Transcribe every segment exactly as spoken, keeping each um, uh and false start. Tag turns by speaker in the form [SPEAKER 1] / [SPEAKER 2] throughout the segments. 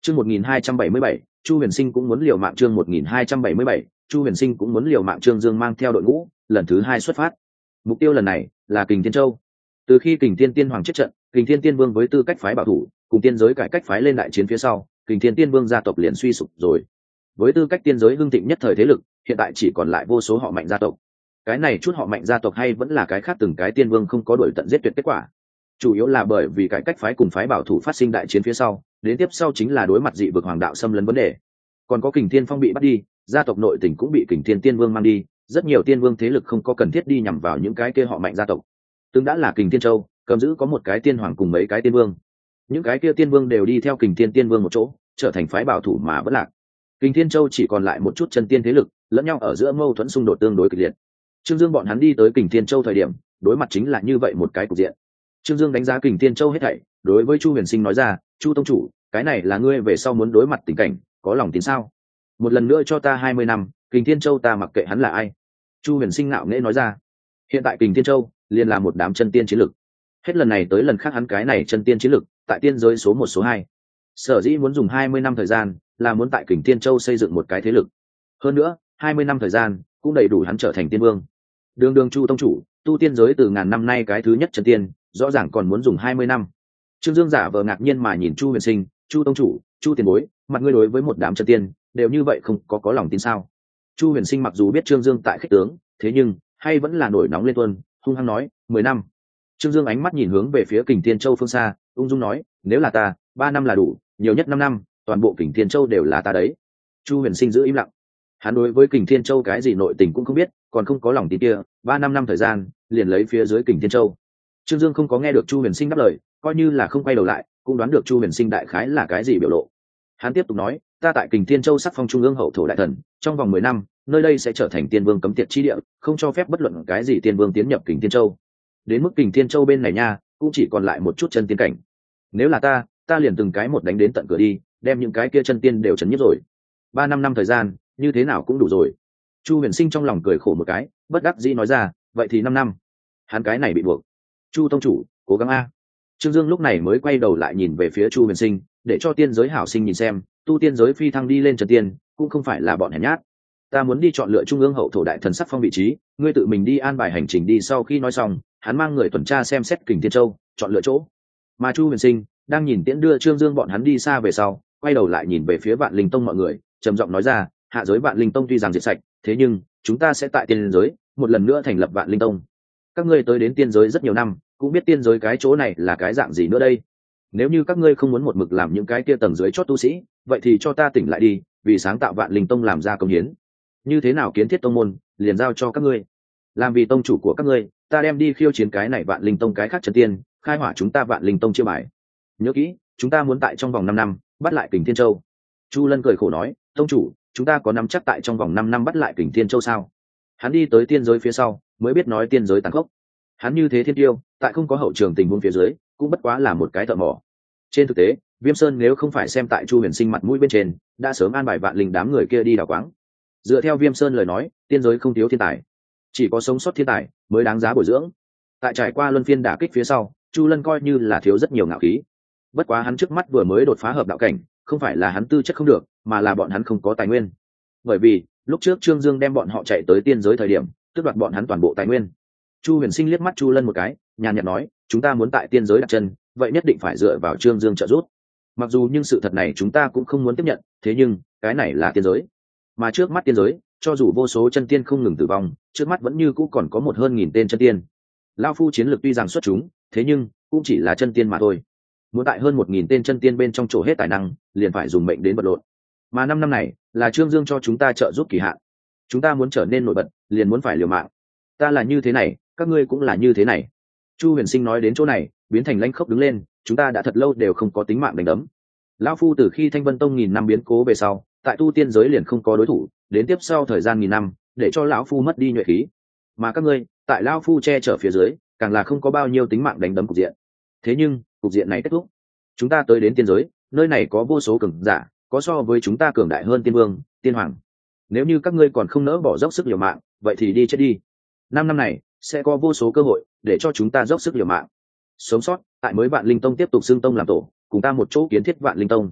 [SPEAKER 1] Chương một nghìn hai trăm bảy mươi bảy, Chu Huyền Sinh cũng muốn liều mạng. Chương một nghìn hai trăm bảy mươi bảy, Chu Huyền Sinh cũng muốn liều mạng. Trương Dương mang theo đội ngũ lần thứ hai xuất phát. Mục tiêu lần này là Kình Thiên Châu. Từ khi Kình Thiên Tiên Hoàng chết trận, Kình Thiên Tiên Vương với tư cách phái bảo thủ, cùng tiên giới cải cách phái lên đại chiến phía sau, Kình Thiên Tiên Vương gia tộc liền suy sụp rồi. Với tư cách tiên giới hưng thịnh nhất thời thế lực, hiện tại chỉ còn lại vô số họ mạnh gia tộc. Cái này chút họ mạnh gia tộc hay vẫn là cái khác từng cái tiên vương không có đuổi tận giết tuyệt kết quả. Chủ yếu là bởi vì cải cách phái cùng phái bảo thủ phát sinh đại chiến phía sau, đến tiếp sau chính là đối mặt dị vực hoàng đạo xâm lấn vấn đề. Còn có Kình Thiên Phong bị bắt đi, gia tộc nội tình cũng bị Kình Thiên Tiên Vương mang đi, rất nhiều tiên vương thế lực không có cần thiết đi nhằm vào những cái kia họ mạnh gia tộc. Từng đã là Kình Thiên Châu, cầm giữ có một cái tiên hoàng cùng mấy cái tiên vương. Những cái kia tiên vương đều đi theo Kình Thiên Tiên Vương một chỗ, trở thành phái bảo thủ mà vẫn lạc. Kình Thiên Châu chỉ còn lại một chút chân tiên thế lực, lẫn nhau ở giữa mâu thuẫn xung đột tương đối kịch liệt. Trương Dương bọn hắn đi tới Kình Thiên Châu thời điểm, đối mặt chính là như vậy một cái cục diện. Trương Dương đánh giá Kình Thiên Châu hết thảy, đối với Chu Huyền Sinh nói ra, "Chu tông chủ, cái này là ngươi về sau muốn đối mặt tình cảnh, có lòng tin sao? Một lần nữa cho ta hai mươi năm, Kình Thiên Châu ta mặc kệ hắn là ai." Chu Huyền Sinh ngạo nghễ nói ra. Hiện tại Kình Thiên Châu liền là một đám chân tiên chiến lực. Hết lần này tới lần khác hắn cái này chân tiên chiến lực, tại tiên giới số một số hai. Sở dĩ muốn dùng hai mươi năm thời gian, là muốn tại Kình Thiên Châu xây dựng một cái thế lực. Hơn nữa, hai mươi năm thời gian cũng đầy đủ hắn trở thành tiên vương. Đường đường Chu tông chủ, tu tiên giới từ ngàn năm nay cái thứ nhất chân tiên, rõ ràng còn muốn dùng hai mươi năm. Trương Dương giả vờ ngạc nhiên mà nhìn Chu Huyền Sinh, "Chu tông chủ, Chu tiền bối, mặt ngươi đối với một đám chân tiên, đều như vậy không có có lòng tin sao?" Chu Huyền Sinh mặc dù biết Trương Dương tại khích tướng, thế nhưng hay vẫn là nổi nóng lên tuôn, hung hăng nói, "Mười năm." Trương Dương ánh mắt nhìn hướng về phía Kình Thiên Châu phương xa, ung dung nói, "Nếu là ta, ba năm là đủ, nhiều nhất năm năm, toàn bộ Kình Thiên Châu đều là ta đấy." Chu Huyền Sinh giữ im lặng. Hắn đối với Kình Thiên Châu cái gì nội tình cũng không biết, còn không có lòng tin kia, ba năm năm thời gian, liền lấy phía dưới Kình Thiên Châu. Trương Dương không có nghe được Chu Huyền Sinh đáp lời, coi như là không quay đầu lại, cũng đoán được Chu Huyền Sinh đại khái là cái gì biểu lộ. Hắn tiếp tục nói, "Ta tại Kình Thiên Châu sắc phong trung ương hậu thổ đại thần, trong vòng mười năm, nơi đây sẽ trở thành tiên vương cấm tiệt chi địa, không cho phép bất luận cái gì tiên vương tiến nhập Kình Thiên Châu. Đến mức Kình Thiên Châu bên này nha, cũng chỉ còn lại một chút chân tiên cảnh. Nếu là ta, ta liền từng cái một đánh đến tận cửa đi, đem những cái kia chân tiên đều trấn nhiếp rồi. Ba năm năm thời gian, như thế nào cũng đủ rồi." Chu Huyền Sinh trong lòng cười khổ một cái, bất đắc dĩ nói ra, "Vậy thì năm năm." Hắn cái này bị buộc. "Chu tông chủ, cố gắng a." Trương Dương lúc này mới quay đầu lại nhìn về phía Chu Huyền Sinh, để cho tiên giới hảo sinh nhìn xem, tu tiên giới phi thăng đi lên trần tiên, cũng không phải là bọn hèn nhát. "Ta muốn đi chọn lựa trung ương hậu thổ đại thần sắc phong vị trí, ngươi tự mình đi an bài hành trình đi." Sau khi nói xong, hắn mang người tuần tra xem xét Kình Thiên Châu, chọn lựa chỗ. Mà Chu Huyền Sinh đang nhìn tiễn đưa Trương Dương bọn hắn đi xa về sau, quay đầu lại nhìn về phía Vạn Linh Tông mọi người, trầm giọng nói ra, "Hạ giới Vạn Linh Tông tuy rằng diệt sạch, thế nhưng chúng ta sẽ tại tiên giới một lần nữa thành lập Vạn Linh Tông. Các ngươi tới đến tiên giới rất nhiều năm, cũng biết tiên giới cái chỗ này là cái dạng gì nữa đây. Nếu như các ngươi không muốn một mực làm những cái kia tầng dưới chót tu sĩ, vậy thì cho ta tỉnh lại đi, vì sáng tạo Vạn Linh Tông làm ra công hiến. Như thế nào kiến thiết tông môn, liền giao cho các ngươi. Làm vì tông chủ của các ngươi, ta đem đi khiêu chiến cái này Vạn Linh Tông cái khác chân tiên, khai hỏa chúng ta Vạn Linh Tông chia bài. Nhớ kỹ, chúng ta muốn tại trong vòng năm năm bắt lại Kình Thiên Châu." Chu Lân cười khổ nói, "Tông chủ, chúng ta có nắm chắc tại trong vòng năm năm bắt lại Kình Thiên Châu sao?" Hắn đi tới tiên giới phía sau, mới biết nói tiên giới tàn khốc. Hắn như thế thiên tiêu, tại không có hậu trường tình huống phía dưới, cũng bất quá là một cái thợ mỏ. Trên thực tế, Viêm Sơn nếu không phải xem tại Chu Huyền Sinh mặt mũi bên trên, đã sớm an bài Vạn Linh đám người kia đi đào quáng. Dựa theo Viêm Sơn lời nói, tiên giới không thiếu thiên tài, chỉ có sống sót thiên tài mới đáng giá bồi dưỡng. Tại trải qua luân phiên đả kích phía sau, Chu Lân coi như là thiếu rất nhiều ngạo khí. Bất quá hắn trước mắt vừa mới đột phá hợp đạo cảnh, không phải là hắn tư chất không được, mà là bọn hắn không có tài nguyên. Bởi vì lúc trước Trương Dương đem bọn họ chạy tới tiên giới thời điểm, tước đoạt bọn hắn toàn bộ tài nguyên. Chu Huyền Sinh liếc mắt Chu Lân một cái, nhàn nhạt nói, "Chúng ta muốn tại tiên giới đặt chân, vậy nhất định phải dựa vào Trương Dương trợ giúp. Mặc dù nhưng sự thật này chúng ta cũng không muốn tiếp nhận, thế nhưng cái này là tiên giới. Mà trước mắt tiên giới, cho dù vô số chân tiên không ngừng tử vong, trước mắt vẫn như cũ còn có một hơn nghìn tên chân tiên. Lão phu chiến lược tuy rằng xuất chúng, thế nhưng cũng chỉ là chân tiên mà thôi. Muốn tại hơn một nghìn tên chân tiên bên trong chỗ hết tài năng, liền phải dùng mệnh đến vật lộn. Mà năm năm này là Trương Dương cho chúng ta trợ giúp kỳ hạn. Chúng ta muốn trở nên nổi bật, liền muốn phải liều mạng. Ta là như thế này, các ngươi cũng là như thế này." Chu Huyền Sinh nói đến chỗ này, biến thành lãnh khốc đứng lên, "Chúng ta đã thật lâu đều không có tính mạng đánh đấm. Lão phu từ khi Thanh Vân Tông nghìn năm biến cố về sau, tại tu tiên giới liền không có đối thủ, đến tiếp sau thời gian nghìn năm, để cho lão phu mất đi nhuệ khí. Mà các ngươi, tại lão phu che chở phía dưới, càng là không có bao nhiêu tính mạng đánh đấm cục diện. Thế nhưng, cục diện này kết thúc. Chúng ta tới đến tiên giới, nơi này có vô số cường giả, có so với chúng ta cường đại hơn tiên vương, tiên hoàng. Nếu như các ngươi còn không nỡ bỏ dốc sức liều mạng, vậy thì đi chết đi. Năm năm này sẽ có vô số cơ hội để cho chúng ta dốc sức liều mạng, sống sót tại mới Vạn Linh Tông tiếp tục xưng tông làm tổ, cùng ta một chỗ kiến thiết Vạn Linh Tông."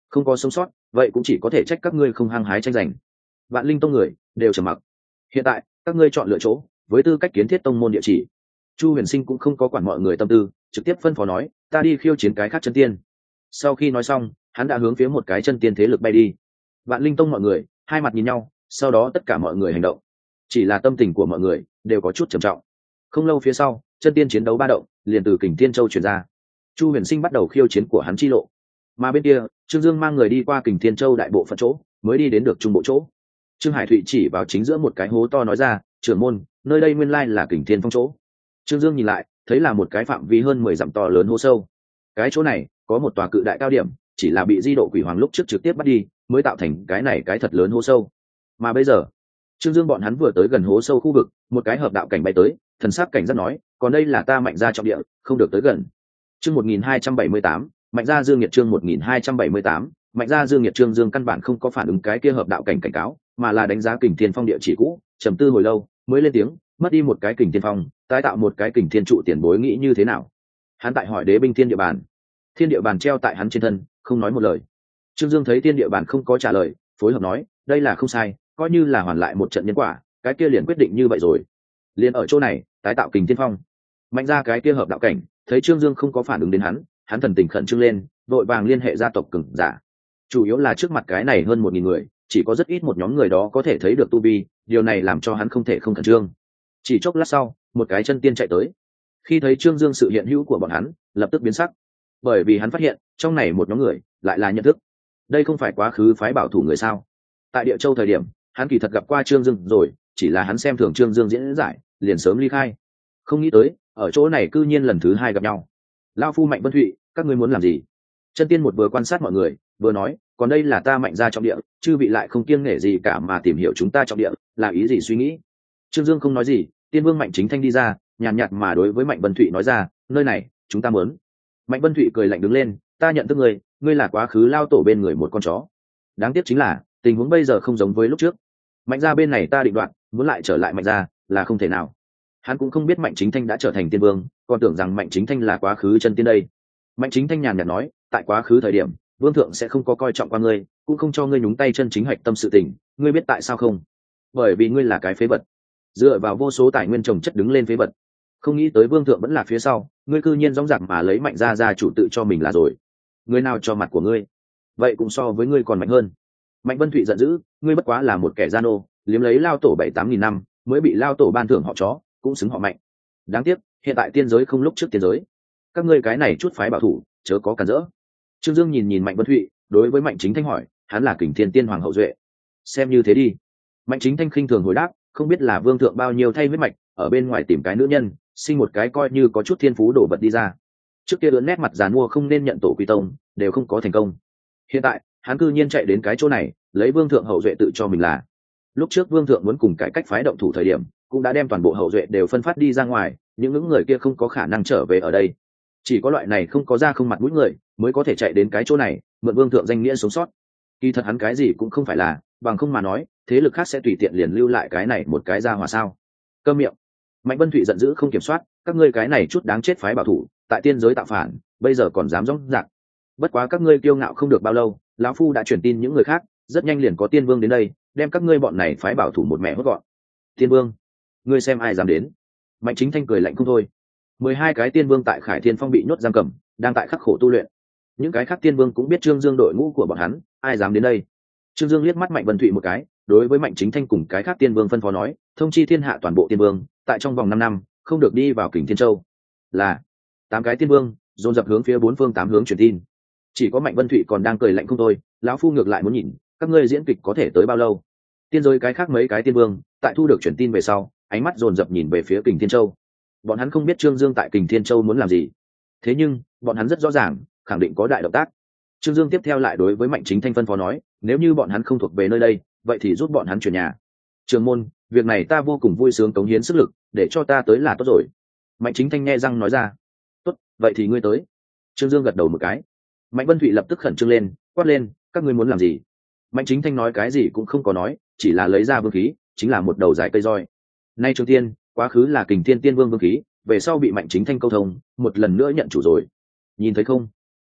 [SPEAKER 1] không có sống sót vậy cũng chỉ có thể trách các ngươi không hăng hái tranh giành. Vạn Linh tông người đều trầm mặc. Hiện tại các ngươi chọn lựa chỗ với tư cách kiến thiết tông môn địa chỉ. Chu Huyền Sinh cũng không có quản mọi người tâm tư, trực tiếp phân phó nói, ta đi khiêu chiến cái khác chân tiên. Sau khi nói xong, hắn đã hướng phía một cái chân tiên thế lực bay đi. Vạn Linh tông mọi người hai mặt nhìn nhau, sau đó tất cả mọi người hành động. Chỉ là tâm tình của mọi người đều có chút trầm trọng. Không lâu phía sau, chân tiên chiến đấu ba động liền từ Kình Thiên Châu truyền ra. Chu Huyền Sinh bắt đầu khiêu chiến của hắn chi lộ. Mà bên kia, Trương Dương mang người đi qua Kình Thiên Châu đại bộ phận chỗ, mới đi đến được trung bộ chỗ. Trương Hải Thụy chỉ vào chính giữa một cái hố to nói ra, trưởng môn, nơi đây nguyên lai là Kình Thiên Phong chỗ. Trương Dương nhìn lại, thấy là một cái phạm vi hơn mười dặm to lớn hố sâu. Cái chỗ này có một tòa cự đại cao điểm, chỉ là bị Di Độ Quỷ Hoàng lúc trước trực tiếp bắt đi, mới tạo thành cái này cái thật lớn hố sâu. Mà bây giờ, Trương Dương bọn hắn vừa tới gần hố sâu khu vực, một cái hợp đạo cảnh bay tới, thần sắc cảnh giác nói, còn đây là ta Mạnh gia trọng địa, không được tới gần. Chương một nghìn hai trăm bảy mươi tám, Mạnh gia Dương Nhiệt chương một nghìn hai trăm bảy mươi tám, Mạnh gia Dương Nhiệt. Trương Dương căn bản không có phản ứng cái kia hợp đạo cảnh cảnh cáo, mà là đánh giá Kình Thiên Phong địa chỉ cũ, trầm tư hồi lâu, mới lên tiếng, mất đi một cái Kình Thiên Phong, tái tạo một cái Kình Thiên trụ, tiền bối nghĩ như thế nào? Hắn tại hỏi Đế binh thiên địa bàn. Thiên địa bàn treo tại hắn trên thân, không nói một lời. Trương Dương thấy thiên địa bàn không có trả lời, phối hợp nói, đây là không sai, coi như là hoàn lại một trận nhân quả, cái kia liền quyết định như vậy rồi. Liền ở chỗ này, tái tạo Kình Thiên Phong. Mạnh ra cái kia hợp đạo cảnh, thấy Trương Dương không có phản ứng đến hắn, hắn thần tình khẩn trương lên, vội vàng liên hệ gia tộc cường giả. Chủ yếu là trước mặt cái này hơn một nghìn người, chỉ có rất ít một nhóm người đó có thể thấy được tu vi, điều này làm cho hắn không thể không khẩn trương. Chỉ chốc lát sau, một cái chân tiên chạy tới. Khi thấy Trương Dương sự hiện hữu của bọn hắn, lập tức biến sắc, bởi vì hắn phát hiện trong này một nhóm người lại là nhận thức. Đây không phải quá khứ phái bảo thủ người sao? Tại Địa Châu thời điểm, hắn kỳ thật gặp qua Trương Dương rồi, chỉ là hắn xem thường Trương Dương diễn giải, liền sớm ly khai. Không nghĩ tới, ở chỗ này cư nhiên lần thứ hai gặp nhau. Lão phu Mạnh Vân Thụy, các ngươi muốn làm gì? Chân tiên một vừa quan sát mọi người, vừa nói, còn đây là ta Mạnh gia trọng địa, chư vị lại không kiêng nể gì cả mà tìm hiểu chúng ta trọng địa, là ý gì suy nghĩ? Trương Dương không nói gì, Tiên Vương Mạnh Chính Thanh đi ra, nhàn nhạt mà đối với Mạnh Vân Thụy nói ra, nơi này chúng ta muốn. Mạnh Vân Thụy cười lạnh đứng lên, ta nhận thức ngươi, ngươi là quá khứ lao tổ bên người một con chó. Đáng tiếc chính là tình huống bây giờ không giống với lúc trước. Mạnh gia bên này ta định đoạt, muốn lại trở lại Mạnh gia là không thể nào. Hắn cũng không biết Mạnh Chính Thanh đã trở thành tiên vương, còn tưởng rằng Mạnh Chính Thanh là quá khứ chân tiên đây. Mạnh Chính Thanh nhàn nhạt nói, tại quá khứ thời điểm, vương thượng sẽ không có coi trọng qua ngươi, cũng không cho ngươi nhúng tay chân chính hạch tâm sự tình, ngươi biết tại sao không? Bởi vì ngươi là cái phế vật, dựa vào vô số tài nguyên trồng chất đứng lên phế vật. Không nghĩ tới vương thượng vẫn là phía sau, ngươi cư nhiên dõng dạc mà lấy Mạnh gia gia chủ tự cho mình là rồi. Ngươi nào cho mặt của ngươi, vậy cũng so với ngươi còn mạnh hơn. Mạnh Vân Thụy giận dữ, ngươi bất quá là một kẻ gian ô, liếm lấy lao tổ bảy tám nghìn năm mới bị lao tổ ban thưởng họ chó, cũng xứng họ Mạnh. Đáng tiếc hiện tại tiên giới không lúc trước tiên giới, các ngươi cái này chút phái bảo thủ chớ có cản rỡ. Trương Dương nhìn nhìn Mạnh Vân Thụy, đối với Mạnh Chính Thanh hỏi, hắn là Kình Thiên Tiên Hoàng hậu duệ, xem như thế đi. Mạnh Chính Thanh khinh thường hồi đáp, không biết là vương thượng bao nhiêu thay huyết mạch, ở bên ngoài tìm cái nữ nhân, sinh một cái coi như có chút thiên phú đổ vật đi ra. Trước kia lớn nét mặt giàn mua không nên nhận tổ quy tông, đều không có thành công. Hiện tại hắn cư nhiên chạy đến cái chỗ này, lấy vương thượng hậu duệ tự cho mình là. Lúc trước vương thượng muốn cùng cải cách phái động thủ thời điểm, cũng đã đem toàn bộ hậu duệ đều phân phát đi ra ngoài, những những người kia không có khả năng trở về ở đây. Chỉ có loại này không có da không mặt mũi người mới có thể chạy đến cái chỗ này, mượn vương thượng danh nghĩa sống sót. Kỳ thật hắn cái gì cũng không phải là, bằng không mà nói, thế lực khác sẽ tùy tiện liền lưu lại cái này một cái ra hòa sao? Câm miệng. Mạnh Vân Thụy giận dữ không kiểm soát, các ngươi cái này chút đáng chết phái bảo thủ, tại tiên giới tạo phản, bây giờ còn dám dõng dạc. Bất quá các ngươi kiêu ngạo không được bao lâu, lão phu đã truyền tin những người khác, rất nhanh liền có tiên vương đến đây, đem các ngươi bọn này phái bảo thủ một mẹ hốt gọn. Tiên vương? Ngươi xem ai dám đến? Mạnh Chính Thanh cười lạnh không thôi. Mười hai cái tiên vương tại Khải Thiên Phong bị nhốt giam cầm, đang tại khắc khổ tu luyện. Những cái khác tiên vương cũng biết Trương Dương đội ngũ của bọn hắn, ai dám đến đây? Trương Dương liếc mắt Mạnh Vân Thụy một cái, đối với Mạnh Chính Thanh cùng cái khác tiên vương phân phó nói, thông chi thiên hạ toàn bộ tiên vương, tại trong vòng năm năm không được đi vào Kình Thiên Châu. Là tám cái tiên vương dồn dập hướng phía bốn phương tám hướng truyền tin. Chỉ có Mạnh Vân Thụy còn đang cười lạnh không thôi, lão phu ngược lại muốn nhìn các ngươi diễn kịch có thể tới bao lâu. Tiên giới cái khác mấy cái tiên vương tại thu được truyền tin về sau, ánh mắt dồn dập nhìn về phía Kình Thiên Châu. Bọn hắn không biết Trương Dương tại Kình Thiên Châu muốn làm gì, thế nhưng bọn hắn rất rõ ràng, khẳng định có đại động tác. Trương Dương tiếp theo lại đối với Mạnh Chính Thanh phân phó nói, nếu như bọn hắn không thuộc về nơi đây, vậy thì giúp bọn hắn chuyển nhà. Trường môn, việc này ta vô cùng vui sướng cống hiến sức lực, để cho ta tới là tốt rồi. Mạnh Chính Thanh nghe răng nói ra. Tốt, vậy thì ngươi tới. Trương Dương gật đầu một cái. Mạnh Vân Thụy lập tức khẩn trương lên, quát lên, các ngươi muốn làm gì? Mạnh Chính Thanh nói cái gì cũng không có nói, chỉ là lấy ra vương khí, chính là một đầu dài cây roi. Nay Trương Tiên, quá khứ là Kình Thiên Tiên Vương vương khí, về sau bị Mạnh Chính Thanh câu thông, một lần nữa nhận chủ rồi. Nhìn thấy không?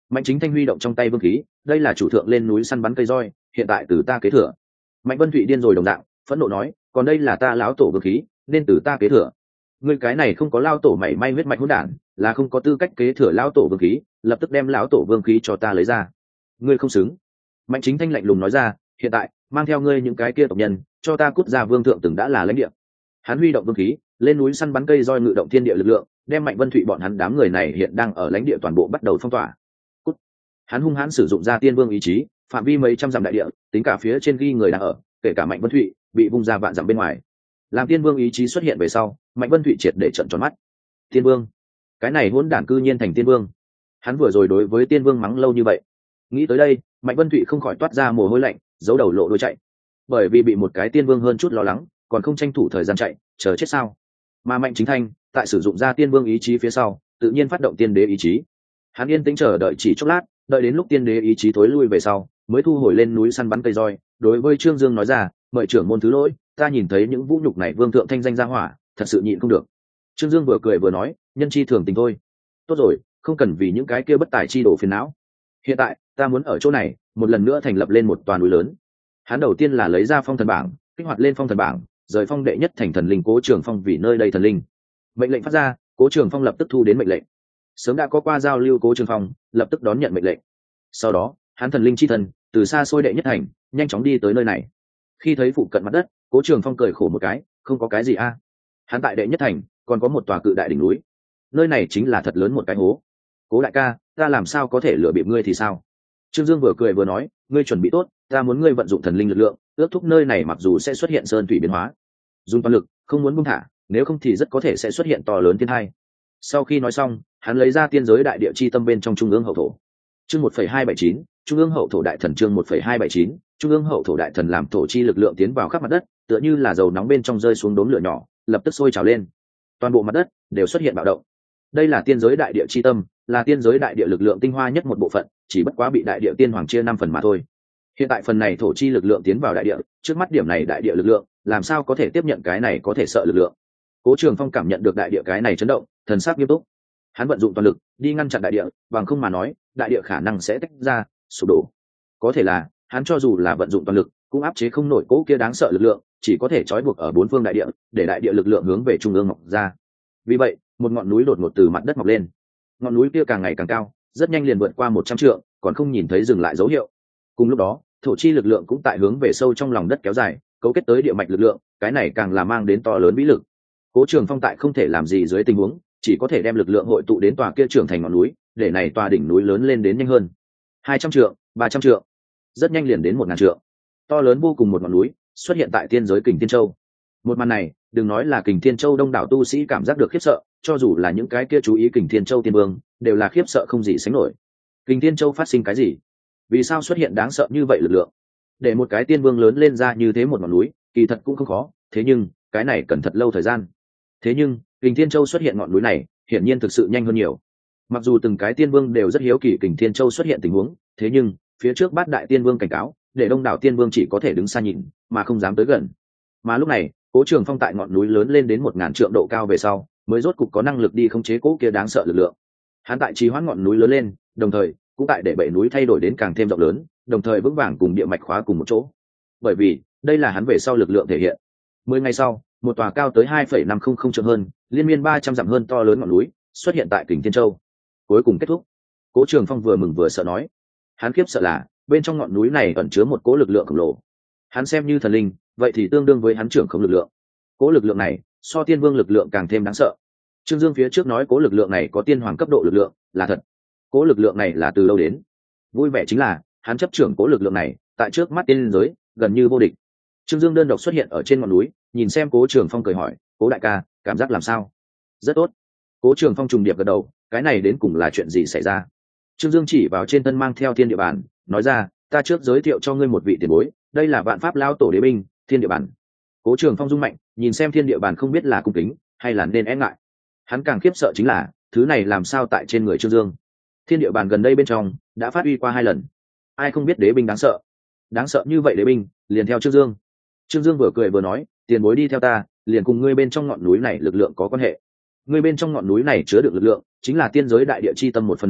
[SPEAKER 1] Mạnh Chính Thanh huy động trong tay vương khí, đây là chủ thượng lên núi săn bắn cây roi, hiện tại từ ta kế thừa. Mạnh Vân Thụy điên rồi đồng dạng, phẫn nộ nói, còn đây là ta lão tổ vương khí, nên từ ta kế thừa. Ngươi cái này không có lao tổ mảy may huyết mạch hỗn đản, là không có tư cách kế thừa lão tổ vương khí, lập tức đem lão tổ vương khí cho ta lấy ra. Ngươi không xứng. Mạnh Chính Thanh lạnh lùng nói ra, hiện tại mang theo ngươi những cái kia tộc nhân, cho ta cút ra vương thượng từng đã là lãnh địa. Hắn huy động vương khí, lên núi săn bắn cây roi ngự động thiên địa lực lượng, đem Mạnh Vân Thụy bọn hắn đám người này hiện đang ở lãnh địa toàn bộ bắt đầu phong tỏa. Cút. Hắn hung hãn sử dụng ra tiên vương ý chí, phạm vi mấy trăm dặm đại địa, tính cả phía trên ghi người đang ở, kể cả Mạnh Vân Thụy, bị vung ra vạn dặm bên ngoài. Làm tiên vương ý chí xuất hiện về sau, Mạnh Vân Thụy triệt để trợn tròn mắt. Tiên vương, cái này hỗn đản cư nhiên thành tiên vương. Hắn vừa rồi đối với tiên vương mắng lâu như vậy, nghĩ tới đây, Mạnh Vân Thụy không khỏi toát ra mồ hôi lạnh, giấu đầu lộ đuôi chạy. Bởi vì bị một cái tiên vương hơn chút lo lắng, còn không tranh thủ thời gian chạy, chờ chết sao? Mà Mạnh Chính Thanh tại sử dụng ra tiên vương ý chí phía sau, tự nhiên phát động tiên đế ý chí. Hắn yên tĩnh chờ đợi chỉ chốc lát, đợi đến lúc tiên đế ý chí tối lui về sau, mới thu hồi lên núi săn bắn cây roi, đối với Trương Dương nói ra, mời trưởng môn thứ lỗi, ta nhìn thấy những vũ nhục này vương thượng thanh danh ra hỏa, thật sự nhịn không được. Trương Dương vừa cười vừa nói, nhân chi thường tình thôi. Tốt rồi, không cần vì những cái kia bất tài chi đổ phiền não. Hiện tại ta muốn ở chỗ này một lần nữa thành lập lên một toàn núi lớn. Hắn đầu tiên là lấy ra phong thần bảng, kích hoạt lên phong thần bảng, rời phong đệ nhất thành thần linh Cố Trường Phong vì nơi đây thần linh. Mệnh lệnh phát ra, Cố Trường Phong lập tức thu đến mệnh lệnh. Sớm đã có qua giao lưu Cố Trường Phong lập tức đón nhận mệnh lệnh. Sau đó hắn thần linh chi thần từ xa xôi đệ nhất thành nhanh chóng đi tới nơi này. Khi thấy phụ cận mặt đất, Cố Trường Phong cười khổ một cái, không có cái gì a. Hắn tại đệ nhất thành còn có một tòa cự đại đỉnh núi, nơi này chính là thật lớn một cái hố. Cố đại ca, ta làm sao có thể lừa bịp ngươi thì sao? Trương Dương vừa cười vừa nói, ngươi chuẩn bị tốt, ta muốn ngươi vận dụng thần linh lực lượng, ước thúc nơi này mặc dù sẽ xuất hiện sơn thủy biến hóa, dùng toàn lực, không muốn buông thả, nếu không thì rất có thể sẽ xuất hiện to lớn thiên hai. Sau khi nói xong, hắn lấy ra tiên giới đại địa chi tâm bên trong trung ương hậu thổ. Chương một phẩy hai bảy chín, trung ương hậu thổ đại thần chương một phẩy hai bảy chín, trung ương hậu thổ đại thần làm thổ chi lực lượng tiến vào khắp mặt đất, tựa như là dầu nóng bên trong rơi xuống đốm lửa nhỏ, lập tức sôi trào lên. Toàn bộ mặt đất đều xuất hiện bạo động. Đây là tiên giới đại địa chi tâm, là tiên giới đại địa lực lượng tinh hoa nhất một bộ phận, chỉ bất quá bị đại địa tiên hoàng chia năm phần mà thôi. Hiện tại phần này thổ chi lực lượng tiến vào đại địa, trước mắt điểm này đại địa lực lượng, làm sao có thể tiếp nhận cái này có thể sợ lực lượng. Cố Trường Phong cảm nhận được đại địa cái này chấn động, thần sắc nghiêm túc. Hắn vận dụng toàn lực đi ngăn chặn đại địa, bằng không mà nói, đại địa khả năng sẽ tách ra, sụp đổ. Có thể là, hắn cho dù là vận dụng toàn lực, cũng áp chế không nổi cố kia đáng sợ lực lượng, chỉ có thể trói buộc ở bốn phương đại địa, để đại địa lực lượng hướng về trung ương mọc ra. Vì vậy, một ngọn núi đột ngột từ mặt đất mọc lên. Ngọn núi kia càng ngày càng cao, rất nhanh liền vượt qua một trăm trượng, còn không nhìn thấy dừng lại dấu hiệu. Cùng lúc đó, thổ chi lực lượng cũng tại hướng về sâu trong lòng đất kéo dài, cấu kết tới địa mạch lực lượng, cái này càng là mang đến to lớn vĩ lực. Cố Trường Phong tại không thể làm gì dưới tình huống, chỉ có thể đem lực lượng hội tụ đến tòa kia trưởng thành ngọn núi, để này tòa đỉnh núi lớn lên đến nhanh hơn. hai trăm trượng, ba trăm trượng, rất nhanh liền đến một ngàn trượng. To lớn vô cùng một ngọn núi xuất hiện tại tiên giới Kình Thiên Châu. Một màn này, đừng nói là Kình Thiên Châu đông đảo tu sĩ cảm giác được khiếp sợ, cho dù là những cái kia chú ý Kình Thiên Châu tiên vương, đều là khiếp sợ không gì sánh nổi. Kình Thiên Châu phát sinh cái gì? Vì sao xuất hiện đáng sợ như vậy lực lượng? Để một cái tiên vương lớn lên ra như thế một ngọn núi, kỳ thật cũng không khó, thế nhưng cái này cần thật lâu thời gian. Thế nhưng Kình Thiên Châu xuất hiện ngọn núi này, hiển nhiên thực sự nhanh hơn nhiều. Mặc dù từng cái tiên vương đều rất hiếu kỳ Kình Thiên Châu xuất hiện tình huống, thế nhưng phía trước bát đại tiên vương cảnh cáo, để đông đảo tiên vương chỉ có thể đứng xa nhìn, mà không dám tới gần. Mà lúc này, Cố Trường Phong tại ngọn núi lớn lên đến một ngàn trượng độ cao về sau, mới rốt cục có năng lực đi khống chế cố kia đáng sợ lực lượng. Hắn tại trì hoãn ngọn núi lớn lên, đồng thời cũng tại để bệ núi thay đổi đến càng thêm rộng lớn, đồng thời vững vàng cùng địa mạch khóa cùng một chỗ. Bởi vì đây là hắn về sau lực lượng thể hiện. Mười ngày sau, một tòa cao tới hai phẩy năm không không trượng hơn, liên miên ba trăm dặm hơn to lớn ngọn núi xuất hiện tại Kình Thiên Châu. Cuối cùng kết thúc. Cố Trường Phong vừa mừng vừa sợ nói, hắn khiếp sợ là bên trong ngọn núi này ẩn chứa một cỗ lực lượng khổng lồ. Hắn xem như thần linh, vậy thì tương đương với hắn trưởng không lực lượng. Cỗ lực lượng này so tiên vương lực lượng càng thêm đáng sợ. Trương Dương phía trước nói cỗ lực lượng này có tiên hoàng cấp độ lực lượng, là thật. Cỗ lực lượng này là từ đâu đến? Vui vẻ chính là hắn chấp trưởng cỗ lực lượng này, tại trước mắt tiên giới gần như vô địch. Trương Dương đơn độc xuất hiện ở trên ngọn núi, nhìn xem Cố Trường Phong cười hỏi, Cố đại ca, cảm giác làm sao? Rất tốt. Cố Trường Phong trùng điệp gật đầu, cái này đến cùng là chuyện gì xảy ra? Trương Dương chỉ vào trên thân mang theo thiên địa bản, nói ra, ta trước giới thiệu cho ngươi một vị tiền bối, đây là Vạn Pháp Lao Tổ Đế binh, thiên địa bản. Cố Trường Phong rung mạnh, nhìn xem thiên địa bản không biết là cung kính hay là nên e ngại. Hắn càng khiếp sợ chính là, thứ này làm sao tại trên người Trương Dương? Thiên địa bản gần đây bên trong đã phát uy qua hai lần. Ai không biết đế binh đáng sợ? Đáng sợ như vậy đế binh, liền theo Trương Dương. Trương Dương vừa cười vừa nói, tiền bối đi theo ta, liền cùng ngươi bên trong ngọn núi này lực lượng có quan hệ. Ngươi bên trong ngọn núi này chứa được lực lượng, chính là tiên giới đại địa chi tâm một phần năm,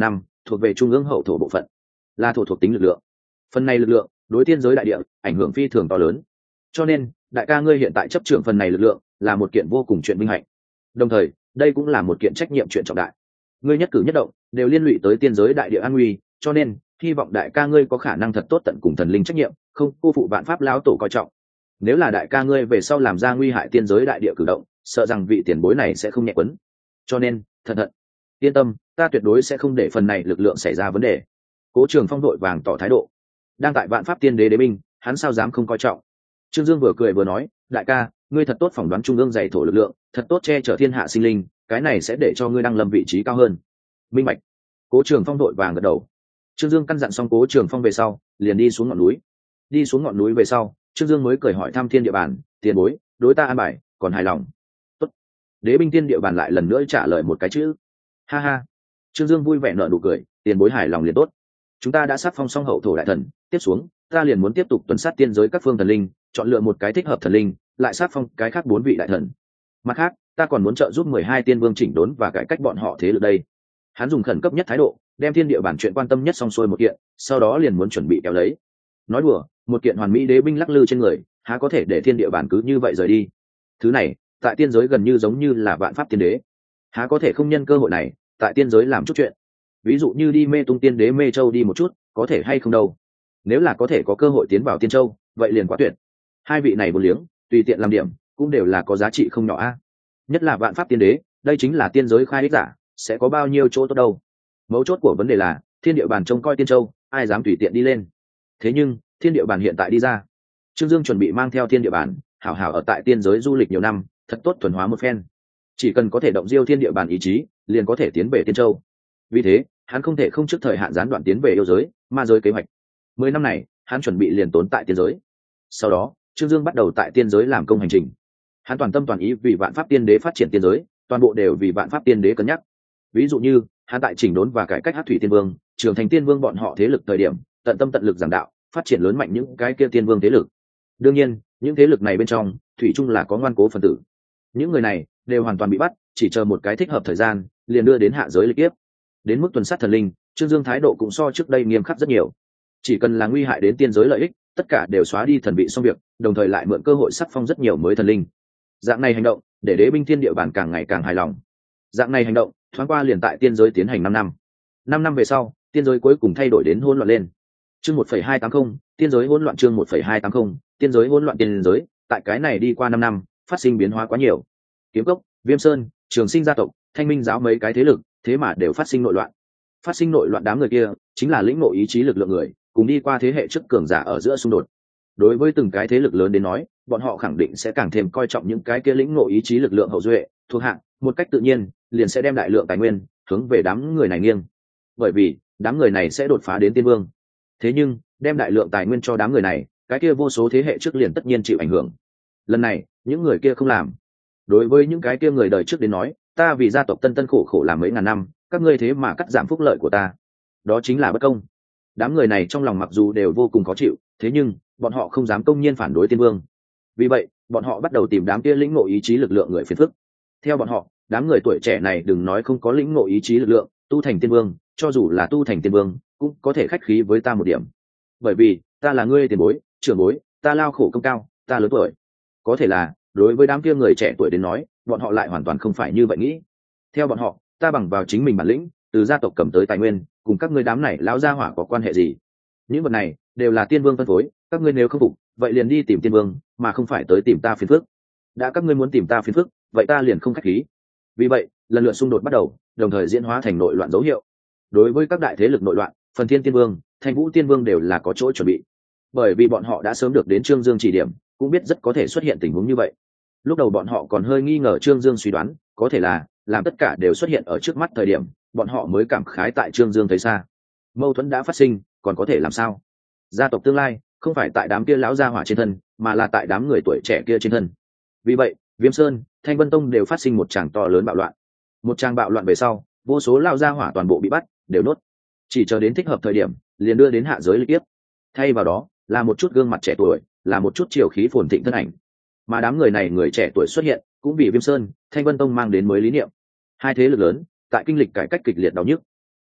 [SPEAKER 1] thuộc về trung ương hậu thổ bộ phận, là thổ thuộc tính lực lượng. Phần này lực lượng đối tiên giới đại địa ảnh hưởng phi thường to lớn, cho nên đại ca ngươi hiện tại chấp trưởng phần này lực lượng là một kiện vô cùng chuyện vinh hạnh, đồng thời đây cũng là một kiện trách nhiệm chuyện trọng đại. Ngươi nhất cử nhất động đều liên lụy tới tiên giới đại địa an nguy, cho nên hy vọng đại ca ngươi có khả năng thật tốt tận cùng thần linh trách nhiệm, không cô phụ vạn pháp lão tổ coi trọng. Nếu là đại ca ngươi về sau làm ra nguy hại tiên giới đại địa cử động, sợ rằng vị tiền bối này sẽ không nhẹ quấn, cho nên thận thận. Yên tâm, ta tuyệt đối sẽ không để phần này lực lượng xảy ra vấn đề. Cố Trường Phong vội vàng tỏ thái độ. Đang tại vạn pháp tiên đế đế binh, hắn sao dám không coi trọng. Trương Dương vừa cười vừa nói, đại ca ngươi thật tốt phỏng đoán trung ương dày thổ lực lượng, thật tốt che chở thiên hạ sinh linh, cái này sẽ để cho ngươi đăng lâm vị trí cao hơn. Minh bạch. Cố Trường Phong vội vàng gật đầu. Trương Dương căn dặn xong Cố Trường Phong về sau, liền đi xuống ngọn núi. Đi xuống ngọn núi về sau, Trương Dương mới cười hỏi thăm thiên địa bàn, tiền bối đối ta an bài còn hài lòng? Tốt. Đế binh tiên địa bàn lại lần nữa trả lời một cái chữ. Ha ha. Trương Dương vui vẻ nở nụ cười, tiền bối hài lòng liền tốt. Chúng ta đã sát phong xong hậu thổ đại thần, tiếp xuống ta liền muốn tiếp tục tuần sát tiên giới các phương thần linh, chọn lựa một cái thích hợp thần linh, lại sát phong cái khác bốn vị đại thần. Mặt khác ta còn muốn trợ giúp mười hai tiên vương chỉnh đốn và cải cách bọn họ thế lực đây. Hắn dùng khẩn cấp nhất thái độ đem thiên địa bản chuyện quan tâm nhất xong xuôi một kiện, sau đó liền muốn chuẩn bị kéo lấy. Nói đùa, một kiện hoàn mỹ đế binh lắc lư trên người, há có thể để thiên địa bản cứ như vậy rời đi. Thứ này tại tiên giới gần như giống như là vạn pháp tiên đế, há có thể không nhân cơ hội này tại tiên giới làm chút chuyện. Ví dụ như đi mê tung tiên đế mê châu đi một chút, có thể hay không đâu. Nếu là có thể có cơ hội tiến vào tiên châu, vậy liền quá tuyệt. Hai vị này vô liếng tùy tiện làm điểm cũng đều là có giá trị không nhỏ a. Nhất là vạn pháp tiên đế, đây chính là tiên giới khai ích giả, sẽ có bao nhiêu chỗ tốt đâu. Mấu chốt của vấn đề là thiên địa bàn trông coi tiên châu, ai dám tùy tiện đi lên. Thế nhưng thiên địa bàn hiện tại đi ra, Trương Dương chuẩn bị mang theo thiên địa bàn hảo hảo ở tại tiên giới du lịch nhiều năm, thật tốt thuần hóa một phen. Chỉ cần có thể động diêu thiên địa bàn ý chí, liền có thể tiến về tiên châu. Vì thế hắn không thể không trước thời hạn gián đoạn tiến về yêu giới ma giới kế hoạch. Mười năm này hắn chuẩn bị liền tốn tại tiên giới. Sau đó Trương Dương bắt đầu tại tiên giới làm công hành trình. Hắn toàn tâm toàn ý vì vạn pháp tiên đế phát triển tiên giới, toàn bộ đều vì vạn pháp tiên đế cân nhắc. Ví dụ như hắn tại chỉnh đốn và cải cách Hắc Thủy Tiên Vương, Trường Thành Tiên Vương bọn họ thế lực thời điểm, tận tâm tận lực giảng đạo, phát triển lớn mạnh những cái kia tiên vương thế lực. Đương nhiên những thế lực này bên trong thủy chung là có ngoan cố phần tử. Những người này đều hoàn toàn bị bắt, chỉ chờ một cái thích hợp thời gian liền đưa đến hạ giới lịch kiếp. Đến mức tuần sát thần linh, Trương Dương thái độ cũng so trước đây nghiêm khắc rất nhiều. Chỉ cần là nguy hại đến tiên giới lợi ích, tất cả đều xóa đi thần vị xong việc, đồng thời lại mượn cơ hội sắc phong rất nhiều mới thần linh. Dạng này hành động để đế binh thiên địa bản càng ngày càng hài lòng. Dạng này hành động thoáng qua liền tại tiên giới tiến hành năm năm. Năm năm về sau, tiên giới cuối cùng thay đổi đến hỗn loạn lên. Chương một phẩy hai tám không, tiên giới hỗn loạn. Chương một phẩy hai tám không, tiên giới hỗn loạn. Tiên giới tại cái này đi qua năm năm, phát sinh biến hóa quá nhiều. Kiếm Cốc, Viêm Sơn, Trường Sinh gia tộc, Thanh Minh giáo mấy cái thế lực, thế mà đều phát sinh nội loạn. Phát sinh nội loạn đám người kia chính là lĩnh ngộ ý chí lực lượng người, cùng đi qua thế hệ trước cường giả ở giữa xung đột. Đối với từng cái thế lực lớn đến nói, bọn họ khẳng định sẽ càng thêm coi trọng những cái kia lĩnh ngộ ý chí lực lượng hậu duệ thuộc hạng, một cách tự nhiên liền sẽ đem đại lượng tài nguyên hướng về đám người này nghiêng, bởi vì đám người này sẽ đột phá đến tiên vương. Thế nhưng đem đại lượng tài nguyên cho đám người này, cái kia vô số thế hệ trước liền tất nhiên chịu ảnh hưởng. Lần này những người kia không làm. Đối với những cái kia người đời trước đến nói, ta vì gia tộc tân tân khổ khổ làm mấy ngàn năm, các ngươi thế mà cắt giảm phúc lợi của ta, đó chính là bất công. Đám người này trong lòng mặc dù đều vô cùng khó chịu, thế nhưng bọn họ không dám công nhiên phản đối tiên vương. Vì vậy bọn họ bắt đầu tìm đám kia lĩnh ngộ ý chí lực lượng người phiền phức. Theo bọn họ, đám người tuổi trẻ này đừng nói không có lĩnh ngộ ý chí lực lượng, tu thành tiên vương, cho dù là tu thành tiên vương cũng có thể khách khí với ta một điểm, bởi vì ta là ngươi tiền bối, trưởng bối, ta lao khổ công cao, ta lớn tuổi. Có thể là đối với đám kia người trẻ tuổi đến nói, bọn họ lại hoàn toàn không phải như vậy nghĩ. Theo bọn họ, ta bằng vào chính mình bản lĩnh, từ gia tộc cầm tới tài nguyên, cùng các ngươi đám này lão gia hỏa có quan hệ gì? Những vật này đều là tiên vương phân phối, các ngươi nếu không phục, vậy liền đi tìm tiên vương, mà không phải tới tìm ta phiền phức. Đã các ngươi muốn tìm ta phiền phức, vậy ta liền không khách khí. Vì vậy lần lượt xung đột bắt đầu, đồng thời diễn hóa thành nội loạn dấu hiệu. Đối với các đại thế lực nội loạn, Phần Thiên Tiên Vương, Thanh Vũ Tiên Vương đều là có chỗ chuẩn bị, bởi vì bọn họ đã sớm được đến Trương Dương chỉ điểm, cũng biết rất có thể xuất hiện tình huống như vậy. Lúc đầu bọn họ còn hơi nghi ngờ Trương Dương suy đoán, có thể là làm tất cả đều xuất hiện ở trước mắt thời điểm, bọn họ mới cảm khái tại Trương Dương thấy xa. Mâu thuẫn đã phát sinh, còn có thể làm sao? Gia tộc tương lai không phải tại đám kia lão gia hỏa trên thân, mà là tại đám người tuổi trẻ kia trên thân. Vì vậy Viêm Sơn, Thanh Vân Tông đều phát sinh một tràng to lớn bạo loạn. Một tràng bạo loạn về sau, vô số lão gia hỏa toàn bộ bị bắt, đều nốt. Chỉ chờ đến thích hợp thời điểm, liền đưa đến hạ giới lịch kiếp. Thay vào đó là một chút gương mặt trẻ tuổi, là một chút chiều khí phồn thịnh thân ảnh. Mà đám người này người trẻ tuổi xuất hiện, cũng vì Viêm Sơn, Thanh Vân Tông mang đến mới lý niệm. Hai thế lực lớn tại kinh lịch cải cách kịch liệt đau nhức.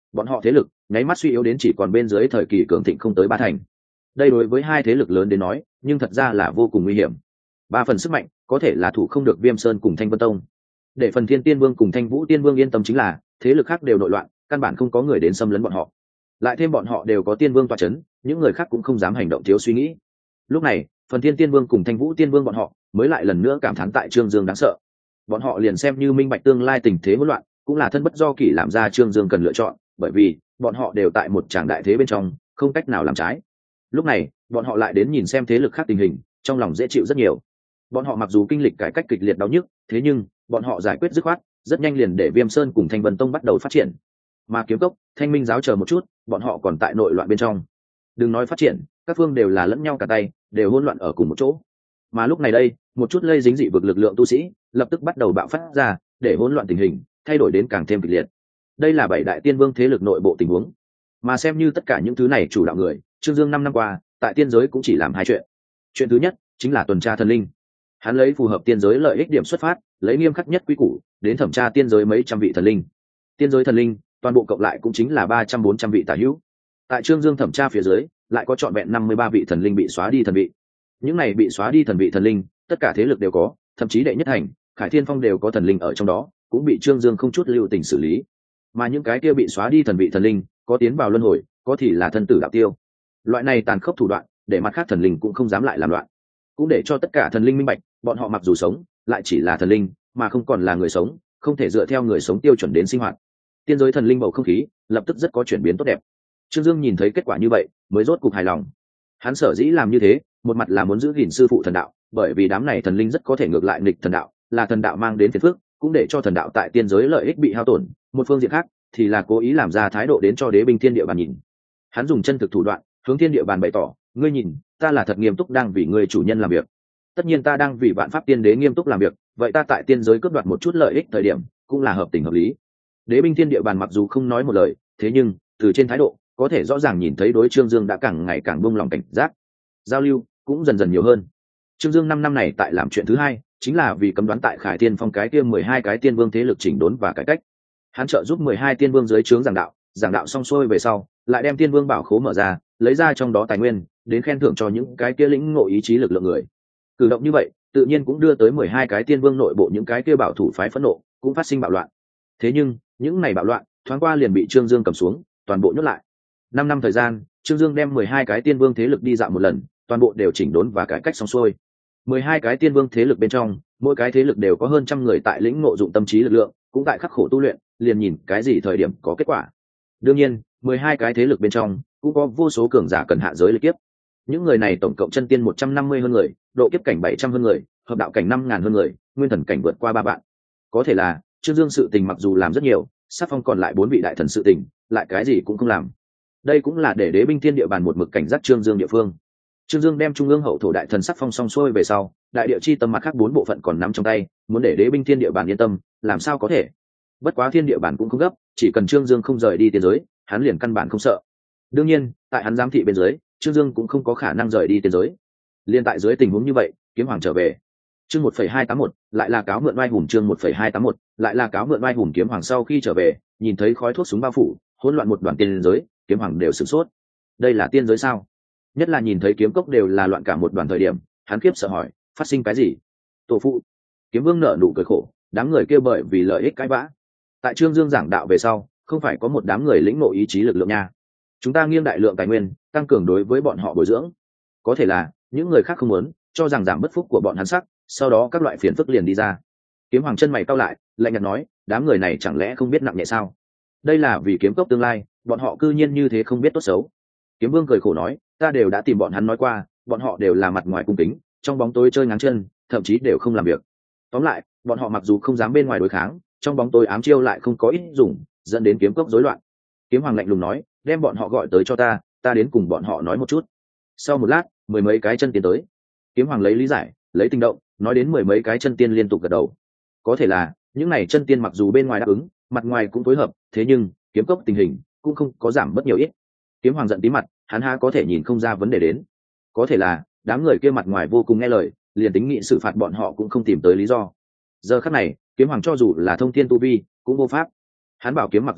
[SPEAKER 1] bọn họ thế lực nháy mắt suy yếu đến chỉ còn bên dưới thời kỳ cường thịnh không tới ba thành. Đây đối với hai thế lực lớn đến nói nhưng thật ra là vô cùng nguy hiểm. Ba phần sức mạnh có thể là thủ không được Viêm Sơn cùng Thanh Vân Tông. Để Phần Thiên Tiên Vương cùng Thanh Vũ Tiên Vương yên tâm chính là thế lực khác đều nội loạn, căn bản không có người đến xâm lấn bọn họ. Lại thêm bọn họ đều có Tiên Vương tọa chấn, những người khác cũng không dám hành động thiếu suy nghĩ. Lúc này Phần Thiên Tiên Vương cùng Thanh Vũ Tiên Vương bọn họ mới lại lần nữa cảm thán tại Trương Dương đáng sợ. Bọn họ liền xem như minh bạch tương lai tình thế hỗn loạn, cũng là thân bất do kỷ làm ra Trương Dương cần lựa chọn, bởi vì bọn họ đều tại một tràng đại thế bên trong, không cách nào làm trái. Lúc này bọn họ lại đến nhìn xem thế lực khác tình hình, trong lòng dễ chịu rất nhiều. Bọn họ mặc dù kinh lịch cải cách kịch liệt đau nhức, thế nhưng bọn họ giải quyết dứt khoát, rất nhanh liền để Viêm Sơn cùng Thanh Vân Tông bắt đầu phát triển. Mà Kiếm Cốc, Thanh Minh giáo chờ một chút, bọn họ còn tại nội loạn bên trong. Đừng nói phát triển, các phương đều là lẫn nhau cả tay, đều hỗn loạn ở cùng một chỗ. Mà lúc này đây, một chút lây dính dị vực lực lượng tu sĩ, lập tức bắt đầu bạo phát ra, để hỗn loạn tình hình thay đổi đến càng thêm kịch liệt. Đây là bảy đại tiên vương thế lực nội bộ tình huống. Mà xem như tất cả những thứ này chủ đạo người, Trương Dương năm năm qua, tại tiên giới cũng chỉ làm hai chuyện. Chuyện thứ nhất chính là tuần tra thần linh. Hắn lấy phù hợp tiên giới lợi ích điểm xuất phát, lấy nghiêm khắc nhất quy củ, đến thẩm tra tiên giới mấy trăm vị thần linh. Tiên giới thần linh, toàn bộ cộng lại cũng chính là ba trăm bốn trăm vị tả hữu. Tại Trương Dương thẩm tra phía dưới, lại có trọn vẹn năm mươi ba vị thần linh bị xóa đi thần vị. Những này bị xóa đi thần vị thần linh, tất cả thế lực đều có, thậm chí đệ nhất hành, Khải Thiên Phong đều có thần linh ở trong đó, cũng bị Trương Dương không chút lưu tình xử lý. Mà những cái kia bị xóa đi thần vị thần linh, có tiến vào luân hồi, có thì là thân tử đạo tiêu. Loại này tàn khốc thủ đoạn, để mặt khác thần linh cũng không dám lại làm loạn, cũng để cho tất cả thần linh minh bạch, bọn họ mặc dù sống, lại chỉ là thần linh, mà không còn là người sống, không thể dựa theo người sống tiêu chuẩn đến sinh hoạt. Tiên giới thần linh bầu không khí lập tức rất có chuyển biến tốt đẹp. Trương Dương nhìn thấy kết quả như vậy, mới rốt cục hài lòng. Hắn sở dĩ làm như thế, một mặt là muốn giữ gìn sư phụ thần đạo, bởi vì đám này thần linh rất có thể ngược lại nghịch thần đạo, là thần đạo mang đến phiền phức, cũng để cho thần đạo tại tiên giới lợi ích bị hao tổn. Một phương diện khác, thì là cố ý làm ra thái độ đến cho Đế binh thiên địa bàn nhìn. Hắn dùng chân thực thủ đoạn, hướng thiên địa bàn bày tỏ, ngươi nhìn, ta là thật nghiêm túc đang vì ngươi chủ nhân làm việc. Tất nhiên ta đang vì vạn pháp tiên đế nghiêm túc làm việc, vậy ta tại tiên giới cướp đoạt một chút lợi ích thời điểm, cũng là hợp tình hợp lý. Đế binh thiên địa bàn mặc dù không nói một lời, thế nhưng từ trên thái độ, có thể rõ ràng nhìn thấy đối Trương Dương đã càng ngày càng buông lòng cảnh giác, giao lưu cũng dần dần nhiều hơn. Trương Dương năm năm này tại làm chuyện thứ hai, chính là vì cấm đoán tại Khải Tiên Phong cái kia mười hai cái tiên vương thế lực chỉnh đốn và cải cách. Hắn trợ giúp mười hai tiên vương dưới trướng giảng đạo, giảng đạo xong xuôi về sau, lại đem tiên vương bảo khố mở ra, lấy ra trong đó tài nguyên, đến khen thưởng cho những cái kia lĩnh ngộ ý chí lực lượng người. Cử động như vậy, tự nhiên cũng đưa tới mười hai cái tiên vương nội bộ những cái kia bảo thủ phái phẫn nộ, cũng phát sinh bạo loạn. Thế nhưng, những này bạo loạn, thoáng qua liền bị Trương Dương cầm xuống, toàn bộ nhốt lại. Năm năm thời gian, Trương Dương đem mười hai cái tiên vương thế lực đi dạo một lần, toàn bộ đều chỉnh đốn và cải cách xong xuôi. mười hai cái tiên vương thế lực bên trong, mỗi cái thế lực đều có hơn trăm người tại lĩnh ngộ dụng tâm trí lực lượng, cũng tại khắc khổ tu luyện, liền nhìn cái gì thời điểm có kết quả. Đương nhiên, mười hai cái thế lực bên trong cũng có vô số cường giả cần hạ giới lịch kiếp. Những người này tổng cộng chân tiên một trăm năm mươi hơn người, độ kiếp cảnh bảy trăm hơn người, hợp đạo cảnh năm ngàn hơn người, nguyên thần cảnh vượt qua ba vạn. Có thể là, Trương Dương sự tình mặc dù làm rất nhiều, Sắc Phong còn lại bốn vị đại thần sự tình, lại cái gì cũng không làm. Đây cũng là để Đế binh thiên địa bàn một mực cảnh giác Trương Dương địa phương. Trương Dương đem trung ương hậu thổ đại thần Sắc Phong xong xuôi về sau, đại địa chi tâm mặt khác bốn bộ phận còn nắm trong tay, muốn để Đế binh thiên địa bàn yên tâm, làm sao có thể? Bất quá thiên địa bàn cũng không gấp, chỉ cần Trương Dương không rời đi tiên giới, hắn liền căn bản không sợ. Đương nhiên, tại hắn giám thị bên dưới, Trương Dương cũng không có khả năng rời đi tiên giới. Liên tại dưới tình huống như vậy, Kiếm Hoàng trở về. Chương một phẩy hai tám mốt, lại là cáo mượn oai hùng chương một phẩy hai tám mốt, lại là cáo mượn oai hùng. Kiếm Hoàng sau khi trở về, nhìn thấy khói thuốc súng bao phủ, hỗn loạn một đoàn tiên giới, Kiếm Hoàng đều sửng sốt. Đây là tiên giới sao? Nhất là nhìn thấy kiếm cốc đều là loạn cả một đoàn thời điểm, hắn khiếp sợ hỏi, phát sinh cái gì? Tổ phụ. Kiếm Vương nở nụ cười khổ, đám người kia bởi vì lợi ích cãi vã. Tại Trương Dương giảng đạo về sau, không phải có một đám người lĩnh ngộ ý chí lực lượng nha. Chúng ta nghiêng đại lượng tài nguyên, tăng cường đối với bọn họ bồi dưỡng. Có thể là những người khác không muốn, cho rằng giảm bất phúc của bọn hắn sắc, sau đó các loại phiền phức liền đi ra. Kiếm Hoàng chân mày cau lại, lạnh nhạt nói, đám người này chẳng lẽ không biết nặng nhẹ sao? Đây là vì kiếm cốc tương lai, bọn họ cư nhiên như thế không biết tốt xấu. Kiếm Vương cười khổ nói, ta đều đã tìm bọn hắn nói qua, bọn họ đều là mặt ngoài cung kính, trong bóng tối chơi ngáng chân, thậm chí đều không làm việc. Tóm lại, bọn họ mặc dù không dám bên ngoài đối kháng, trong bóng tối ám chiêu lại không có ít dùng, dẫn đến kiếm cốc rối loạn. Kiếm Hoàng lạnh lùng nói, đem bọn họ gọi tới cho ta, ta đến cùng bọn họ nói một chút. Sau một lát, mười mấy cái chân tiên tới. Kiếm Hoàng lấy lý giải, lấy tình động, nói đến mười mấy cái chân tiên liên tục gật đầu. Có thể là những này chân tiên mặc dù bên ngoài đáp ứng, mặt ngoài cũng phối hợp, thế nhưng kiếm cốc tình hình cũng không có giảm bất nhiều ít. Kiếm Hoàng giận tí mặt, hắn há có thể nhìn không ra vấn đề đến. Có thể là đám người kia mặt ngoài vô cùng nghe lời, liền tính nghị xử phạt bọn họ cũng không tìm tới lý do. Giờ khắc này, Kiếm Hoàng cho dù là thông thiên tu vi cũng vô pháp. Hắn bảo kiếm mặc dù sắc,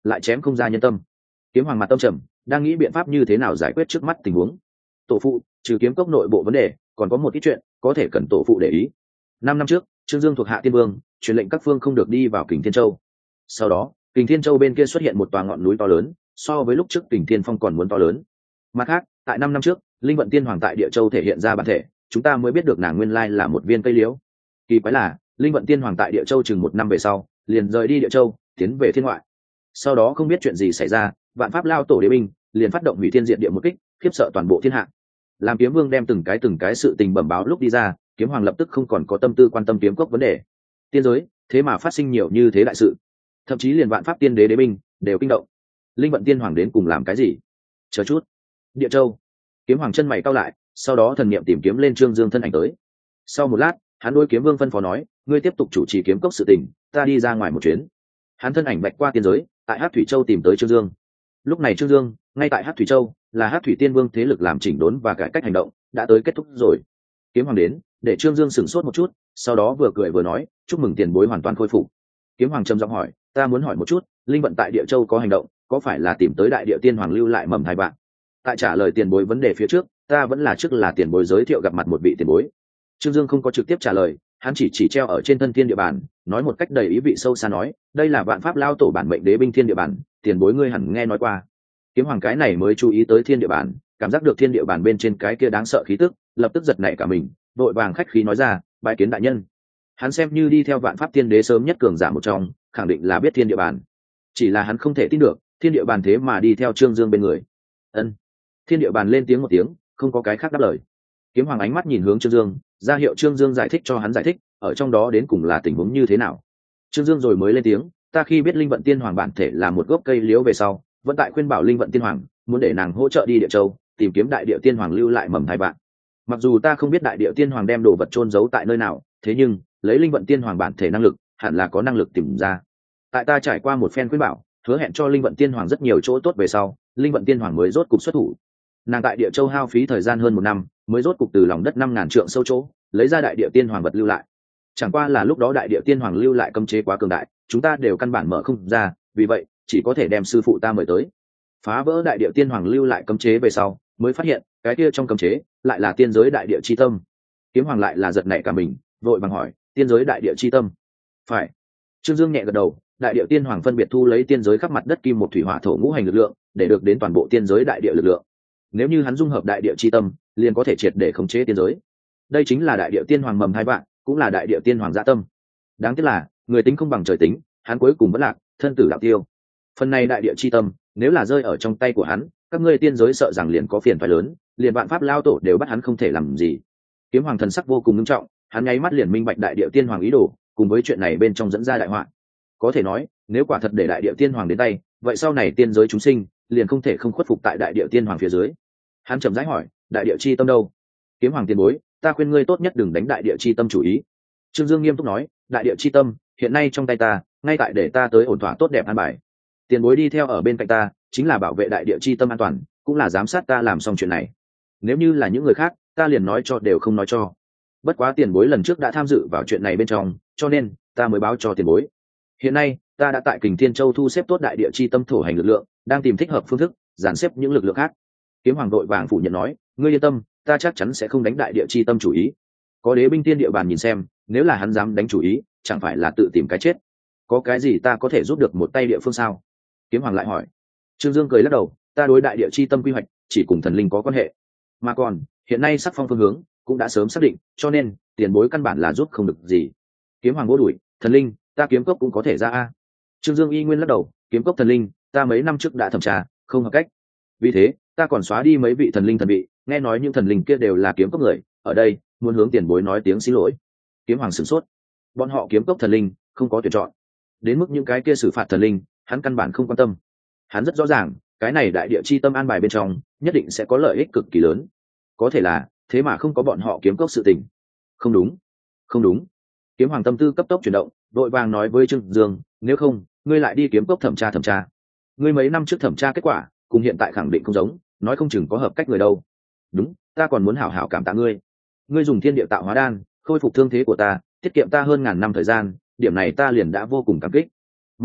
[SPEAKER 1] lại chém không ra nhân tâm. Kiếm hoàng mặt tâm trầm, đang nghĩ biện pháp như thế nào giải quyết trước mắt tình huống. Tổ phụ, trừ kiếm cốc nội bộ vấn đề, còn có một ít chuyện có thể cần tổ phụ để ý. Năm năm trước, Trương Dương thuộc hạ Tiên Vương truyền lệnh các phương không được đi vào Kình Thiên Châu. Sau đó, Kình Thiên Châu bên kia xuất hiện một tòa ngọn núi to lớn, so với lúc trước Kình Thiên Phong còn muốn to lớn. Mặt khác, tại năm năm trước, Linh Vận Tiên Hoàng tại Địa Châu thể hiện ra bản thể, chúng ta mới biết được nàng nguyên lai là một viên cây liễu. Kỳ quái là, Linh Vận Tiên Hoàng tại Địa Châu chừng một năm về sau, liền rời đi Địa Châu, tiến về thiên ngoại. Sau đó không biết chuyện gì xảy ra, vạn pháp lao tổ đế binh liền phát động hủy thiên diệt địa một kích, khiếp sợ toàn bộ thiên hạ. Làm Kiếm Vương đem từng cái từng cái sự tình bẩm báo lúc đi ra, Kiếm Hoàng lập tức không còn có tâm tư quan tâm kiếm cốc vấn đề. Tiên giới, thế mà phát sinh nhiều như thế đại sự, thậm chí liền vạn pháp tiên đế đế binh đều kinh động. Linh Vận Tiên Hoàng đến cùng làm cái gì? Chờ chút. Địa Châu. Kiếm Hoàng chân mày cau lại, sau đó thần niệm tìm kiếm lên Trương Dương thân ảnh tới. Sau một lát, hắn đối Kiếm Vương phân phó nói, ngươi tiếp tục chủ trì kiếm cốc sự tình, ta đi ra ngoài một chuyến. Hắn thân ảnh bạch qua tiên giới, tại Hắc Thủy Châu tìm tới Trương Dương. Lúc này Trương Dương ngay tại Hắc Thủy Châu, là Hắc Thủy Tiên Vương thế lực làm chỉnh đốn và cải cách hành động đã tới kết thúc rồi. Kiếm Hoàng đến, để Trương Dương sửng sốt một chút, sau đó vừa cười vừa nói, chúc mừng tiền bối hoàn toàn khôi phục. Kiếm Hoàng trầm giọng hỏi, ta muốn hỏi một chút, Linh Vận tại Địa Châu có hành động, có phải là tìm tới Đại Địa Tiên Hoàng lưu lại mầm thai bạn? Tại trả lời tiền bối vấn đề phía trước, ta vẫn là trước là tiền bối giới thiệu gặp mặt một vị tiền bối. Trương Dương không có trực tiếp trả lời, hắn chỉ chỉ treo ở trên thân thiên địa bàn, nói một cách đầy ý vị sâu xa nói, đây là vạn pháp lao tổ bản mệnh đế binh thiên địa bàn, tiền bối ngươi hẳn nghe nói qua. Kiếm Hoàng cái này mới chú ý tới thiên địa bàn, cảm giác được thiên địa bàn bên trên cái kia đáng sợ khí tức, lập tức giật nảy cả mình, vội vàng khách khí nói ra, bái kiến đại nhân. Hắn xem như đi theo vạn pháp tiên đế sớm nhất cường giả một trong, khẳng định là biết thiên địa bàn. Chỉ là hắn không thể tin được, thiên địa bàn thế mà đi theo Trương Dương bên người. Ân. Thiên địa bàn lên tiếng một tiếng, không có cái khác đáp lời. Kiếm Hoàng ánh mắt nhìn hướng Trương Dương, ra hiệu Trương Dương giải thích cho hắn giải thích, ở trong đó đến cùng là tình huống như thế nào. Trương Dương rồi mới lên tiếng, ta khi biết Linh Vận Tiên Hoàng bản thể là một gốc cây liễu về sau, vẫn tại khuyên bảo Linh Vận Tiên Hoàng, muốn để nàng hỗ trợ đi Địa Châu, tìm kiếm Đại Địa Tiên Hoàng lưu lại mầm thai bạn. Mặc dù ta không biết Đại Địa Tiên Hoàng đem đồ vật chôn giấu tại nơi nào, thế nhưng lấy Linh Vận Tiên Hoàng bản thể năng lực, hẳn là có năng lực tìm ra. Tại ta trải qua một phen khuyên bảo, hứa hẹn cho Linh Vận Tiên Hoàng rất nhiều chỗ tốt về sau, Linh Vận Tiên Hoàng mới rốt cục xuất thủ. Nàng tại Địa Châu hao phí thời gian hơn một năm, mới rốt cục từ lòng đất năm ngàn trượng sâu chỗ lấy ra Đại Địa Tiên Hoàng vật lưu lại. Chẳng qua là lúc đó Đại Địa Tiên Hoàng lưu lại cấm chế quá cường đại, chúng ta đều căn bản mở không ra, vì vậy chỉ có thể đem sư phụ ta mời tới, phá vỡ Đại Địa Tiên Hoàng lưu lại cấm chế về sau, mới phát hiện cái kia trong cấm chế lại là tiên giới Đại Địa chi tâm. Kiếm Hoàng lại là giật nảy cả mình, vội vàng hỏi, tiên giới Đại Địa chi tâm? Phải. Trương Dương nhẹ gật đầu, Đại Địa Tiên Hoàng phân biệt thu lấy tiên giới khắp mặt đất kim một thủy hỏa thổ ngũ hành lực lượng, để được đến toàn bộ tiên giới Đại Địa lực lượng. Nếu như hắn dung hợp Đại Địa chi tâm, liền có thể triệt để khống chế tiên giới. Đây chính là Đại Địa Tiên Hoàng mầm hai vạn, cũng là Đại Địa Tiên Hoàng dạ tâm. Đáng tiếc là người tính không bằng trời tính, hắn cuối cùng vẫn lạc, thân tử đạo tiêu. Phần này Đại Địa chi tâm, nếu là rơi ở trong tay của hắn, các ngươi tiên giới sợ rằng liền có phiền phải lớn, liền vạn pháp lao tổ đều bắt hắn không thể làm gì. Kiếm Hoàng thần sắc vô cùng nghiêm trọng, hắn nháy mắt liền minh bạch Đại Địa Tiên Hoàng ý đồ, cùng với chuyện này bên trong dẫn ra đại họa. Có thể nói, nếu quả thật để Đại Địa Tiên Hoàng đến tay, vậy sau này tiên giới chúng sinh liền không thể không khuất phục tại Đại Địa Tiên Hoàng phía dưới. Hắn chậm rãi hỏi, Đại Địa chi tâm đâu? Kiếm Hoàng tiền bối, ta khuyên ngươi tốt nhất đừng đánh Đại Địa chi tâm chủ ý. Trương Dương nghiêm túc nói, Đại Địa chi tâm hiện nay trong tay ta, ngay tại để ta tới ổn thỏa tốt đẹp an bài. Tiền bối đi theo ở bên cạnh ta, chính là bảo vệ Đại Địa chi tâm an toàn, cũng là giám sát ta làm xong chuyện này. Nếu như là những người khác, ta liền nói cho đều không nói cho. Bất quá tiền bối lần trước đã tham dự vào chuyện này bên trong, cho nên ta mới báo cho tiền bối. Hiện nay ta đã tại Kình Thiên Châu thu xếp tốt Đại Địa chi tâm thổ hành lực lượng, đang tìm thích hợp phương thức dàn xếp những lực lượng khác. Kiếm Hoàng đội vàng phủ nhận nói, ngươi yên tâm, ta chắc chắn sẽ không đánh Đại Địa chi tâm chủ ý. Có đế binh tiên địa bàn nhìn xem, nếu là hắn dám đánh chủ ý, chẳng phải là tự tìm cái chết. Có cái gì ta có thể giúp được một tay địa phương sao? Kiếm Hoàng lại hỏi. Trương Dương cười lắc đầu, ta đối Đại Địa chi tâm quy hoạch chỉ cùng thần linh có quan hệ, mà còn hiện nay sắc phong phương hướng cũng đã sớm xác định, cho nên tiền bối căn bản là giúp không được gì. Kiếm Hoàng vô đuổi, thần linh ta kiếm cốc cũng có thể ra a. Trương Dương y nguyên lắc đầu, kiếm cốc thần linh ta mấy năm trước đã thẩm tra, không hợp cách, vì thế ta còn xóa đi mấy vị thần linh thần vị, nghe nói những thần linh kia đều là kiếm cốc người, ở đây muốn hướng tiền bối nói tiếng xin lỗi. Kiếm Hoàng sửng sốt, bọn họ kiếm cốc thần linh không có tuyển chọn, đến mức những cái kia xử phạt thần linh hắn căn bản không quan tâm. Hắn rất rõ ràng cái này Đại Địa chi tâm an bài bên trong nhất định sẽ có lợi ích cực kỳ lớn, có thể là thế mà không có bọn họ kiếm cốc sự tình. Không đúng, không đúng. Kiếm Hoàng tâm tư cấp tốc chuyển động, đội vàng nói với Trương Dương, nếu không ngươi lại đi kiếm cốc thẩm tra thẩm tra. Ngươi mấy năm trước thẩm tra kết quả cùng hiện tại khẳng định không giống, nói không chừng có hợp cách người đâu. Đúng, ta còn muốn hảo hảo cảm tạ ngươi. Ngươi dùng thiên địa tạo hóa đan khôi phục thương thế của ta, tiết kiệm ta hơn ngàn năm thời gian, điểm này ta liền đã vô cùng cảm kích. Mặt khác,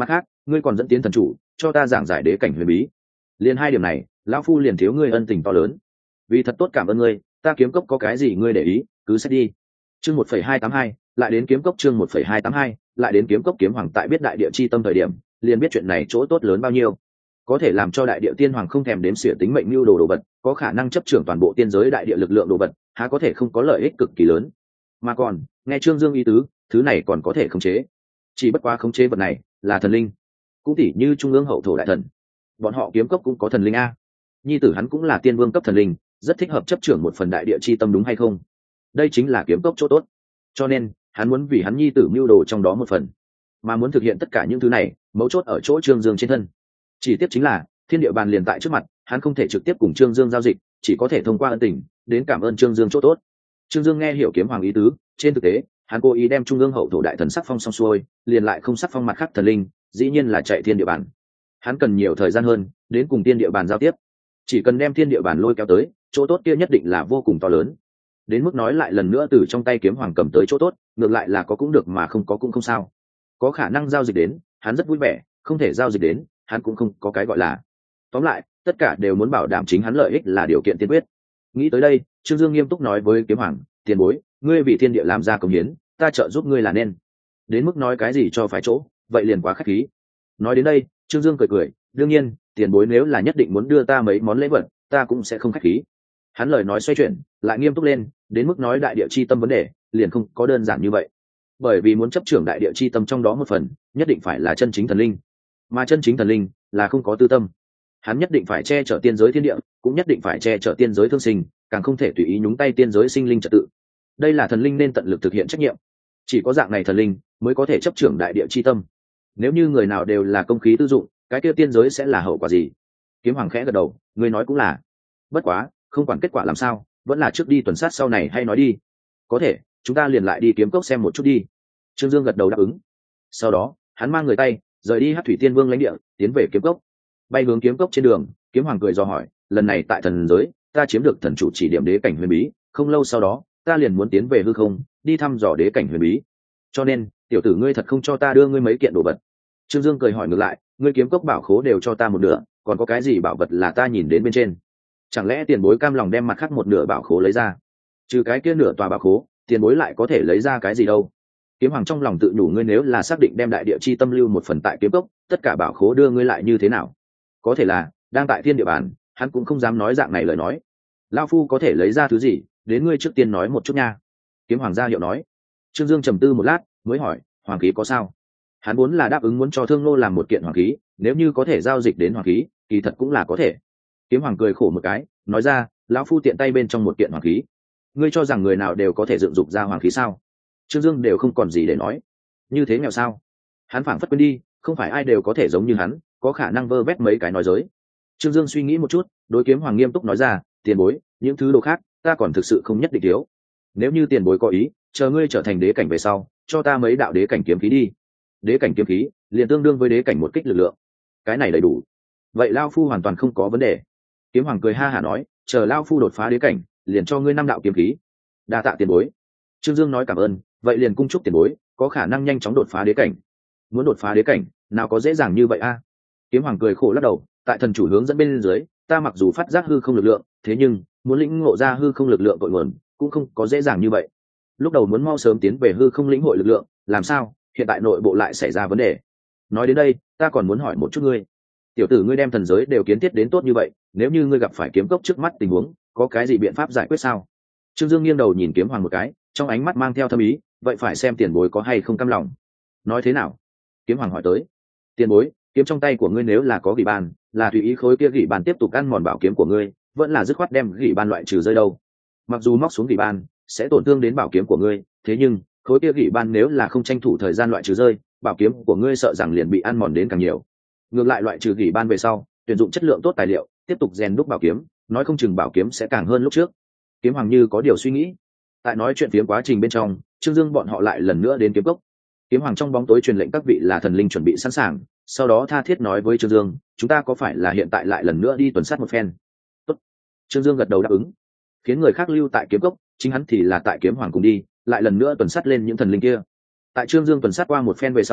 [SPEAKER 1] ngươi còn dẫn tiến thần chủ cho ta giảng giải đế cảnh huyền bí, liền hai điểm này lão phu liền thiếu ngươi ân tình to lớn, vì thật tốt cảm ơn ngươi, ta kiếm cốc có cái gì ngươi để ý cứ xét đi. Chương một phẩy hai tám hai lại đến kiếm cốc, chương một phẩy hai tám hai lại đến kiếm cốc. Kiếm hoàng tại biết đại địa chi tâm thời điểm liền biết chuyện này chỗ tốt lớn bao nhiêu, có thể làm cho đại địa tiên hoàng không thèm đếm xỉa tính mệnh mưu đồ đồ vật, có khả năng chấp trưởng toàn bộ tiên giới đại địa lực lượng đồ vật, há có thể không có lợi ích cực kỳ lớn. Mà còn nghe Trương Dương ý tứ, thứ này còn có thể khống chế, chỉ bất quá khống chế vật này là thần linh, cũng tỉ như trung ương hậu thổ đại thần, bọn họ kiếm cốc cũng có thần linh a, nhi tử hắn cũng là tiên vương cấp thần linh, rất thích hợp chấp trưởng một phần đại địa chi tâm, đúng hay không? Đây chính là kiếm cốc chỗ tốt, cho nên hắn muốn vì hắn nhi tử mưu đồ trong đó một phần. Mà muốn thực hiện tất cả những thứ này, mấu chốt ở chỗ Trương Dương trên thân. Chỉ tiếp chính là thiên địa bàn liền tại trước mặt, hắn không thể trực tiếp cùng Trương Dương giao dịch, chỉ có thể thông qua ân tình đến cảm ơn Trương Dương chỗ tốt. Trương Dương nghe hiểu kiếm hoàng ý tứ, trên thực tế hắn cố ý đem trung ương hậu thổ đại thần sắc phong xong xuôi, liền lại không sắc phong mặt khác thần linh, dĩ nhiên là chạy thiên địa bàn. Hắn cần nhiều thời gian hơn đến cùng thiên địa bàn giao tiếp, chỉ cần đem thiên địa bàn lôi kéo tới, chỗ tốt kia nhất định là vô cùng to lớn. Đến mức nói lại lần nữa từ trong tay kiếm hoàng cầm tới chỗ tốt, ngược lại là có cũng được mà không có cũng không sao. Có khả năng giao dịch đến, hắn rất vui vẻ, không thể giao dịch đến, hắn cũng không có cái gọi là. Tóm lại, tất cả đều muốn bảo đảm chính hắn lợi ích là điều kiện tiên quyết. Nghĩ tới đây, Trương Dương nghiêm túc nói với kiếm hoàng, tiền bối, ngươi vì thiên địa làm ra công hiến, ta trợ giúp ngươi là nên. Đến mức nói cái gì cho phải chỗ, vậy liền quá khách khí. Nói đến đây, Trương Dương cười cười, đương nhiên, tiền bối nếu là nhất định muốn đưa ta mấy món lễ vật, ta cũng sẽ không khách khí. Hắn lời nói xoay chuyển, lại nghiêm túc lên, đến mức nói đại địa chi tâm vấn đề, liền không có đơn giản như vậy. Bởi vì muốn chấp trưởng đại địa chi tâm trong đó một phần, nhất định phải là chân chính thần linh. Mà chân chính thần linh là không có tư tâm. Hắn nhất định phải che chở tiên giới thiên địa, cũng nhất định phải che chở tiên giới thương sinh, càng không thể tùy ý nhúng tay tiên giới sinh linh trật tự. Đây là thần linh nên tận lực thực hiện trách nhiệm. Chỉ có dạng này thần linh mới có thể chấp trưởng đại địa chi tâm. Nếu như người nào đều là công khí tư dụng, cái kia tiên giới sẽ là hậu quả gì? Kiếm hoàng khẽ gật đầu, người nói cũng là. Bất quá, không quản kết quả làm sao, vẫn là trước đi tuần sát sau này hay nói đi. Có thể, chúng ta liền lại đi kiếm cốc xem một chút đi. Trương Dương gật đầu đáp ứng. Sau đó, hắn mang người tay rời đi Hắc Thủy Tiên Vương lãnh địa, tiến về kiếm cốc. Bay hướng kiếm cốc trên đường, kiếm hoàng cười dò hỏi, lần này tại thần giới, ta chiếm được thần chủ chỉ điểm đế cảnh huyền bí, không lâu sau đó, ta liền muốn tiến về hư không, đi thăm dò đế cảnh huyền bí. Cho nên, tiểu tử ngươi thật không cho ta đưa ngươi mấy kiện đồ vật? Trương Dương cười hỏi ngược lại, ngươi kiếm cốc bảo khố đều cho ta một nửa, còn có cái gì bảo vật là ta nhìn đến bên trên? Chẳng lẽ tiền bối cam lòng đem mặt khác một nửa bảo khố lấy ra? Trừ cái kia nửa tòa bảo khố, tiền bối lại có thể lấy ra cái gì đâu? Kiếm hoàng trong lòng tự nhủ, ngươi nếu là xác định đem đại địa chi tâm lưu một phần tại kiếm cốc, tất cả bảo khố đưa ngươi lại như thế nào? Có thể là đang tại thiên địa bàn, hắn cũng không dám nói dạng này lời nói. Lão phu có thể lấy ra thứ gì, đến ngươi trước tiên nói một chút nha. Kiếm hoàng gia hiệu nói. Trương Dương trầm tư một lát, mới hỏi, hoàng khí có sao? Hắn muốn là đáp ứng muốn cho Thương Nô làm một kiện hoàng khí, nếu như có thể giao dịch đến hoàng khí, kỳ thật cũng là có thể. Kiếm hoàng cười khổ một cái, nói ra, lão phu tiện tay bên trong một kiện hoàng khí. Ngươi cho rằng người nào đều có thể dựng dục ra hoàng khí sao? Trương Dương đều không còn gì để nói. Như thế nghèo sao? Hắn phảng phất quên đi, không phải ai đều có thể giống như hắn, có khả năng vơ vét mấy cái nói giới. Trương Dương suy nghĩ một chút, đối kiếm hoàng nghiêm túc nói ra, tiền bối, những thứ đồ khác ta còn thực sự không nhất định thiếu. Nếu như tiền bối có ý, chờ ngươi trở thành đế cảnh về sau, cho ta mấy đạo đế cảnh kiếm khí đi. Đế cảnh kiếm khí liền tương đương với đế cảnh một kích lực lượng, cái này đầy đủ. Vậy lao phu hoàn toàn không có vấn đề. Kiếm hoàng cười ha hả nói, chờ lao phu đột phá đế cảnh, liền cho ngươi năm đạo kiếm khí. Đa tạ tiền bối. Trương Dương nói cảm ơn, vậy liền cung chúc tiền bối có khả năng nhanh chóng đột phá đế cảnh. Muốn đột phá đế cảnh, nào có dễ dàng như vậy a? Kiếm hoàng cười khổ lắc đầu, tại thần chủ hướng dẫn bên dưới, ta mặc dù phát giác hư không lực lượng, thế nhưng muốn lĩnh ngộ ra hư không lực lượng cội nguồn cũng không có dễ dàng như vậy. Lúc đầu muốn mau sớm tiến về hư không lĩnh hội lực lượng, làm sao hiện tại nội bộ lại xảy ra vấn đề? Nói đến đây, ta còn muốn hỏi một chút ngươi, tiểu tử ngươi đem thần giới đều kiến thiết đến tốt như vậy, nếu như ngươi gặp phải kiếm cốc trước mắt tình huống, có cái gì biện pháp giải quyết sao? Trương Dương nghiêng đầu nhìn kiếm hoàng một cái, trong ánh mắt mang theo thâm ý, vậy phải xem tiền bối có hay không cam lòng. Nói thế nào? Kiếm hoàng hỏi tới. Tiền bối, kiếm trong tay của ngươi nếu là có gỉ bàn, là tùy ý khối kia gỉ bàn tiếp tục ăn mòn bảo kiếm của ngươi, vẫn là dứt khoát đem gỉ bàn loại trừ rơi đâu? Mặc dù móc xuống gỉ bàn sẽ tổn thương đến bảo kiếm của ngươi, thế nhưng khối kia gỉ bàn nếu là không tranh thủ thời gian loại trừ rơi, bảo kiếm của ngươi sợ rằng liền bị ăn mòn đến càng nhiều. Ngược lại loại trừ gỉ bàn về sau, tuyển dụng chất lượng tốt tài liệu, tiếp tục rèn đúc bảo kiếm, nói không chừng bảo kiếm sẽ càng hơn lúc trước. Kiếm hoàng như có điều suy nghĩ. Tại nói chuyện phiếm quá trình bên trong, Trương Dương bọn họ lại lần nữa đến kiếm cốc. Kiếm hoàng trong bóng tối truyền lệnh các vị là thần linh chuẩn bị sẵn sàng, sau đó tha thiết nói với Trương Dương, chúng ta có phải là hiện tại lại lần nữa đi tuần sát một phen? Tốt. Trương Dương gật đầu đáp ứng. Khiến người khác lưu tại kiếm cốc, chính hắn thì là tại kiếm hoàng cùng đi, lại lần nữa tuần sát lên những thần linh kia. Tại Trương Dương tuần sát qua một phen về sau,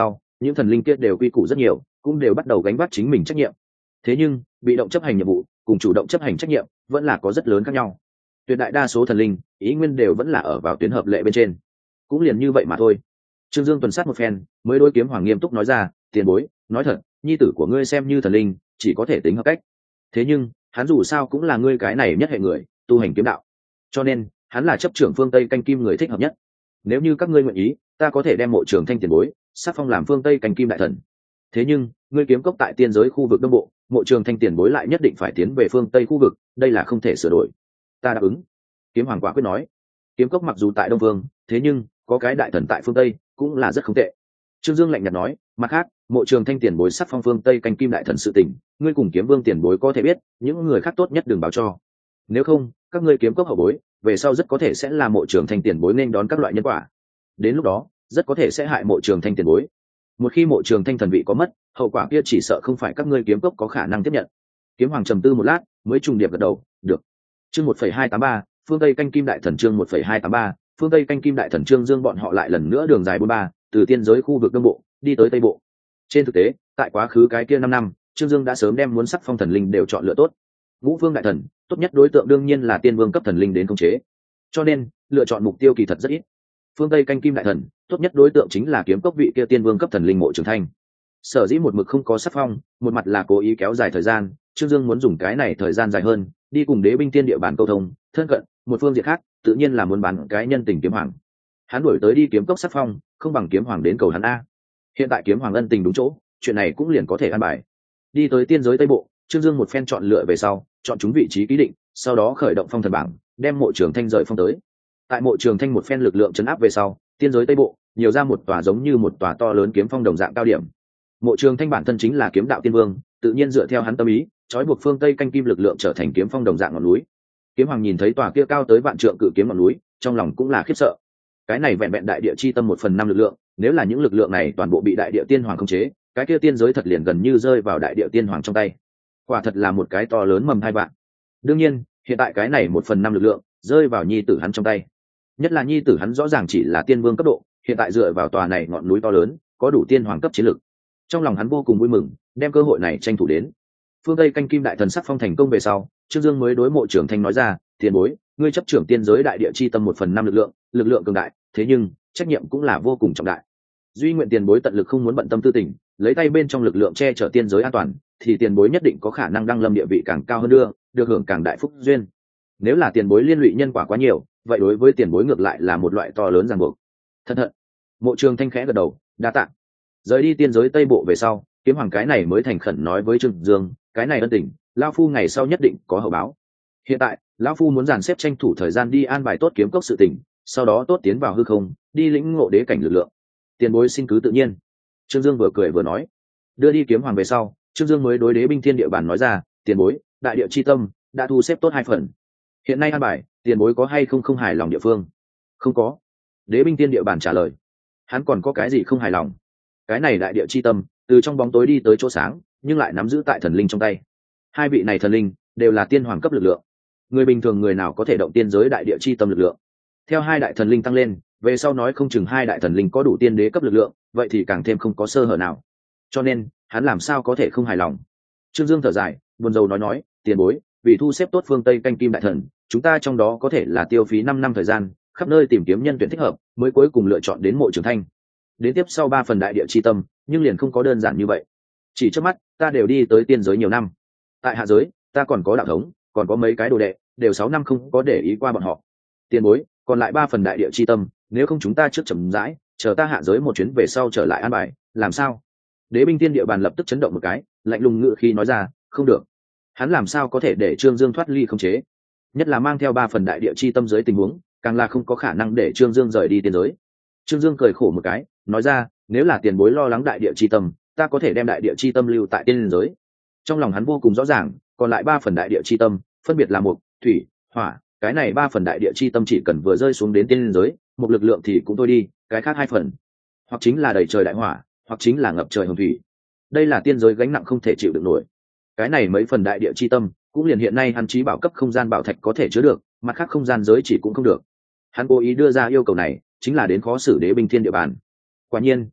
[SPEAKER 1] những thần linh kia đều quy củ rất nhiều, cũng đều bắt đầu gánh vác chính mình trách nhiệm. Thế nhưng bị động chấp hành nhiệm vụ cùng chủ động chấp hành trách nhiệm vẫn là có rất lớn khác nhau. Tuyệt đại đa số thần linh ý nguyên đều vẫn là ở vào tuyến hợp lệ bên trên, cũng liền như vậy mà thôi. Trương Dương tuần sát một phen mới đối Kiếm Hoàng nghiêm túc nói ra, tiền bối, nói thật, nhi tử của ngươi xem như thần linh chỉ có thể tính hợp cách, thế nhưng hắn dù sao cũng là ngươi cái này nhất hệ người tu hành kiếm đạo, cho nên hắn là chấp trưởng phương Tây canh kim người thích hợp nhất. Nếu như các ngươi nguyện ý, ta có thể đem Mộ Trường Thanh tiền bối sắc phong làm phương Tây canh kim đại thần. Thế nhưng ngươi kiếm cốc tại tiên giới khu vực đông bộ, Mộ Trường Thanh tiền bối lại nhất định phải tiến về phương Tây khu vực, đây là không thể sửa đổi. Ta đáp ứng. Kiếm Hoàng quả quyết nói. Kiếm cốc mặc dù tại đông vương, thế nhưng có cái đại thần tại phương Tây cũng là rất không tệ. Trương Dương lạnh nhạt nói, mặt khác, Mộ Trường Thanh tiền bối sắc phong phương Tây canh kim đại thần sự tình, ngươi cùng Kiếm Vương tiền bối có thể biết, những người khác tốt nhất đừng báo cho. Nếu không, các ngươi kiếm cốc hậu bối, về sau rất có thể sẽ là Mộ Trường Thanh tiền bối nên đón các loại nhân quả. Đến lúc đó, rất có thể sẽ hại Mộ Trường Thanh tiền bối. Một khi Mộ Trường Thanh thần vị có mất, hậu quả kia chỉ sợ không phải các ngươi kiếm cốc có khả năng tiếp nhận. Kiếm Hoàng trầm tư một lát, mới trùng điệp gật đầu, được. Chương một phẩy hai tám ba, phương Tây canh kim đại thần chương một phẩy hai tám ba, phương Tây canh kim đại thần Trương Dương bọn họ lại lần nữa đường dài bốn ba, từ tiên giới khu vực đông bộ đi tới tây bộ. Trên thực tế, tại quá khứ cái kia năm năm, Trương Dương đã sớm đem muốn sắc phong thần linh đều chọn lựa tốt. Ngũ phương đại thần, tốt nhất đối tượng đương nhiên là tiên vương cấp thần linh đến khống chế. Cho nên, lựa chọn mục tiêu kỳ thật rất ít. Phương Tây canh kim đại thần, tốt nhất đối tượng chính là kiếm cốc vị kia tiên vương cấp thần linh Mộ Trường Thanh. Sở dĩ một mực không có sắc phong, một mặt là cố ý kéo dài thời gian, Trương Dương muốn dùng cái này thời gian dài hơn, đi cùng Đế binh tiên địa bàn câu thông, thân cận, một phương diện khác, tự nhiên là muốn bán cái nhân tình Kiếm Hoàng. Hắn đuổi tới đi kiếm cốc sắc phong, không bằng Kiếm Hoàng đến cầu hắn a. Hiện tại Kiếm Hoàng ân tình đúng chỗ, chuyện này cũng liền có thể an bài. Đi tới tiên giới tây bộ, Trương Dương một phen chọn lựa về sau, chọn chúng vị trí ký định, sau đó khởi động phong thần bảng, đem Mộ Trường Thanh rời phong tới. Tại Mộ Trường Thanh một phen lực lượng chấn áp về sau, tiên giới tây bộ nhiều ra một tòa giống như một tòa to lớn kiếm phong đồng dạng cao điểm. Mộ Trường Thanh bản thân chính là kiếm đạo tiên vương, tự nhiên dựa theo hắn tâm ý, trói buộc phương Tây canh kim lực lượng trở thành kiếm phong đồng dạng ngọn núi. Kiếm Hoàng nhìn thấy tòa kia cao tới vạn trượng cự kiếm ngọn núi, trong lòng cũng là khiếp sợ. Cái này vẹn vẹn đại địa chi tâm một phần năm lực lượng, nếu là những lực lượng này toàn bộ bị đại địa tiên hoàng khống chế, cái kia tiên giới thật liền gần như rơi vào đại địa tiên hoàng trong tay. Quả thật là một cái to lớn mầm hai vạn. Đương nhiên, hiện tại cái này một phần năm lực lượng rơi vào nhi tử hắn trong tay. Nhất là nhi tử hắn rõ ràng chỉ là tiên vương cấp độ, hiện tại dựa vào tòa này ngọn núi to lớn, có đủ tiên hoàng cấp chiến lực. Trong lòng hắn vô cùng vui mừng, đem cơ hội này tranh thủ đến. Phương Tây canh kim đại thần sắc phong thành công về sau, Trương Dương mới đối Mộ Trường Thanh nói ra, tiền bối, ngươi chấp trưởng tiên giới đại địa chi tâm một phần năm lực lượng, lực lượng cường đại, thế nhưng trách nhiệm cũng là vô cùng trọng đại. Duy nguyện tiền bối tận lực không muốn bận tâm tư tình, lấy tay bên trong lực lượng che chở tiên giới an toàn, thì tiền bối nhất định có khả năng đăng lâm địa vị càng cao hơn nữa, được hưởng càng đại phúc duyên. Nếu là tiền bối liên lụy nhân quả quá nhiều, vậy đối với tiền bối ngược lại là một loại to lớn ràng buộc. Thật thật. Mộ Trường Thanh khẽ gật đầu, đa tạ. Rời đi tiên giới tây bộ về sau, Kiếm Hoàng cái này mới thành khẩn nói với Trương Dương, cái này ân tình, lão phu ngày sau nhất định có hậu báo. Hiện tại, lão phu muốn dàn xếp tranh thủ thời gian đi an bài tốt kiếm cốc sự tình, sau đó tốt tiến vào hư không, đi lĩnh ngộ đế cảnh lực lượng. Tiền bối xin cứ tự nhiên. Trương Dương vừa cười vừa nói. Đưa đi Kiếm Hoàng về sau, Trương Dương mới đối Đế binh thiên địa bản nói ra, tiền bối, đại địa chi tâm đã thu xếp tốt hai phần. Hiện nay an bài, tiền bối có hay không không hài lòng địa phương? Không có. Đế binh thiên địa bản trả lời. Hắn còn có cái gì không hài lòng? Cái này đại địa chi tâm từ trong bóng tối đi tới chỗ sáng, nhưng lại nắm giữ tại thần linh trong tay. Hai vị này thần linh đều là tiên hoàng cấp lực lượng. Người bình thường người nào có thể động tiên giới đại địa chi tâm lực lượng? Theo hai đại thần linh tăng lên, về sau nói không chừng hai đại thần linh có đủ tiên đế cấp lực lượng, vậy thì càng thêm không có sơ hở nào. Cho nên hắn làm sao có thể không hài lòng? Trương Dương thở dài, buồn rầu nói nói, tiền bối, vì thu xếp tốt phương Tây canh kim đại thần, chúng ta trong đó có thể là tiêu phí năm năm thời gian, khắp nơi tìm kiếm nhân tuyển thích hợp, mới cuối cùng lựa chọn đến Mộ Trường Thanh. Đến tiếp sau ba phần đại địa chi tâm, nhưng liền không có đơn giản như vậy. Chỉ trước mắt, ta đều đi tới tiên giới nhiều năm. Tại hạ giới, ta còn có đạo thống, còn có mấy cái đồ đệ, đều sáu năm không có để ý qua bọn họ. Tiền bối, còn lại ba phần đại địa chi tâm, nếu không chúng ta trước chậm rãi, chờ ta hạ giới một chuyến về sau trở lại an bài, làm sao? Đế binh tiên địa bàn lập tức chấn động một cái, lạnh lùng ngự khi nói ra, không được. Hắn làm sao có thể để Trương Dương thoát ly không chế? Nhất là mang theo ba phần đại địa chi tâm dưới tình huống, càng là không có khả năng để Trương Dương rời đi tiên giới. Trương Dương cười khổ một cái, nói ra, nếu là tiền bối lo lắng đại địa chi tâm, ta có thể đem đại địa chi tâm lưu tại tiên giới. Trong lòng hắn vô cùng rõ ràng, còn lại ba phần đại địa chi tâm, phân biệt là mộc, thủy, hỏa, cái này ba phần đại địa chi tâm chỉ cần vừa rơi xuống đến tiên giới, một lực lượng thì cũng thôi đi, cái khác hai phần, hoặc chính là đầy trời đại hỏa, hoặc chính là ngập trời hồng thủy. Đây là tiên giới gánh nặng không thể chịu được nổi. Cái này mấy phần đại địa chi tâm, cũng liền hiện nay hắn chí bảo cấp không gian bảo thạch có thể chứa được, mặt khác không gian giới chỉ cũng không được. Hắn cố ý đưa ra yêu cầu này, chính là đến khó xử Đế binh thiên địa bàn. Quả nhiên,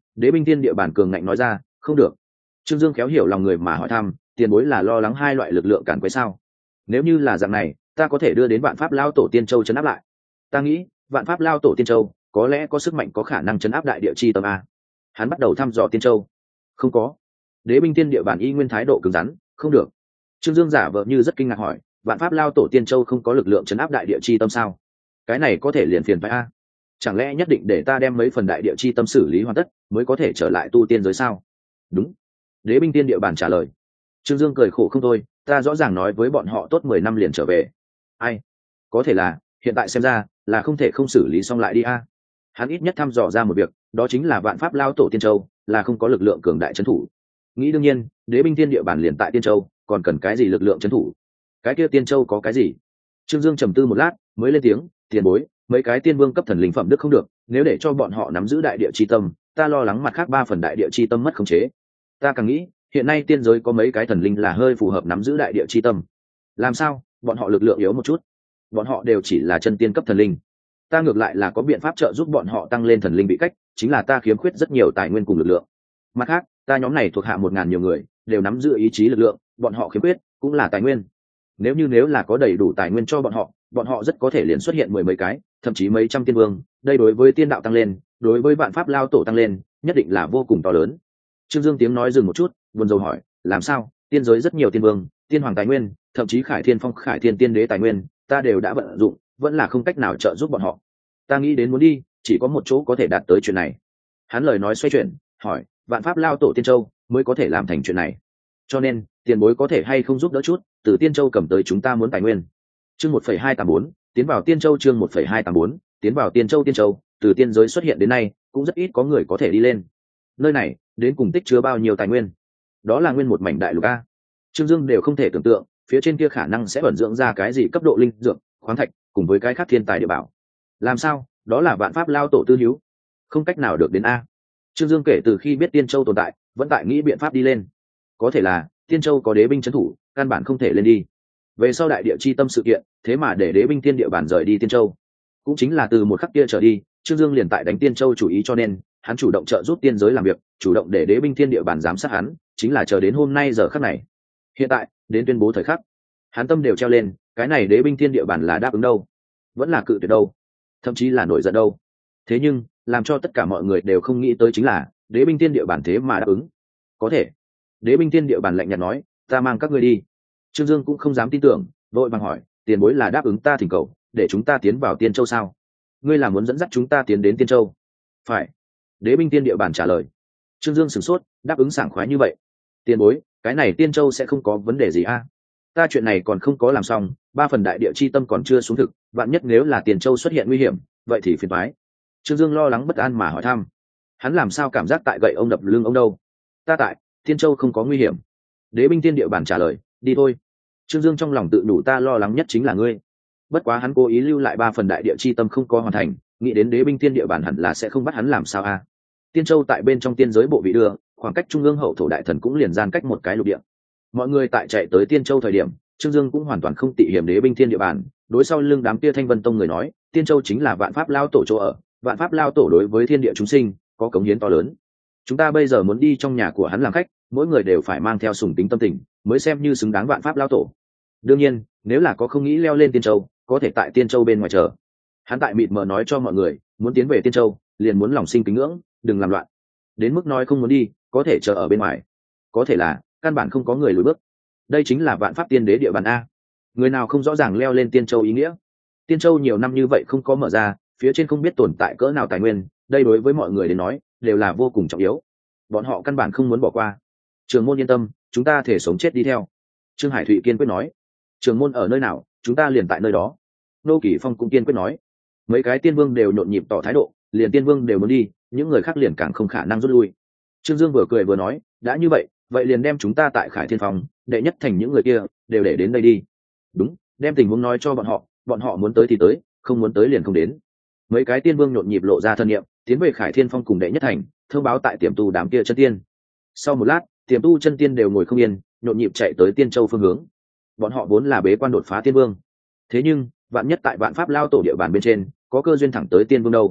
[SPEAKER 1] Đế binh tiên địa bản cường ngạnh nói ra, không được. Trương Dương khéo hiểu lòng người mà hỏi thăm, tiền bối là lo lắng hai loại lực lượng cản quấy sao? Nếu như là dạng này, ta có thể đưa đến vạn pháp lao tổ tiên châu chấn áp lại. Ta nghĩ vạn pháp lao tổ tiên châu có lẽ có sức mạnh có khả năng chấn áp đại địa chi tâm a. Hắn bắt đầu thăm dò tiên châu. Không có. Đế binh tiên địa bản y nguyên thái độ cứng rắn, không được. Trương Dương giả vờ như rất kinh ngạc hỏi, vạn pháp lao tổ tiên châu không có lực lượng chấn áp đại địa chi tâm sao? Cái này có thể liền phiền phải a. Chẳng lẽ nhất định để ta đem mấy phần đại địa chi tâm xử lý hoàn tất mới có thể trở lại tu tiên giới sao? Đúng. Đế binh tiên địa bản trả lời. Trương Dương cười khổ không thôi, ta rõ ràng nói với bọn họ tốt mười năm liền trở về. Ai? Có thể là hiện tại xem ra là không thể không xử lý xong lại đi a. Hắn ít nhất thăm dò ra một việc, đó chính là vạn pháp lao tổ tiên châu là không có lực lượng cường đại trấn thủ. Nghĩ đương nhiên, đế binh tiên địa bản liền tại tiên châu, còn cần cái gì lực lượng trấn thủ? Cái kia tiên châu có cái gì? Trương Dương trầm tư một lát mới lên tiếng, tiền bối, mấy cái tiên vương cấp thần linh phẩm đức không được, nếu để cho bọn họ nắm giữ đại địa chi tâm, ta lo lắng mặt khác ba phần đại địa chi tâm mất khống chế. Ta càng nghĩ hiện nay tiên giới có mấy cái thần linh là hơi phù hợp nắm giữ đại địa chi tâm. Làm sao bọn họ lực lượng yếu một chút? Bọn họ đều chỉ là chân tiên cấp thần linh, ta ngược lại là có biện pháp trợ giúp bọn họ tăng lên thần linh bị cách, chính là ta khiếm khuyết rất nhiều tài nguyên cùng lực lượng. Mặt khác ta nhóm này thuộc hạ một ngàn nhiều người đều nắm giữ ý chí lực lượng, bọn họ khiếm khuyết cũng là tài nguyên. Nếu như nếu là có đầy đủ tài nguyên cho bọn họ, bọn họ rất có thể liền xuất hiện mười mấy cái thậm chí mấy trăm tiên vương, đây đối với tiên đạo tăng lên, đối với vạn pháp lao tổ tăng lên nhất định là vô cùng to lớn. Trương Dương tiếng nói dừng một chút, buồn rầu hỏi, làm sao? Tiên giới rất nhiều tiên vương, tiên hoàng tài nguyên, thậm chí Khải Thiên Phong, Khải Thiên tiên đế tài nguyên, ta đều đã vận dụng, vẫn là không cách nào trợ giúp bọn họ. Ta nghĩ đến muốn đi, chỉ có một chỗ có thể đạt tới chuyện này. Hắn lời nói xoay chuyển, hỏi, vạn pháp lao tổ tiên châu mới có thể làm thành chuyện này. Cho nên, tiền bối có thể hay không giúp đỡ chút, từ tiên châu cầm tới chúng ta muốn tài nguyên. Chương một phẩy hai tám bốn, tiến vào tiên châu. Chương một phẩy hai tám bốn, tiến vào tiên châu. Tiên châu từ tiên giới xuất hiện đến nay cũng rất ít có người có thể đi lên. Nơi này đến cùng tích chứa bao nhiêu tài nguyên? Đó là nguyên một mảnh đại lục a. Trương Dương đều không thể tưởng tượng phía trên kia khả năng sẽ ẩn dưỡng ra cái gì cấp độ linh dược, khoáng thạch cùng với cái khác thiên tài địa bảo. Làm sao? Đó là vạn pháp lao tổ tư hiếu, không cách nào được đến a. Trương Dương kể từ khi biết tiên châu tồn tại vẫn tại nghĩ biện pháp đi lên. Có thể là tiên châu có đế binh trấn thủ, căn bản không thể lên đi. Về sau đại địa chi tâm sự kiện, thế mà để đế binh tiên địa bản rời đi tiên châu. Cũng chính là từ một khắc kia trở đi, Trương Dương liền tại đánh tiên châu chủ ý, cho nên hắn chủ động trợ giúp tiên giới làm việc, chủ động để đế binh tiên địa bản giám sát hắn, chính là chờ đến hôm nay giờ khắc này. Hiện tại đến tuyên bố thời khắc, hắn tâm đều treo lên, cái này đế binh tiên địa bản là đáp ứng đâu, vẫn là cự tuyệt đâu, thậm chí là nổi giận đâu. Thế nhưng làm cho tất cả mọi người đều không nghĩ tới chính là đế binh tiên địa bản thế mà đáp ứng. Có thể. Đế binh tiên địa bản lạnh nhạt nói, ta mang các ngươi đi. Trương Dương cũng không dám tin tưởng, vội vàng hỏi, tiền bối là đáp ứng ta thỉnh cầu để chúng ta tiến vào tiên châu sao? Ngươi là muốn dẫn dắt chúng ta tiến đến tiên châu? Phải. Đế binh tiên địa bản trả lời. Trương Dương sửng sốt, đáp ứng sảng khoái như vậy. Tiền bối, cái này tiên châu sẽ không có vấn đề gì a? Ta chuyện này còn không có làm xong, ba phần đại địa chi tâm còn chưa xuống thực, vạn nhất nếu là tiền châu xuất hiện nguy hiểm, vậy thì phiền toái. Trương Dương lo lắng bất an mà hỏi thăm. Hắn làm sao cảm giác tại gậy ông đập lưng ông đâu? Ta tại tiên châu không có nguy hiểm. Đế binh tiên địa bản trả lời. Đi thôi. Trương Dương trong lòng tự đủ, ta lo lắng nhất chính là ngươi. Bất quá hắn cố ý lưu lại ba phần đại địa chi tâm không có hoàn thành, nghĩ đến đế binh tiên địa bản hẳn là sẽ không bắt hắn làm sao a. Tiên châu tại bên trong tiên giới bộ vị đưa, khoảng cách trung ương hậu thổ đại thần cũng liền gian cách một cái lục địa. Mọi người tại chạy tới tiên châu thời điểm, Trương Dương cũng hoàn toàn không tị hiểm đế binh thiên địa bản, đối sau lưng đám kia Thanh Vân Tông người nói, tiên châu chính là vạn pháp lao tổ chỗ ở, vạn pháp lao tổ đối với thiên địa chúng sinh có cống hiến to lớn. Chúng ta bây giờ muốn đi trong nhà của hắn làm khách, mỗi người đều phải mang theo sùng tính tâm tình, mới xem như xứng đáng vạn pháp lao tổ. Đương nhiên, nếu là có không nghĩ leo lên tiên châu, có thể tại tiên châu bên ngoài chờ. Hắn tại mịt mờ nói cho mọi người, muốn tiến về tiên châu, liền muốn lòng sinh kính ngưỡng, đừng làm loạn. Đến mức nói không muốn đi, có thể chờ ở bên ngoài. Có thể là căn bản không có người lùi bước. Đây chính là vạn pháp tiên đế địa bàn a. Người nào không rõ ràng leo lên tiên châu ý nghĩa? Tiên châu nhiều năm như vậy không có mở ra, phía trên không biết tồn tại cỡ nào tài nguyên, đây đối với mọi người đến nói đều là vô cùng trọng yếu. Bọn họ căn bản không muốn bỏ qua. Trường môn yên tâm, chúng ta thể sống chết đi theo. Trương Hải Thụy kiên quyết nói. Trường môn ở nơi nào, chúng ta liền tại nơi đó. Nô Kỳ Phong cũng kiên quyết nói. Mấy cái tiên vương đều nhộn nhịp tỏ thái độ, liền tiên vương đều muốn đi, những người khác liền càng không khả năng rút lui. Trương Dương vừa cười vừa nói, đã như vậy, vậy liền đem chúng ta tại Khải Thiên Phong đệ nhất thành những người kia đều để đến đây đi. Đúng, đem tình huống nói cho bọn họ, bọn họ muốn tới thì tới, không muốn tới liền không đến. Mấy cái tiên vương nhộn nhịp lộ ra thân nhiệm, tiến về Khải Thiên Phong cùng đệ nhất thành, thông báo tại tiềm tu đám kia chân tiên. Sau một lát, tiềm tu chân tiên đều ngồi không yên, nhộn nhịp chạy tới Tiên Châu phương hướng. Bọn họ vốn là bế quan đột phá tiên vương, thế nhưng vạn nhất tại vạn pháp lao tổ địa bàn bên trên có cơ duyên thẳng tới tiên vương đâu.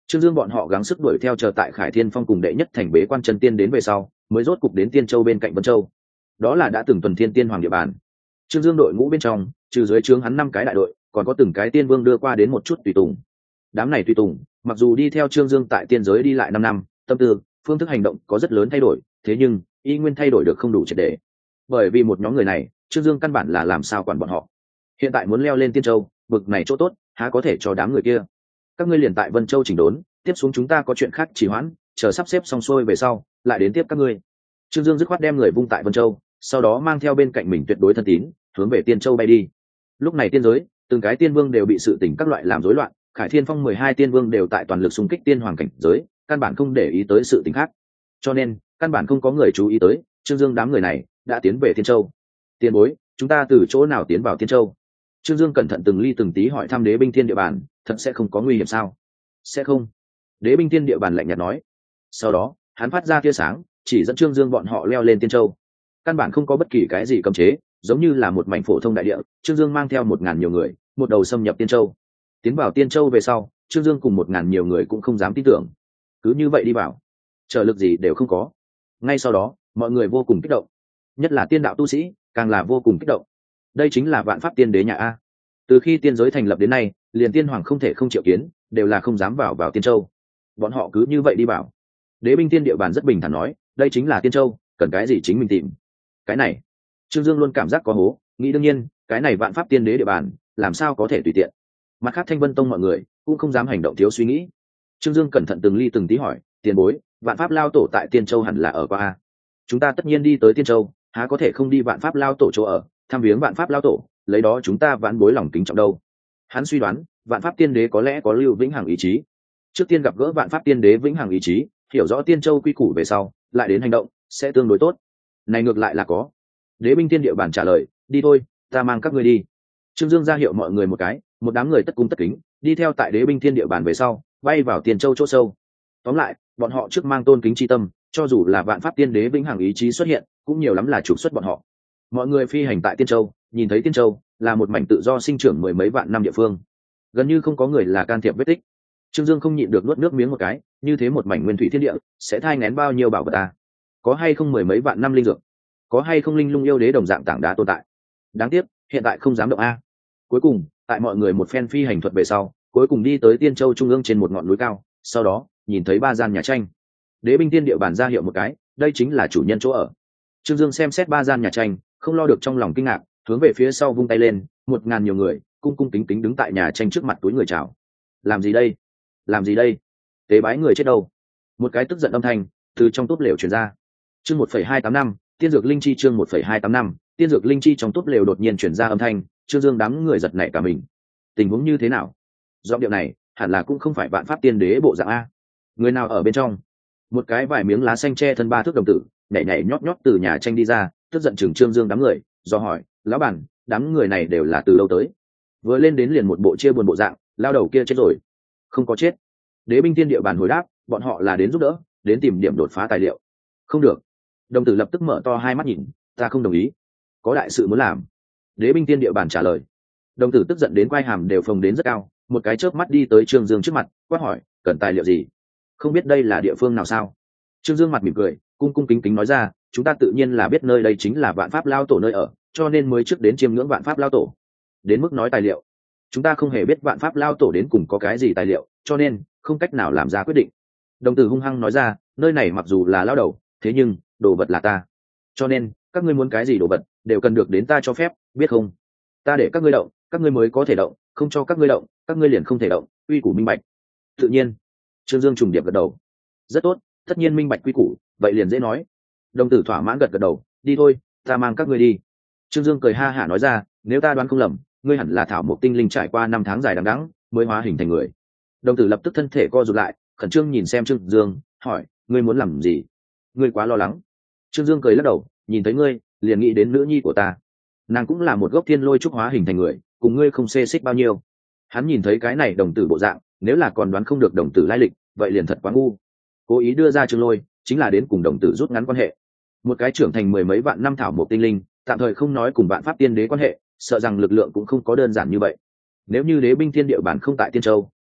[SPEAKER 1] Trương Dương bọn họ gắng sức đuổi theo chờ tại Khải Thiên Phong cùng đệ nhất thành bế quan chân tiên đến về sau, mới rốt cục đến Tiên Châu bên cạnh Vân Châu. Đó là đã từng tuần thiên tiên hoàng địa bàn. Trương Dương đội ngũ bên trong, trừ dưới trướng hắn năm cái đại đội, còn có từng cái tiên vương đưa qua đến một chút tùy tùng. Đám này tùy tùng, mặc dù đi theo Trương Dương tại tiên giới đi lại năm năm, tâm tư, phương thức hành động có rất lớn thay đổi, thế nhưng y nguyên thay đổi được không đủ triệt để. Bởi vì một nhóm người này, Trương Dương căn bản là làm sao quản bọn họ. Hiện tại muốn leo lên Tiên Châu, bực này chỗ tốt, há có thể cho đám người kia. Các ngươi liền tại Vân Châu chỉnh đốn, tiếp xuống chúng ta có chuyện khác trì hoãn, chờ sắp xếp xong xuôi về sau, lại đến tiếp các ngươi. Trương Dương dứt khoát đem người vung tại Vân Châu, sau đó mang theo bên cạnh mình tuyệt đối thân tín, hướng về Tiên Châu bay đi. Lúc này tiên giới, từng cái tiên vương đều bị sự tình các loại làm rối loạn, Khải Thiên Phong mười hai tiên vương đều tại toàn lực xung kích tiên hoàng cảnh giới, căn bản không để ý tới sự tình khác. Cho nên, căn bản không có người chú ý tới, Trương Dương đám người này đã tiến về Tiên Châu. Tiên bối, chúng ta từ chỗ nào tiến vào Tiên Châu? Trương Dương cẩn thận từng ly từng tí hỏi thăm Đế binh thiên địa bàn, thật sẽ không có nguy hiểm sao? Sẽ không. Đế binh thiên địa bàn lạnh nhạt nói. Sau đó, hắn phát ra tia sáng, chỉ dẫn Trương Dương bọn họ leo lên Tiên Châu. Căn bản không có bất kỳ cái gì cấm chế, giống như là một mảnh phổ thông đại địa. Trương Dương mang theo một ngàn nhiều người, một đầu xâm nhập Tiên Châu. Tiến vào Tiên Châu về sau, Trương Dương cùng một ngàn nhiều người cũng không dám tin tưởng. Cứ như vậy đi vào, trợ lực gì đều không có. Ngay sau đó, mọi người vô cùng kích động, nhất là tiên đạo tu sĩ, càng là vô cùng kích động. Đây chính là vạn pháp tiên đế nhà a. Từ khi tiên giới thành lập đến nay, liền tiên hoàng không thể không triệu kiến, đều là không dám vào vào Tiên Châu. Bọn họ cứ như vậy đi vào. Đế binh tiên địa bàn rất bình thản nói, đây chính là Tiên Châu, cần cái gì chính mình tìm. Cái này, Trương Dương luôn cảm giác có hố, nghĩ đương nhiên, cái này vạn pháp tiên đế địa bàn, làm sao có thể tùy tiện. Mặt khác Thanh Vân Tông mọi người cũng không dám hành động thiếu suy nghĩ. Trương Dương cẩn thận từng ly từng tí hỏi, tiền bối, vạn pháp lao tổ tại Tiên Châu hẳn là ở qua a. Chúng ta tất nhiên đi tới Tiên Châu, há có thể không đi vạn pháp lao tổ chỗ ở, thăm viếng vạn pháp lao tổ, lấy đó chúng ta vãn bối lòng kính trọng đâu. Hắn suy đoán, vạn pháp tiên đế có lẽ có lưu vĩnh hằng ý chí. Trước tiên gặp gỡ vạn pháp tiên đế vĩnh hằng ý chí, hiểu rõ Tiên Châu quy củ về sau, lại đến hành động, sẽ tương đối tốt. Này ngược lại là có. Đế binh tiên địa bản trả lời, đi thôi, ta mang các ngươi đi. Trương Dương ra hiệu mọi người một cái, một đám người tất cung tất kính, đi theo tại đế binh thiên địa bản về sau, bay vào Tiên Châu chỗ sâu. Tóm lại, bọn họ trước mang tôn kính chi tâm, cho dù là vạn pháp tiên đế vĩnh hằng ý chí xuất hiện, cũng nhiều lắm là trục xuất bọn họ. Mọi người phi hành tại Tiên Châu, nhìn thấy Tiên Châu là một mảnh tự do sinh trưởng mười mấy vạn năm địa phương, gần như không có người là can thiệp vết tích. Trương Dương không nhịn được nuốt nước miếng một cái, như thế một mảnh nguyên thủy thiên địa sẽ thai nghén bao nhiêu bảo vật à? Có hay không mười mấy vạn năm linh dược? Có hay không linh lung yêu đế đồng dạng tảng đá tồn tại? Đáng tiếc, hiện tại không dám động a. Cuối cùng, tại mọi người một phen phi hành thuật về sau, cuối cùng đi tới Tiên Châu trung ương trên một ngọn núi cao, sau đó nhìn thấy ba gian nhà tranh. Đế binh tiên địa bản ra hiệu một cái, đây chính là chủ nhân chỗ ở. Trương Dương xem xét ba gian nhà tranh, không lo được trong lòng kinh ngạc, hướng về phía sau vung tay lên, một ngàn nhiều người cung cung kính kính đứng tại nhà tranh trước mặt túi người chào. Làm gì đây? Làm gì đây? Tế bái người chết đâu? Một cái tức giận âm thanh từ trong túp lều truyền ra. Chương một phẩy hai tám năm, tiên dược linh chi chương một phẩy hai tám năm, tiên dược linh chi trong túp lều đột nhiên truyền ra âm thanh, Trương Dương đám người giật nảy cả mình. Tình huống như thế nào? Giọng điệu này, hẳn là cũng không phải vạn pháp tiên đế bộ dạng a. Người nào ở bên trong? Một cái vài miếng lá xanh che thân ba thước đồng tử, nhảy nhảy nhót nhót từ nhà tranh đi ra, tức giận chừng Trương Dương đám người, do hỏi, lão bản, đám người này đều là từ đâu tới? Vừa lên đến liền một bộ chia buồn bộ dạng, lao đầu kia chết rồi. Không có chết. Đế binh tiên địa bàn hồi đáp, bọn họ là đến giúp đỡ, đến tìm điểm đột phá tài liệu. Không được. Đồng tử lập tức mở to hai mắt nhìn, ta không đồng ý. Có đại sự muốn làm. Đế binh tiên địa bàn trả lời. Đồng tử tức giận đến quai hàm đều phồng đến rất cao, một cái chớp mắt đi tới Trương Dương trước mặt, quát hỏi, cần tài liệu gì? Không biết đây là địa phương nào sao? Trương Dương mặt mỉm cười, cung cung kính kính nói ra, chúng ta tự nhiên là biết nơi đây chính là vạn pháp lao tổ nơi ở, cho nên mới trước đến chiêm ngưỡng vạn pháp lao tổ. Đến mức nói tài liệu, chúng ta không hề biết vạn pháp lao tổ đến cùng có cái gì tài liệu, cho nên không cách nào làm ra quyết định. Đồng tử hung hăng nói ra, nơi này mặc dù là lao đầu, thế nhưng đồ vật là ta, cho nên các ngươi muốn cái gì đồ vật đều cần được đến ta cho phép, biết không? Ta để các ngươi động, các ngươi mới có thể động, không cho các ngươi động, các ngươi liền không thể động, quy củ minh bạch. Tự nhiên. Trương Dương trùng điệp gật đầu. Rất tốt, tất nhiên minh bạch quy củ, vậy liền dễ nói. Đồng tử thỏa mãn gật gật đầu, đi thôi, ta mang các ngươi đi. Trương Dương cười ha hả nói ra, nếu ta đoán không lầm, ngươi hẳn là thảo mộc tinh linh trải qua năm tháng dài đằng đẵng mới hóa hình thành người. Đồng tử lập tức thân thể co rụt lại, khẩn trương nhìn xem Trương Dương, hỏi, ngươi muốn làm gì? Ngươi quá lo lắng. Trương Dương cười lắc đầu, nhìn thấy ngươi, liền nghĩ đến nữ nhi của ta. Nàng cũng là một gốc thiên lôi trúc hóa hình thành người, cùng ngươi không xê xích bao nhiêu. Hắn nhìn thấy cái này đồng tử bộ dạng, nếu là còn đoán không được đồng tử lai lịch, vậy liền thật quá ngu. Cố ý đưa ra Trương Lôi, chính là đến cùng đồng tử rút ngắn quan hệ. Một cái trưởng thành mười mấy vạn năm thảo mộc tinh linh, tạm thời không nói cùng vạn pháp tiên đế quan hệ, sợ rằng lực lượng cũng không có đơn giản như vậy. Nếu như đế binh thiên địa bản không tại Tiên Châu,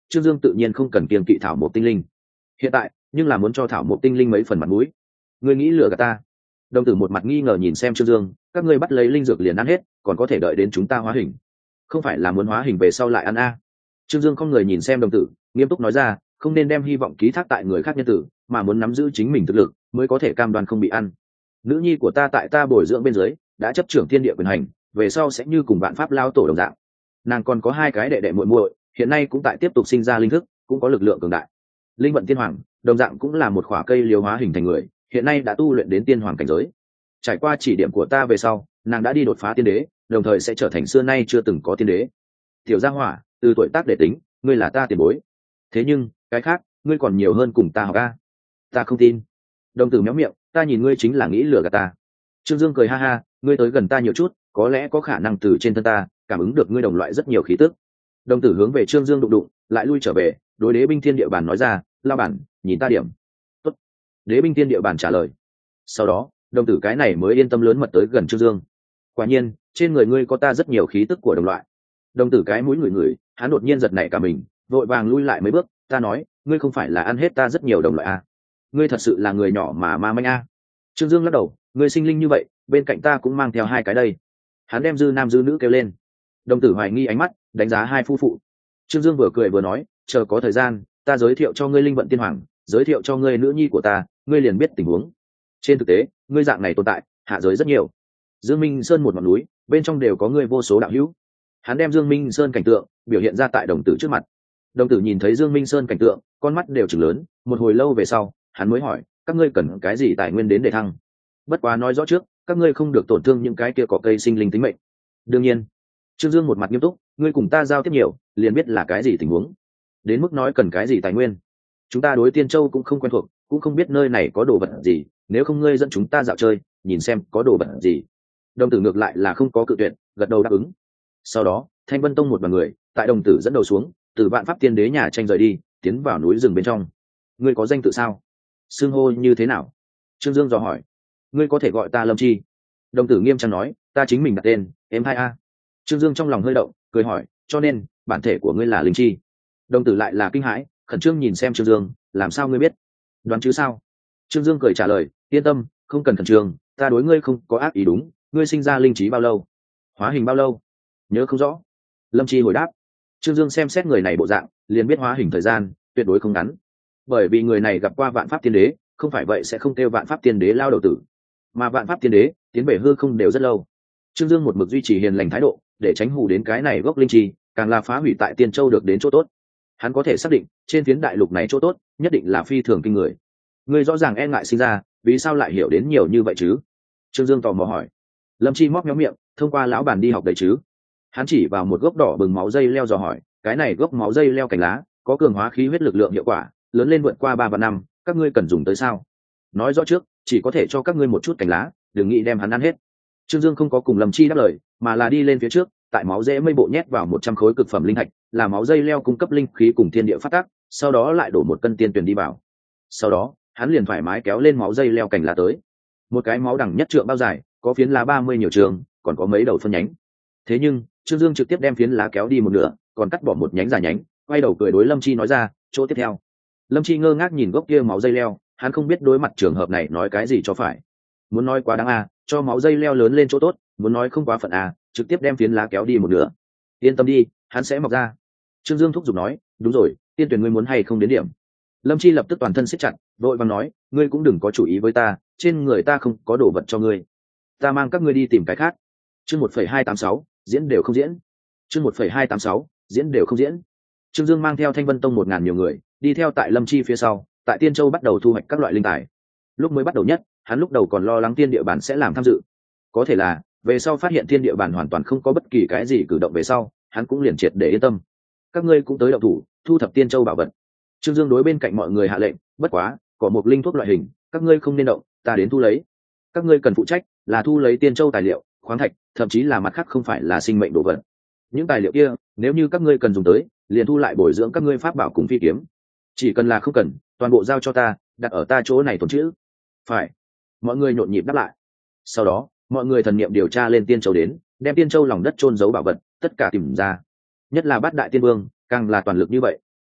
[SPEAKER 1] Trương Dương tự nhiên không cần kiêng kỵ thảo mộc tinh linh. Hiện tại nhưng là muốn cho thảo mộc tinh linh mấy phần mặt mũi. Ngươi nghĩ lừa gạt ta? Đồng tử một mặt nghi ngờ nhìn xem Trương Dương, các ngươi bắt lấy linh dược liền ăn hết, còn có thể đợi đến chúng ta hóa hình, không phải là muốn hóa hình về sau lại ăn a à? Trương Dương không người nhìn xem đồng tử, nghiêm túc nói ra, không nên đem hy vọng ký thác tại người khác nhân tử, mà muốn nắm giữ chính mình thực lực mới có thể cam đoan không bị ăn. Nữ nhi của ta tại ta bồi dưỡng bên dưới đã chấp trưởng thiên địa quyền hành, về sau sẽ như cùng vạn pháp lao tổ đồng dạng. Nàng còn có hai cái đệ đệ muội muội, hiện nay cũng tại tiếp tục sinh ra linh thức, cũng có lực lượng cường đại. Linh vận tiên hoàng đồng dạng cũng là một khỏa cây liều hóa hình thành người, hiện nay đã tu luyện đến tiên hoàng cảnh giới. Trải qua chỉ điểm của ta về sau, nàng đã đi đột phá tiên đế, đồng thời sẽ trở thành xưa nay chưa từng có tiên đế. Tiểu gia hỏa, từ tuổi tác để tính, ngươi là ta tiền bối. Thế nhưng cái khác ngươi còn nhiều hơn cùng ta học a. Ta không tin. Đồng tử méo miệng, ta nhìn ngươi chính là nghĩ lừa gạt ta. Trương Dương cười ha ha, ngươi tới gần ta nhiều chút, có lẽ có khả năng từ trên thân ta cảm ứng được ngươi đồng loại rất nhiều khí tức. Đồng tử hướng về Trương Dương đụng đụng, lại lui trở về, đối đế binh thiên địa bàn nói ra, lao bản, nhìn ta điểm. Tốt. Đế binh thiên địa bàn trả lời. Sau đó đồng tử cái này mới yên tâm lớn mật tới gần Trương Dương. Quả nhiên trên người ngươi có ta rất nhiều khí tức của đồng loại. Đồng tử cái mũi ngửi ngửi, hắn đột nhiên giật nảy cả mình, vội vàng lui lại mấy bước. Ta nói, ngươi không phải là ăn hết ta rất nhiều đồng loại à? Ngươi thật sự là người nhỏ mà ma manh à? Trương Dương lắc đầu, ngươi sinh linh như vậy, bên cạnh ta cũng mang theo hai cái đây. Hắn đem dư nam dư nữ kêu lên. Đồng tử hoài nghi ánh mắt đánh giá hai phu phụ. Trương Dương vừa cười vừa nói, chờ có thời gian ta giới thiệu cho ngươi linh vận tiên hoàng, giới thiệu cho ngươi nữ nhi của ta, ngươi liền biết tình huống. Trên thực tế ngươi dạng này tồn tại hạ giới rất nhiều. Dương Minh Sơn một ngọn núi, bên trong đều có ngươi vô số đạo hữu. Hắn đem Dương Minh Sơn cảnh tượng biểu hiện ra tại đồng tử trước mặt. Đồng tử nhìn thấy Dương Minh Sơn cảnh tượng, con mắt đều trừng lớn. Một hồi lâu về sau hắn mới hỏi, các ngươi cần cái gì tài nguyên đến để thăng? Bất quá nói rõ trước, các ngươi không được tổn thương những cái kia cỏ cây sinh linh tính mệnh. Đương nhiên. Trương Dương một mặt nghiêm túc, ngươi cùng ta giao tiếp nhiều liền biết là cái gì tình huống. Đến mức nói cần cái gì tài nguyên, chúng ta đối Tiên Châu cũng không quen thuộc, cũng không biết nơi này có đồ vật gì, nếu không ngươi dẫn chúng ta dạo chơi nhìn xem có đồ vật gì. Đồng tử ngược lại là không có cự tuyệt, gật đầu đáp ứng. Sau đó Thanh Vân Tông một đoàn người tại đồng tử dẫn đầu xuống, từ Vạn Pháp Tiên Đế nhà tranh rời đi, tiến vào núi rừng bên trong. Ngươi có danh tự sao? Xưng hô như thế nào? Trương Dương dò hỏi. Ngươi có thể gọi ta Lâm Chi. Đồng tử nghiêm trang nói, ta chính mình đặt tên, em hai a. Trương Dương trong lòng hơi động, cười hỏi, cho nên bản thể của ngươi là Linh Chi? Đồng tử lại là kinh hãi, khẩn trương nhìn xem Trương Dương, làm sao ngươi biết? Đoán chứ sao? Trương Dương cười trả lời, yên tâm, không cần khẩn trương, ta đối ngươi không có ác ý. Đúng, ngươi sinh ra linh trí bao lâu? Hóa hình bao lâu? Nhớ không rõ. Lâm Chi hồi đáp. Trương Dương xem xét người này bộ dạng, liền biết hóa hình thời gian tuyệt đối không ngắn, bởi vì người này gặp qua Vạn Pháp Tiên Đế, không phải vậy sẽ không kêu Vạn Pháp Tiên Đế lao đầu tử, mà Vạn Pháp Tiên Đế tiến về hư không đều rất lâu. Trương Dương một mực duy trì hiền lành thái độ, để tránh hù đến cái này gốc linh chi, càng là phá hủy tại Tiên Châu được đến chỗ tốt. Hắn có thể xác định trên phiến đại lục này chỗ tốt nhất định là phi thường kinh người. Ngươi rõ ràng e ngại sinh ra, vì sao lại hiểu đến nhiều như vậy chứ? Trương Dương tò mò hỏi. Lâm Chi móc méo miệng, thông qua lão bản đi học đấy chứ? Hắn chỉ vào một gốc đỏ bừng máu dây leo dò hỏi, cái này gốc máu dây leo cành lá có cường hóa khí huyết lực lượng hiệu quả, lớn lên vượt qua ba vạn năm, các ngươi cần dùng tới sao? Nói rõ trước, chỉ có thể cho các ngươi một chút cành lá, đừng nghĩ đem hắn ăn hết. Trương Dương không có cùng Lâm Chi đáp lời, mà là đi lên phía trước, tại máu rễ mây bộ nhét vào một trăm khối cực phẩm linh thạch, là máu dây leo cung cấp linh khí cùng thiên địa phát tác, sau đó lại đổ một cân tiên tuyển đi vào. Sau đó hắn liền thoải mái kéo lên máu dây leo cành lá tới. Một cái máu đẳng nhất trượng bao dài, có phiến lá ba mươi nhiều trường, còn có mấy đầu phân nhánh. Thế nhưng Trương Dương trực tiếp đem phiến lá kéo đi một nửa, còn cắt bỏ một nhánh dài nhánh, quay đầu cười đối Lâm Chi nói ra, chỗ tiếp theo. Lâm Chi ngơ ngác nhìn gốc kia máu dây leo, hắn không biết đối mặt trường hợp này nói cái gì cho phải. Muốn nói quá đáng à, cho máu dây leo lớn lên chỗ tốt, muốn nói không quá phận à, trực tiếp đem phiến lá kéo đi một nửa. Yên tâm đi, hắn sẽ mọc ra. Trương Dương thúc giục nói, đúng rồi, tiên tuyển ngươi muốn hay không đến điểm? Lâm Chi lập tức toàn thân siết chặt, vội vàng nói, ngươi cũng đừng có chủ ý với ta, trên người ta không có đồ vật cho ngươi, ta mang các ngươi đi tìm cái khác. Chương một phẩy hai tám sáu, diễn đều không diễn. Chương một phẩy hai tám sáu, diễn đều không diễn. Trương Dương mang theo Thanh Vân Tông một ngàn nhiều người, đi theo tại Lâm Chi phía sau, tại Tiên Châu bắt đầu thu hoạch các loại linh tài. Lúc mới bắt đầu nhất, hắn lúc đầu còn lo lắng tiên địa bản sẽ làm tham dự, có thể là về sau phát hiện tiên địa bản hoàn toàn không có bất kỳ cái gì cử động về sau, hắn cũng liền triệt để yên tâm. Các ngươi cũng tới động thủ, thu thập Tiên Châu bảo vật. Trương Dương đối bên cạnh mọi người hạ lệnh, bất quá có một linh thuốc loại hình, các ngươi không nên động, ta đến thu lấy. Các ngươi cần phụ trách là thu lấy Tiên Châu tài liệu, khoáng thạch, thậm chí là mặt khác không phải là sinh mệnh đồ vật. Những tài liệu kia, nếu như các ngươi cần dùng tới, liền thu lại bồi dưỡng các ngươi pháp bảo cùng phi kiếm. Chỉ cần là không cần, toàn bộ giao cho ta, đặt ở ta chỗ này tồn trữ. Phải. Mọi người nhộn nhịp đáp lại. Sau đó mọi người thần niệm điều tra lên Tiên Châu đến, đem Tiên Châu lòng đất chôn giấu bảo vật tất cả tìm ra. Nhất là Bát Đại Tiên Vương, càng là toàn lực như vậy.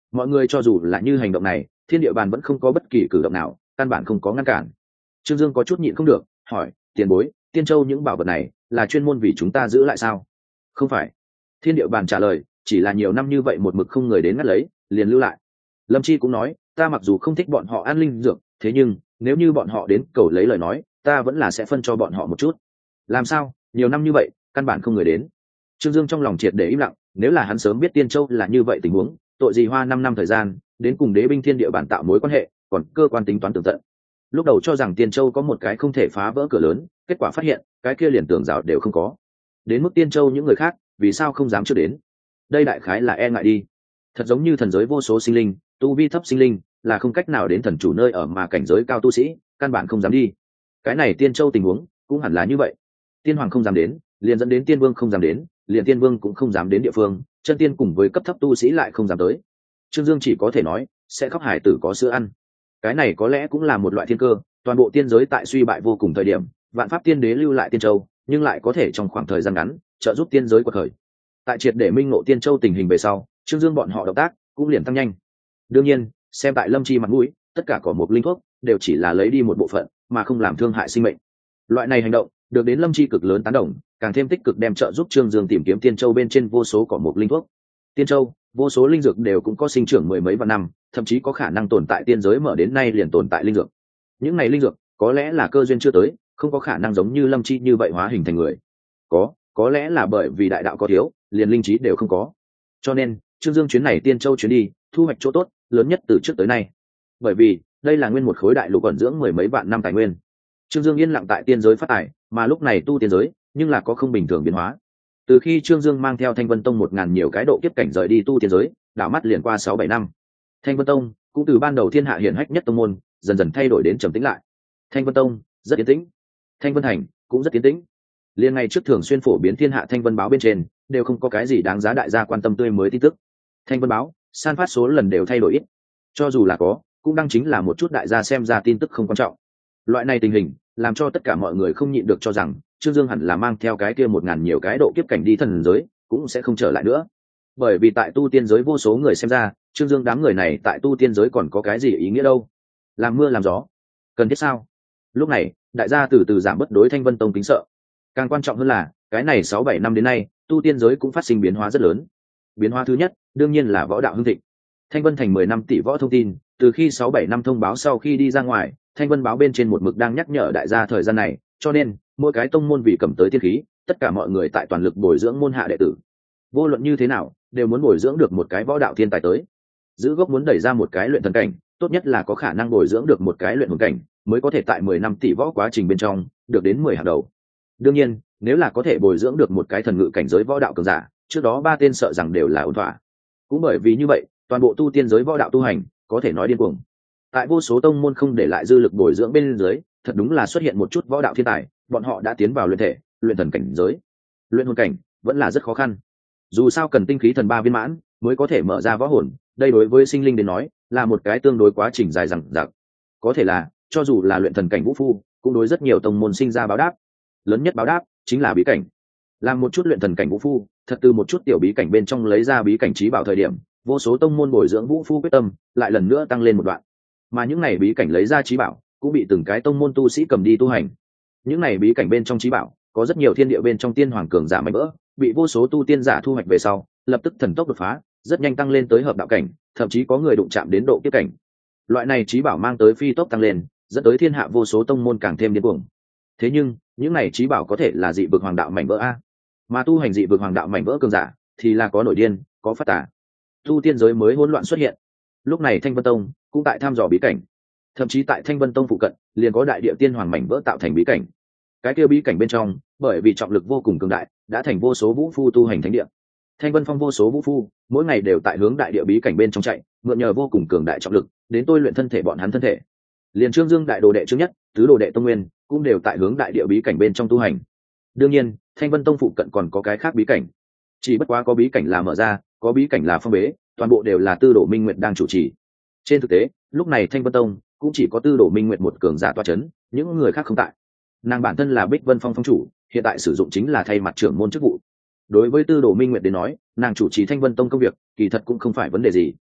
[SPEAKER 1] mọi người cho dù là như hành động này, thiên địa bàn vẫn không có bất kỳ cử động nào, căn bản không có ngăn cản. Trương Dương có chút nhịn không được, hỏi: tiền bối, tiên châu những bảo vật này là chuyên môn vì chúng ta giữ lại sao? Không phải. Thiên địa bàn trả lời: chỉ là nhiều năm như vậy một mực không người đến ngắt lấy, liền lưu lại. Lâm Chi cũng nói: ta mặc dù không thích bọn họ ăn linh dược, thế nhưng nếu như bọn họ đến cầu lấy lời nói, ta vẫn là sẽ phân cho bọn họ một chút. Làm sao nhiều năm như vậy căn bản không người đến? Trương Dương trong lòng triệt để im lặng, nếu là hắn sớm biết Tiên Châu là như vậy tình huống, tội gì hoa năm năm thời gian đến cùng đế binh thiên địa bản tạo mối quan hệ, còn cơ quan tính toán tường tận. Lúc đầu cho rằng Tiên Châu có một cái không thể phá vỡ cửa lớn, kết quả phát hiện cái kia liền tường rào đều không có. Đến mức Tiên Châu những người khác vì sao không dám trước đến? Đây đại khái là e ngại đi. Thật giống như thần giới vô số sinh linh, tu vi thấp sinh linh là không cách nào đến thần chủ nơi ở, mà cảnh giới cao tu sĩ căn bản không dám đi. Cái này Tiên Châu tình huống cũng hẳn là như vậy. Tiên hoàng không dám đến, liền dẫn đến tiên vương không dám đến, liền tiên vương cũng không dám đến địa phương, chân tiên cùng với cấp thấp tu sĩ lại không dám tới. Trương Dương chỉ có thể nói sẽ khóc hải tử có sữa ăn. Cái này có lẽ cũng là một loại thiên cơ. Toàn bộ tiên giới tại suy bại vô cùng thời điểm, vạn pháp tiên đế lưu lại Tiên Châu, nhưng lại có thể trong khoảng thời gian ngắn trợ giúp tiên giới quật khởi. Tại triệt để minh ngộ Tiên Châu tình hình về sau, Trương Dương bọn họ động tác cũng liền tăng nhanh. Đương nhiên, xem tại Lâm Chi mặt mũi, tất cả cỏ một linh thuốc đều chỉ là lấy đi một bộ phận, mà không làm thương hại sinh mệnh. Loại này hành động được đến Lâm Chi cực lớn tán đồng, càng thêm tích cực đem trợ giúp Trương Dương tìm kiếm Tiên Châu bên trên vô số cỏ một linh thuốc. Tiên Châu, vô số linh dược đều cũng có sinh trưởng mười mấy vạn năm, thậm chí có khả năng tồn tại tiên giới mở đến nay liền tồn tại linh dược. Những này linh dược có lẽ là cơ duyên chưa tới, không có khả năng giống như Lâm Chi như vậy hóa hình thành người. Có, có lẽ là bởi vì đại đạo có thiếu, liền linh trí đều không có. Cho nên, Trương Dương chuyến này Tiên Châu chuyến đi, thu hoạch chỗ tốt lớn nhất từ trước tới nay. Bởi vì, đây là nguyên một khối đại lục ẩn dưỡng mười mấy vạn năm tài nguyên. Trương Dương yên lặng tại tiên giới phát tài, mà lúc này tu tiên giới, nhưng là có không bình thường biến hóa. Từ khi Trương Dương mang theo Thanh Vân Tông một ngàn nhiều cái độ kiếp cảnh rời đi tu tiên giới, đảo mắt liền qua sáu bảy năm. Thanh Vân Tông cũng từ ban đầu thiên hạ hiển hách nhất tông môn, dần dần thay đổi đến trầm tĩnh lại. Thanh Vân Tông rất yên tĩnh, Thanh Vân Thành cũng rất yên tĩnh. Liên ngay trước thường xuyên phổ biến thiên hạ Thanh Vân báo bên trên, đều không có cái gì đáng giá đại gia quan tâm tươi mới tin tức. Thanh Vân báo san phát số lần đều thay đổi ít, cho dù là có, cũng đang chính là một chút đại gia xem ra tin tức không quan trọng. Loại này tình hình làm cho tất cả mọi người không nhịn được cho rằng Trương Dương hẳn là mang theo cái kia một ngàn nhiều cái độ kiếp cảnh đi thần giới, cũng sẽ không trở lại nữa. Bởi vì tại tu tiên giới vô số người xem ra, Trương Dương đám người này tại tu tiên giới còn có cái gì ý nghĩa đâu? Làm mưa làm gió, cần thiết sao? Lúc này, đại gia từ từ giảm bớt đối Thanh Vân Tông kính sợ. Càng quan trọng hơn là, cái này sáu bảy năm đến nay, tu tiên giới cũng phát sinh biến hóa rất lớn. Biến hóa thứ nhất, đương nhiên là võ đạo hưng thịnh. Thanh Vân Thành mười năm tỷ võ thông tin, từ khi sáu bảy năm thông báo sau khi đi ra ngoài, Thanh Vân báo bên trên một mực đang nhắc nhở đại gia thời gian này, cho nên mỗi cái tông môn vì cầm tới tiên khí, tất cả mọi người tại toàn lực bồi dưỡng môn hạ đệ tử. Vô luận như thế nào, đều muốn bồi dưỡng được một cái võ đạo thiên tài tới. Giữ gốc muốn đẩy ra một cái luyện thần cảnh, tốt nhất là có khả năng bồi dưỡng được một cái luyện hồn cảnh, mới có thể tại mười năm tỷ võ quá trình bên trong được đến mười hàng đầu. Đương nhiên, nếu là có thể bồi dưỡng được một cái thần ngự cảnh giới võ đạo cường giả, trước đó ba tên sợ rằng đều là ổn thỏa. Cũng bởi vì như vậy, toàn bộ tu tiên giới võ đạo tu hành có thể nói điên cuồng. Tại vô số tông môn không để lại dư lực bồi dưỡng bên dưới, thật đúng là xuất hiện một chút võ đạo thiên tài, bọn họ đã tiến vào luyện thể, luyện thần cảnh giới. Luyện hồn cảnh vẫn là rất khó khăn. Dù sao cần tinh khí thần ba viên mãn mới có thể mở ra võ hồn, đây đối với sinh linh đến nói là một cái tương đối quá trình dài dằng dặc. Có thể là, cho dù là luyện thần cảnh vũ phu, cũng đối rất nhiều tông môn sinh ra báo đáp. Lớn nhất báo đáp chính là bí cảnh. Làm một chút luyện thần cảnh vũ phu, thật từ một chút tiểu bí cảnh bên trong lấy ra bí cảnh trí bảo thời điểm, vô số tông môn bồi dưỡng vũ phu quyết tâm lại lần nữa tăng lên một đoạn. Mà những này bí cảnh lấy ra trí bảo cũng bị từng cái tông môn tu sĩ cầm đi tu hành. Những này bí cảnh bên trong trí bảo có rất nhiều thiên địa bên trong tiên hoàng cường giả mạnh vỡ, bị vô số tu tiên giả thu hoạch về sau, lập tức thần tốc đột phá, rất nhanh tăng lên tới hợp đạo cảnh, thậm chí có người đụng chạm đến độ kiếp cảnh. Loại này trí bảo mang tới phi tốc tăng lên, dẫn tới thiên hạ vô số tông môn càng thêm điên cuồng. Thế nhưng, những này trí bảo có thể là dị vực hoàng đạo mảnh vỡ a, mà tu hành dị vực hoàng đạo mảnh vỡ cường giả thì là có nổi điên, có phát tà. Tu tiên giới mới hỗn loạn xuất hiện. Lúc này Thanh Vân Tông cũng tại thăm dò bí cảnh, thậm chí tại Thanh Vân Tông phụ cận liền có đại địa tiên hoàng mảnh vỡ tạo thành bí cảnh. Cái kia bí cảnh bên trong, bởi vì trọng lực vô cùng cường đại, đã thành vô số vũ phu tu hành thánh địa. Thanh Vân Phong vô số vũ phu mỗi ngày đều tại hướng đại địa bí cảnh bên trong chạy, mượn nhờ vô cùng cường đại trọng lực đến tôi luyện thân thể bọn hắn thân thể. Liền Trương Dương đại đồ đệ trước nhất, tứ đồ đệ Tông Nguyên cũng đều tại hướng đại địa bí cảnh bên trong tu hành. Đương nhiên, Thanh Vân Tông phụ cận còn có cái khác bí cảnh, chỉ bất quá có bí cảnh là mở ra, có bí cảnh là phong bế, toàn bộ đều là Tư Đồ Minh Nguyệt đang chủ trì. Trên thực tế, lúc này Thanh Vân Tông cũng chỉ có Tư Đồ Minh Nguyệt một cường giả toa chấn, những người khác không tại. Nàng bản thân là Bích Vân Phong phong chủ, hiện tại sử dụng chính là thay mặt trưởng môn chức vụ. Đối với Tư Đồ Minh Nguyệt đến nói, nàng chủ trì Thanh Vân Tông công việc, kỳ thật cũng không phải vấn đề gì.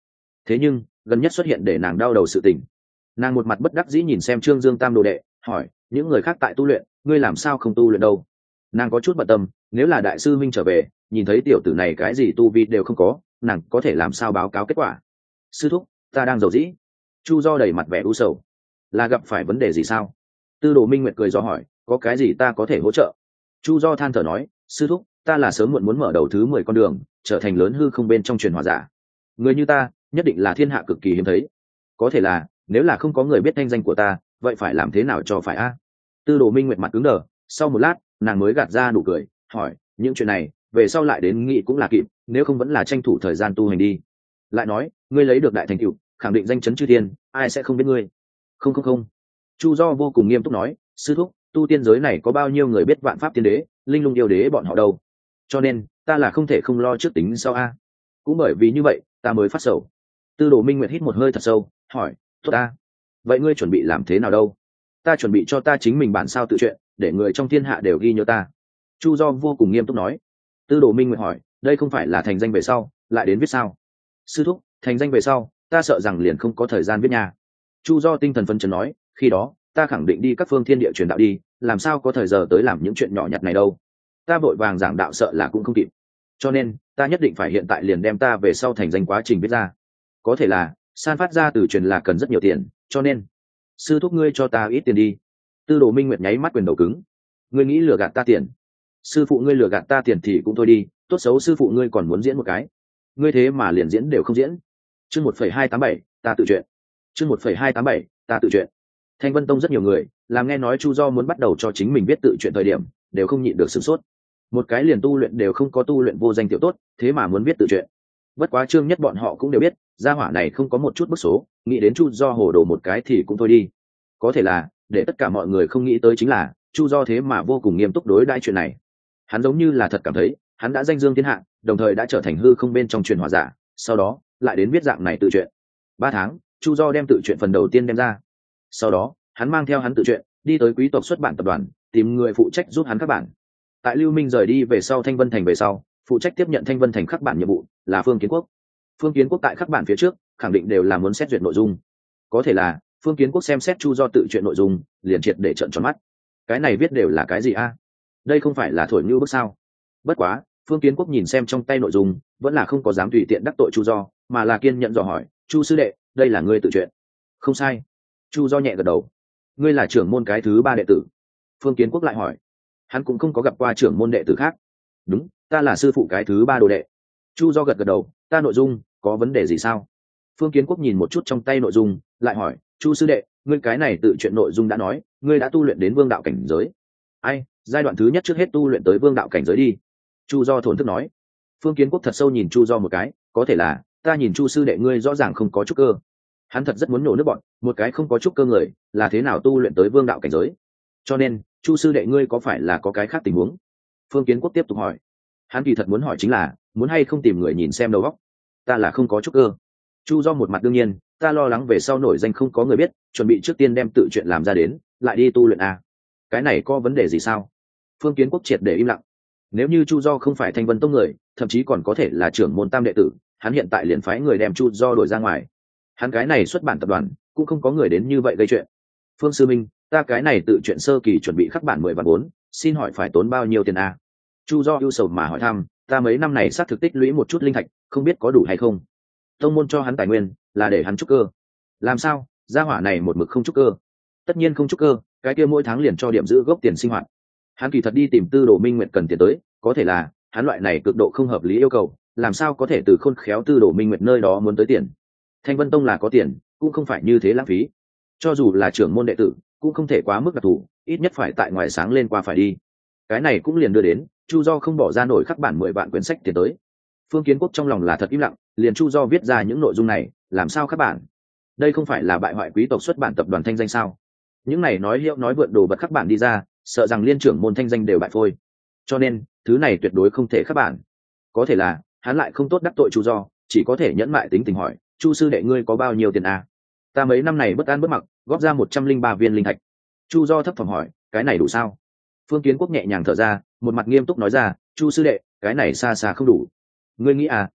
[SPEAKER 1] thế nhưng gần nhất xuất hiện để nàng đau đầu sự tình. Nàng một mặt bất đắc dĩ nhìn xem Trương Dương tam đồ đệ, hỏi, những người khác tại tu luyện, ngươi làm sao không tu luyện đâu? Nàng có chút bận tâm, nếu là đại sư minh trở về nhìn thấy tiểu tử này cái gì tu vi đều không có, nàng có thể làm sao báo cáo kết quả? Sư thúc, ta đang giàu dĩ. Chu Do đầy mặt vẻ u sầu. Là gặp phải vấn đề gì sao? Tư Đồ Minh Nguyệt cười do hỏi, có cái gì ta có thể hỗ trợ? Chu Do than thở nói, sư thúc, ta là sớm muộn muốn mở đầu thứ mười con đường, trở thành lớn hư không bên trong truyền hòa giả. Người như ta nhất định là thiên hạ cực kỳ hiếm thấy, có thể là nếu là không có người biết thanh danh của ta, vậy phải làm thế nào cho phải a? Tư Đồ Minh Nguyệt mặt cứng đờ, sau một lát nàng mới gạt ra nụ cười, hỏi, những chuyện này về sau lại đến nghĩ cũng là kịp, nếu không vẫn là tranh thủ thời gian tu hành đi. Lại nói, ngươi lấy được đại thành tựu, khẳng định danh chấn chư thiên, ai sẽ không biết ngươi? Không không không. Chu Do vô cùng nghiêm túc nói, sư thúc, tu tiên giới này có bao nhiêu người biết vạn pháp tiên đế, linh lung yêu đế bọn họ đâu, cho nên ta là không thể không lo trước tính sau a. Cũng bởi vì như vậy ta mới phát sầu. Tư Đồ Minh Nguyệt hít một hơi thật sâu, hỏi, tốt ta, vậy ngươi chuẩn bị làm thế nào đâu? Ta chuẩn bị cho ta chính mình bản sao tự truyện, để người trong thiên hạ đều ghi nhớ ta. Chu Do vô cùng nghiêm túc nói. Tư Đồ Minh Nguyệt hỏi, đây không phải là thành danh về sau lại đến viết sao? Sư thúc, thành danh về sau ta sợ rằng liền không có thời gian viết nhà. Chu Do tinh thần phấn chấn nói, khi đó ta khẳng định đi các phương thiên địa truyền đạo đi, làm sao có thời giờ tới làm những chuyện nhỏ nhặt này đâu. Ta vội vàng giảng đạo sợ là cũng không kịp, cho nên ta nhất định phải hiện tại liền đem ta về sau thành danh quá trình viết ra. Có thể là san phát ra từ truyền là cần rất nhiều tiền, cho nên sư thúc ngươi cho ta ít tiền đi. Tư Đồ Minh Nguyệt nháy mắt quyền đầu cứng. Ngươi nghĩ lừa gạt ta tiền? Sư phụ ngươi lừa gạt ta tiền thì cũng thôi đi, tốt xấu sư phụ ngươi còn muốn diễn một cái, ngươi thế mà liền diễn đều không diễn. Chương một phẩy hai tám bảy, ta tự truyện. Chương một phẩy hai tám bảy, ta tự truyện. Thanh Vân Tông rất nhiều người làm nghe nói Chu Do muốn bắt đầu cho chính mình viết tự truyện thời điểm, đều không nhịn được sửng sốt. Một cái liền tu luyện đều không có tu luyện vô danh tiểu tốt, thế mà muốn viết tự truyện. Bất quá Trương Nhất bọn họ cũng đều biết, gia hỏa này không có một chút bức số, nghĩ đến Chu Do hồ đồ một cái thì cũng thôi đi. Có thể là để tất cả mọi người không nghĩ tới chính là Chu Do thế mà vô cùng nghiêm túc đối đãi chuyện này. Hắn giống như là thật cảm thấy hắn đã danh dương thiên hạ, đồng thời đã trở thành hư không bên trong truyền hỏa giả, sau đó lại đến viết dạng này tự truyện. Ba tháng, Chu Do đem tự truyện phần đầu tiên đem ra. Sau đó hắn mang theo hắn tự truyện đi tới quý tộc xuất bản tập đoàn, tìm người phụ trách giúp hắn khắc bản. Tại Lưu Minh rời đi về sau Thanh Vân Thành về sau, phụ trách tiếp nhận Thanh Vân Thành khắc bản nhiệm vụ là Phương Kiến Quốc. Phương Kiến Quốc tại khắc bản phía trước khẳng định đều là muốn xét duyệt nội dung. Có thể là Phương Kiến Quốc xem xét Chu Do tự truyện nội dung, liền triệt để trợn tròn mắt. Cái này viết đều là cái gì a? Đây không phải là thổi như bức sao? Bất quá Phương Kiến Quốc nhìn xem trong tay nội dung, vẫn là không có dám tùy tiện đắc tội Chu Do, mà là kiên nhẫn dò hỏi, Chu sư đệ, đây là ngươi tự truyện? Không sai. Chu Do nhẹ gật đầu. Ngươi là trưởng môn cái thứ ba đệ tử? Phương Kiến Quốc lại hỏi. Hắn cũng không có gặp qua trưởng môn đệ tử khác. Đúng, ta là sư phụ cái thứ ba đồ đệ. Chu Do gật gật đầu. Ta nội dung có vấn đề gì sao? Phương Kiến Quốc nhìn một chút trong tay nội dung, lại hỏi, Chu sư đệ, ngươi cái này tự truyện nội dung đã nói ngươi đã tu luyện đến vương đạo cảnh giới. Ai, giai đoạn thứ nhất trước hết tu luyện tới vương đạo cảnh giới đi. Chu Do thổn thức nói. Phương Kiến Quốc thật sâu nhìn Chu Do một cái, có thể là ta nhìn Chu sư đệ ngươi rõ ràng không có trúc cơ. Hắn thật rất muốn nổ nước bọn, một cái không có trúc cơ người là thế nào tu luyện tới vương đạo cảnh giới. Cho nên Chu sư đệ ngươi có phải là có cái khác tình huống? Phương Kiến Quốc tiếp tục hỏi. Hắn kỳ thật muốn hỏi chính là muốn hay không tìm người nhìn xem đầu óc. Ta là không có trúc cơ. Chu Do một mặt đương nhiên, ta lo lắng về sau nổi danh không có người biết, chuẩn bị trước tiên đem tự chuyện làm ra đến lại đi tu luyện à. Cái này có vấn đề gì sao? Phương Kiến Quốc triệt để im lặng. Nếu như Chu Do không phải Thanh Vân Tông người, thậm chí còn có thể là trưởng môn tam đệ tử, hắn hiện tại liền phái người đem Chu Do đổi ra ngoài. Hắn cái này xuất bản tập đoàn cũng không có người đến như vậy gây chuyện. Phương sư minh, ta cái này tự chuyện sơ kỳ chuẩn bị khắc bản mười vạn bốn, xin hỏi phải tốn bao nhiêu tiền à? Chu Do ưu sầu mà hỏi thăm. Ta mấy năm này xác thực tích lũy một chút linh thạch, không biết có đủ hay không. Tông môn cho hắn tài nguyên là để hắn trúc cơ. Làm sao gia hỏa này một mực không trúc cơ? Tất nhiên không trúc cơ, cái kia mỗi tháng liền cho điểm giữ gốc tiền sinh hoạt. Hắn kỳ thật đi tìm Tư Đồ Minh Nguyệt cần tiền tới, có thể là hắn loại này cực độ không hợp lý yêu cầu, làm sao có thể từ khôn khéo Tư Đồ Minh Nguyệt nơi đó muốn tới tiền. Thanh Vân Tông là có tiền, cũng không phải như thế lãng phí. Cho dù là trưởng môn đệ tử, cũng không thể quá mức đặc thù, ít nhất phải tại ngoài sáng lên qua phải đi. Cái này cũng liền đưa đến Chu Do không bỏ ra nổi khắc bản mười vạn quyển sách tiền tới. Phương Kiến Quốc trong lòng là thật im lặng, liền Chu Do viết ra những nội dung này, làm sao khắc bản? Đây không phải là bại hoại quý tộc xuất bản tập đoàn thanh danh sao? Những này nói hiệu nói vượn đồ vật khắc bản đi ra, sợ rằng liên trưởng môn thanh danh đều bại phôi. Cho nên thứ này tuyệt đối không thể khắc bản. Có thể là hắn lại không tốt đắc tội Chu Do, chỉ có thể nhẫn mại tính tình hỏi, Chu sư đệ ngươi có bao nhiêu tiền à? Ta mấy năm này bất an bất mặc, góp ra một trăm linh ba viên linh thạch. Chu Do thấp phẩm hỏi, cái này đủ sao? Phương Kiến Quốc nhẹ nhàng thở ra, một mặt nghiêm túc nói ra, Chu sư đệ, cái này xa xa không đủ. Ngươi nghĩ à,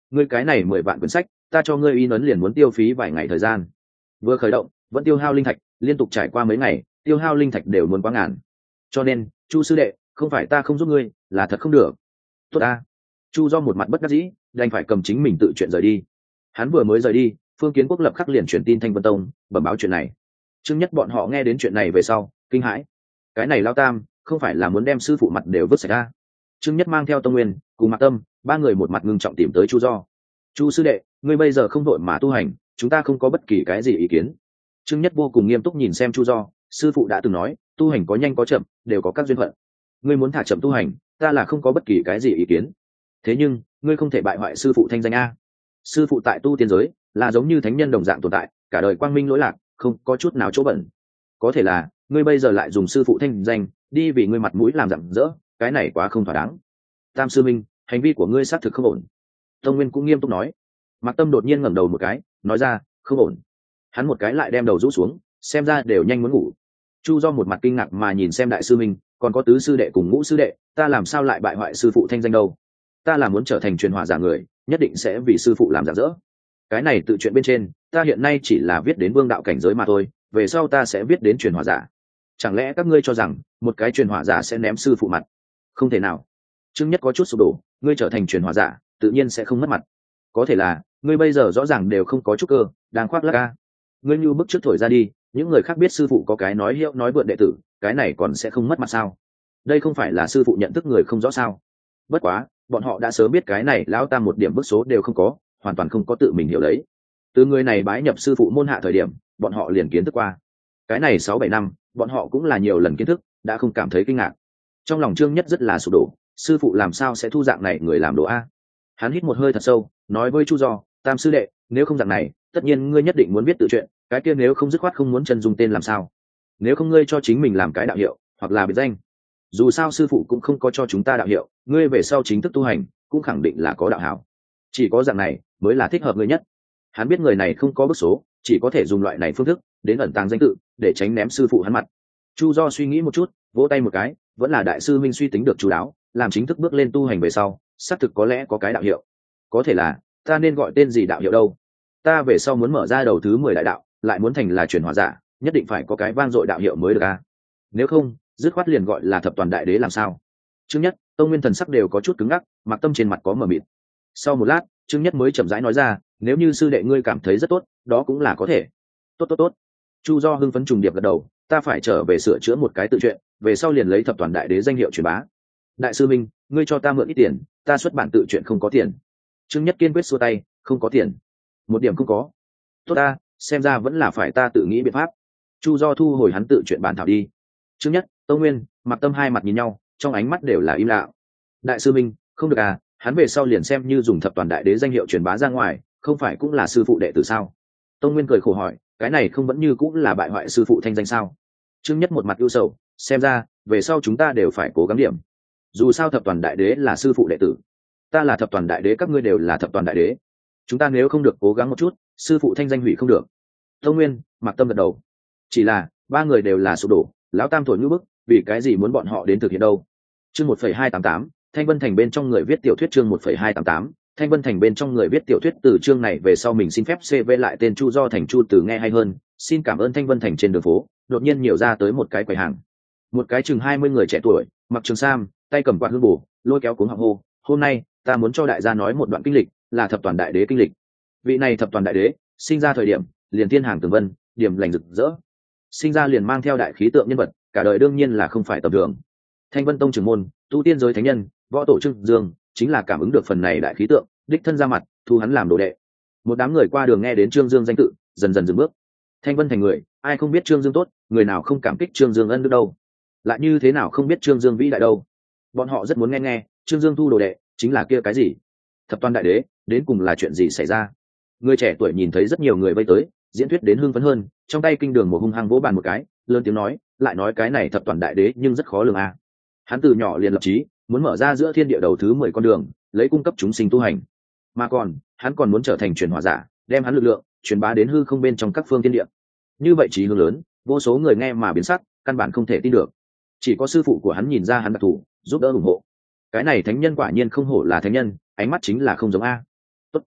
[SPEAKER 1] ngươi cái này mười vạn quyển sách ta cho ngươi in ấn liền muốn tiêu phí vài ngày thời gian. Vừa khởi động vẫn tiêu hao linh thạch, liên tục trải qua mấy ngày tiêu hao linh thạch đều muốn quá ngàn. Cho nên Chu sư đệ, không phải ta không giúp ngươi, là thật không được. Tốt ta. Chu Do một mặt bất đắc dĩ, đành phải cầm chính mình tự chuyện rời đi. Hắn vừa mới rời đi, Phương Kiến Quốc lập khắc liền truyền tin Thanh Vân Tông bẩm báo chuyện này. Trương Nhất bọn họ nghe đến chuyện này về sau kinh hãi. Cái này Lao Tam không phải là muốn đem sư phụ mặt đều vứt sạch ra. Trương Nhất mang theo Tông Nguyên cùng Mạc Tâm ba người một mặt ngưng trọng tìm tới Chu Do. Chu sư đệ, ngươi bây giờ không đội mà tu hành, chúng ta không có bất kỳ cái gì ý kiến. Trương Nhất vô cùng nghiêm túc nhìn xem Chu Do, sư phụ đã từng nói tu hành có nhanh có chậm, đều có các duyên phận. Ngươi muốn thả chậm tu hành, ta là không có bất kỳ cái gì ý kiến. Thế nhưng ngươi không thể bại hoại sư phụ thanh danh a. Sư phụ tại tu tiên giới là giống như thánh nhân đồng dạng tồn tại, cả đời quang minh lỗi lạc, không có chút nào chỗ bẩn. Có thể là ngươi bây giờ lại dùng sư phụ thanh danh đi vì ngươi mặt mũi làm rạng rỡ, cái này quá không thỏa đáng. Tam sư minh, hành vi của ngươi xác thực không ổn. Tông Nguyên cũng nghiêm túc nói. Mạc Tâm đột nhiên ngẩng đầu một cái, nói ra, không ổn. Hắn một cái lại đem đầu rũ xuống, xem ra đều nhanh muốn ngủ. Chu Do một mặt kinh ngạc mà nhìn xem đại sư minh, còn có tứ sư đệ cùng ngũ sư đệ, ta làm sao lại bại hoại sư phụ thanh danh đâu? Ta là muốn trở thành truyền hỏa giả người, nhất định sẽ vì sư phụ làm rạng rỡ. Cái này tự chuyện bên trên, ta hiện nay chỉ là viết đến vương đạo cảnh giới mà thôi, về sau ta sẽ viết đến truyền hỏa giả. Chẳng lẽ các ngươi cho rằng một cái truyền hỏa giả sẽ ném sư phụ mặt? Không thể nào. Trương Nhất có chút sụp đổ, ngươi trở thành truyền hỏa giả, tự nhiên sẽ không mất mặt. Có thể là ngươi bây giờ rõ ràng đều không có chút cơ, đang khoác lác ca. Ngươi như bức trước thổi ra đi, những người khác biết sư phụ có cái nói hiệu nói vượn đệ tử, cái này còn sẽ không mất mặt sao? Đây không phải là sư phụ nhận thức người không rõ sao? Bất quá bọn họ đã sớm biết cái này lão Tam một điểm bức số đều không có, hoàn toàn không có tự mình hiểu lấy. Từ người này bái nhập sư phụ môn hạ thời điểm, bọn họ liền kiến thức qua. Cái này sáu bảy năm bọn họ cũng là nhiều lần kiến thức, đã không cảm thấy kinh ngạc. Trong lòng Trương Nhất rất là sụp đổ, sư phụ làm sao sẽ thu dạng này người làm đồ a? Hắn hít một hơi thật sâu, nói với Chu Do, Tam sư đệ, nếu không dạng này tất nhiên ngươi nhất định muốn biết tự chuyện, cái kia nếu không dứt khoát không muốn chân dùng tên làm sao? Nếu không ngươi cho chính mình làm cái đạo hiệu hoặc là biệt danh. Dù sao sư phụ cũng không có cho chúng ta đạo hiệu, ngươi về sau chính thức tu hành cũng khẳng định là có đạo hảo, chỉ có dạng này mới là thích hợp ngươi nhất. Hắn biết người này không có bức số, chỉ có thể dùng loại này phương thức đến ẩn tàng danh tự để tránh ném sư phụ hắn mặt. Chu Do suy nghĩ một chút, vỗ tay một cái, vẫn là đại sư minh suy tính được chú đáo, làm chính thức bước lên tu hành về sau xác thực có lẽ có cái đạo hiệu. Có thể là ta nên gọi tên gì đạo hiệu đâu? Ta về sau muốn mở ra đầu thứ mười đại đạo, lại muốn thành là truyền hỏa giả, nhất định phải có cái vang dội đạo hiệu mới được a. Nếu không dứt khoát liền gọi là thập toàn đại đế làm sao? Trương Nhất, Tông Nguyên thần sắc đều có chút cứng ngắc, Mạc Tâm trên mặt có mờ mịt. Sau một lát Trương Nhất mới chậm rãi nói ra, nếu như sư đệ ngươi cảm thấy rất tốt, đó cũng là có thể. Tốt tốt tốt. Chu Do hưng phấn trùng điệp gật đầu, ta phải trở về sửa chữa một cái tự truyện, về sau liền lấy thập toàn đại đế danh hiệu truyền bá. Đại sư minh, ngươi cho ta mượn ít tiền, ta xuất bản tự truyện không có tiền. Trương Nhất kiên quyết xua tay, không có tiền, một điểm không có. Tốt ta, xem ra vẫn là phải ta tự nghĩ biện pháp. Chu Do thu hồi hắn tự truyện bản thảo đi. Trương Nhất, Tông Nguyên, Mạc Tâm hai mặt nhìn nhau, trong ánh mắt đều là im lặng. Đại sư minh, không được à, hắn về sau liền xem như dùng thập toàn đại đế danh hiệu truyền bá ra ngoài, không phải cũng là sư phụ đệ tử sao? Tông Nguyên cười khổ hỏi, cái này không vẫn như cũng là bại hoại sư phụ thanh danh sao? Trương Nhất một mặt ưu sầu, xem ra về sau chúng ta đều phải cố gắng điểm. Dù sao thập toàn đại đế là sư phụ đệ tử, ta là thập toàn đại đế, các ngươi đều là thập toàn đại đế, chúng ta nếu không được cố gắng một chút, sư phụ thanh danh hủy không được. Tông Nguyên, Mạc Tâm gật đầu. Chỉ là ba người đều là sụp đổ, lão Tam thổi như bức, vì cái gì muốn bọn họ đến thực hiện đâu? Chương một phẩy hai tám tám, Thanh Vân Thành bên trong người viết tiểu thuyết. Chương một phẩy hai tám tám, Thanh Vân Thành bên trong người viết tiểu thuyết. Từ chương này về sau mình xin phép xê vê lại tên Chu Do thành Chu Từ nghe hay hơn. Xin cảm ơn. Thanh Vân Thành trên đường phố đột nhiên nhiều ra tới một cái quầy hàng, một cái chừng hai mươi người trẻ tuổi, mặc trường sam, tay cầm quạt hương bù, lôi kéo cuống họng hô, hôm nay ta muốn cho đại gia nói một đoạn kinh lịch, là thập toàn đại đế kinh lịch. Vị này thập toàn đại đế sinh ra thời điểm liền thiên hàng tường vân, điểm lành rực rỡ, sinh ra liền mang theo đại khí tượng nhân vật, cả đời đương nhiên là không phải tầm thường. Thanh Vân Tông trưởng môn, tu tiên giới thánh nhân, võ tổ Trương Dương chính là cảm ứng được phần này đại khí tượng, đích thân ra mặt thu hắn làm đồ đệ. Một đám người qua đường nghe đến Trương Dương danh tự, dần dần dừng bước. Thanh Vân Thành người, ai không biết Trương Dương tốt, người nào không cảm kích Trương Dương ân đức đâu? Lại như thế nào không biết Trương Dương vĩ đại đâu? Bọn họ rất muốn nghe nghe, Trương Dương thu đồ đệ chính là kia cái gì? Thập toàn đại đế, đến cùng là chuyện gì xảy ra? Người trẻ tuổi nhìn thấy rất nhiều người vây tới, diễn thuyết đến hưng phấn hơn, trong tay kinh đường một hung hăng vỗ bàn một cái, lớn tiếng nói, lại nói cái này thập toàn đại đế nhưng rất khó lường a. Hắn từ nhỏ liền lập chí muốn mở ra giữa thiên địa đầu thứ mười con đường, lấy cung cấp chúng sinh tu hành, mà còn hắn còn muốn trở thành truyền hỏa giả, đem hắn lực lượng truyền bá đến hư không bên trong các phương thiên địa. Như vậy chí hướng lớn, vô số người nghe mà biến sắc, căn bản không thể tin được. Chỉ có sư phụ của hắn nhìn ra hắn đặc thù, giúp đỡ ủng hộ. Cái này thánh nhân quả nhiên không hổ là thánh nhân, ánh mắt chính là không giống a. Tốt,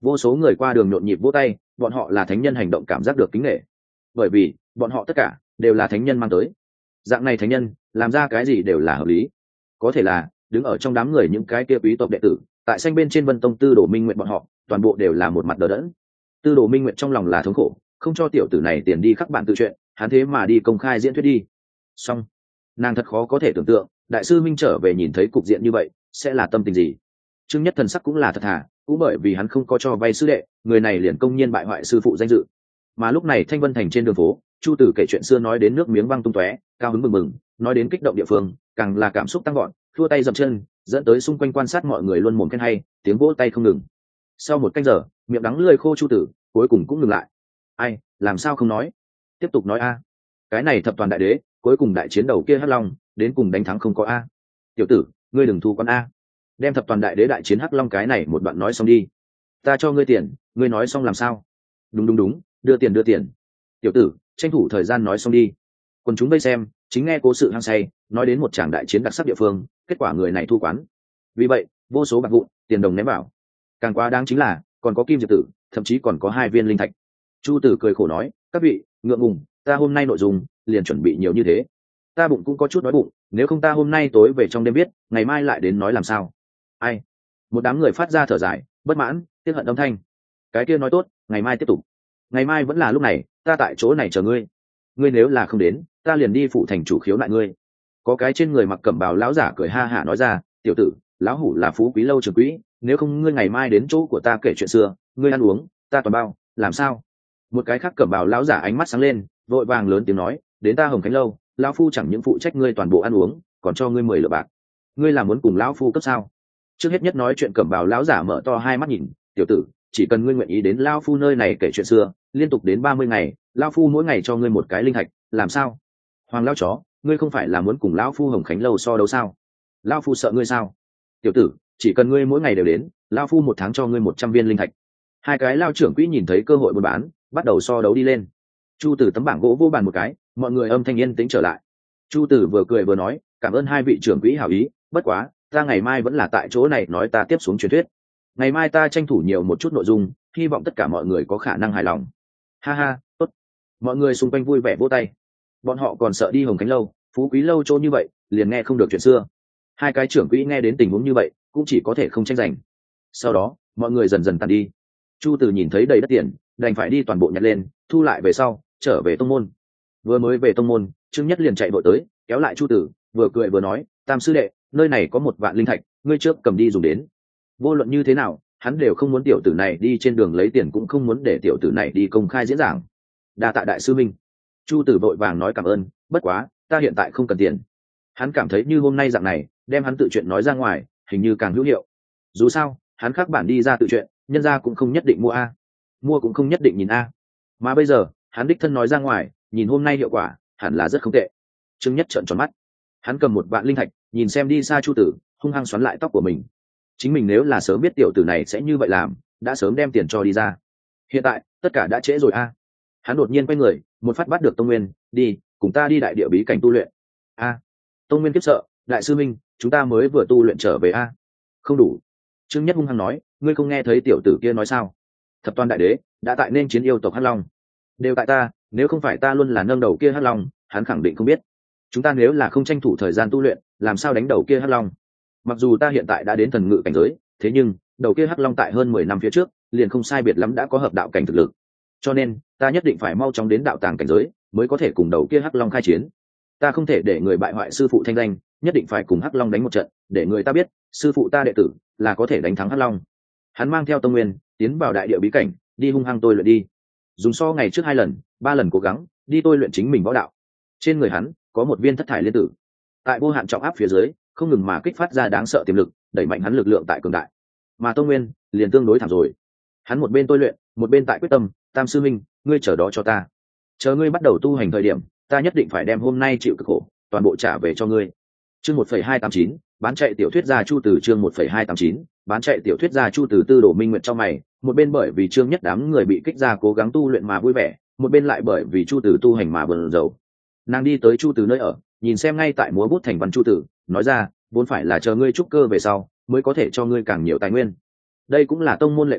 [SPEAKER 1] Vô số người qua đường nhộn nhịp vỗ tay, bọn họ là thánh nhân hành động cảm giác được kính nể, bởi vì bọn họ tất cả đều là thánh nhân mang tới. Dạng này thánh nhân làm ra cái gì đều là hợp lý. Có thể là đứng ở trong đám người những cái kia quý tộc đệ tử, tại xanh bên trên Vân Tông Tư Đồ Minh Nguyệt bọn họ, toàn bộ đều là một mặt đờ đẫn. Tư Đồ Minh Nguyệt trong lòng là thống khổ, không cho tiểu tử này tiền đi khắc bản tự truyện, hắn thế mà đi công khai diễn thuyết đi. Xong, nàng thật khó có thể tưởng tượng, đại sư Minh trở về nhìn thấy cục diện như vậy, sẽ là tâm tình gì. Trương Nhất thần sắc cũng là thật thà, cũng bởi vì hắn không có cho vay sư đệ, người này liền công nhiên bại hoại sư phụ danh dự. Mà lúc này Thanh Vân thành trên đường phố, Chu Tử kể chuyện xưa nói đến nước miếng văng tung tóe, cao hứng mừng mừng, nói đến kích động địa phương, càng là cảm xúc tăng gọn, thua tay dậm chân, dẫn tới xung quanh quan sát mọi người luôn mồm khen hay, tiếng vỗ tay không ngừng. Sau một canh giờ, miệng đắng lưỡi khô Chu Tử cuối cùng cũng ngừng lại. Ai, làm sao không nói? Tiếp tục nói a. Cái này thập toàn đại đế, cuối cùng đại chiến đầu kia Hắc Long, đến cùng đánh thắng không có a. Tiểu tử, ngươi đừng thu con a. Đem thập toàn đại đế đại chiến Hắc Long cái này một đoạn nói xong đi. Ta cho ngươi tiền, ngươi nói xong làm sao? Đúng đúng đúng, đưa tiền đưa tiền. Tiểu tử, tranh thủ thời gian nói xong đi. Còn chúng vây xem, chính nghe cố sự hăng say, nói đến một tràng đại chiến đặc sắc địa phương, kết quả người này thu quán. Vì vậy, vô số bạc vụn, tiền đồng ném vào. Càng quá đáng chính là, còn có kim diệp tử, thậm chí còn có hai viên linh thạch. Chu Tử cười khổ nói, các vị, ngượng ngùng, ta hôm nay nội dung liền chuẩn bị nhiều như thế. Ta bụng cũng có chút đói bụng, nếu không ta hôm nay tối về trong đêm biết, ngày mai lại đến nói làm sao. Ai? Một đám người phát ra thở dài, bất mãn, tiếc hận âm thanh. Cái kia nói tốt, ngày mai tiếp tục. Ngày mai vẫn là lúc này, ta tại chỗ này chờ ngươi. Ngươi nếu là không đến, ta liền đi phụ thành chủ khiếu lại ngươi. Có cái trên người mặc cẩm bào lão giả cười ha hả nói ra, tiểu tử, lão hủ là phú quý lâu trường quý, nếu không ngươi ngày mai đến chỗ của ta kể chuyện xưa, ngươi ăn uống, ta toàn bao, làm sao? Một cái khác cẩm bào lão giả ánh mắt sáng lên, vội vàng lớn tiếng nói, đến ta Hồng Khánh lâu, lão phu chẳng những phụ trách ngươi toàn bộ ăn uống, còn cho ngươi mười lượng bạc. Ngươi là muốn cùng lão phu cấp sao? Trước hết nhất nói chuyện cẩm bào lão giả mở to hai mắt nhìn, tiểu tử, chỉ cần ngươi nguyện ý đến lão phu nơi này kể chuyện xưa, liên tục đến ba mươi ngày, lão phu mỗi ngày cho ngươi một cái linh thạch, làm sao? Hoàng lão chó, ngươi không phải là muốn cùng lão phu Hồng Khánh lâu so đấu sao? Lão phu sợ ngươi sao? Tiểu tử, chỉ cần ngươi mỗi ngày đều đến, lão phu một tháng cho ngươi một trăm viên linh thạch. Hai cái lao trưởng quỹ nhìn thấy cơ hội buôn bán, bắt đầu so đấu đi lên. Chu Tử tấm bảng gỗ vô bàn một cái, mọi người âm thanh yên tĩnh trở lại. Chu Tử vừa cười vừa nói, cảm ơn hai vị trưởng quỹ hảo ý, bất quá, ta ngày mai vẫn là tại chỗ này nói ta tiếp xuống truyền thuyết. Ngày mai ta tranh thủ nhiều một chút nội dung, hy vọng tất cả mọi người có khả năng hài lòng. Ha ha, tốt. Mọi người xung quanh vui vẻ vỗ tay. Bọn họ còn sợ đi Hồng Khánh lâu, Phú Quý lâu chỗ như vậy, liền nghe không được chuyện xưa. Hai cái trưởng quỹ nghe đến tình huống như vậy, cũng chỉ có thể không tranh giành. Sau đó, mọi người dần dần tàn đi. Chu Tử nhìn thấy đầy đất tiền, đành phải đi toàn bộ nhặt lên, thu lại về sau, trở về tông môn. Vừa mới về tông môn, Trương Nhất liền chạy vội tới, kéo lại Chu Tử, vừa cười vừa nói, tam sư đệ, nơi này có một vạn linh thạch, ngươi trước cầm đi dùng đến. Vô luận như thế nào, hắn đều không muốn tiểu tử này đi trên đường lấy tiền, cũng không muốn để tiểu tử này đi công khai diễn giảng. Đa tạ đại sư minh. Chu Tử vội vàng nói cảm ơn, bất quá, ta hiện tại không cần tiền. Hắn cảm thấy như hôm nay dạng này, đem hắn tự chuyện nói ra ngoài, hình như càng hữu hiệu. Dù sao, hắn khắc bản đi ra tự chuyện, nhân ra cũng không nhất định mua a, mua cũng không nhất định nhìn a. Mà bây giờ, hắn đích thân nói ra ngoài, nhìn hôm nay hiệu quả, hẳn là rất không tệ. Trương Nhất trợn tròn mắt, hắn cầm một vạn linh thạch, nhìn xem đi xa Chu Tử, hung hăng xoắn lại tóc của mình. Chính mình nếu là sớm biết tiểu tử này sẽ như vậy làm, đã sớm đem tiền cho đi ra. Hiện tại, tất cả đã trễ rồi a. Hắn đột nhiên quay người, một phát bắt được Tông Nguyên, đi, cùng ta đi đại địa bí cảnh tu luyện. A. Tông Nguyên kiếp sợ, đại sư minh, chúng ta mới vừa tu luyện trở về a. Không đủ. Trương Nhất hung hăng nói, ngươi không nghe thấy tiểu tử kia nói sao? Thập toàn đại đế đã tại nên chiến yêu tộc Hắc Long, đều tại ta, nếu không phải ta luôn là nâng đầu kia Hắc Long, hắn khẳng định không biết. Chúng ta nếu là không tranh thủ thời gian tu luyện, làm sao đánh đầu kia Hắc Long? Mặc dù ta hiện tại đã đến thần ngự cảnh giới, thế nhưng đầu kia Hắc Long tại hơn mười năm phía trước, liền không sai biệt lắm đã có hợp đạo cảnh thực lực. Cho nên, ta nhất định phải mau chóng đến đạo tàng cảnh giới, mới có thể cùng đầu kia Hắc Long khai chiến. Ta không thể để người bại hoại sư phụ thanh danh, nhất định phải cùng Hắc Long đánh một trận, để người ta biết, sư phụ ta đệ tử là có thể đánh thắng Hắc Long. Hắn mang theo Tông Nguyên, tiến vào đại địa bí cảnh, đi hung hăng tôi luyện đi. Dùng so ngày trước hai lần, ba lần cố gắng, đi tôi luyện chính mình võ đạo. Trên người hắn có một viên thất thải liên tử, tại vô hạn trọng áp phía dưới, không ngừng mà kích phát ra đáng sợ tiềm lực, đẩy mạnh hắn lực lượng tại cường đại. Mà Tông Nguyên liền tương đối thảm rồi. Hắn một bên tôi luyện, một bên tại quyết tâm, tam sư minh, ngươi chờ đó cho ta. Chờ ngươi bắt đầu tu hành thời điểm, ta nhất định phải đem hôm nay chịu cực khổ, toàn bộ trả về cho ngươi. Chương một phẩy hai tám chín, bán chạy tiểu thuyết gia Chu Từ chương một phẩy hai tám chín, bán chạy tiểu thuyết gia Chu Từ Tư Đồ Minh Nguyệt trong mày, một bên bởi vì Trương Nhất đám người bị kích ra cố gắng tu luyện mà vui vẻ, một bên lại bởi vì Chu Từ tu hành mà bần rầu. Nàng đi tới Chu Từ nơi ở, nhìn xem ngay tại múa bút thành văn Chu Từ, nói ra, vốn phải là chờ ngươi trúc cơ về sau, mới có thể cho ngươi càng nhiều tài nguyên. Đây cũng là tông môn lệ cũ,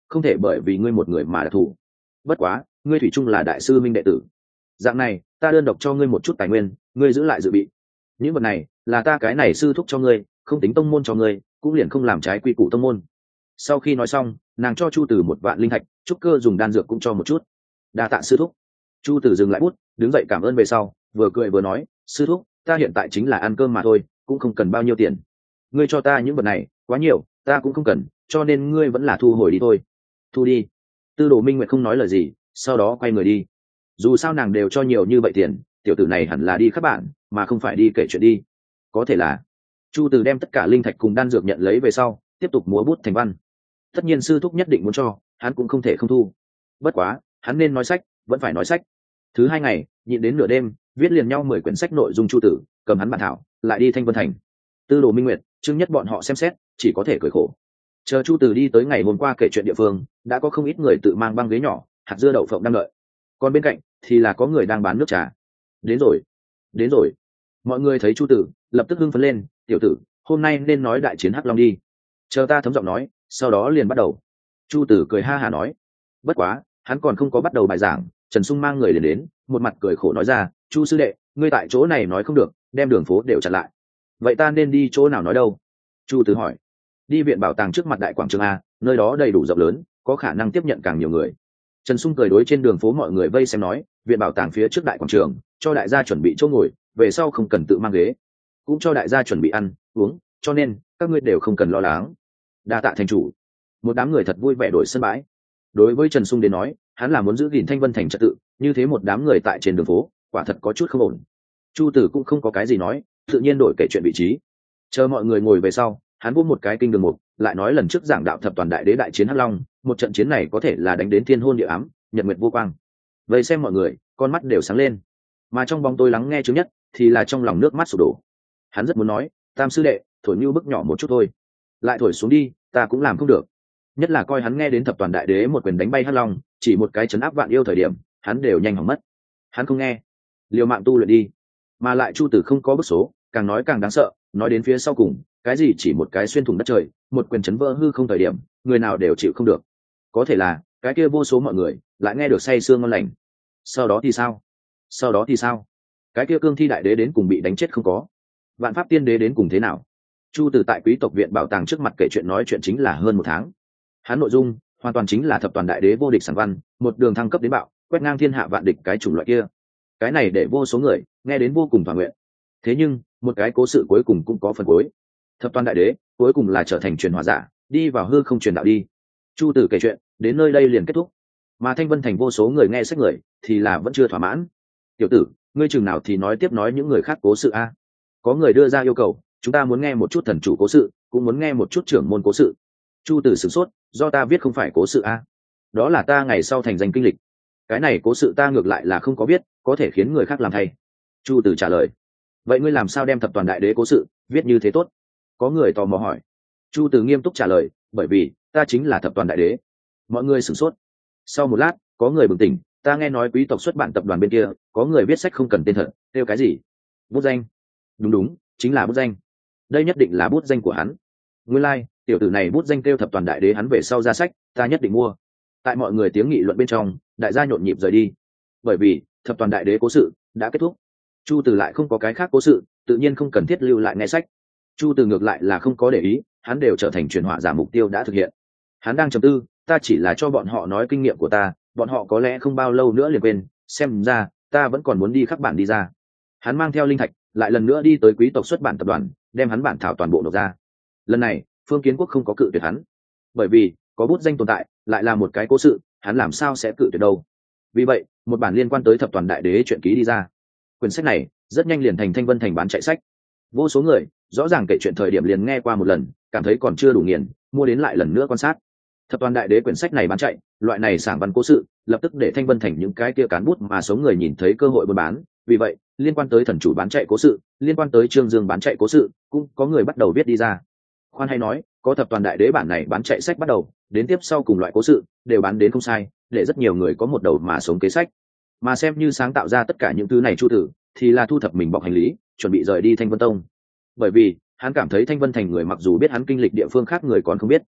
[SPEAKER 1] không thể bởi vì ngươi một người mà đặc thù. Bất quá ngươi thủy chung là đại sư minh đệ tử, dạng này ta đơn độc cho ngươi một chút tài nguyên, ngươi giữ lại dự bị. Những vật này là ta cái này sư thúc cho ngươi, không tính tông môn cho ngươi, cũng liền không làm trái quy củ tông môn. Sau khi nói xong, nàng cho Chu Từ một vạn linh thạch, trúc cơ dùng đan dược cũng cho một chút. Đa tạ sư thúc. Chu Từ dừng lại bút, đứng dậy cảm ơn về sau, vừa cười vừa nói, sư thúc, ta hiện tại chính là ăn cơm mà thôi, cũng không cần bao nhiêu tiền. Ngươi cho ta những vật này quá nhiều, ta cũng không cần, cho nên ngươi vẫn là thu hồi đi thôi. Thu đi. Tư Đồ Minh Nguyệt không nói lời gì, sau đó quay người đi. Dù sao nàng đều cho nhiều như vậy tiền, tiểu tử này hẳn là đi các bạn, mà không phải đi kể chuyện đi. Có thể là Chu Từ đem tất cả linh thạch cùng đan dược nhận lấy về sau, tiếp tục múa bút thành văn. Tất nhiên sư thúc nhất định muốn cho, hắn cũng không thể không thu. Bất quá hắn nên nói sách vẫn phải nói sách. Thứ hai ngày nhịn đến nửa đêm, viết liền nhau mười quyển sách nội dung Chu Tử, cầm hắn bản thảo lại đi Thanh Vân Thành. Tư Đồ Minh Nguyệt, Trương Nhất bọn họ xem xét chỉ có thể cười khổ. Chờ Chu Tử đi tới ngày hôm qua kể chuyện địa phương, đã có không ít người tự mang băng ghế nhỏ, hạt dưa đậu phộng đang đợi. Còn bên cạnh thì là có người đang bán nước trà. Đến rồi, đến rồi. Mọi người thấy Chu Tử lập tức hưng phấn lên, tiểu tử, hôm nay nên nói đại chiến Hắc Long đi. Chờ ta thấm giọng nói, sau đó liền bắt đầu. Chu Tử cười ha hả nói. Bất quá hắn còn không có bắt đầu bài giảng, Trần Sung mang người liền đến, một mặt cười khổ nói ra, Chu sư đệ, ngươi tại chỗ này nói không được, đem đường phố đều chặn lại. Vậy ta nên đi chỗ nào nói đâu? Chu Tử hỏi. Đi viện bảo tàng trước mặt đại quảng trường a, nơi đó đầy đủ rộng lớn, có khả năng tiếp nhận càng nhiều người. Trần Sung cười đối trên đường phố mọi người vây xem nói, viện bảo tàng phía trước đại quảng trường, cho đại gia chuẩn bị chỗ ngồi, về sau không cần tự mang ghế, cũng cho đại gia chuẩn bị ăn uống, cho nên các ngươi đều không cần lo lắng. Đa tạ thành chủ. Một đám người thật vui vẻ đổi sân bãi. Đối với Trần Sung đến nói, hắn là muốn giữ gìn Thanh Vân Thành trật tự, như thế một đám người tại trên đường phố, quả thật có chút không ổn. Chu Tử cũng không có cái gì nói, tự nhiên đổi kể chuyện vị trí. Chờ mọi người ngồi về sau, hắn vỗ một cái kinh đường mục, lại nói lần trước giảng đạo thập toàn đại đế đại chiến Hắc Long, một trận chiến này có thể là đánh đến thiên hôn địa ám, nhật nguyệt vô quang. Vậy xem mọi người, con mắt đều sáng lên. Mà trong bóng tôi lắng nghe Trương Nhất, thì là trong lòng nước mắt sụp đổ. Hắn rất muốn nói, Tam sư đệ, thổi như bức nhỏ một chút thôi, lại thổi xuống đi, ta cũng làm không được. Nhất là coi hắn nghe đến thập toàn đại đế một quyền đánh bay Hắc Long, chỉ một cái chấn áp vạn yêu thời điểm, hắn đều nhanh hỏng mất. Hắn không nghe, liều mạng tu luyện đi. Mà lại Chu Tử không có bức số, càng nói càng đáng sợ, nói đến phía sau cùng, cái gì chỉ một cái xuyên thủng đất trời, một quyền chấn vỡ hư không thời điểm, người nào đều chịu không được. Có thể là cái kia vô số mọi người lại nghe được say sương ngon lành. Sau đó thì sao? Sau đó thì sao? Cái kia cương thi đại đế đến cùng bị đánh chết không có? Vạn pháp tiên đế đến cùng thế nào? Chu Tử tại quý tộc viện bảo tàng trước mặt kể chuyện nói chuyện chính là hơn một tháng. Hắn nội dung hoàn toàn chính là thập toàn đại đế vô địch sản văn, một đường thăng cấp đến bạo, quét ngang thiên hạ vạn địch cái chủng loại kia. Cái này để vô số người nghe đến vô cùng thỏa nguyện. Thế nhưng một cái cố sự cuối cùng cũng có phần cuối. Thập toàn đại đế cuối cùng là trở thành truyền hỏa giả, đi vào hư không truyền đạo đi. Chu Tử kể chuyện đến nơi đây liền kết thúc. Mà Thanh Vân Thành vô số người nghe sách người thì là vẫn chưa thỏa mãn. Tiểu tử, ngươi chừng nào thì nói tiếp nói những người khác cố sự a? Có người đưa ra yêu cầu, chúng ta muốn nghe một chút thần chủ cố sự, cũng muốn nghe một chút trưởng môn cố sự. Chu Tử sửng sốt, do ta viết không phải cố sự a, đó là ta ngày sau thành danh kinh lịch. Cái này cố sự ta ngược lại là không có biết, có thể khiến người khác làm thay. Chu Tử trả lời. Vậy ngươi làm sao đem thập toàn đại đế cố sự viết như thế tốt? Có người tò mò hỏi. Chu Tử nghiêm túc trả lời, bởi vì ta chính là thập toàn đại đế. Mọi người sửng sốt. Sau một lát, có người bừng tỉnh, ta nghe nói quý tộc xuất bản tập đoàn bên kia có người viết sách không cần tên thật, kêu cái gì? Bút danh. Đúng đúng, chính là bút danh. Đây nhất định là bút danh của hắn. Nguyên lai, tiểu tử này bút danh kêu thập toàn đại đế, hắn về sau ra sách, ta nhất định mua. Tại mọi người tiếng nghị luận bên trong, đại gia nhộn nhịp rời đi. Bởi vì thập toàn đại đế cố sự đã kết thúc. Chu Tử lại không có cái khác cố sự, tự nhiên không cần thiết lưu lại nghe sách. Chu Tử ngược lại là không có để ý, hắn đều trở thành truyền hỏa giả, mục tiêu đã thực hiện. Hắn đang trầm tư, ta chỉ là cho bọn họ nói kinh nghiệm của ta, bọn họ có lẽ không bao lâu nữa liền quên, xem ra ta vẫn còn muốn đi khắc bản đi ra. Hắn mang theo linh thạch, lại lần nữa đi tới quý tộc xuất bản tập đoàn, đem hắn bản thảo toàn bộ nộp ra. Lần này Phương Kiến Quốc không có cự tuyệt hắn, bởi vì có bút danh tồn tại, lại là một cái cố sự, hắn làm sao sẽ cự tuyệt đâu. Vì vậy một bản liên quan tới thập toàn đại đế truyện ký đi ra. Quyển sách này rất nhanh liền thành Thanh Vân Thành bán chạy sách. Vô số người rõ ràng kể chuyện thời điểm liền nghe qua một lần, cảm thấy còn chưa đủ nghiền, mua đến lại lần nữa quan sát. Thập toàn đại đế quyển sách này bán chạy, loại này sảng văn cố sự lập tức để Thanh Vân Thành những cái kia cán bút mà số người nhìn thấy cơ hội buôn bán. Vì vậy liên quan tới thần chủ bán chạy cố sự, liên quan tới Trương Dương bán chạy cố sự, cũng có người bắt đầu viết đi ra. Khoan hay nói, có thập toàn đại đế bản này bán chạy sách bắt đầu, đến tiếp sau cùng loại cố sự đều bán đến không sai, để rất nhiều người có một đầu mà sống kế sách. Mà xem như sáng tạo ra tất cả những thứ này Chu Tử thì là thu thập mình bọc hành lý, chuẩn bị rời đi Thanh Vân Tông. Bởi vì hắn cảm thấy Thanh Vân Thành người mặc dù biết hắn kinh lịch địa phương khác người còn không biết,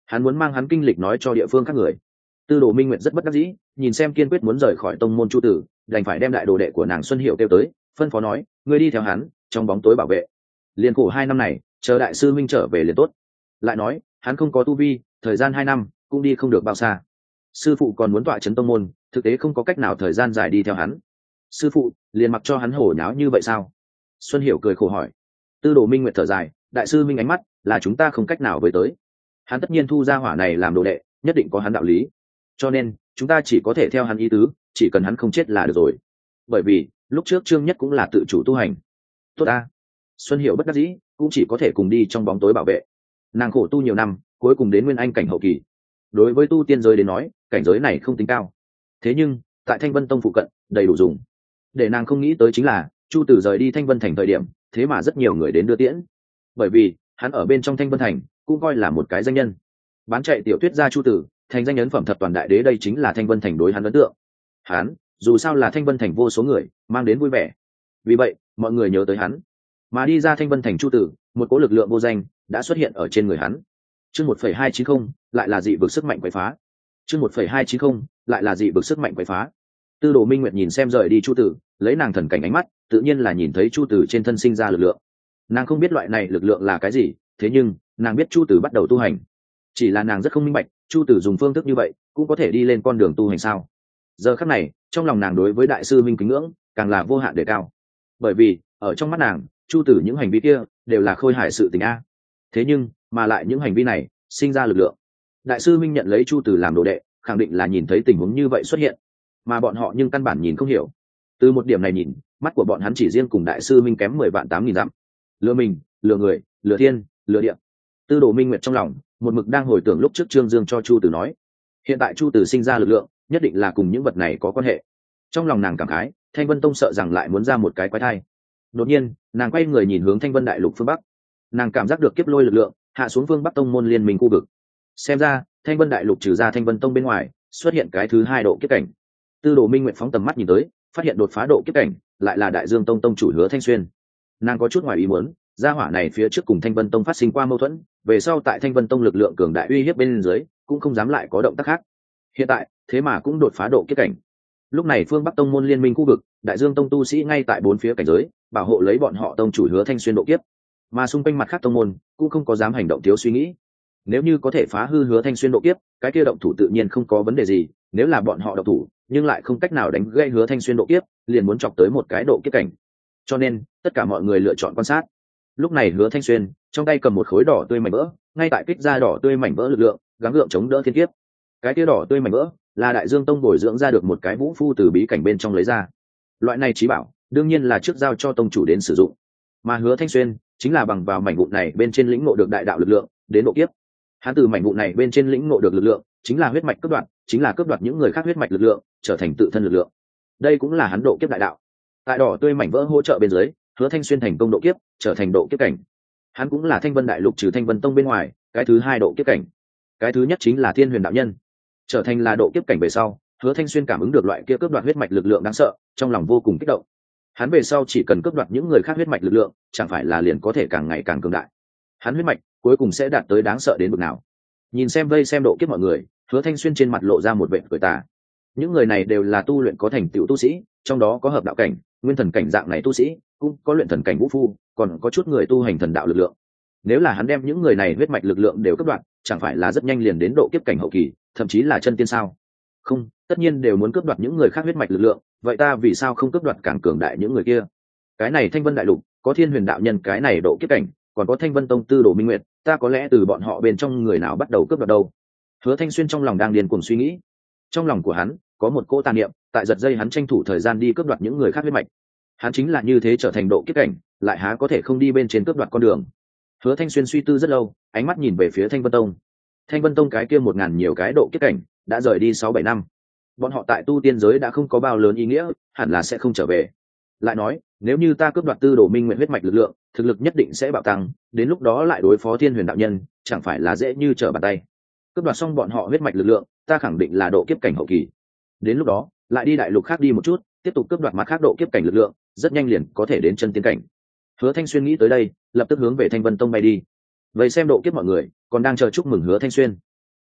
[SPEAKER 1] hắn muốn mang hắn kinh lịch nói cho địa phương các người. Tư Đồ Minh Nguyệt rất bất đắc dĩ, nhìn xem kiên quyết muốn rời khỏi tông môn Chu Tử, đành phải đem đại đồ đệ của nàng Xuân Hiểu kêu tới, phân phó nói, ngươi đi theo hắn, trong bóng tối bảo vệ. Liên khổ hai năm này, chờ đại sư minh trở về liền tốt. Lại nói, hắn không có tu vi, thời gian hai năm cũng đi không được bao xa. Sư phụ còn muốn tọa trấn tông môn, thực tế không có cách nào thời gian dài đi theo hắn. Sư phụ liền mặc cho hắn hổ nháo như vậy sao? Xuân Hiểu cười khổ hỏi. Tư Đồ Minh Nguyệt thở dài, đại sư minh ánh mắt là chúng ta không cách nào với tới. Hắn tất nhiên thu ra hỏa này làm đồ đệ, nhất định có hắn đạo lý, cho nên chúng ta chỉ có thể theo hắn ý tứ, chỉ cần hắn không chết là được rồi. Bởi vì lúc trước Trương Nhất cũng là tự chủ tu hành. Tốt ta. Xuân Hiểu bất đắc dĩ, cũng chỉ có thể cùng đi trong bóng tối bảo vệ. Nàng khổ tu nhiều năm, cuối cùng đến nguyên anh cảnh hậu kỳ. Đối với tu tiên giới đến nói, cảnh giới này không tính cao. Thế nhưng tại Thanh Vân Tông phụ cận đầy đủ dùng. Để nàng không nghĩ tới chính là Chu Tử rời đi Thanh Vân Thành thời điểm, thế mà rất nhiều người đến đưa tiễn. Bởi vì hắn ở bên trong Thanh Vân Thành cũng coi là một cái danh nhân. Bán chạy tiểu thuyết gia Chu Tử, thành danh ấn phẩm thập toàn đại đế, đây chính là Thanh Vân Thành đối hắn ấn tượng. Hắn dù sao là Thanh Vân Thành vô số người mang đến vui vẻ, vì vậy mọi người nhớ tới hắn. Mà đi ra Thanh Vân Thành Chu Tử, một cỗ lực lượng vô danh đã xuất hiện ở trên người hắn. Chương một phẩy hai chín không lại là dị vực sức mạnh quậy phá. Chương một phẩy hai chín không lại là dị vực sức mạnh quậy phá. Tư Đồ Minh Nguyệt nhìn xem rời đi Chu Tử, lấy nàng thần cảnh ánh mắt, tự nhiên là nhìn thấy Chu Tử trên thân sinh ra lực lượng. Nàng không biết loại này lực lượng là cái gì, thế nhưng nàng biết Chu Tử bắt đầu tu hành. Chỉ là nàng rất không minh bạch, Chu Tử dùng phương thức như vậy cũng có thể đi lên con đường tu hành sao? Giờ khắc này, trong lòng nàng đối với đại sư Minh kính ngưỡng càng là vô hạn đề cao. Bởi vì ở trong mắt nàng, Chu Tử những hành vi kia đều là khôi hài sự tình a. Thế nhưng mà lại những hành vi này sinh ra lực lượng. Đại sư Minh nhận lấy Chu Tử làm đồ đệ, khẳng định là nhìn thấy tình huống như vậy xuất hiện, mà bọn họ nhưng căn bản nhìn không hiểu. Từ một điểm này nhìn, mắt của bọn hắn chỉ riêng cùng đại sư Minh kém mười vạn tám nghìn dặm. Lừa mình, lừa người, lừa thiên, lừa địa. Tư Đồ Minh Nguyệt trong lòng một mực đang hồi tưởng lúc trước Trương Dương cho Chu Tử nói, hiện tại Chu Tử sinh ra lực lượng, nhất định là cùng những vật này có quan hệ. Trong lòng nàng cảm khái, Thanh Vân Tông sợ rằng lại muốn ra một cái quái thai. Đột nhiên, nàng quay người nhìn hướng Thanh Vân Đại Lục phương Bắc. Nàng cảm giác được kiếp lôi lực lượng hạ xuống phương Bắc Tông môn liên minh khu vực. Xem ra, Thanh Vân Đại Lục trừ ra Thanh Vân Tông bên ngoài, xuất hiện cái thứ hai độ kiếp cảnh. Tư Đồ Minh Nguyệt phóng tầm mắt nhìn tới, phát hiện đột phá độ kiếp cảnh lại là Đại Dương Tông tông chủ Hứa Thanh Xuyên. Nàng có chút ngoài ý muốn, gia hỏa này phía trước cùng Thanh Vân Tông phát sinh qua mâu thuẫn, về sau tại Thanh Vân Tông lực lượng cường đại uy hiếp bên dưới, cũng không dám lại có động tác khác. Hiện tại, thế mà cũng đột phá độ kiếp cảnh. Lúc này phương Bắc Tông môn liên minh khu vực, Đại Dương Tông tu sĩ ngay tại bốn phía cảnh giới, bảo hộ lấy bọn họ tông chủ Hứa Thanh Xuyên độ kiếp. Mà xung quanh mặt khác tông môn cũng không có dám hành động thiếu suy nghĩ. Nếu như có thể phá hư Hứa Thanh Xuyên độ kiếp, cái kia động thủ tự nhiên không có vấn đề gì, nếu là bọn họ động thủ, nhưng lại không cách nào đánh gây Hứa Thanh Xuyên độ kiếp, liền muốn chọc tới một cái độ kiếp cảnh. Cho nên, tất cả mọi người lựa chọn quan sát. Lúc này Hứa Thanh Xuyên trong tay cầm một khối đỏ tươi mảnh vỡ, ngay tại kích ra đỏ tươi mảnh vỡ lực lượng, gắng gượng chống đỡ thiên kiếp. Cái kia đỏ tươi mảnh vỡ là Đại Dương Tông bồi dưỡng ra được một cái vũ phu từ bí cảnh bên trong lấy ra. Loại này trí bảo, đương nhiên là trước giao cho tông chủ đến sử dụng. Mà Hứa Thanh Xuyên chính là bằng vào mảnh vụn này bên trên lĩnh ngộ được đại đạo lực lượng, đến độ kiếp. Hắn từ mảnh vụn này bên trên lĩnh ngộ được lực lượng, chính là huyết mạch cướp đoạt, chính là cướp đoạt những người khác huyết mạch lực lượng, trở thành tự thân lực lượng. Đây cũng là hắn độ kiếp đại đạo. Tại đỏ tươi mảnh vỡ hỗ trợ bên dưới, Hứa Thanh Xuyên thành công độ kiếp, trở thành độ kiếp cảnh. Hắn cũng là Thanh Vân Đại Lục trừ Thanh Vân Tông bên ngoài, cái thứ hai độ kiếp cảnh. Cái thứ nhất chính là Thiên Huyền đạo nhân. Trở thành là độ kiếp cảnh về sau, Hứa Thanh Xuyên cảm ứng được loại kia cướp đoạt huyết mạch lực lượng đáng sợ, trong lòng vô cùng kích động. Hắn về sau chỉ cần cướp đoạt những người khác huyết mạch lực lượng, chẳng phải là liền có thể càng ngày càng cường đại. Hắn huyết mạch cuối cùng sẽ đạt tới đáng sợ đến mức nào? Nhìn xem vây xem độ kiếp mọi người, Hứa Thanh Xuyên trên mặt lộ ra một vệt cười tà. Những người này đều là tu luyện có thành tựu tu sĩ, trong đó có hợp đạo cảnh, nguyên thần cảnh dạng này tu sĩ, cũng có luyện thần cảnh vũ phu, còn có chút người tu hành thần đạo lực lượng. Nếu là hắn đem những người này huyết mạch lực lượng đều cướp đoạt, chẳng phải là rất nhanh liền đến độ kiếp cảnh hậu kỳ, thậm chí là chân tiên sao? Không, tất nhiên đều muốn cướp đoạt những người khác huyết mạch lực lượng, vậy ta vì sao không cướp đoạt càng cường đại những người kia? Cái này Thanh Vân Đại Lục, có Thiên Huyền đạo nhân cái này độ kiếp cảnh, còn có Thanh Vân Tông Tư Đồ Minh Nguyệt, ta có lẽ từ bọn họ bên trong người nào bắt đầu cướp đoạt đâu? Hứa Thanh Xuyên trong lòng đang điên cuồng suy nghĩ. Trong lòng của hắn có một cỗ tà niệm, tại giật dây hắn tranh thủ thời gian đi cướp đoạt những người khác huyết mạch. Hắn chính là như thế trở thành độ kiếp cảnh, lại há có thể không đi bên trên cướp đoạt con đường. Hứa Thanh Xuyên suy tư rất lâu, ánh mắt nhìn về phía Thanh Vân Tông. Thanh Vân Tông cái kia một ngàn nhiều cái độ kiếp cảnh đã rời đi sáu bảy năm. Bọn họ tại tu tiên giới đã không có bao lớn ý nghĩa, hẳn là sẽ không trở về. Lại nói, nếu như ta cướp đoạt Tư Đồ Minh Nguyệt huyết mạch lực lượng, thực lực nhất định sẽ bạo tăng, đến lúc đó lại đối phó Thiên Huyền đạo nhân, chẳng phải là dễ như trở bàn tay. Cướp đoạt xong bọn họ huyết mạch lực lượng, ta khẳng định là độ kiếp cảnh hậu kỳ. Đến lúc đó, lại đi đại lục khác đi một chút, tiếp tục cướp đoạt mặt khác độ kiếp cảnh lực lượng, rất nhanh liền có thể đến chân tiên cảnh. Hứa Thanh Xuyên nghĩ tới đây, lập tức hướng về Thanh Vân Tông bay đi. Vậy xem độ kiếp mọi người, còn đang chờ chúc mừng Hứa Thanh Xuyên.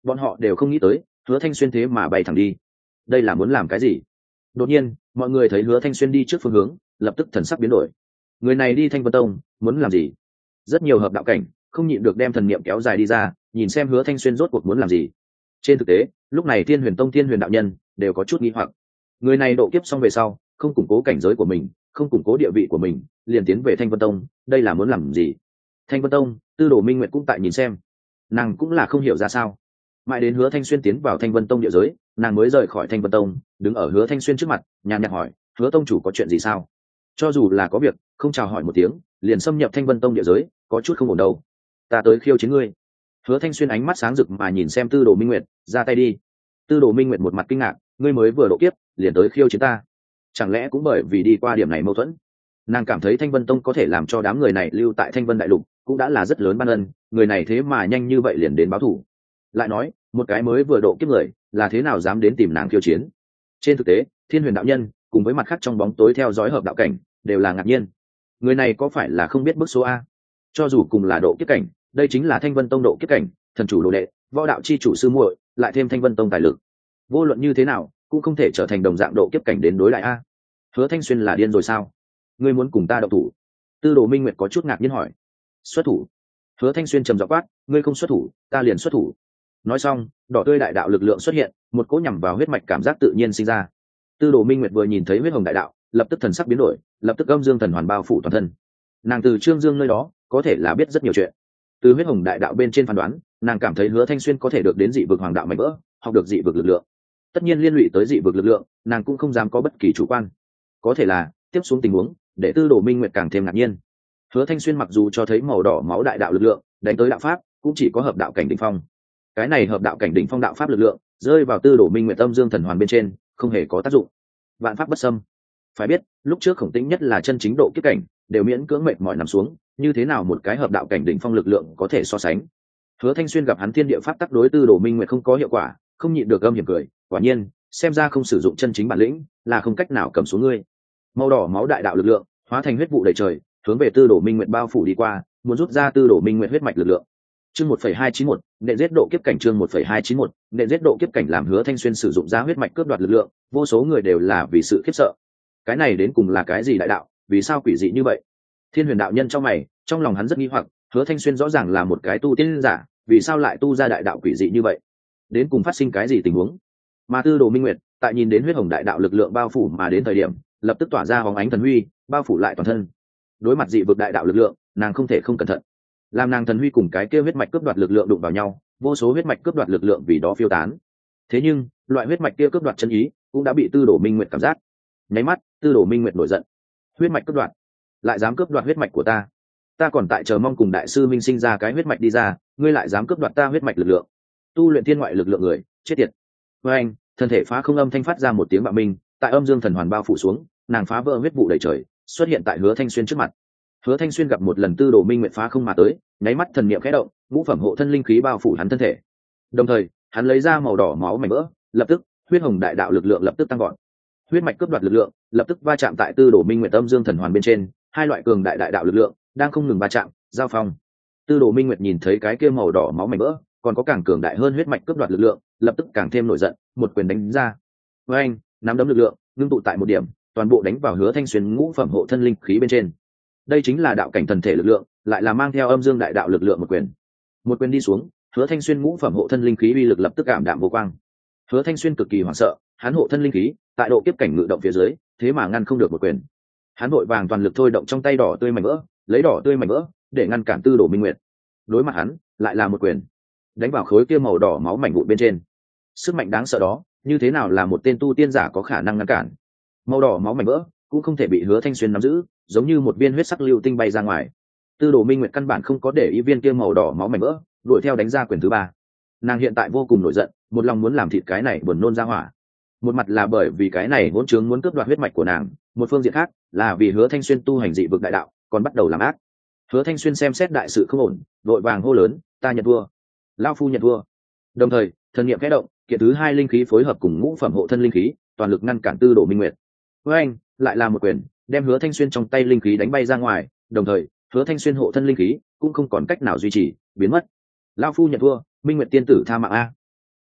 [SPEAKER 1] bọn họ đều không nghĩ tới Hứa Thanh Xuyên thế mà bay thẳng đi. Đây là muốn làm cái gì? Đột nhiên mọi người thấy Hứa Thanh Xuyên đi trước phương hướng, lập tức thần sắc biến đổi. Người này đi Thanh Vân Tông muốn làm gì? Rất nhiều hợp đạo cảnh không nhịn được đem thần niệm kéo dài đi ra, nhìn xem Hứa Thanh Xuyên rốt cuộc muốn làm gì. Trên thực tế lúc này Thiên Huyền Tông Thiên Huyền đạo nhân đều có chút nghi hoặc. Người này độ kiếp xong về sau không củng cố cảnh giới của mình, không củng cố địa vị của mình, liền tiến về Thanh Vân Tông, đây là muốn làm gì? Thanh Vân Tông, Tư Đồ Minh Nguyệt cũng tại nhìn xem, nàng cũng là không hiểu ra sao. Mãi đến Hứa Thanh Xuyên tiến vào Thanh Vân Tông địa giới, nàng mới rời khỏi Thanh Vân Tông, đứng ở Hứa Thanh Xuyên trước mặt, nhàn nhạt hỏi: Hứa tông chủ có chuyện gì sao? Cho dù là có việc, không chào hỏi một tiếng, liền xâm nhập Thanh Vân Tông địa giới, có chút không ổn đâu. Ta tới khiêu chiến ngươi. Hứa Thanh Xuyên ánh mắt sáng rực mà nhìn xem Tư Đồ Minh Nguyệt, ra tay đi. Tư Đồ Minh Nguyệt một mặt kinh ngạc: ngươi mới vừa độ kiếp, liền tới khiêu chiến ta? Chẳng lẽ cũng bởi vì đi qua điểm này mâu thuẫn? Nàng cảm thấy Thanh Vân Tông có thể làm cho đám người này lưu tại Thanh Vân Đại Lục, cũng đã là rất lớn ban ân, người này thế mà nhanh như vậy liền đến báo thù. Lại nói, một cái mới vừa độ kiếp người, là thế nào dám đến tìm nàng khiêu chiến? Trên thực tế, Thiên Huyền đạo nhân cùng với mặt khác trong bóng tối theo dõi hợp đạo cảnh, đều là ngạc nhiên. Người này có phải là không biết bước số a? Cho dù cùng là độ kiếp cảnh, đây chính là Thanh Vân Tông độ kiếp cảnh, thần chủ đồ đệ, võ đạo chi chủ sư muội, lại thêm Thanh Vân Tông tài lực. Vô luận như thế nào, cũng không thể trở thành đồng dạng độ kiếp cảnh đến đối lại a. Hứa Thanh Xuyên là điên rồi sao? Ngươi muốn cùng ta động thủ? Tư Đồ Minh Nguyệt có chút ngạc nhiên hỏi. Xuất thủ? Hứa Thanh Xuyên trầm giọng quát: ngươi không xuất thủ, ta liền xuất thủ. Nói xong, đỏ tươi đại đạo lực lượng xuất hiện, một cỗ nhằm vào huyết mạch cảm giác tự nhiên sinh ra. Tư Đồ Minh Nguyệt vừa nhìn thấy huyết hồng đại đạo, lập tức thần sắc biến đổi, lập tức âm dương thần hoàn bao phủ toàn thân. Nàng từ Trương Dương nơi đó có thể là biết rất nhiều chuyện. Từ huyết hồng đại đạo bên trên phán đoán, nàng cảm thấy Hứa Thanh Xuyên có thể được đến dị vực hoàng đạo mạnh vỡ, học được dị vực lực lượng. Tất nhiên liên lụy tới dị vực lực lượng, nàng cũng không dám có bất kỳ chủ quan. Có thể là tiếp xuống tình huống, để Tư Đồ Minh Nguyệt càng thêm ngạc nhiên. Hứa Thanh Xuyên mặc dù cho thấy màu đỏ máu đại đạo lực lượng, đánh tới đạo pháp cũng chỉ có hợp đạo cảnh đỉnh phong. Cái này hợp đạo cảnh đỉnh phong đạo pháp lực lượng rơi vào Tư Đồ Minh Nguyệt âm dương thần hoàn bên trên, không hề có tác dụng. Vạn pháp bất xâm. Phải biết, lúc trước Khổng Tĩnh nhất là chân chính độ kiếp cảnh, đều miễn cưỡng mệt mỏi nằm xuống, như thế nào một cái hợp đạo cảnh đỉnh phong lực lượng có thể so sánh? Hứa Thanh Xuyên gặp hắn thiên địa pháp tắc đối Tư Đồ Minh Nguyệt không có hiệu quả, không nhịn được âm hiểm cười, quả nhiên, xem ra không sử dụng chân chính bản lĩnh, là không cách nào cầm xuống ngươi. Màu đỏ máu đại đạo lực lượng hóa thành huyết vụ đầy trời, hướng về Tư Đồ Minh Nguyệt bao phủ đi qua, muốn rút ra Tư Đồ Minh Nguyệt huyết mạch lực lượng. Chương một phẩy hai chín mốt, nện giết độ kiếp cảnh chương một phẩy hai chín mốt, nện giết độ kiếp cảnh làm Hứa Thanh Xuyên sử dụng ra huyết mạch cướp đoạt lực lượng, vô số người đều là vì sự khiếp sợ. Cái này đến cùng là cái gì đại đạo, vì sao quỷ dị như vậy? Thiên Huyền đạo nhân trong mày, trong lòng hắn rất nghi hoặc, Hứa Thanh Xuyên rõ ràng là một cái tu tiên giả, vì sao lại tu ra đại đạo quỷ dị như vậy? Đến cùng phát sinh cái gì tình huống? Mà Tư Đồ Minh Nguyệt, tại nhìn đến huyết hồng đại đạo lực lượng bao phủ mà đến thời điểm, lập tức tỏa ra hóng ánh thần huy, bao phủ lại toàn thân. Đối mặt dị vực đại đạo lực lượng, nàng không thể không cẩn thận. Làm nàng thần huy cùng cái kia huyết mạch cướp đoạt lực lượng đụng vào nhau, vô số huyết mạch cướp đoạt lực lượng vì đó phiêu tán. Thế nhưng, loại huyết mạch kia cướp đoạt chân ý, cũng đã bị Tư Đồ Minh Nguyệt cảm giác. Nháy mắt, Tư Đồ Minh Nguyệt nổi giận. Huyết mạch cướp đoạt, lại dám cướp đoạt huyết mạch của ta? Ta còn tại chờ mong cùng đại sư minh sinh ra cái huyết mạch đi ra, ngươi lại dám cướp đoạt ta huyết mạch lực lượng? Tu luyện thiên ngoại lực lượng người, chết tiệt. Với anh, thân thể phá không âm thanh phát ra một tiếng bạo minh, tại âm dương thần hoàn bao phủ xuống, nàng phá vỡ huyết vụ đầy trời, xuất hiện tại Hứa Thanh Xuyên trước mặt. Hứa Thanh Xuyên gặp một lần Tư Đồ Minh Nguyệt phá không mà tới, nháy mắt thần niệm khẽ động, ngũ phẩm hộ thân linh khí bao phủ hắn thân thể. Đồng thời, hắn lấy ra màu đỏ máu mảnh vỡ, lập tức, huyết hồng đại đạo lực lượng lập tức tăng vọt. Huyết mạch cướp đoạt lực lượng, lập tức va chạm tại Tư Đồ Minh Nguyệt âm dương thần hoàn bên trên, hai loại cường đại đại đạo lực lượng đang không ngừng va chạm, giao phong. Tư Đồ Minh Nguyệt nhìn thấy cái kia màu đỏ máu mảnh vỡ, còn có càng cường đại hơn huyết mạch cướp đoạt lực lượng, lập tức càng thêm nổi giận, một quyền đánh ra. Với anh, nắm đấm lực lượng ngưng tụ tại một điểm, toàn bộ đánh vào Hứa Thanh Xuyên ngũ phẩm hộ thân linh khí bên trên. Đây chính là đạo cảnh thần thể lực lượng, lại là mang theo âm dương đại đạo lực lượng một quyền. Một quyền đi xuống, Hứa Thanh Xuyên ngũ phẩm hộ thân linh khí uy lực lập tức cảm đạm vô quang. Hứa Thanh Xuyên cực kỳ hoảng sợ, hắn hộ thân linh khí tại độ kiếp cảnh ngự động phía dưới, thế mà ngăn không được một quyền. Hắn vội vàng toàn lực thôi động trong tay đỏ tươi mảnh vỡ, lấy đỏ tươi mảnh vỡ để ngăn cản Tư Đồ Minh Nguyệt. Đối mặt hắn, lại là một quyền đánh vào khối kia màu đỏ máu mảnh vụn bên trên. Sức mạnh đáng sợ đó, như thế nào là một tên tu tiên giả có khả năng ngăn cản? Màu đỏ máu mảnh vỡ cũng không thể bị Hứa Thanh Xuyên nắm giữ, giống như một viên huyết sắc lưu tinh bay ra ngoài. Tư Đồ Minh Nguyệt căn bản không có để ý viên kia màu đỏ máu mảnh vỡ, đuổi theo đánh ra quyền thứ ba. Nàng hiện tại vô cùng nổi giận, một lòng muốn làm thịt cái này buồn nôn ra hỏa. Một mặt là bởi vì cái này hỗn trướng muốn cướp đoạt huyết mạch của nàng, một phương diện khác là vì Hứa Thanh Xuyên tu hành dị vực đại đạo, còn bắt đầu làm ác. Hứa Thanh Xuyên xem xét đại sự không ổn, vội vàng hô lớn: ta nhận thua, lão phu nhận thua. Đồng thời, thần niệm khẽ động, kiện thứ hai linh khí phối hợp cùng ngũ phẩm hộ thân linh khí, toàn lực ngăn cản Tư Đồ Minh Nguyệt. Với anh, lại là một quyền, đem Hứa Thanh Xuyên trong tay linh khí đánh bay ra ngoài, đồng thời, Hứa Thanh Xuyên hộ thân linh khí cũng không còn cách nào duy trì, biến mất. Lão phu nhận thua, Minh Nguyệt tiên tử tha mạng a.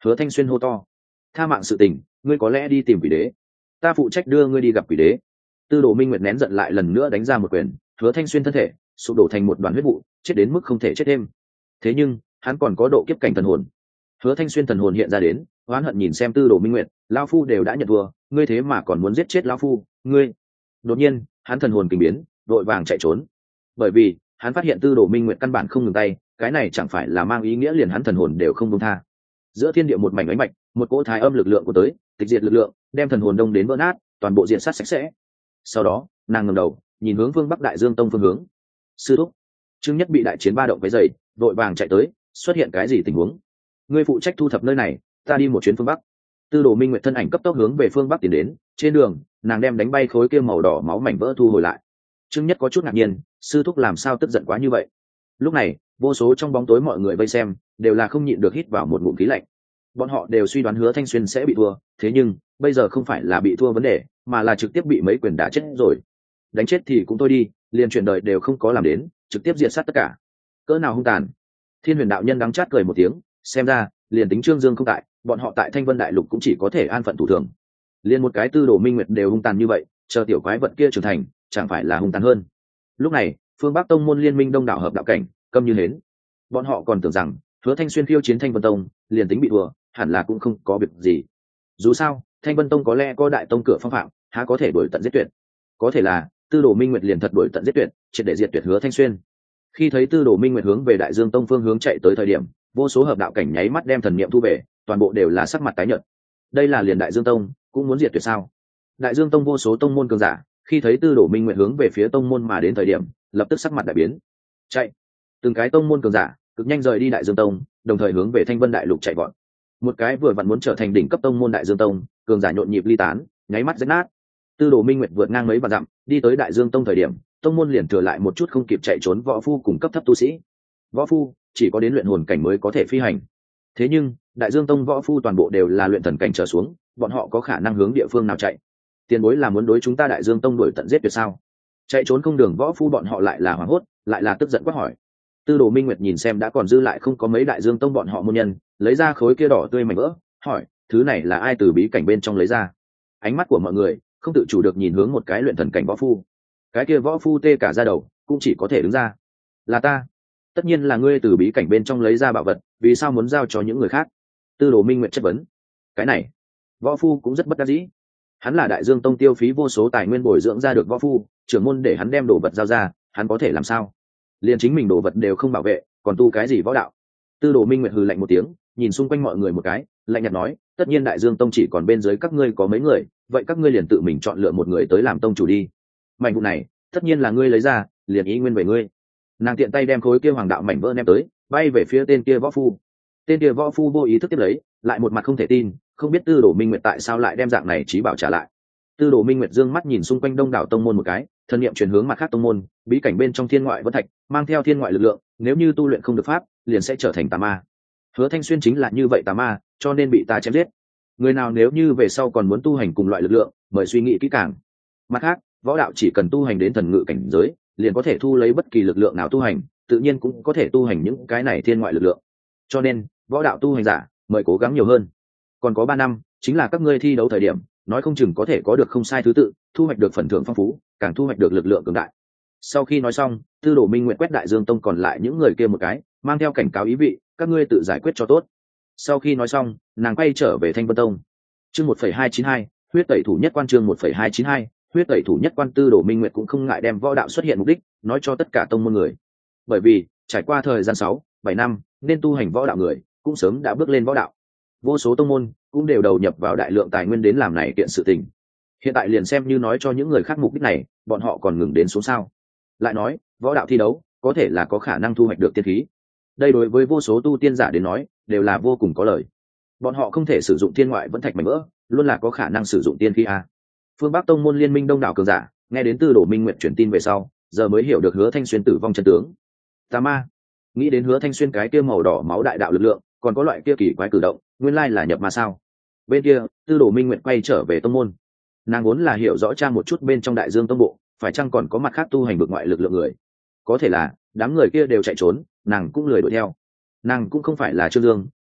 [SPEAKER 1] Hứa Thanh Xuyên hô to. Tha mạng sự tình, ngươi có lẽ đi tìm quỷ đế, ta phụ trách đưa ngươi đi gặp quỷ đế. Tư Đồ Minh Nguyệt nén giận lại lần nữa đánh ra một quyền, Hứa Thanh Xuyên thân thể sụp đổ thành một đoàn huyết vụ, chết đến mức không thể chết thêm. Thế nhưng hắn còn có độ kiếp cảnh thần hồn. Hứa Thanh Xuyên thần hồn hiện ra đến, oán hận nhìn xem Tư Đồ Minh Nguyệt, lão phu đều đã nhận thua, ngươi thế mà còn muốn giết chết lão phu, ngươi. Đột nhiên, hắn thần hồn kinh biến, vội vàng chạy trốn. Bởi vì, hắn phát hiện Tư Đồ Minh Nguyệt căn bản không ngừng tay, cái này chẳng phải là mang ý nghĩa liền hắn thần hồn đều không buông tha. Giữa thiên địa một mảnh ánh bạch, một cỗ thái âm lực lượng của tới, tịch diệt lực lượng, đem thần hồn đông đến vỡ nát, toàn bộ diện sát sạch sẽ. Sau đó, nàng ngẩng đầu, nhìn hướng phương Bắc Đại Dương Tông phương hướng. Sư thúc, Trương Nhất bị đại chiến ba động với dậy, vội vàng chạy tới, xuất hiện cái gì tình huống? Ngươi phụ trách thu thập nơi này, ta đi một chuyến phương Bắc. Tư Đồ Minh Nguyệt thân ảnh cấp tốc hướng về phương Bắc tiến đến, trên đường, nàng đem đánh bay khối kia màu đỏ máu mảnh vỡ thu hồi lại. Trương Nhất có chút ngạc nhiên, sư thúc làm sao tức giận quá như vậy? Lúc này, vô số trong bóng tối mọi người vây xem, đều là không nhịn được hít vào một ngụm khí lạnh. Bọn họ đều suy đoán Hứa Thanh Xuyên sẽ bị thua, thế nhưng bây giờ không phải là bị thua vấn đề, mà là trực tiếp bị mấy quyền đá chết rồi. Đánh chết thì cũng thôi đi, liền chuyện đời đều không có làm đến, trực tiếp diệt sát tất cả. Cỡ nào hung tàn! Thiên Huyền đạo nhân đắng chát cười một tiếng, xem ra, liền tính Trương Dương không tại, bọn họ tại Thanh Vân Đại Lục cũng chỉ có thể an phận thủ thường. Liên một cái Tư Đồ Minh Nguyệt đều hung tàn như vậy, chờ tiểu quái vật kia trưởng thành, chẳng phải là hung tàn hơn. Lúc này, phương Bắc Tông môn liên minh đông đảo hợp đạo cảnh, câm như hến. Bọn họ còn tưởng rằng, Hứa Thanh Xuyên khiêu chiến Thanh Vân Tông, liền tính bị thua, hẳn là cũng không có việc gì. Dù sao, Thanh Vân Tông có lẽ có đại tông cửa phong phạm, há có thể đuổi tận giết tuyệt. Có thể là, Tư Đồ Minh Nguyệt liền thật đuổi tận giết tuyệt, triệt để diệt tuyệt Hứa Thanh Xuyên. Khi thấy Tư Đồ Minh Nguyệt hướng về Đại Dương Tông phương hướng chạy tới thời điểm, vô số hợp đạo cảnh nháy mắt đem thần niệm thu về, toàn bộ đều là sắc mặt tái nhợt. Đây là liền Đại Dương Tông, cũng muốn diệt tuyệt sao? Đại Dương Tông vô số tông môn cường giả, khi thấy Tư Đồ Minh Nguyệt hướng về phía tông môn mà đến thời điểm, lập tức sắc mặt đại biến. Chạy! Từng cái tông môn cường giả, cực nhanh rời đi Đại Dương Tông, đồng thời hướng về Thanh Vân Đại Lục chạy vọt. Một cái vừa vặn muốn trở thành đỉnh cấp tông môn Đại Dương Tông, cường giả nhộn nhịp ly tán, nháy mắt rách nát. Tư Đồ Minh Nguyệt vượt ngang mấy vạn dặm, đi tới Đại Dương Tông thời điểm, tông môn liền thừa lại một chút không kịp chạy trốn võ phu cùng cấp thấp tu sĩ. Võ phu chỉ có đến luyện hồn cảnh mới có thể phi hành. Thế nhưng, Đại Dương Tông võ phu toàn bộ đều là luyện thần cảnh trở xuống, bọn họ có khả năng hướng địa phương nào chạy? Tiền bối là muốn đối chúng ta Đại Dương Tông đuổi tận giết tuyệt sao? Chạy trốn không đường võ phu bọn họ lại là hoảng hốt, lại là tức giận quát hỏi. Tư Đồ Minh Nguyệt nhìn xem đã còn dư lại không có mấy Đại Dương Tông bọn họ môn nhân, lấy ra khối kia đỏ tươi mảnh vỡ, hỏi, thứ này là ai từ bí cảnh bên trong lấy ra? Ánh mắt của mọi người không tự chủ được nhìn hướng một cái luyện thần cảnh võ phu. Cái kia võ phu tê cả da đầu, cũng chỉ có thể đứng ra. Là ta. Tất nhiên là ngươi từ bí cảnh bên trong lấy ra bảo vật, vì sao muốn giao cho những người khác? Tư Đồ Minh Nguyệt chất vấn. Cái này, võ phu cũng rất bất đắc dĩ. Hắn là Đại Dương Tông tiêu phí vô số tài nguyên bồi dưỡng ra được võ phu, trưởng môn để hắn đem đồ vật giao ra, hắn có thể làm sao? Liền chính mình đồ vật đều không bảo vệ, còn tu cái gì võ đạo? Tư Đồ Minh Nguyệt hừ lạnh một tiếng, nhìn xung quanh mọi người một cái, lạnh nhạt nói, tất nhiên Đại Dương Tông chỉ còn bên dưới các ngươi có mấy người, vậy các ngươi liền tự mình chọn lựa một người tới làm tông chủ đi. Mảnh vụ này, tất nhiên là ngươi lấy ra, liền ý nguyên về ngươi. Nàng tiện tay đem khối kia hoàng đạo mảnh vỡ ném tới, bay về phía tên kia võ phu. Tên kia võ phu vô ý thức tiếp lấy, lại một mặt không thể tin, không biết Tư Đồ Minh Nguyệt tại sao lại đem dạng này trí bảo trả lại. Tư Đồ Minh Nguyệt dương mắt nhìn xung quanh đông đảo tông môn một cái, thân niệm chuyển hướng mặt khác tông môn, bí cảnh bên trong thiên ngoại vân thạch, mang theo thiên ngoại lực lượng, nếu như tu luyện không được pháp, liền sẽ trở thành tà ma. Hứa Thanh Xuyên chính là như vậy tà ma, cho nên bị ta chém giết. Người nào nếu như về sau còn muốn tu hành cùng loại lực lượng, mời suy nghĩ kỹ càng. Mặt khác, võ đạo chỉ cần tu hành đến thần ngự cảnh giới, liền có thể thu lấy bất kỳ lực lượng nào tu hành, tự nhiên cũng có thể tu hành những cái này thiên ngoại lực lượng. Cho nên, võ đạo tu hành giả, mời cố gắng nhiều hơn. Còn có ba năm, chính là các ngươi thi đấu thời điểm, nói không chừng có thể có được không sai thứ tự, thu hoạch được phần thưởng phong phú, càng thu hoạch được lực lượng cường đại. Sau khi nói xong, Tư Đồ Minh Nguyệt quét Đại Dương Tông còn lại những người kia một cái, mang theo cảnh cáo ý vị, các ngươi tự giải quyết cho tốt. Sau khi nói xong, nàng quay trở về Thanh Vân Tông. Chương một phẩy hai chín hai, huyết tẩy thủ nhất quan chương một phẩy hai chín hai, huyết tẩy thủ nhất quan. Tư Đồ Minh Nguyệt cũng không ngại đem võ đạo xuất hiện mục đích, nói cho tất cả tông môn người. Bởi vì, trải qua thời gian sáu, bảy năm, nên tu hành võ đạo người cũng sớm đã bước lên võ đạo. Vô số tông môn cũng đều đầu nhập vào đại lượng tài nguyên đến làm này kiện sự tình. Hiện tại liền xem như nói cho những người khác mục đích này, bọn họ còn ngừng đến xuống sao? Lại nói, võ đạo thi đấu có thể là có khả năng thu hoạch được tiên khí. Đây đối với vô số tu tiên giả đến nói, đều là vô cùng có lợi. Bọn họ không thể sử dụng thiên ngoại vẫn thạch mảnh vỡ, luôn là có khả năng sử dụng tiên khí a. Phương Bắc tông môn liên minh đông đảo cường giả, nghe đến Tư Đồ Minh Nguyệt truyền tin về sau, giờ mới hiểu được Hứa Thanh Xuyên tử vong chân tướng. Tà ma, nghĩ đến Hứa Thanh Xuyên cái kia màu đỏ máu đại đạo lực lượng, còn có loại kia kỳ quái cử động, nguyên lai là nhập ma sao? Bên kia, Tư Đồ Minh Nguyệt quay trở về tông môn. Nàng vốn là hiểu rõ tra một chút bên trong Đại Dương Tông bộ, phải chăng còn có mặt khác tu hành vực ngoại lực lượng người. Có thể là đám người kia đều chạy trốn, nàng cũng lười đuổi theo. Nàng cũng không phải là Trương Dương,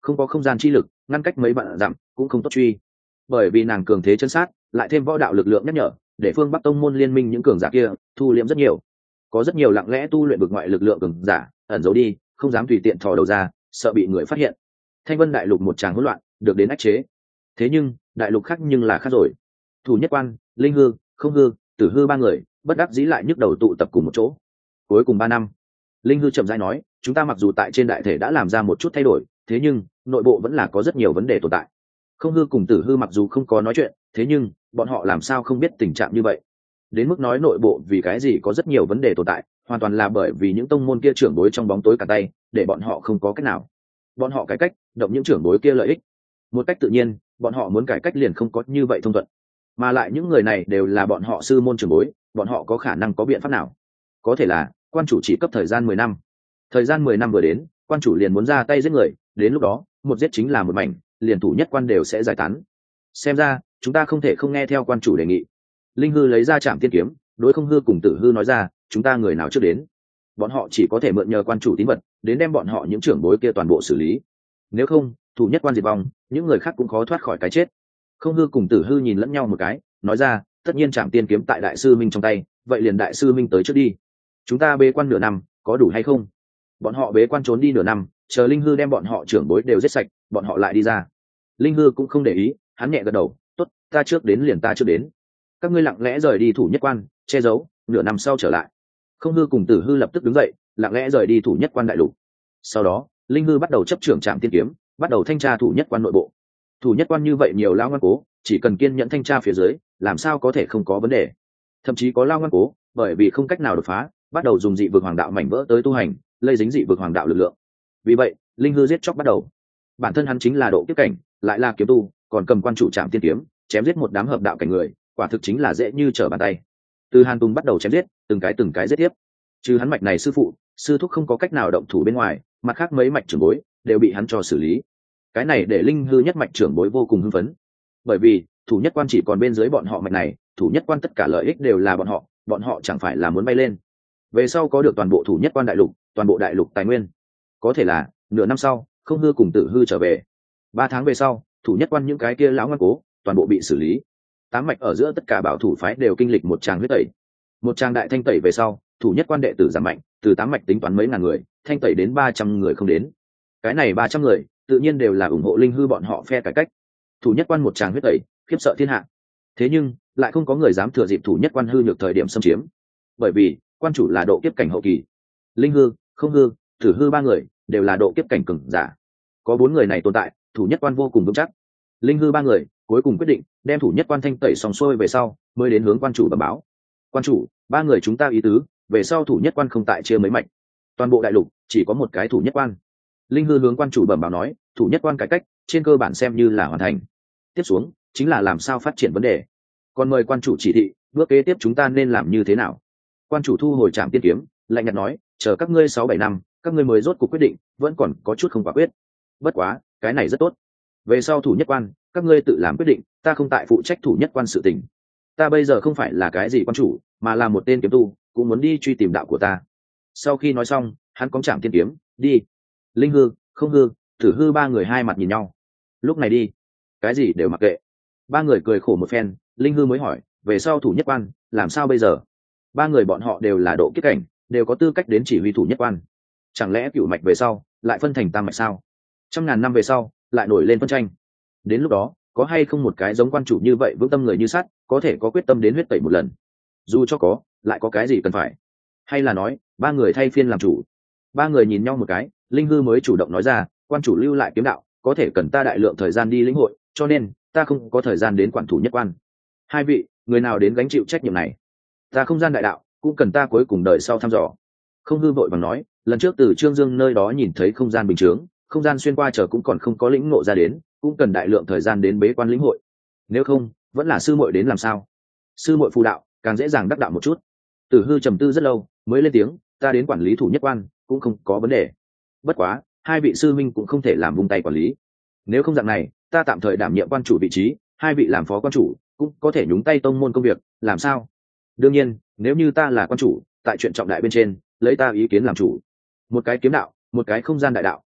[SPEAKER 1] không có không gian chi lực ngăn cách mấy bạn dặm cũng không tốt truy, bởi vì nàng cường thế chân sát lại thêm võ đạo lực lượng nhắc nhở, để phương Bắc tông môn liên minh những cường giả kia thu liễm rất nhiều. Có rất nhiều lặng lẽ tu luyện vực ngoại lực lượng cường giả ẩn giấu đi, không dám tùy tiện thò đầu ra, sợ bị người phát hiện. Thanh Vân đại lục một tràng hỗn loạn được đến ách chế. Thế nhưng đại lục khác nhưng là khác rồi. Thủ Nhất Quan, Linh Hư, Không Hư, Tử Hư ba người bất đắc dĩ lại nhức đầu tụ tập cùng một chỗ. Cuối cùng ba năm, Linh Hư chậm rãi nói, chúng ta mặc dù tại trên đại thể đã làm ra một chút thay đổi, thế nhưng nội bộ vẫn là có rất nhiều vấn đề tồn tại. Không Hư cùng Tử Hư mặc dù không có nói chuyện, thế nhưng bọn họ làm sao không biết tình trạng như vậy. Đến mức nói nội bộ vì cái gì có rất nhiều vấn đề tồn tại, hoàn toàn là bởi vì những tông môn kia trưởng bối trong bóng tối cả tay, để bọn họ không có cách nào. Bọn họ cải cách, động những trưởng bối kia lợi ích. Một cách tự nhiên, bọn họ muốn cải cách liền không có như vậy thông thuận. Mà lại những người này đều là bọn họ sư môn trưởng bối, bọn họ có khả năng có biện pháp nào? Có thể là quan chủ chỉ cấp thời gian mười năm. Thời gian mười năm vừa đến, quan chủ liền muốn ra tay giết người, đến lúc đó, một giết chính là một mảnh, liền Thủ Nhất Quan đều sẽ giải tán. Xem ra, chúng ta không thể không nghe theo quan chủ đề nghị. Linh Hư lấy ra Trảm Tiên kiếm, đối Không Hư cùng Tử Hư nói ra, chúng ta người nào trước đến, bọn họ chỉ có thể mượn nhờ quan chủ tín vật, đến đem bọn họ những trưởng bối kia toàn bộ xử lý. Nếu không, Thủ Nhất Quan diệt vong, những người khác cũng khó thoát khỏi cái chết. Không Hư cùng Tử Hư nhìn lẫn nhau một cái, nói ra, tất nhiên Trảm Tiên kiếm tại đại sư minh trong tay, vậy liền đại sư minh tới trước đi. Chúng ta bế quan nửa năm, có đủ hay không? Bọn họ bế quan trốn đi nửa năm, chờ Linh Hư đem bọn họ trưởng bối đều giết sạch, bọn họ lại đi ra. Linh Hư cũng không để ý, hắn nhẹ gật đầu, tốt, ta trước đến liền ta trước đến. Các ngươi lặng lẽ rời đi Thủ Nhất Quan, che giấu, nửa năm sau trở lại. Không Hư cùng Tử Hư lập tức đứng dậy, lặng lẽ rời đi Thủ Nhất Quan đại lục. Sau đó, Linh Hư bắt đầu chấp trưởng Trảm Tiên kiếm, bắt đầu thanh tra Thủ Nhất Quan nội bộ. Thủ Nhất Quan như vậy nhiều lao ngoan cố, chỉ cần kiên nhẫn thanh tra phía dưới, làm sao có thể không có vấn đề? Thậm chí có lao ngoan cố, bởi vì không cách nào đột phá, bắt đầu dùng dị vực hoàng đạo mảnh vỡ tới tu hành, lây dính dị vực hoàng đạo lực lượng. Vì vậy, Linh Hư giết chóc bắt đầu. Bản thân hắn chính là độ kiếp cảnh, lại là kiếm tu, còn cầm quan chủ Trảm Tiên kiếm, chém giết một đám hợp đạo cảnh người, quả thực chính là dễ như trở bàn tay. Từ Hàn Tùng bắt đầu chém giết, từng cái từng cái giết tiếp. Trừ hắn mạch này sư phụ, sư thúc không có cách nào động thủ bên ngoài, mặt khác mấy mạch trưởng bối đều bị hắn cho xử lý. Cái này để Linh Hư nhất mạch trưởng bối vô cùng hưng phấn, bởi vì Thủ Nhất Quan chỉ còn bên dưới bọn họ mạch này, Thủ Nhất Quan tất cả lợi ích đều là bọn họ, bọn họ chẳng phải là muốn bay lên. Về sau có được toàn bộ Thủ Nhất Quan đại lục, toàn bộ đại lục tài nguyên. Có thể là nửa năm sau, Không Hư cùng Tử Hư trở về. Ba tháng về sau, Thủ Nhất Quan những cái kia lão ngoan cố, toàn bộ bị xử lý. Tám mạch ở giữa tất cả bảo thủ phái đều kinh lịch một tràng huyết tẩy. Một tràng đại thanh tẩy về sau, Thủ Nhất Quan đệ tử giảm mạnh, từ tám mạch tính toán mấy ngàn người, thanh tẩy đến ba trăm người không đến. Cái này ba trăm người, tự nhiên đều là ủng hộ Linh Hư bọn họ phe cải cách. Thủ Nhất Quan một tràng huyết tẩy, khiếp sợ thiên hạ. Thế nhưng, lại không có người dám thừa dịp Thủ Nhất Quan hư nhược thời điểm xâm chiếm. Bởi vì, quan chủ là độ kiếp cảnh hậu kỳ. Linh Hư, Không Hư, Tử Hư ba người đều là độ kiếp cảnh cường giả. Có bốn người này tồn tại, Thủ Nhất Quan vô cùng vững chắc. Linh Hư ba người cuối cùng quyết định đem Thủ Nhất Quan thanh tẩy xong xuôi về sau, mới đến hướng quan chủ bẩm báo. Quan chủ, ba người chúng ta ý tứ, về sau Thủ Nhất Quan không tại chia mấy mạch, toàn bộ đại lục chỉ có một cái Thủ Nhất Quan. Linh Hư hướng quan chủ bẩm báo nói, Thủ Nhất Quan cải cách trên cơ bản xem như là hoàn thành. Tiếp xuống chính là làm sao phát triển vấn đề. Còn mời quan chủ chỉ thị, bước kế tiếp chúng ta nên làm như thế nào? Quan chủ thu hồi Trảm Tiên kiếm, lạnh nhạt nói, chờ các ngươi sáu bảy năm, các ngươi mới rốt cuộc quyết định, vẫn còn có chút không quả quyết. Bất quá, cái này rất tốt. Về sau Thủ Nhất Quan, các ngươi tự làm quyết định, ta không tại phụ trách Thủ Nhất Quan sự tình. Ta bây giờ không phải là cái gì quan chủ, mà là một tên kiếm tu, cũng muốn đi truy tìm đạo của ta. Sau khi nói xong, hắn cóng Trảm Tiên kiếm, đi. Linh Hư, Không Hư, Tử Hư ba người hai mặt nhìn nhau. Lúc này đi, cái gì đều mặc kệ. Ba người cười khổ một phen, Linh Hư mới hỏi, về sau Thủ Nhất Quan, làm sao bây giờ? Ba người bọn họ đều là độ kiếp cảnh, đều có tư cách đến chỉ huy Thủ Nhất Quan. Chẳng lẽ cửu mạch về sau lại phân thành tam mạch sao? Trăm ngàn năm về sau lại nổi lên phân tranh. Đến lúc đó có hay không một cái giống quan chủ như vậy vững tâm người như sắt, có thể có quyết tâm đến huyết tẩy một lần? Dù cho có, lại có cái gì cần phải? Hay là nói ba người thay phiên làm chủ? Ba người nhìn nhau một cái, Linh Hư mới chủ động nói ra, quan chủ lưu lại kiếm đạo, có thể cần ta đại lượng thời gian đi lĩnh hội, cho nên ta không có thời gian đến quản Thủ Nhất Quan. Hai vị, người nào đến gánh chịu trách nhiệm này? Ta không gian đại đạo cũng cần ta cuối cùng đời sau thăm dò. Không Hư vội vàng nói, lần trước từ Trương Dương nơi đó nhìn thấy không gian bình chướng, không gian xuyên qua chờ cũng còn không có lĩnh ngộ ra đến, cũng cần đại lượng thời gian đến bế quan lĩnh hội. Nếu không, vẫn là sư muội đến làm sao? Sư muội phù đạo, càng dễ dàng đắc đạo một chút. Tử Hư trầm tư rất lâu, mới lên tiếng, ta đến quản lý Thủ Nhất Quan, cũng không có vấn đề. Bất quá, hai vị sư minh cũng không thể làm vung tay quản lý. Nếu không dạng này, ta tạm thời đảm nhiệm quan chủ vị trí, hai vị làm phó quan chủ, cũng có thể nhúng tay tông môn công việc, làm sao? Đương nhiên, nếu như ta là quan chủ, tại chuyện trọng đại bên trên, lấy ta ý kiến làm chủ. Một cái kiếm đạo, một cái không gian đại đạo,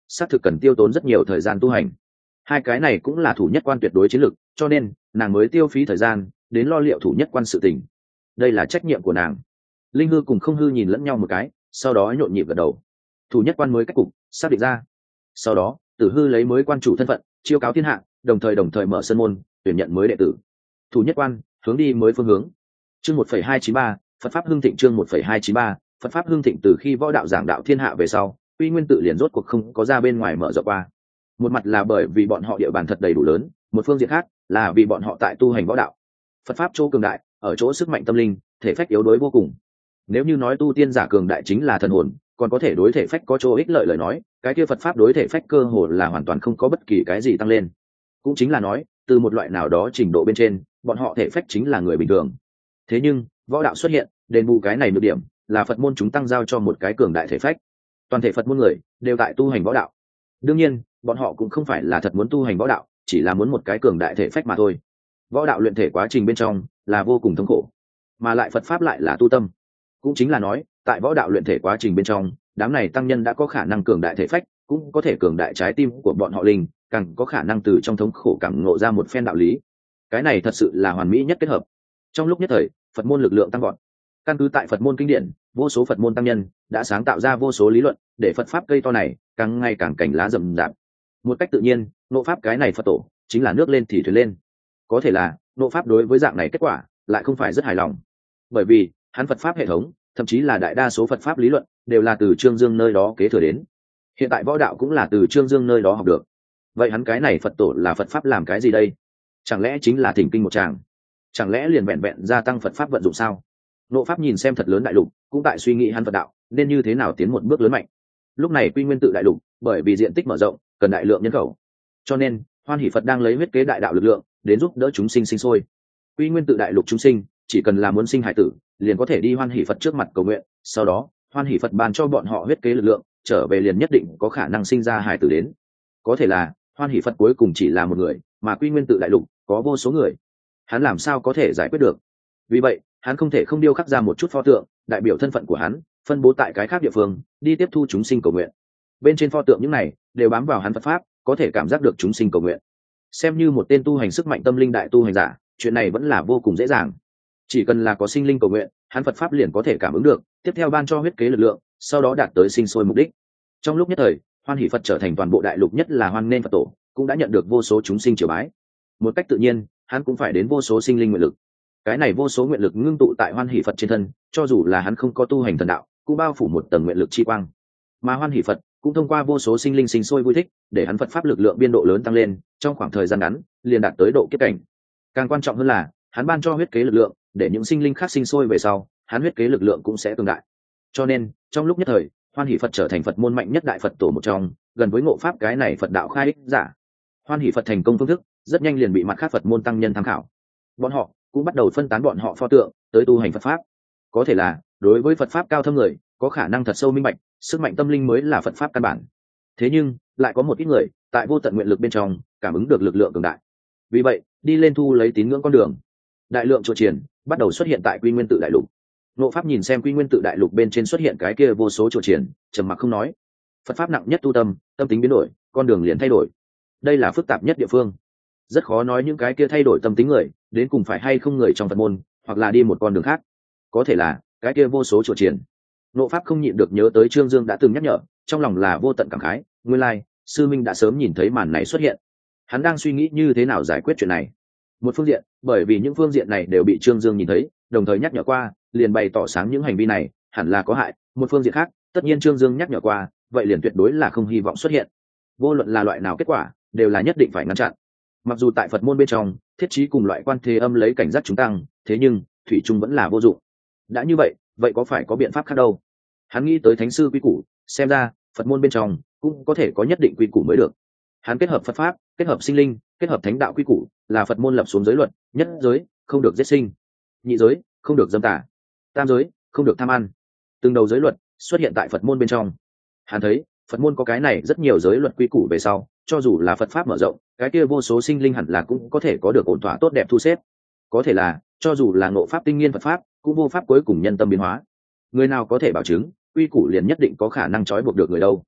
[SPEAKER 1] xác thực cần tiêu tốn rất nhiều thời gian tu hành. Hai cái này cũng là thủ nhất quan tuyệt đối chiến lược, cho nên nàng mới tiêu phí thời gian đến lo liệu thủ nhất quan sự tình. Đây là trách nhiệm của nàng. Linh hư cùng không hư nhìn lẫn nhau một cái, sau đó nhộn nhịp gật đầu. Thủ nhất quan mới cách cục xác định ra. Sau đó Tử Hư lấy mới quan chủ thân phận chiêu cáo thiên hạ, đồng thời đồng thời mở sân môn tuyển nhận mới đệ tử. Thủ nhất quan hướng đi mới phương hướng. Chương một phẩy hai chín ba, Phật pháp hưng thịnh. Chương một phẩy hai chín ba, Phật pháp hưng thịnh. Từ khi võ đạo giảng đạo thiên hạ về sau, Quy Nguyên tự liền rốt cuộc không có ra bên ngoài mở rộng qua. Một mặt là bởi vì bọn họ địa bàn thật đầy đủ lớn, một phương diện khác là vì bọn họ tại tu hành võ đạo. Phật pháp chỗ cường đại ở chỗ sức mạnh tâm linh, thể phách yếu đuối vô cùng. Nếu như nói tu tiên giả cường đại chính là thần hồn, còn có thể đối thể phách có chỗ ích lợi lời nói, cái kia Phật pháp đối thể phách cơ hồ là hoàn toàn không có bất kỳ cái gì tăng lên. Cũng chính là nói, từ một loại nào đó trình độ bên trên, bọn họ thể phách chính là người bình thường. Thế nhưng võ đạo xuất hiện, đền bù cái này nhược điểm, là Phật môn chúng tăng giao cho một cái cường đại thể phách. Toàn thể Phật môn người đều tại tu hành võ đạo. Đương nhiên, bọn họ cũng không phải là thật muốn tu hành võ đạo, chỉ là muốn một cái cường đại thể phách mà thôi. Võ đạo luyện thể quá trình bên trong là vô cùng thống khổ, mà lại Phật pháp lại là tu tâm. Cũng chính là nói, tại võ đạo luyện thể quá trình bên trong, đám này tăng nhân đã có khả năng cường đại thể phách, cũng có thể cường đại trái tim của bọn họ linh, càng có khả năng từ trong thống khổ cảm ngộ ra một phen đạo lý. Cái này thật sự là hoàn mỹ nhất kết hợp. Trong lúc nhất thời, Phật môn lực lượng tăng vọt. Căn cứ tại Phật môn kinh điển, vô số Phật môn tăng nhân đã sáng tạo ra vô số lý luận, để Phật pháp cây to này càng ngày càng cành lá rậm rạp. Một cách tự nhiên, nộ pháp cái này Phật tổ chính là nước lên thì thuyền lên. Có thể là nộ pháp đối với dạng này kết quả lại không phải rất hài lòng, bởi vì hắn Phật pháp hệ thống, thậm chí là đại đa số Phật pháp lý luận đều là từ Trương Dương nơi đó kế thừa đến. Hiện tại võ đạo cũng là từ Trương Dương nơi đó học được. Vậy hắn cái này Phật tổ là Phật pháp làm cái gì đây? Chẳng lẽ chính là thỉnh kinh một tràng? Chẳng lẽ liền vẹn vẹn gia tăng Phật pháp vận dụng sao? Nộ pháp nhìn xem thật lớn đại lục, cũng tại suy nghĩ hắn Phật đạo nên như thế nào tiến một bước lớn mạnh. Lúc này Quy Nguyên tự đại lục, bởi vì diện tích mở rộng, cần đại lượng nhân khẩu, cho nên Hoan Hỷ Phật đang lấy huyết kế đại đạo lực lượng đến giúp đỡ chúng sinh sinh sôi. Quy Nguyên tự đại lục chúng sinh chỉ cần là muốn sinh hải tử, liền có thể đi Hoan Hỷ Phật trước mặt cầu nguyện, sau đó Hoan Hỷ Phật ban cho bọn họ huyết kế lực lượng, trở về liền nhất định có khả năng sinh ra hải tử đến. Có thể là Hoan Hỷ Phật cuối cùng chỉ là một người, mà Quy Nguyên tự đại lục có vô số người, hắn làm sao có thể giải quyết được? Vì vậy hắn không thể không điêu khắc ra một chút pho tượng đại biểu thân phận của hắn, phân bố tại cái khác địa phương, đi tiếp thu chúng sinh cầu nguyện. Bên trên pho tượng những này đều bám vào hắn Phật pháp, có thể cảm giác được chúng sinh cầu nguyện. Xem như một tên tu hành sức mạnh tâm linh đại tu hành giả, chuyện này vẫn là vô cùng dễ dàng. Chỉ cần là có sinh linh cầu nguyện, hắn Phật pháp liền có thể cảm ứng được, tiếp theo ban cho huyết kế lực lượng, sau đó đạt tới sinh sôi mục đích. Trong lúc nhất thời, Hoan Hỷ Phật trở thành toàn bộ đại lục nhất là hoan nên Phật tổ, cũng đã nhận được vô số chúng sinh triều bái. Một cách tự nhiên, hắn cũng phải đến vô số sinh linh nguyện lực. Cái này vô số nguyện lực ngưng tụ tại Hoan Hỷ Phật trên thân, cho dù là hắn không có tu hành thần đạo, cũng bao phủ một tầng nguyện lực chi quang. Mà Hoan Hỷ Phật cũng thông qua vô số sinh linh sinh sôi vui thích, để hắn Phật pháp lực lượng biên độ lớn tăng lên, trong khoảng thời gian ngắn liền đạt tới độ kiếp cảnh. Càng quan trọng hơn là, hắn ban cho huyết kế lực lượng, để những sinh linh khác sinh sôi về sau, hắn huyết kế lực lượng cũng sẽ cường đại. Cho nên, trong lúc nhất thời, Hoan Hỷ Phật trở thành Phật môn mạnh nhất đại Phật tổ một trong, gần với ngộ pháp cái này Phật đạo khai ích giả. Hoan Hỷ Phật thành công phương thức, rất nhanh liền bị mặt khác Phật môn tăng nhân tham khảo. Bọn họ cũng bắt đầu phân tán bọn họ pho tượng tới tu hành Phật pháp. Có thể là, đối với Phật pháp cao thâm người, có khả năng thật sâu minh bạch, sức mạnh tâm linh mới là Phật pháp căn bản. Thế nhưng, lại có một ít người, tại vô tận nguyện lực bên trong, cảm ứng được lực lượng cường đại. Vì vậy, đi lên thu lấy tín ngưỡng con đường. Đại lượng chùa chiền bắt đầu xuất hiện tại Quy Nguyên tự đại lục. Nộ pháp nhìn xem Quy Nguyên tự đại lục bên trên xuất hiện cái kia vô số chùa chiền, trầm mặc không nói. Phật pháp nặng nhất tu tâm, tâm tính biến đổi, con đường liền thay đổi. Đây là phức tạp nhất địa phương. Rất khó nói những cái kia thay đổi tâm tính người, đến cùng phải hay không người trong Phật môn, hoặc là đi một con đường khác. Có thể là cái kia vô số chùa chiền. Nộ pháp không nhịn được nhớ tới Trương Dương đã từng nhắc nhở, trong lòng là vô tận cảm khái. Nguyên lai, sư minh đã sớm nhìn thấy màn này xuất hiện. Hắn đang suy nghĩ như thế nào giải quyết chuyện này. Một phương diện, bởi vì những phương diện này đều bị Trương Dương nhìn thấy, đồng thời nhắc nhở qua, liền bày tỏ sáng những hành vi này hẳn là có hại. Một phương diện khác, tất nhiên Trương Dương nhắc nhở qua, vậy liền tuyệt đối là không hy vọng xuất hiện. Vô luận là loại nào kết quả, đều là nhất định phải ngăn chặn. Mặc dù tại Phật môn bên trong, thiết trí cùng loại quan thế âm lấy cảnh giác chúng tăng, thế nhưng thủy chung vẫn là vô dụng. Đã như vậy, vậy có phải có biện pháp khác đâu? Hắn nghĩ tới thánh sư quy củ, xem ra Phật môn bên trong cũng có thể có nhất định quy củ mới được. Hắn kết hợp Phật pháp, kết hợp sinh linh, kết hợp thánh đạo quy củ, là Phật môn lập xuống giới luật. Nhất giới không được giết sinh, nhị giới không được dâm tà, tam giới không được tham ăn. Từng đầu giới luật xuất hiện tại Phật môn bên trong. Hắn thấy Phật môn có cái này rất nhiều giới luật quy củ về sau, cho dù là Phật pháp mở rộng, cái kia vô số sinh linh hẳn là cũng có thể có được ổn thỏa tốt đẹp thu xếp. Có thể là, cho dù là ngộ pháp tinh nghiên Phật pháp, cũng vô pháp cuối cùng nhân tâm biến hóa. Người nào có thể bảo chứng quy củ liền nhất định có khả năng trói buộc được người đâu?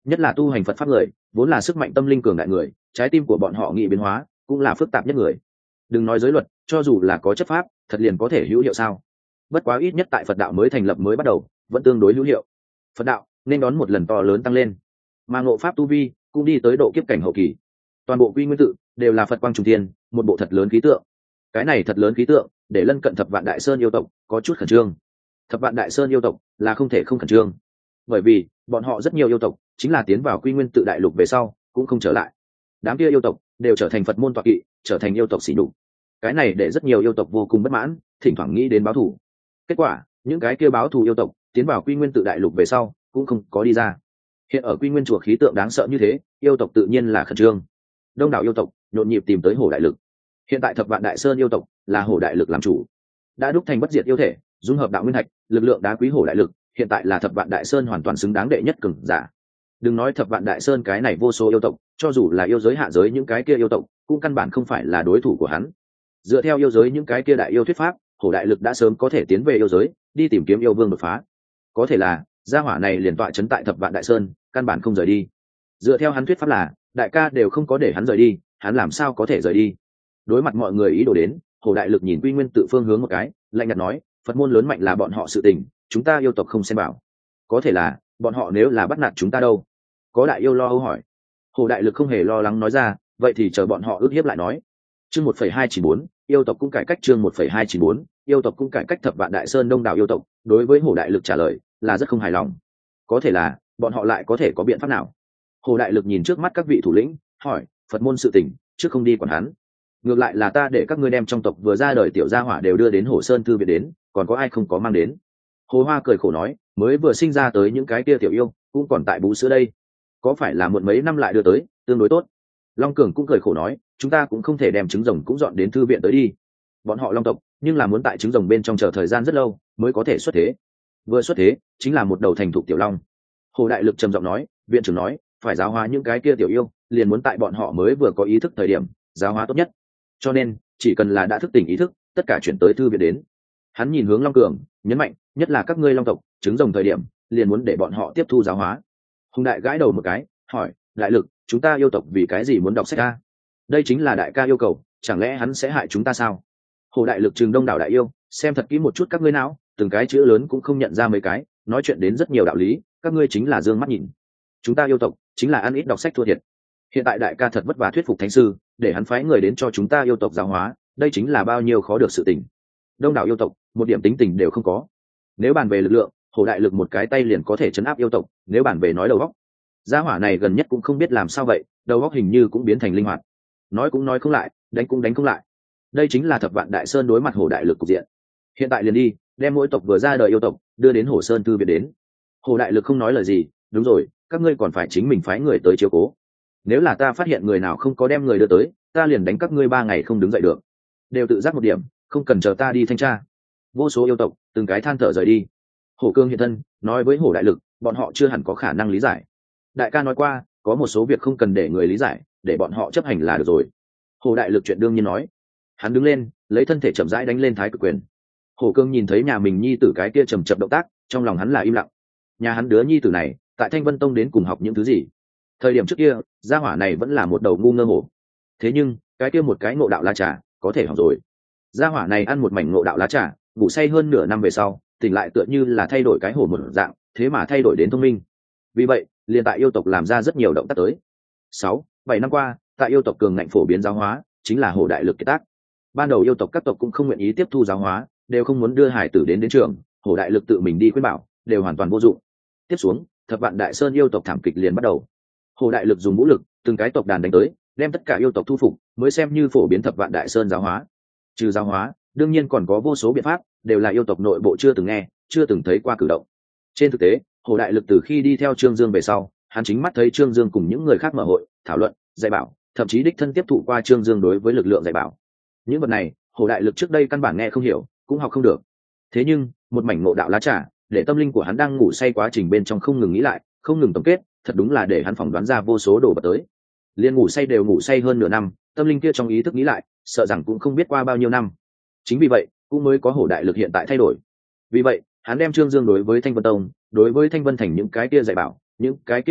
[SPEAKER 1] nhất là tu hành Phật pháp người, vốn là sức mạnh tâm linh cường đại người, trái tim của bọn họ nghị biến hóa cũng là phức tạp nhất người. Đừng nói giới luật, cho dù là có chấp pháp, thật liền có thể hữu hiệu sao? Bất quá ít nhất tại Phật đạo mới thành lập mới bắt đầu, vẫn tương đối hữu hiệu. Phật đạo nên đón một lần to lớn tăng lên, mà ngộ pháp tu vi cũng đi tới độ kiếp cảnh hậu kỳ. Toàn bộ quy nguyên tự đều là Phật quang trùng thiên, một bộ thật lớn khí tượng. Cái này thật lớn khí tượng, để lân cận Thập Vạn Đại Sơn yêu tộc có chút khẩn trương. Thập Vạn Đại Sơn yêu tộc là không thể không khẩn trương, bởi vì bọn họ rất nhiều yêu tộc chính là tiến vào quy nguyên tự đại lục về sau cũng không trở lại. Đám kia yêu tộc đều trở thành Phật môn tọa kỵ, trở thành yêu tộc xỉ nhục. Cái này để rất nhiều yêu tộc vô cùng bất mãn, thỉnh thoảng nghĩ đến báo thù. Kết quả, những cái kia báo thù yêu tộc tiến vào quy nguyên tự đại lục về sau cũng không có đi ra. Hiện ở quy nguyên chùa khí tượng đáng sợ như thế, yêu tộc tự nhiên là khẩn trương. Đông đảo yêu tộc nhộn nhịp tìm tới Hổ Đại Lực. Hiện tại Thập Vạn Đại Sơn yêu tộc là Hổ Đại Lực làm chủ, đã đúc thành bất diệt yêu thể, dung hợp đạo nguyên thạch, lực lượng đá quý Hổ Đại Lực, hiện tại là Thập Vạn Đại Sơn hoàn toàn xứng đáng đệ nhất cường giả. Đừng nói Thập Vạn Đại Sơn cái này vô số yêu tộc, cho dù là yêu giới hạ giới những cái kia yêu tộc, cũng căn bản không phải là đối thủ của hắn. Dựa theo yêu giới những cái kia đại yêu thuyết pháp, Hổ Đại Lực đã sớm có thể tiến về yêu giới, đi tìm kiếm yêu vương đột phá. Có thể là gia hỏa này liền tọa trấn tại Thập Vạn Đại Sơn, căn bản không rời đi. Dựa theo hắn thuyết pháp là, đại ca đều không có để hắn rời đi, hắn làm sao có thể rời đi? Đối mặt mọi người ý đồ đến, Hổ Đại Lực nhìn quy nguyên tự phương hướng một cái, lạnh nhạt nói, Phật môn lớn mạnh là bọn họ sự tình, chúng ta yêu tộc không xem bảo. Có thể là bọn họ nếu là bắt nạt chúng ta đâu? Có đại yêu lo âu hỏi. Hổ Đại Lực không hề lo lắng nói ra, vậy thì chờ bọn họ ước hiếp lại nói. Chương một phẩy hai chín bốn, yêu tộc cũng cải cách. Chương một phẩy hai chín bốn, yêu tộc cũng cải cách. Thập Vạn Đại Sơn đông đảo yêu tộc đối với Hổ Đại Lực trả lời là rất không hài lòng. Có thể là bọn họ lại có thể có biện pháp nào? Hổ Đại Lực nhìn trước mắt các vị thủ lĩnh, hỏi, Phật môn sự tình chứ không đi quản hắn, ngược lại là ta để các ngươi đem trong tộc vừa ra đời tiểu gia hỏa đều đưa đến Hổ Sơn thư viện đến, còn có ai không có mang đến? Hồ Hoa cười khổ nói, mới vừa sinh ra tới những cái kia tiểu yêu cũng còn tại bú sữa đây, có phải là muộn mấy năm lại đưa tới tương đối tốt? Long Cường cũng cười khổ nói, chúng ta cũng không thể đem trứng rồng cũng dọn đến thư viện tới đi, bọn họ Long tộc nhưng là muốn tại trứng rồng bên trong chờ thời gian rất lâu mới có thể xuất thế, vừa xuất thế chính là một đầu thành thục tiểu long. Hồ Đại Lực trầm giọng nói, viện trưởng nói phải giáo hóa những cái kia tiểu yêu, liền muốn tại bọn họ mới vừa có ý thức thời điểm giáo hóa tốt nhất, cho nên chỉ cần là đã thức tỉnh ý thức, tất cả chuyển tới thư viện đến. Hắn nhìn hướng Long Cường, nhấn mạnh, nhất là các ngươi Long tộc trứng rồng thời điểm, liền muốn để bọn họ tiếp thu giáo hóa. Hùng Đại gãi đầu một cái, hỏi, Đại Lực, chúng ta yêu tộc vì cái gì muốn đọc sách ca? Đây chính là đại ca yêu cầu, chẳng lẽ hắn sẽ hại chúng ta sao? Hồ Đại Lực trừng đông đảo đại yêu, xem thật kỹ một chút các ngươi não, từng cái chữ lớn cũng không nhận ra mấy cái, nói chuyện đến rất nhiều đạo lý, các ngươi chính là dương mắt nhìn. Chúng ta yêu tộc chính là ăn ít đọc sách thua thiệt. Hiện tại đại ca thật vất vả thuyết phục thánh sư, để hắn phái người đến cho chúng ta yêu tộc giáo hóa, đây chính là bao nhiêu khó được sự tình. Đông đảo yêu tộc một điểm tính tình đều không có. Nếu bàn về lực lượng, Hồ Đại Lực một cái tay liền có thể chấn áp yêu tộc, nếu bàn về nói đầu óc, gia hỏa này gần nhất cũng không biết làm sao vậy, đầu óc hình như cũng biến thành linh hoạt, nói cũng nói không lại, đánh cũng đánh không lại. Đây chính là Thập Vạn Đại Sơn đối mặt Hồ Đại Lực cục diện. Hiện tại liền đi đem mỗi tộc vừa ra đời yêu tộc đưa đến Hồ Sơn thư viện đến. Hồ Đại Lực không nói lời gì, đúng rồi, các ngươi còn phải chính mình phái người tới chiếu cố, nếu là ta phát hiện người nào không có đem người đưa tới, ta liền đánh các ngươi ba ngày không đứng dậy được, đều tự giác một điểm, không cần chờ ta đi thanh tra. Vô số yêu tộc từng cái than thở rời đi. Hổ Cương hiện thân nói với Hổ Đại Lực, bọn họ chưa hẳn có khả năng lý giải. Đại ca nói qua, có một số việc không cần để người lý giải, để bọn họ chấp hành là được rồi. Hổ Đại Lực chuyện đương nhiên nói. Hắn đứng lên, lấy thân thể chậm rãi đánh lên thái cực quyền. Hổ Cương nhìn thấy nhà mình nhi tử cái kia trầm chậm động tác, trong lòng hắn là im lặng. Nhà hắn đứa nhi tử này tại Thanh Vân Tông đến cùng học những thứ gì? Thời điểm trước kia, gia hỏa này vẫn là một đầu ngu ngơ hổ. Thế nhưng cái kia một cái ngộ đạo lá trà có thể học rồi. Gia hỏa này ăn một mảnh ngộ đạo lá trà, ngủ say hơn nửa năm về sau, tỉnh lại tựa như là thay đổi cái hổ một dạng, thế mà thay đổi đến thông minh. Vì vậy liền tại yêu tộc làm ra rất nhiều động tác tới. Sáu, bảy năm qua, tại yêu tộc cường ngạnh phổ biến giáo hóa, chính là Hổ Đại Lực kiệt tác. Ban đầu yêu tộc các tộc cũng không nguyện ý tiếp thu giáo hóa, đều không muốn đưa hải tử đến đến trường, Hổ Đại Lực tự mình đi khuyên bảo, đều hoàn toàn vô dụng. Tiếp xuống, Thập Vạn Đại Sơn yêu tộc thảm kịch liền bắt đầu. Hổ Đại Lực dùng vũ lực, từng cái tộc đàn đánh tới, đem tất cả yêu tộc thu phục, mới xem như phổ biến Thập Vạn Đại Sơn giáo hóa. Trừ giáo hóa, đương nhiên còn có vô số biện pháp, đều là yêu tộc nội bộ chưa từng nghe, chưa từng thấy qua cử động. Trên thực tế, Hổ Đại Lực từ khi đi theo Trương Dương về sau, hắn chính mắt thấy Trương Dương cùng những người khác mở hội, thảo luận, dạy bảo, thậm chí đích thân tiếp thụ qua Trương Dương đối với lực lượng dạy bảo. Những vật này, Hổ Đại Lực trước đây căn bản nghe không hiểu, cũng học không được. Thế nhưng, một mảnh ngộ đạo lá trà, để tâm linh của hắn đang ngủ say quá trình bên trong không ngừng nghĩ lại, không ngừng tổng kết, thật đúng là để hắn phỏng đoán ra vô số đồ vật tới. Liên ngủ say đều ngủ say hơn nửa năm, tâm linh kia trong ý thức nghĩ lại, sợ rằng cũng không biết qua bao nhiêu năm. Chính vì vậy, cũng mới có Hổ Đại Lực hiện tại thay đổi. Vì vậy, hắn đem Trương Dương đối với Thanh Vân Tông, đối với Thanh Vân Thành những cái kia dạy bảo, những cái kia biện pháp,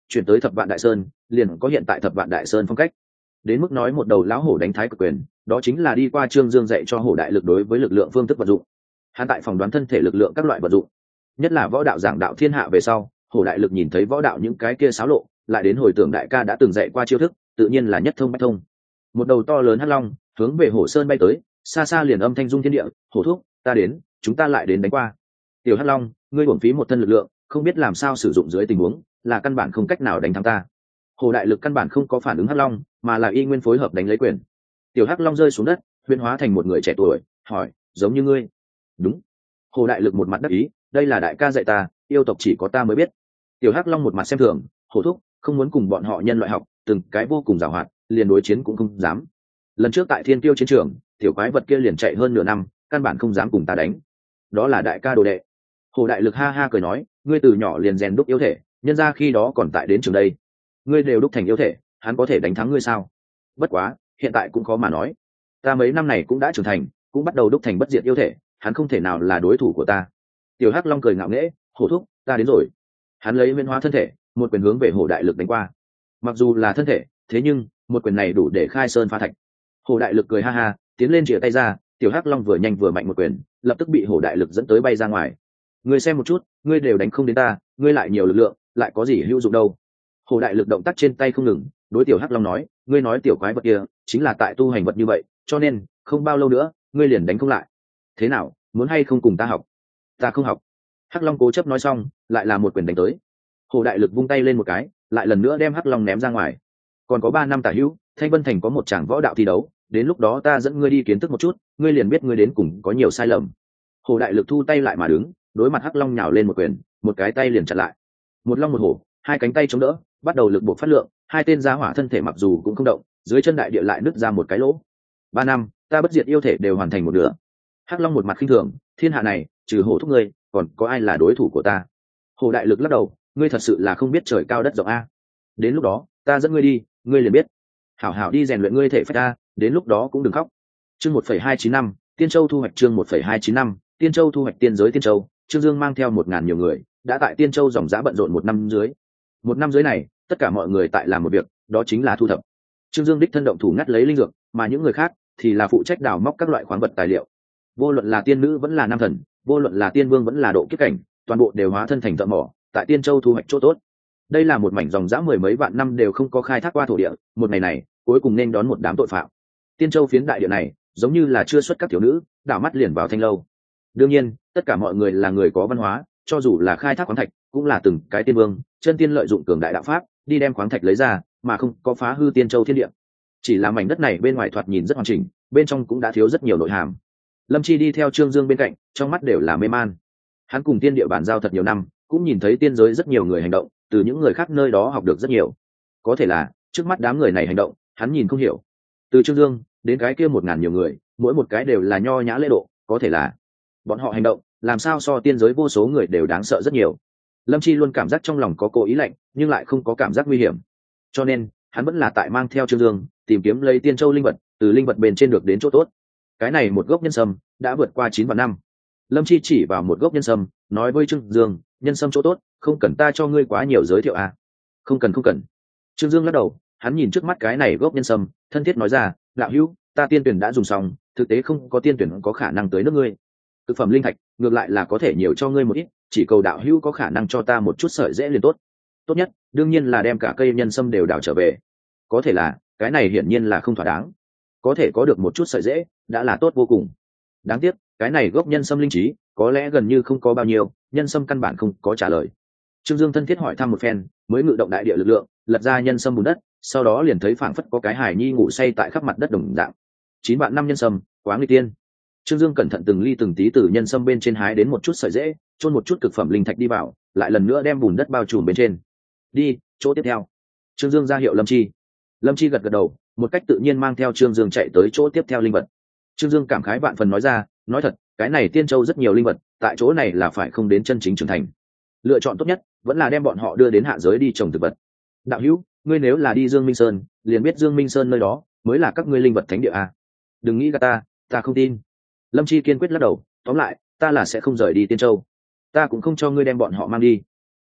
[SPEAKER 1] chuyển tới thập vạn đại sơn, liền có hiện tại thập vạn đại sơn phong cách. Đến mức nói một đầu lão hổ đánh thái cực quyền, đó chính là đi qua Trương Dương dạy cho hổ đại lực đối với lực lượng phương thức vận dụng. Hắn tại phòng đoán thân thể lực lượng các loại vận dụng, nhất là võ đạo giảng đạo thiên hạ về sau, hổ đại lực nhìn thấy võ đạo những cái kia xáo lộ, lại đến hồi tưởng đại ca đã từng dạy qua chiêu thức, tự nhiên là nhất thông bách thông. Một đầu to lớn hắc long hướng về hổ sơn bay tới, xa xa liền âm thanh dung thiên địa, hổ thúc, ta đến, chúng ta lại đến đánh qua. Tiểu hắc long, ngươi uổng phí một thân lực lượng, không biết làm sao sử dụng dưới tình huống, là căn bản không cách nào đánh thắng ta. Hổ đại lực căn bản không có phản ứng hắc long, mà là y nguyên phối hợp đánh lấy quyền. Tiểu hắc long rơi xuống đất, huyễn hóa thành một người trẻ tuổi, hỏi, giống như ngươi? Đúng. Hổ đại lực một mặt đắc ý, đây là đại ca dạy ta, yêu tộc chỉ có ta mới biết. Tiểu hắc long một mặt xem thường, hổ thúc, không muốn cùng bọn họ nhân loại học, từng cái vô cùng giàu hoạt, liền đối chiến cũng không dám. Lần trước tại thiên tiêu chiến trường, tiểu quái vật kia liền chạy hơn nửa năm, căn bản không dám cùng ta đánh. Đó là đại ca đồ đệ. Hổ đại lực ha ha cười nói, ngươi từ nhỏ liền rèn đúc yêu thể, nhân ra khi đó còn tại đến trường đây, ngươi đều đúc thành yêu thể, hắn có thể đánh thắng ngươi sao? Bất quá, hiện tại cũng khó mà nói, ta mấy năm này cũng đã trưởng thành, cũng bắt đầu đúc thành bất diệt yêu thể, hắn không thể nào là đối thủ của ta. Tiểu hắc long cười ngạo nghễ, hổ thúc, ta đến rồi. Hắn lấy nguyên hóa thân thể, một quyền hướng về hổ đại lực đánh qua. Mặc dù là thân thể, thế nhưng một quyền này đủ để khai sơn phá thạch. Hổ đại lực cười ha ha, tiến lên chìa tay ra, tiểu hắc long vừa nhanh vừa mạnh một quyền, lập tức bị hổ đại lực dẫn tới bay ra ngoài. Ngươi xem một chút, ngươi đều đánh không đến ta, ngươi lại nhiều lực lượng, lại có gì hữu dụng đâu? Hổ đại lực động tác trên tay không ngừng, đối tiểu hắc long nói, ngươi nói tiểu quái vật kia chính là tại tu hành vật như vậy, cho nên không bao lâu nữa ngươi liền đánh không lại. Thế nào, muốn hay không cùng ta học? Ta không học. Hắc long cố chấp nói xong, lại là một quyền đánh tới. Hổ đại lực vung tay lên một cái, lại lần nữa đem hắc long ném ra ngoài. Còn có ba năm tả hữu, Thanh Vân Thành có một tràng võ đạo thi đấu, đến lúc đó ta dẫn ngươi đi kiến thức một chút, ngươi liền biết ngươi đến cùng có nhiều sai lầm. Hổ đại lực thu tay lại mà đứng, đối mặt hắc long nhào lên một quyền, một cái tay liền chặn lại. Một long một hổ, hai cánh tay chống đỡ, bắt đầu lực buộc phát lượng, hai tên gia hỏa thân thể mặc dù cũng không động, dưới chân đại địa lại nứt ra một cái lỗ. Ba năm, ta bất diệt yêu thể đều hoàn thành một nửa. Hắc long một mặt khinh thường, thiên hạ này trừ hổ thúc ngươi, còn có ai là đối thủ của ta? Hổ đại lực lắc đầu, ngươi thật sự là không biết trời cao đất rộng a. Đến lúc đó, ta dẫn ngươi đi, ngươi liền biết. Hảo hảo đi rèn luyện ngươi thể phách a, đến lúc đó cũng đừng khóc. Chương một phẩy hai chín năm, Tiên Châu thu hoạch chương một phẩy hai chín năm, Tiên Châu thu hoạch tiên giới Tiên Châu, Trương Dương mang theo một ngàn nhiều người, đã tại Tiên Châu dòng giá bận rộn một năm dưới. Một năm dưới này, tất cả mọi người tại làm một việc, đó chính là thu thập. Trương Dương đích thân động thủ ngắt lấy linh dược, mà những người khác thì là phụ trách đào móc các loại khoáng vật tài liệu. Vô luận là tiên nữ vẫn là nam thần, vô luận là tiên vương vẫn là độ kiếp cảnh, toàn bộ đều hóa thân thành thợ mỏ, tại Tiên Châu thu hoạch chỗ tốt. Đây là một mảnh dòng dã mười mấy vạn năm đều không có khai thác qua thổ địa, một ngày này, cuối cùng nên đón một đám tội phạm. Tiên Châu phiến đại địa này, giống như là chưa xuất các thiếu nữ, đảo mắt liền vào thanh lâu. Đương nhiên, tất cả mọi người là người có văn hóa, cho dù là khai thác khoáng thạch, cũng là từng cái tiên vương, chân tiên lợi dụng cường đại đạo pháp, đi đem khoáng thạch lấy ra, mà không có phá hư Tiên Châu thiên địa. Chỉ là mảnh đất này bên ngoài thoạt nhìn rất hoàn chỉnh, bên trong cũng đã thiếu rất nhiều nội hàm. Lâm Chi đi theo Trương Dương bên cạnh, trong mắt đều là mê man. Hắn cùng tiên địa bản giao thật nhiều năm, cũng nhìn thấy tiên giới rất nhiều người hành động, từ những người khác nơi đó học được rất nhiều. Có thể là trước mắt đám người này hành động, hắn nhìn không hiểu. Từ Trương Dương đến cái kia một ngàn nhiều người, mỗi một cái đều là nho nhã lễ độ, có thể là bọn họ hành động làm sao so tiên giới vô số người đều đáng sợ rất nhiều. Lâm Chi luôn cảm giác trong lòng có cố ý lạnh, nhưng lại không có cảm giác nguy hiểm, cho nên hắn vẫn là tại mang theo Trương Dương tìm kiếm lấy Tiên Châu linh vật, từ linh vật bên trên được đến chỗ tốt. Cái này một gốc nhân sâm đã vượt qua chín vạn năm. Lâm Chi chỉ vào một gốc nhân sâm, nói với Trương Dương, nhân sâm chỗ tốt, không cần ta cho ngươi quá nhiều giới thiệu à? Không cần không cần. Trương Dương lắc đầu, hắn nhìn trước mắt cái này gốc nhân sâm, thân thiết nói ra, đạo hữu, ta tiên tuyển đã dùng xong, thực tế không có tiên tuyển có khả năng tới nước ngươi. Thực phẩm linh thạch ngược lại là có thể nhiều cho ngươi một ít, chỉ cầu đạo hữu có khả năng cho ta một chút sợi dễ liền tốt. Tốt nhất đương nhiên là đem cả cây nhân sâm đều đào trở về. Có thể là cái này hiển nhiên là không thỏa đáng, có thể có được một chút sợi dễ đã là tốt vô cùng. Đáng tiếc cái này gốc nhân sâm linh trí có lẽ gần như không có bao nhiêu, nhân sâm căn bản không có trả lời. Trương Dương thân thiết hỏi thăm một phen, mới ngự động đại địa lực lượng, lật ra nhân sâm bùn đất, sau đó liền thấy phảng phất có cái hài nhi ngủ say tại khắp mặt đất đồng dạng. Chín vạn năm nhân sâm, quá nguy tiên. Trương Dương cẩn thận từng ly từng tí từ nhân sâm bên trên hái đến một chút sợi dễ, chôn một chút cực phẩm linh thạch đi vào, lại lần nữa đem bùn đất bao trùm bên trên. Đi, chỗ tiếp theo. Trương Dương ra hiệu Lâm Chi. Lâm Chi gật gật đầu, một cách tự nhiên mang theo Trương Dương chạy tới chỗ tiếp theo linh vật. Trương Dương cảm khái vạn phần nói ra, nói thật, cái này Tiên Châu rất nhiều linh vật, tại chỗ này là phải không đến chân chính trưởng thành. Lựa chọn tốt nhất vẫn là đem bọn họ đưa đến hạ giới đi trồng thực vật. Đạo hữu, ngươi nếu là đi Dương Minh Sơn, liền biết Dương Minh Sơn nơi đó mới là các ngươi linh vật thánh địa à? Đừng nghĩ gạt ta, ta không tin. Lâm Chi kiên quyết lắc đầu, tóm lại, ta là sẽ không rời đi Tiên Châu, ta cũng không cho ngươi đem bọn họ mang đi.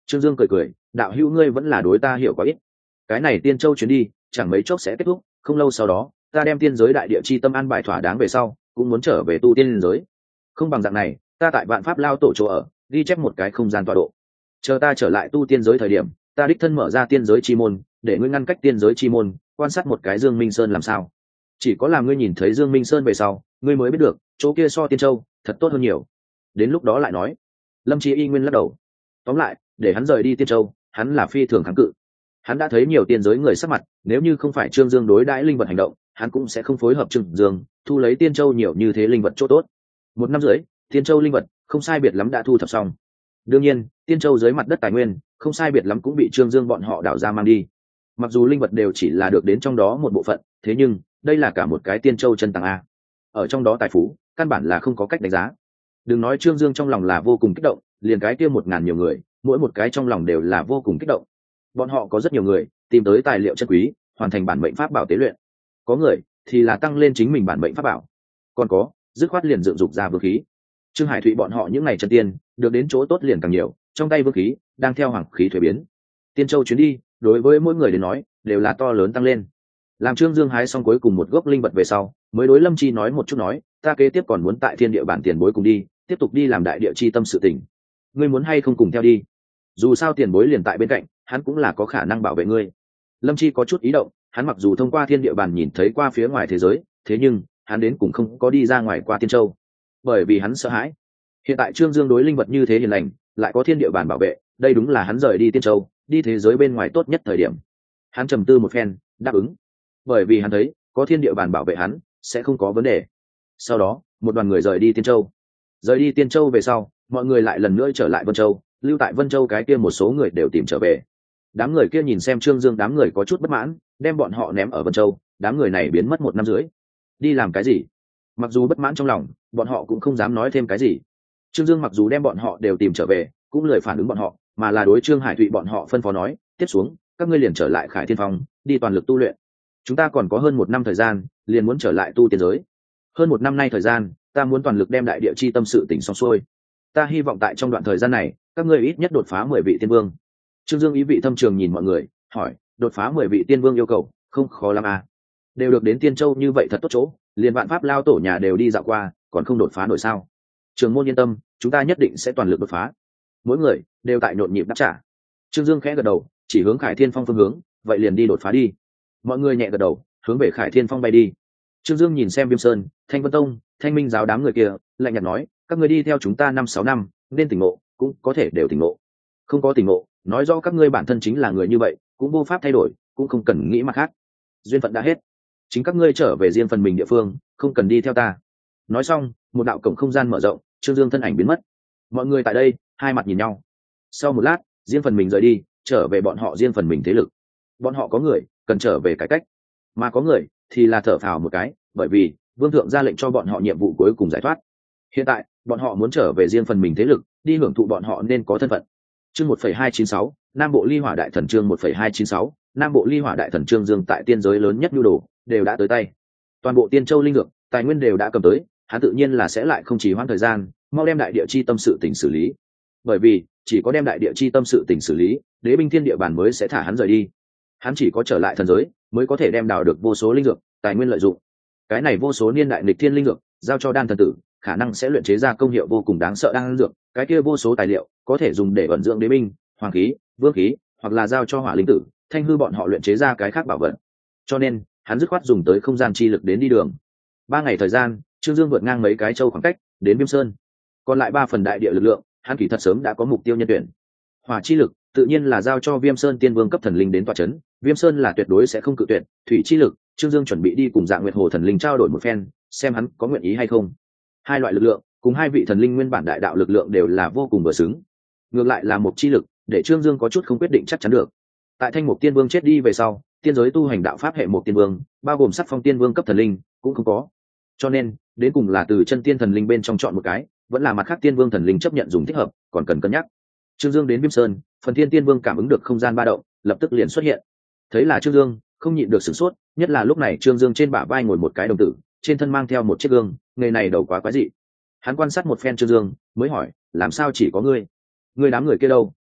[SPEAKER 1] Trương Dương cười cười, đạo hữu ngươi vẫn là đối ta hiểu quá ít. Cái này Tiên Châu chuyến đi chẳng mấy chốc sẽ kết thúc, không lâu sau đó ta đem tiên giới đại địa chi tâm an bài thỏa đáng về sau cũng muốn trở về tu tiên giới. Không bằng dạng này, ta tại vạn pháp lao tổ chỗ ở ghi chép một cái không gian tọa độ, chờ ta trở lại tu tiên giới thời điểm, ta đích thân mở ra tiên giới chi môn để ngươi ngăn cách tiên giới chi môn, quan sát một cái Dương Minh Sơn làm sao. Chỉ có làm ngươi nhìn thấy Dương Minh Sơn về sau, ngươi mới biết được chỗ kia so Tiên Châu thật tốt hơn nhiều. Đến lúc đó lại nói. Lâm Chí Y nguyên lắc đầu. Tóm lại, để hắn rời đi Tiên Châu, hắn là phi thường kháng cự. Hắn đã thấy nhiều tiên giới người sắc mặt, nếu như không phải Trương Dương đối đãi linh vật hành động, hắn cũng sẽ không phối hợp Trương Dương thu lấy Tiên Châu nhiều như thế linh vật chỗ tốt. Một năm rưỡi, Tiên Châu linh vật không sai biệt lắm đã thu thập xong. Đương nhiên, Tiên Châu dưới mặt đất tài nguyên không sai biệt lắm cũng bị Trương Dương bọn họ đào ra mang đi. Mặc dù linh vật đều chỉ là được đến trong đó một bộ phận, thế nhưng đây là cả một cái Tiên Châu chân tàng a. Ở trong đó tài phú căn bản là không có cách đánh giá. Đừng nói Trương Dương trong lòng là vô cùng kích động, liền cái kia một ngàn nhiều người, mỗi một cái trong lòng đều là vô cùng kích động. Bọn họ có rất nhiều người tìm tới tài liệu chân quý, hoàn thành bản mệnh pháp bảo tế luyện. Có người thì là tăng lên chính mình bản mệnh pháp bảo, còn có dứt khoát liền dựng dục ra vương khí. Trương Hải Thụy bọn họ những ngày chân tiên được đến chỗ tốt liền càng nhiều, trong tay vương khí đang theo hoàng khí thuế biến. Tiên Châu chuyến đi đối với mỗi người đến nói đều là to lớn tăng lên. Làm Trương Dương hái xong cuối cùng một gốc linh vật về sau, mới đối Lâm Chi nói một chút, nói ta kế tiếp còn muốn tại thiên địa bản tiền bối cùng đi tiếp tục đi làm đại địa chi tâm sự tình, ngươi muốn hay không cùng theo đi? Dù sao tiền bối liền tại bên cạnh, hắn cũng là có khả năng bảo vệ ngươi. Lâm Chi có chút ý động, hắn mặc dù thông qua thiên địa bản nhìn thấy qua phía ngoài thế giới, thế nhưng hắn đến cũng không có đi ra ngoài qua Tiên Châu, bởi vì hắn sợ hãi. Hiện tại Trương Dương đối linh vật như thế hiền lành, lại có thiên địa bản bảo vệ, đây đúng là hắn rời đi Tiên Châu đi thế giới bên ngoài tốt nhất thời điểm. Hắn trầm tư một phen, đáp ứng, bởi vì hắn thấy có thiên địa bản bảo vệ hắn sẽ không có vấn đề. Sau đó một đoàn người rời đi Tiên Châu. Rời đi Tiên Châu về sau, mọi người lại lần nữa trở lại Vân Châu. Lưu tại Vân Châu cái kia một số người đều tìm trở về. Đám người kia nhìn xem Trương Dương đám người có chút bất mãn, đem bọn họ ném ở Vân Châu. Đám người này biến mất một năm rưỡi, đi làm cái gì? Mặc dù bất mãn trong lòng, bọn họ cũng không dám nói thêm cái gì. Trương Dương mặc dù đem bọn họ đều tìm trở về, cũng lười phản ứng bọn họ, mà là đối Trương Hải Thụy bọn họ phân phó nói, tiếp xuống các ngươi liền trở lại Khải Thiên Phong, đi toàn lực tu luyện. Chúng ta còn có hơn một năm thời gian liền muốn trở lại tu tiên giới. Hơn một năm nay thời gian, ta muốn toàn lực đem đại địa chi tâm sự tỉnh xong xuôi. Ta hy vọng tại trong đoạn thời gian này các ngươi ít nhất đột phá mười vị tiên vương. Trương Dương ý vị thâm trường nhìn mọi người, hỏi, đột phá mười vị tiên vương yêu cầu không khó lắm à? Đều được đến Tiên Châu như vậy thật tốt chỗ, liền vạn pháp lao tổ nhà đều đi dạo qua, còn không đột phá nổi sao? Trường môn yên tâm, chúng ta nhất định sẽ toàn lực đột phá. Mỗi người đều tại nhộn nhịp đáp trả. Trương Dương khẽ gật đầu, chỉ hướng Khải Thiên Phong phương hướng, vậy liền đi đột phá đi. Mọi người nhẹ gật đầu, hướng về Khải Thiên Phong bay đi. Trương Dương nhìn xem Viêm Sơn, Thanh Vân Tông, Thanh Minh giáo đám người kia, lạnh nhạt nói, các người đi theo chúng ta năm sáu năm, nên tỉnh ngộ, cũng có thể đều tỉnh ngộ. Không có tỉnh ngộ, nói rõ các ngươi bản thân chính là người như vậy, cũng vô pháp thay đổi, cũng không cần nghĩ mặt khác. Duyên phận đã hết, chính các ngươi trở về riêng phần mình địa phương, không cần đi theo ta. Nói xong, một đạo cổng không gian mở rộng, Trương Dương thân ảnh biến mất. Mọi người tại đây hai mặt nhìn nhau. Sau một lát, riêng phần mình rời đi, trở về bọn họ riêng phần mình thế lực. Bọn họ có người cần trở về cải cách, mà có người thì là thở phào một cái, bởi vì vương thượng ra lệnh cho bọn họ nhiệm vụ cuối cùng giải thoát. Hiện tại bọn họ muốn trở về riêng phần mình thế lực, đi hưởng thụ bọn họ nên có thân phận. Chương một phẩy hai chín sáu, Nam Bộ Ly Hỏa Đại Thần. Chương một phẩy hai chín sáu, Nam Bộ Ly Hỏa Đại Thần. Trương Dương tại tiên giới lớn nhất nhu đồ đều đã tới tay, toàn bộ Tiên Châu linh dược tài nguyên đều đã cầm tới, hắn tự nhiên là sẽ lại không chỉ hoãn thời gian, mau đem đại địa chi tâm sự tình xử lý. Bởi vì chỉ có đem đại địa chi tâm sự tình xử lý, đế binh thiên địa bản mới sẽ thả hắn rời đi. Hắn chỉ có trở lại thần giới mới có thể đem đào được vô số linh dược tài nguyên lợi dụng. Cái này vô số niên đại nghịch thiên linh dược giao cho đan thần tử, khả năng sẽ luyện chế ra công hiệu vô cùng đáng sợ đan dược. Cái kia vô số tài liệu có thể dùng để vận dưỡng đế binh, hoàng khí, vương khí, hoặc là giao cho hỏa linh tử, thanh hư bọn họ luyện chế ra cái khác bảo vật. Cho nên hắn dứt khoát dùng tới không gian chi lực đến đi đường. Ba ngày thời gian, Trương Dương vượt ngang mấy cái châu khoảng cách đến Viêm Sơn. Còn lại ba phần đại địa lực lượng, hắn kỳ thật sớm đã có mục tiêu nhân tuyển. Hỏa chi lực tự nhiên là giao cho Viêm Sơn tiên vương cấp thần linh đến tọa chấn, Viêm Sơn là tuyệt đối sẽ không cự tuyệt. Thủy chi lực, Trương Dương chuẩn bị đi cùng Dạ Nguyệt Hồ thần linh trao đổi một phen, xem hắn có nguyện ý hay không. Hai loại lực lượng cùng hai vị thần linh nguyên bản đại đạo lực lượng đều là vô cùng vừa xứng. Ngược lại là một chi lực, để Trương Dương có chút không quyết định chắc chắn được. Tại Thanh Mục Tiên Vương chết đi về sau, tiên giới tu hành đạo pháp hệ một tiên vương, bao gồm sắc phong tiên vương cấp thần linh cũng không có. Cho nên, đến cùng là từ chân tiên thần linh bên trong chọn một cái, vẫn là mặt khác tiên vương thần linh chấp nhận dùng thích hợp, còn cần cân nhắc. Trương Dương đến Viêm Sơn, phần thiên tiên vương cảm ứng được không gian ba động, lập tức liền xuất hiện. Thấy là Trương Dương, không nhịn được sửng sốt, nhất là lúc này Trương Dương trên bả vai ngồi một cái đồng tử, trên thân mang theo một chiếc gương, người này đầu quá quái dị. Hắn quan sát một phen Trương Dương, mới hỏi, làm sao chỉ có ngươi? Ngươi đám người kia đâu?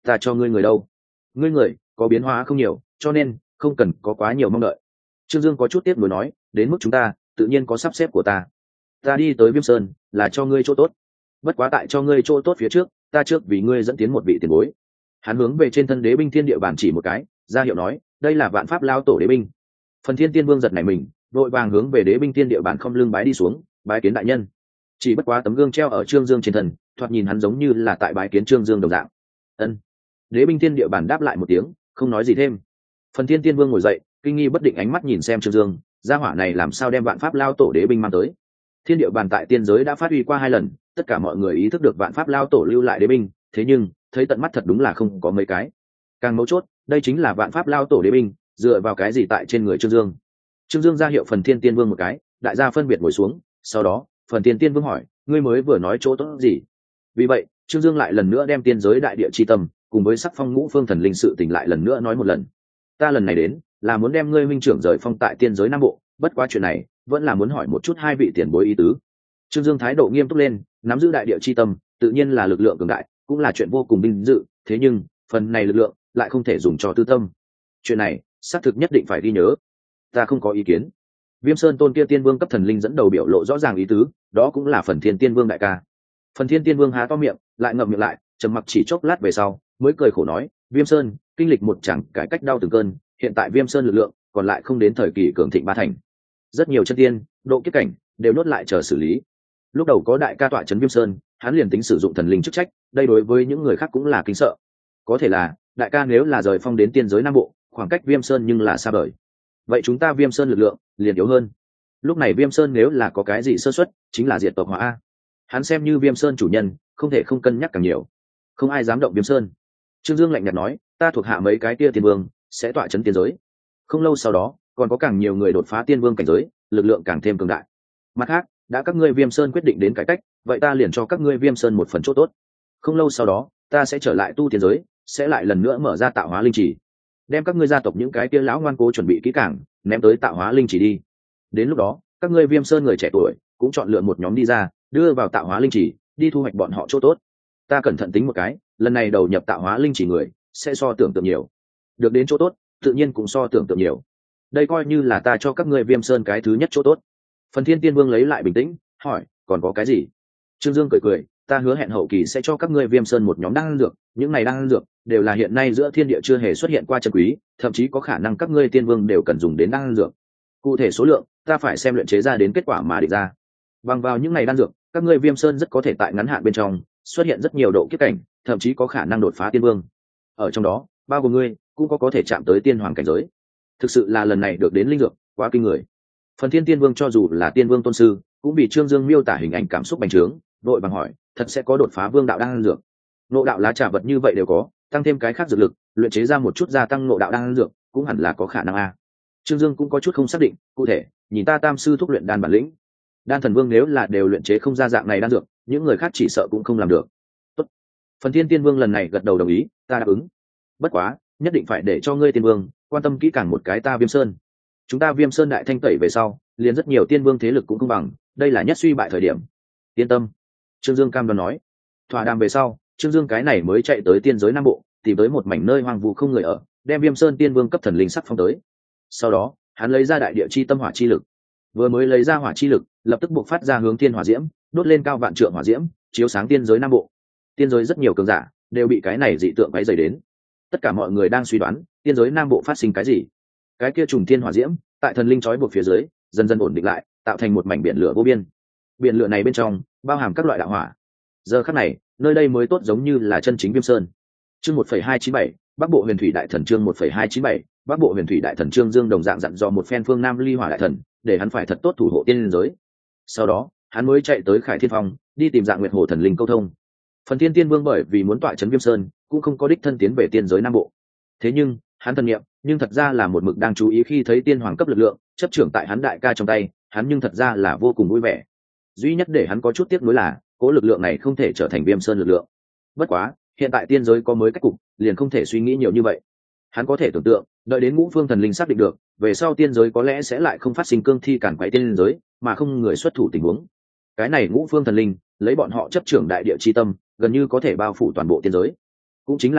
[SPEAKER 1] ta cho ngươi người đâu? Ngươi người có biến hóa không nhiều, cho nên không cần có quá nhiều mong đợi. Trương Dương có chút tiếc nuối nói, đến mức chúng ta tự nhiên có sắp xếp của ta. Ta đi tới Viêm Sơn là cho ngươi chỗ tốt, bất quá tại cho ngươi chỗ tốt phía trước, ta trước vì ngươi dẫn tiến một vị tiền bối. Hắn hướng về trên thân đế binh thiên địa bản chỉ một cái, ra hiệu nói, đây là vạn pháp lao tổ đế binh. Phần Thiên Tiên Vương giật nảy mình, đội vàng hướng về đế binh thiên địa bản không lưng bái đi xuống, bái kiến đại nhân. Chỉ bất quá tấm gương treo ở Trương Dương trên thân, thoạt nhìn hắn giống như là tại bái kiến Trương Dương đồng dạng. Ân. Đế binh thiên địa bản đáp lại một tiếng, không nói gì thêm. Phần Thiên Tiên Vương ngồi dậy, kinh nghi bất định ánh mắt nhìn xem Trương Dương, gia hỏa này làm sao đem vạn pháp lao tổ đế binh mang tới? Thiên địa bàn tại tiên giới đã phát huy qua hai lần, tất cả mọi người ý thức được vạn pháp lao tổ lưu lại đế binh, thế nhưng thấy tận mắt thật đúng là không có mấy cái. Càng mấu chốt, đây chính là vạn pháp lao tổ đế binh, dựa vào cái gì tại trên người Trương Dương? Trương Dương ra hiệu Phần Thiên Tiên Vương một cái, đại gia phân biệt ngồi xuống, sau đó Phần Thiên Tiên Vương hỏi, ngươi mới vừa nói chỗ tốt gì? Vì vậy Trương Dương lại lần nữa đem tiên giới đại địa chi tâm cùng với sắc phong ngũ phương thần linh sự tỉnh lại lần nữa nói một lần. Ta lần này đến là muốn đem ngươi huynh trưởng rời phong tại tiên giới nam bộ, bất quá chuyện này vẫn là muốn hỏi một chút hai vị tiền bối ý tứ. Trương Dương thái độ nghiêm túc lên, nắm giữ đại địa chi tâm tự nhiên là lực lượng cường đại, cũng là chuyện vô cùng vinh dự, thế nhưng phần này lực lượng lại không thể dùng cho tư tâm. Chuyện này xác thực nhất định phải ghi nhớ. Ta không có ý kiến. Viêm Sơn tôn kia tiên vương cấp thần linh dẫn đầu biểu lộ rõ ràng ý tứ, đó cũng là Phần Thiên Tiên Vương đại ca. Phần Thiên Tiên Vương há to miệng, lại ngậm miệng lại, trầm mặc chỉ chốc lát về sau, mới cười khổ nói, Viêm Sơn kinh lịch một chẳng cải cách đau từng cơn, hiện tại Viêm Sơn lực lượng còn lại không đến thời kỳ cường thịnh ba thành. Rất nhiều chân tiên, độ kiếp cảnh đều nuốt lại chờ xử lý. Lúc đầu có đại ca tọa trấn Viêm Sơn, hắn liền tính sử dụng thần linh chức trách, đây đối với những người khác cũng là kinh sợ. Có thể là, đại ca nếu là rời phong đến tiên giới nam bộ, khoảng cách Viêm Sơn nhưng là xa vời. Vậy chúng ta Viêm Sơn lực lượng liền yếu hơn. Lúc này Viêm Sơn nếu là có cái gì sơ suất, chính là diệt tộc hóa a. Hắn xem như Viêm Sơn chủ nhân, không thể không cân nhắc càng nhiều. Không ai dám động Viêm Sơn. Trương Dương lạnh nhạt nói, ta thuộc hạ mấy cái tia tiên vương sẽ tọa trấn tiên giới. Không lâu sau đó, còn có càng nhiều người đột phá tiên vương cảnh giới, lực lượng càng thêm cường đại. Mặt khác, đã các ngươi Viêm Sơn quyết định đến cải cách, vậy ta liền cho các ngươi Viêm Sơn một phần chỗ tốt. Không lâu sau đó, ta sẽ trở lại tu tiên giới, sẽ lại lần nữa mở ra tạo hóa linh chỉ, đem các ngươi gia tộc những cái kia lão ngoan cố chuẩn bị kỹ càng ném tới tạo hóa linh chỉ đi. Đến lúc đó, các ngươi Viêm Sơn người trẻ tuổi cũng chọn lựa một nhóm đi ra, đưa vào tạo hóa linh chỉ, đi thu hoạch bọn họ chỗ tốt. Ta cẩn thận tính một cái, lần này đầu nhập tạo hóa linh chỉ người sẽ so tưởng tượng nhiều, được đến chỗ tốt tự nhiên cũng so tưởng tượng nhiều. Đây coi như là ta cho các ngươi Viêm Sơn cái thứ nhất chỗ tốt. Phần Thiên Tiên Vương lấy lại bình tĩnh, hỏi, còn có cái gì? Trương Dương cười cười, ta hứa hẹn hậu kỳ sẽ cho các ngươi Viêm Sơn một nhóm đan dược, những này đan dược đều là hiện nay giữa thiên địa chưa hề xuất hiện qua chân quý, thậm chí có khả năng các ngươi tiên vương đều cần dùng đến đan dược. Cụ thể số lượng, ta phải xem luyện chế ra đến kết quả mà định ra. Bằng vào những này đan dược, các ngươi Viêm Sơn rất có thể tại ngắn hạn bên trong xuất hiện rất nhiều độ kiếp cảnh, thậm chí có khả năng đột phá tiên vương. Ở trong đó, bao gồm ngươi, cũng có có thể chạm tới tiên hoàng cảnh giới. Thực sự là lần này được đến linh dược, quá kinh người. Phần Thiên Tiên Vương cho dù là tiên vương tôn sư, cũng vì Trương Dương miêu tả hình ảnh cảm xúc bành trướng, đội bằng hỏi, thật sẽ có đột phá vương đạo đan dược? Ngộ đạo lá trà vật như vậy đều có, tăng thêm cái khác dược lực, luyện chế ra một chút gia tăng ngộ đạo đan dược, cũng hẳn là có khả năng a. Trương Dương cũng có chút không xác định, cụ thể, nhìn ta tam sư thúc luyện đan bản lĩnh. Đan thần vương nếu là đều luyện chế không ra dạng này đan dược, những người khác chỉ sợ cũng không làm được. Tốt. Phần Thiên Tiên Vương lần này gật đầu đồng ý, ta đáp ứng. Bất quá, nhất định phải để cho ngươi tiên vương quan tâm kỹ càng một cái ta Viêm Sơn. Chúng ta Viêm Sơn đại thanh tẩy về sau, liền rất nhiều tiên vương thế lực cũng không bằng, đây là nhất suy bại thời điểm. Yên tâm. Trương Dương cam đoan nói. Thỏa đàm về sau, Trương Dương cái này mới chạy tới tiên giới nam bộ, tìm tới một mảnh nơi hoang vu không người ở, đem Viêm Sơn tiên vương cấp thần linh sắc phong tới. Sau đó, hắn lấy ra đại địa chi tâm hỏa chi lực. Vừa mới lấy ra hỏa chi lực, lập tức buộc phát ra hướng thiên hỏa diễm, đốt lên cao vạn trượng hỏa diễm, chiếu sáng tiên giới nam bộ. Tiên giới rất nhiều cường giả đều bị cái này dị tượng váy dày đến. Tất cả mọi người đang suy đoán, tiên giới nam bộ phát sinh cái gì. Cái kia trùng thiên hỏa diễm, tại thần linh trói buộc phía dưới, dần dần ổn định lại, tạo thành một mảnh biển lửa vô biên. Biển lửa này bên trong bao hàm các loại đạo hỏa. Giờ khắc này, nơi đây mới tốt giống như là chân chính Viêm Sơn. Chương một phẩy hai chín bảy, Bắc Bộ Huyền Thủy Đại Thần chương một phẩy hai chín bảy, Bắc Bộ Huyền Thủy Đại Thần Trương Dương đồng dạng dặn dò một phen phương Nam Ly Hỏa Đại Thần, để hắn phải thật tốt thủ hộ tiên giới. Sau đó, hắn mới chạy tới Khải Thiên Phong, đi tìm Dạng Nguyệt Hồ thần linh câu thông. Phần Thiên Tiên Vương bởi vì muốn tọa trấn Viêm Sơn, cũng không có đích thân tiến về tiên giới Nam Bộ. Thế nhưng, hắn thân nghiệm, nhưng thật ra là một mực đang chú ý khi thấy tiên hoàng cấp lực lượng chấp trưởng tại hắn đại ca trong tay, hắn nhưng thật ra là vô cùng vui vẻ. Duy nhất để hắn có chút tiếc nuối là, cố lực lượng này không thể trở thành Viêm Sơn lực lượng. Bất quá, hiện tại tiên giới có mới cách cục, liền không thể suy nghĩ nhiều như vậy. Hắn có thể tưởng tượng, đợi đến ngũ phương thần linh xác định được, về sau tiên giới có lẽ sẽ lại không phát sinh cương thi cản quậy tiên giới, mà không người xuất thủ tình huống. Cái này ngũ phương thần linh, lấy bọn họ chấp trưởng đại địa chi tâm, gần như có thể bao phủ toàn bộ tiên giới. Cũng chính là nói,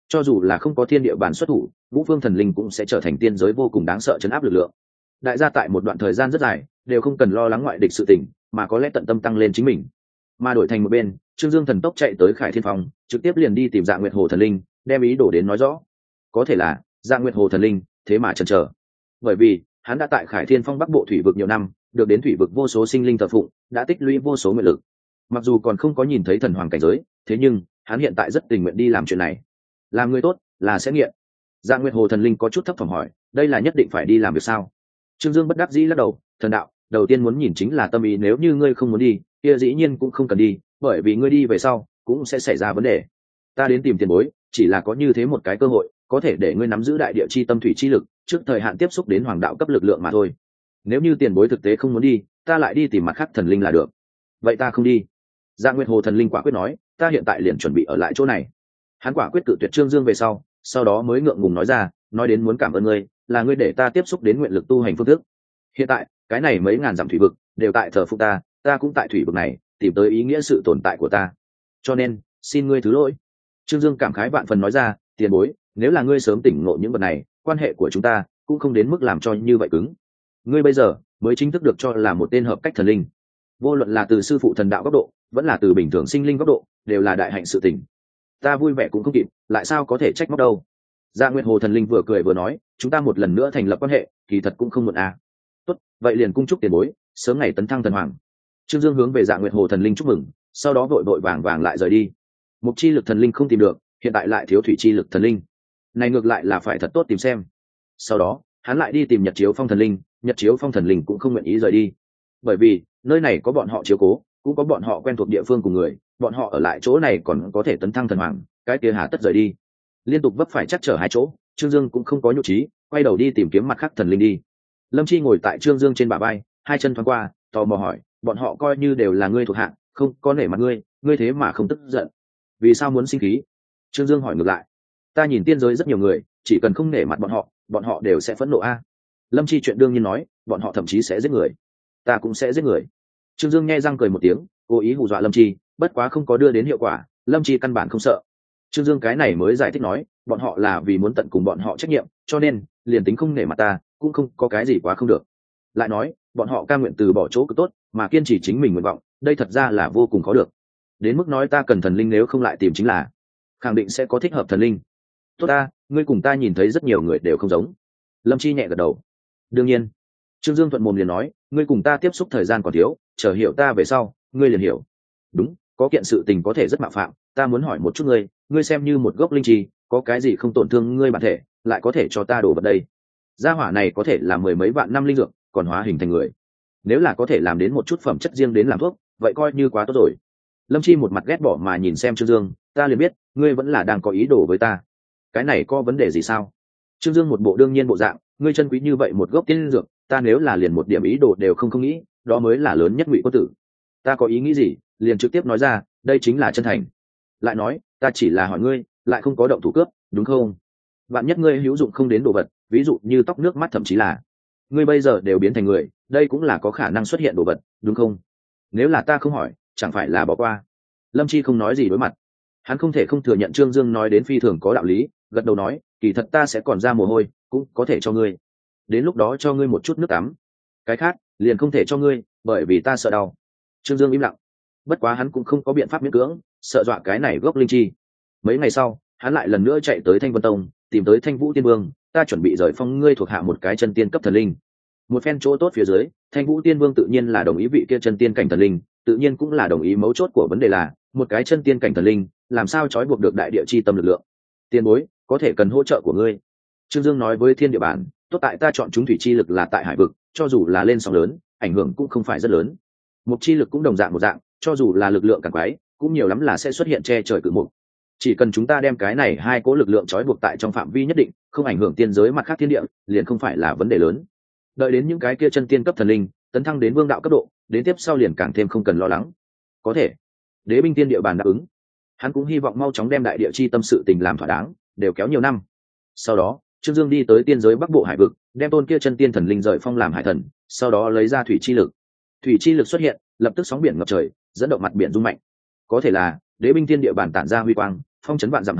[SPEAKER 1] cho dù là không có thiên địa bản xuất thủ, ngũ phương thần linh cũng sẽ trở thành tiên giới vô cùng đáng sợ chấn áp lực lượng. Đại gia tại một đoạn thời gian rất dài đều không cần lo lắng ngoại địch sự tình, mà có lẽ tận tâm tăng lên chính mình. Mà đổi thành một bên, Trương Dương thần tốc chạy tới Khải Thiên Phong, trực tiếp liền đi tìm Dạ Nguyệt Hồ thần linh, đem ý đồ đến nói rõ. Có thể là Dạ Nguyệt Hồ thần linh thế mà chần chờ, bởi vì hắn đã tại Khải Thiên Phong bắc bộ thủy vực nhiều năm, được đến thủy vực vô số sinh linh thờ phụng, đã tích lũy vô số nguyện lực. Mặc dù còn không có nhìn thấy thần hoàng cảnh giới, thế nhưng hắn hiện tại rất tình nguyện đi làm chuyện này. Làm người tốt là sẽ nghiện. Dạ Nguyệt Hồ thần linh có chút thấp thỏm hỏi, đây là nhất định phải đi làm việc sao? Trương Dương bất đắc dĩ lắc đầu, thần đạo, đầu tiên muốn nhìn chính là tâm ý, nếu như ngươi không muốn đi, kia dĩ nhiên cũng không cần đi, bởi vì ngươi đi về sau cũng sẽ xảy ra vấn đề. Ta đến tìm tiền bối, chỉ là có như thế một cái cơ hội, có thể để ngươi nắm giữ đại địa chi tâm thủy chi lực, trước thời hạn tiếp xúc đến hoàng đạo cấp lực lượng mà thôi. Nếu như tiền bối thực tế không muốn đi, ta lại đi tìm mặt khác thần linh là được. Vậy ta không đi. Dạ Nguyệt Hồ thần linh quả quyết nói, ta hiện tại liền chuẩn bị ở lại chỗ này. Hắn quả quyết cự tuyệt Trương Dương về sau, sau đó mới ngượng ngùng nói ra, nói đến muốn cảm ơn ngươi, là ngươi để ta tiếp xúc đến nguyện lực tu hành phương thức. Hiện tại cái này mấy ngàn dặm thủy vực đều tại thờ phụng ta, ta cũng tại thủy vực này tìm tới ý nghĩa sự tồn tại của ta, cho nên xin ngươi thứ lỗi. Trương Dương cảm khái vạn phần nói ra, tiền bối, nếu là ngươi sớm tỉnh ngộ những vật này, quan hệ của chúng ta cũng không đến mức làm cho như vậy cứng. Ngươi bây giờ mới chính thức được cho là một tên hợp cách thần linh, vô luận là từ sư phụ thần đạo góc độ vẫn là từ bình thường sinh linh góc độ, đều là đại hạnh sự tình. Ta vui vẻ cũng không kịp, lại sao có thể trách móc đâu. Dạ Nguyệt Hồ thần linh vừa cười vừa nói, chúng ta một lần nữa thành lập quan hệ, kỳ thật cũng không muộn à. Tốt, vậy liền cung chúc tiền bối sớm ngày tấn thăng thần hoàng. Trương Dương hướng về Dạ Nguyệt Hồ thần linh chúc mừng, sau đó vội vội vàng vàng lại rời đi. Mục chi lực thần linh không tìm được, hiện tại lại thiếu thủy chi lực thần linh, này ngược lại là phải thật tốt tìm xem. Sau đó hắn lại đi tìm Nhật Chiếu Phong thần linh, Nhật Chiếu Phong thần linh cũng không nguyện ý rời đi, bởi vì nơi này có bọn họ chiếu cố, cũng có bọn họ quen thuộc địa phương cùng người, bọn họ ở lại chỗ này còn có thể tấn thăng thần hoàng, cái kia hà tất rời đi. Liên tục vấp phải chắc trở hai chỗ, Trương Dương cũng không có nhục trí, quay đầu đi tìm kiếm mặt khác thần linh đi. Lâm Chi ngồi tại Trương Dương trên bả vai, hai chân thoáng qua, tò mò hỏi, bọn họ coi như đều là ngươi thuộc hạ, không có nể mặt ngươi, ngươi thế mà không tức giận, vì sao muốn sinh khí? Trương Dương hỏi ngược lại. Ta nhìn tiên giới rất nhiều người, chỉ cần không nể mặt bọn họ, bọn họ đều sẽ phẫn nộ a. Lâm Chi chuyện đương nhiên nói, bọn họ thậm chí sẽ giết người. Ta cũng sẽ giết người. Trương Dương nhe răng cười một tiếng, cố ý hù dọa Lâm Chi, bất quá không có đưa đến hiệu quả, Lâm Chi căn bản không sợ. Trương Dương cái này mới giải thích nói, bọn họ là vì muốn tận cùng bọn họ trách nhiệm, cho nên liền tính không nể mặt ta, cũng không có cái gì quá không được. Lại nói, bọn họ cam nguyện từ bỏ chỗ cực tốt mà kiên trì chính mình nguyện vọng, đây thật ra là vô cùng khó được. Đến mức nói ta cần thần linh, nếu không lại tìm chính là khẳng định sẽ có thích hợp thần linh. Tốt ta, ngươi cùng ta nhìn thấy rất nhiều người đều không giống. Lâm Chi nhẹ gật đầu. Đương nhiên. Trương Dương thuận mồm liền nói, ngươi cùng ta tiếp xúc thời gian còn thiếu, chờ hiểu ta về sau ngươi liền hiểu. Đúng, có kiện sự tình có thể rất mạo phạm, ta muốn hỏi một chút ngươi, ngươi xem như một gốc linh chi, có cái gì không tổn thương ngươi bản thể, lại có thể cho ta đổ vào đây? Gia hỏa này có thể là mười mấy vạn năm linh dược, còn hóa hình thành người. Nếu là có thể làm đến một chút phẩm chất riêng đến làm thuốc, vậy coi như quá tốt rồi. Lâm Chi một mặt ghét bỏ mà nhìn xem Trương Dương, ta liền biết ngươi vẫn là đang có ý đồ với ta. Cái này có vấn đề gì sao? Trương Dương một bộ đương nhiên bộ dạng, ngươi chân quý như vậy một gốc tiên dược, ta nếu là liền một điểm ý đồ đều không không nghĩ, đó mới là lớn nhất ngụy quân tử. Ta có ý nghĩ gì, liền trực tiếp nói ra, đây chính là chân thành. Lại nói, ta chỉ là hỏi ngươi, lại không có động thủ cướp, đúng không? Vạn nhất ngươi hữu dụng không đến đồ vật, ví dụ như tóc nước mắt, thậm chí là ngươi bây giờ đều biến thành người, đây cũng là có khả năng xuất hiện đồ vật, đúng không? Nếu là ta không hỏi, chẳng phải là bỏ qua? Lâm Chi không nói gì đối mặt, hắn không thể không thừa nhận Trương Dương nói đến phi thường có đạo lý, gật đầu nói, kỳ thật ta sẽ còn ra mồ hôi, cũng có thể cho ngươi, đến lúc đó cho ngươi một chút nước tắm, cái khác liền không thể cho ngươi, bởi vì ta sợ đau. Trương Dương im lặng, bất quá hắn cũng không có biện pháp miễn cưỡng, sợ dọa cái này gốc linh chi. Mấy ngày sau, hắn lại lần nữa chạy tới Thanh Vân Tông, tìm tới Thanh Vũ Tiên Vương, ta chuẩn bị rời phong ngươi thuộc hạ một cái chân tiên cấp thần linh. Một phen chỗ tốt phía dưới, Thanh Vũ Tiên Vương tự nhiên là đồng ý vị kia chân tiên cảnh thần linh, tự nhiên cũng là đồng ý mấu chốt của vấn đề là, một cái chân tiên cảnh thần linh, làm sao trói buộc được đại địa chi tâm lực lượng. Tiên bối, có thể cần hỗ trợ của ngươi. Trương Dương nói với Thiên Địa Bản, tốt tại ta chọn chúng thủy chi lực là tại hải vực, cho dù là lên sóng lớn, ảnh hưởng cũng không phải rất lớn. Mục chi lực cũng đồng dạng một dạng, cho dù là lực lượng càng quái, cũng nhiều lắm là sẽ xuất hiện che trời cự mục. Chỉ cần chúng ta đem cái này hai cố lực lượng trói buộc tại trong phạm vi nhất định, không ảnh hưởng tiên giới mặt khác thiên địa, liền không phải là vấn đề lớn. Đợi đến những cái kia chân tiên cấp thần linh tấn thăng đến vương đạo cấp độ, đến tiếp sau liền càng thêm không cần lo lắng. Có thể. Đế binh tiên địa bàn đáp ứng. Hắn cũng hy vọng mau chóng đem đại địa chi tâm sự tình làm thỏa đáng, đều kéo nhiều năm. Sau đó, Trương Dương đi tới tiên giới bắc bộ hải vực, đem tôn kia chân tiên thần linh rời phong làm hải thần, sau đó lấy ra thủy chi lực. Thủy chi lực xuất hiện, lập tức sóng biển ngập trời, dẫn động mặt biển rung mạnh. Có thể là đế binh tiên địa bản tản ra huy quang, phong chấn vạn dặm hải vực,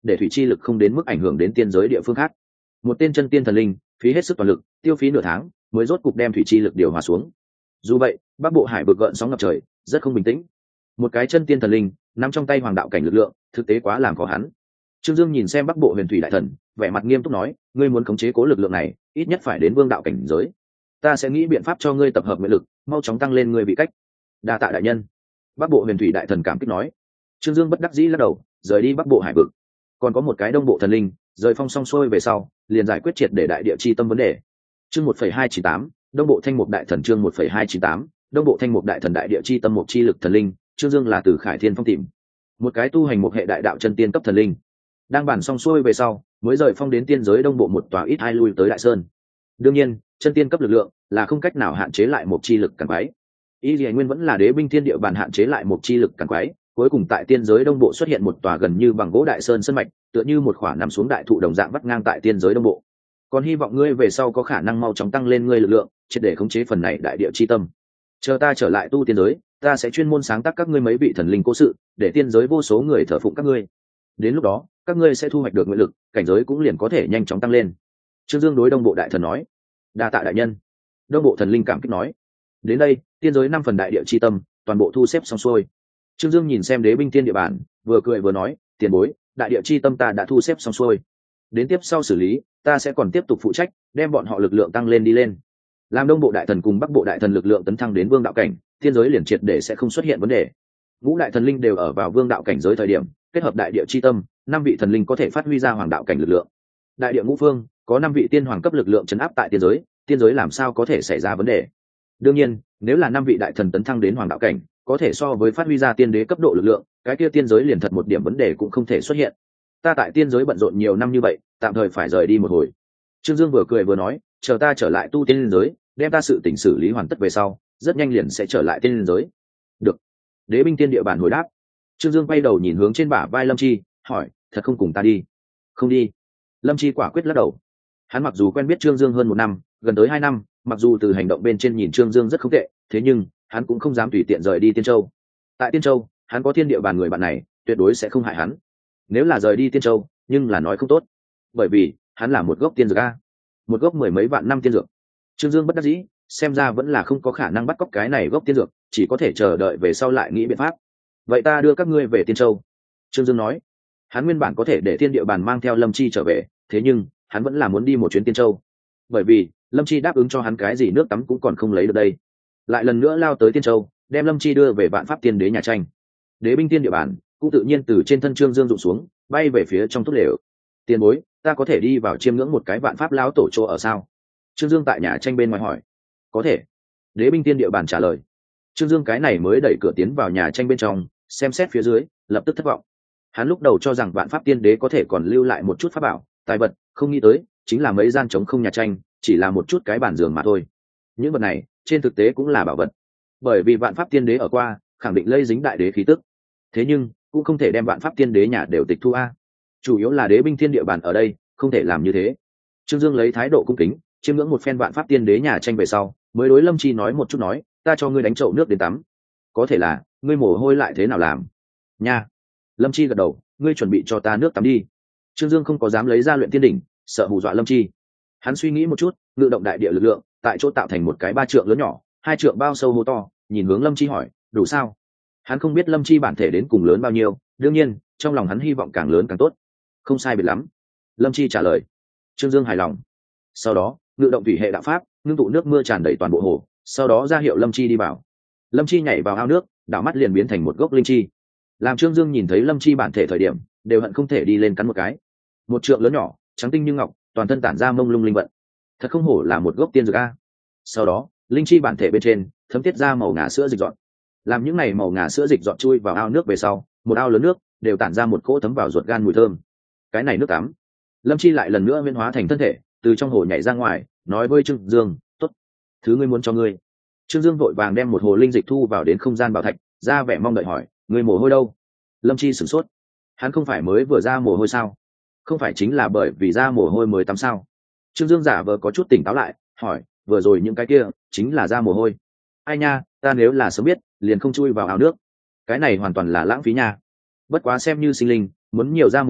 [SPEAKER 1] để thủy chi lực không đến mức ảnh hưởng đến tiên giới địa phương khác. Một tên chân tiên thần linh phí hết sức toàn lực, tiêu phí nửa tháng mới rốt cục đem thủy chi lực điều hòa xuống. Dù vậy, bắc bộ hải vực gợn sóng ngập trời, rất không bình tĩnh. Một cái chân tiên thần linh nắm trong tay hoàng đạo cảnh lực lượng, thực tế quá làm khó hắn. Trương Dương nhìn xem bắc bộ huyền thủy đại thần, vẻ mặt nghiêm túc nói, ngươi muốn khống chế cố lực lượng này, ít nhất phải đến vương đạo cảnh giới. Ta sẽ nghĩ biện pháp cho ngươi tập hợp nguyện lực, mau chóng tăng lên ngươi vị cách. Đa tạ đại nhân. Bắc bộ huyền thủy đại thần cảm kích nói. Trương Dương bất đắc dĩ lắc đầu, rời đi bắc bộ hải vực. Còn có một cái đông bộ thần linh, rời phong song xuôi về sau, liền giải quyết triệt để đại địa chi tâm vấn đề. Chương một phẩy hai chín tám, đông bộ thanh mục đại thần chương một phẩy hai chín tám, đông bộ thanh mục đại thần đại địa chi tâm mục chi lực thần linh, Trương Dương là từ Khải Thiên Phong tìm. Một cái tu hành một hệ đại đạo chân tiên cấp thần linh. Đang bàn xong xuôi về sau, mới rời phong đến tiên giới đông bộ một tòa ít ai lui tới đại sơn. Đương nhiên, chân tiên cấp lực lượng là không cách nào hạn chế lại một chi lực càn quái. Ý gì nguyên vẫn là đế binh thiên địa bản hạn chế lại một chi lực càn quái, cuối cùng tại tiên giới đông bộ xuất hiện một tòa gần như bằng gỗ đại sơn sân mạch, tựa như một khỏa nằm xuống đại thụ đồng dạng vắt ngang tại tiên giới đông bộ. Còn hy vọng ngươi về sau có khả năng mau chóng tăng lên ngươi lực lượng, triệt để khống chế phần này đại địa chi tâm. Chờ ta trở lại tu tiên giới, ta sẽ chuyên môn sáng tác các ngươi mấy vị thần linh cố sự, để tiên giới vô số người thờ phụng các ngươi. Đến lúc đó, các ngươi sẽ thu hoạch được nguyện lực, cảnh giới cũng liền có thể nhanh chóng tăng lên. Trương Dương đối đông bộ đại thần nói. Đa tạ đại nhân. Đông bộ thần linh cảm kích nói. Đến đây, tiên giới năm phần đại địa chi tâm toàn bộ thu xếp xong xuôi. Trương Dương nhìn xem đế binh tiên địa bản, vừa cười vừa nói, tiền bối, đại địa chi tâm ta đã thu xếp xong xuôi. Đến tiếp sau xử lý, ta sẽ còn tiếp tục phụ trách, đem bọn họ lực lượng tăng lên đi lên. Làm đông bộ đại thần cùng bắc bộ đại thần lực lượng tấn thăng đến vương đạo cảnh, tiên giới liền triệt để sẽ không xuất hiện vấn đề. Ngũ đại thần linh đều ở vào vương đạo cảnh giới thời điểm, kết hợp đại địa chi tâm, năm vị thần linh có thể phát huy ra hoàng đạo cảnh lực lượng. Đại địa ngũ phương có năm vị tiên hoàng cấp lực lượng chấn áp tại tiên giới, tiên giới làm sao có thể xảy ra vấn đề. Đương nhiên, nếu là năm vị đại thần tấn thăng đến hoàng đạo cảnh, có thể so với phát huy ra tiên đế cấp độ lực lượng, cái kia tiên giới liền thật một điểm vấn đề cũng không thể xuất hiện. Ta tại tiên giới bận rộn nhiều năm như vậy, tạm thời phải rời đi một hồi. Trương Dương vừa cười vừa nói, chờ ta trở lại tu tiên giới, đem ta sự tình xử lý hoàn tất về sau, rất nhanh liền sẽ trở lại tiên giới. Được. Đế binh tiên địa bản hồi đáp. Trương Dương quay đầu nhìn hướng trên bả vai Lâm Chi, hỏi, thật không cùng ta đi? Không đi. Lâm Chi quả quyết lắc đầu. Hắn mặc dù quen biết Trương Dương hơn một năm, gần tới hai năm, mặc dù từ hành động bên trên nhìn Trương Dương rất không tệ, thế nhưng hắn cũng không dám tùy tiện rời đi Tiên Châu. Tại Tiên Châu, hắn có thiên địa bàn người bạn này, tuyệt đối sẽ không hại hắn. Nếu là rời đi Tiên Châu, nhưng là nói không tốt, bởi vì hắn là một gốc tiên dược a, một gốc mười mấy vạn năm tiên dược. Trương Dương bất đắc dĩ, xem ra vẫn là không có khả năng bắt cóc cái này gốc tiên dược, chỉ có thể chờ đợi về sau lại nghĩ biện pháp. Vậy ta đưa các ngươi về Tiên Châu. Trương Dương nói. Hắn nguyên bản có thể để thiên địa bàn mang theo Lâm Chi trở về, thế nhưng hắn vẫn là muốn đi một chuyến Tiên Châu, bởi vì Lâm Chi đáp ứng cho hắn cái gì nước tắm cũng còn không lấy được đây. Lại lần nữa lao tới Tiên Châu, đem Lâm Chi đưa về Vạn Pháp Tiên Đế nhà tranh. Đế binh tiên địa bàn cũng tự nhiên từ trên thân Trương Dương rụng xuống, bay về phía trong tốt lều. Tiền bối, ta có thể đi vào chiêm ngưỡng một cái Vạn Pháp lão tổ chỗ ở sao? Trương Dương tại nhà tranh bên ngoài hỏi. Có thể. Đế binh tiên địa bàn trả lời. Trương Dương cái này mới đẩy cửa tiến vào nhà tranh bên trong, xem xét phía dưới, lập tức thất vọng. Hắn lúc đầu cho rằng Vạn Pháp Tiên Đế có thể còn lưu lại một chút pháp bảo, tài vật, không nghĩ tới chính là mấy gian trống không nhà tranh, chỉ là một chút cái bàn giường mà thôi. Những vật này trên thực tế cũng là bảo vật, bởi vì Vạn Pháp Tiên Đế ở qua, khẳng định lây dính đại đế khí tức. Thế nhưng cũng không thể đem Vạn Pháp Tiên Đế nhà đều tịch thu a. Chủ yếu là đế binh thiên địa bàn ở đây, không thể làm như thế. Trương Dương lấy thái độ cung kính, chiêm ngưỡng một phen Vạn Pháp Tiên Đế nhà tranh về sau, mới đối Lâm Chi nói một chút nói, ta cho ngươi đánh chậu nước đến tắm. Có thể là ngươi mồ hôi lại thế nào làm nha? Lâm Chi gật đầu, ngươi chuẩn bị cho ta nước tắm đi. Trương Dương không có dám lấy ra luyện tiên đỉnh, sợ hù dọa Lâm Chi. Hắn suy nghĩ một chút, ngự động đại địa lực lượng tại chỗ tạo thành một cái ba trượng lớn nhỏ, hai trượng bao sâu hô to, nhìn hướng Lâm Chi hỏi, đủ sao? Hắn không biết Lâm Chi bản thể đến cùng lớn bao nhiêu, đương nhiên trong lòng hắn hy vọng càng lớn càng tốt. Không sai biệt lắm. Lâm Chi trả lời. Trương Dương hài lòng. Sau đó ngự động thủy hệ đạo pháp, ngưng tụ nước mưa tràn đầy toàn bộ hồ, sau đó ra hiệu Lâm Chi đi vào. Lâm Chi nhảy vào ao nước, đảo mắt liền biến thành một gốc linh chi. Làm Trương Dương nhìn thấy Lâm Chi bản thể thời điểm, đều hận không thể đi lên cắn một cái. Một trượng lớn nhỏ, trắng tinh như ngọc, toàn thân tản ra mông lung linh vận, thật không hổ là một gốc tiên dược a. Sau đó linh chi bản thể bên trên thấm tiết ra màu ngà sữa dịch dọn. Làm những này màu ngà sữa dịch dọn chui vào ao nước về sau, một ao lớn nước đều tản ra một cỗ thấm vào ruột gan mùi thơm. Cái này nước tắm. Lâm Chi lại lần nữa biến hóa thành thân thể, từ trong hồ nhảy ra ngoài, nói với Trương Dương, tốt, thứ ngươi muốn cho ngươi. Trương Dương vội vàng đem một hồ linh dịch thu vào đến không gian bảo thạch, ra vẻ mong đợi hỏi, ngươi mồ hôi đâu? Lâm Chi sửng sốt. Hắn không phải mới vừa ra mồ hôi sao? Không phải chính là bởi vì ra mồ hôi mới tắm sao? Trương Dương giả vờ có chút tỉnh táo lại, hỏi, vừa rồi những cái kia chính là ra mồ hôi. Ai nha, ta nếu là sớm biết liền không chui vào ao nước, cái này hoàn toàn là lãng phí nha. Bất quá xem như sinh linh, muốn nhiều ra mồ hôi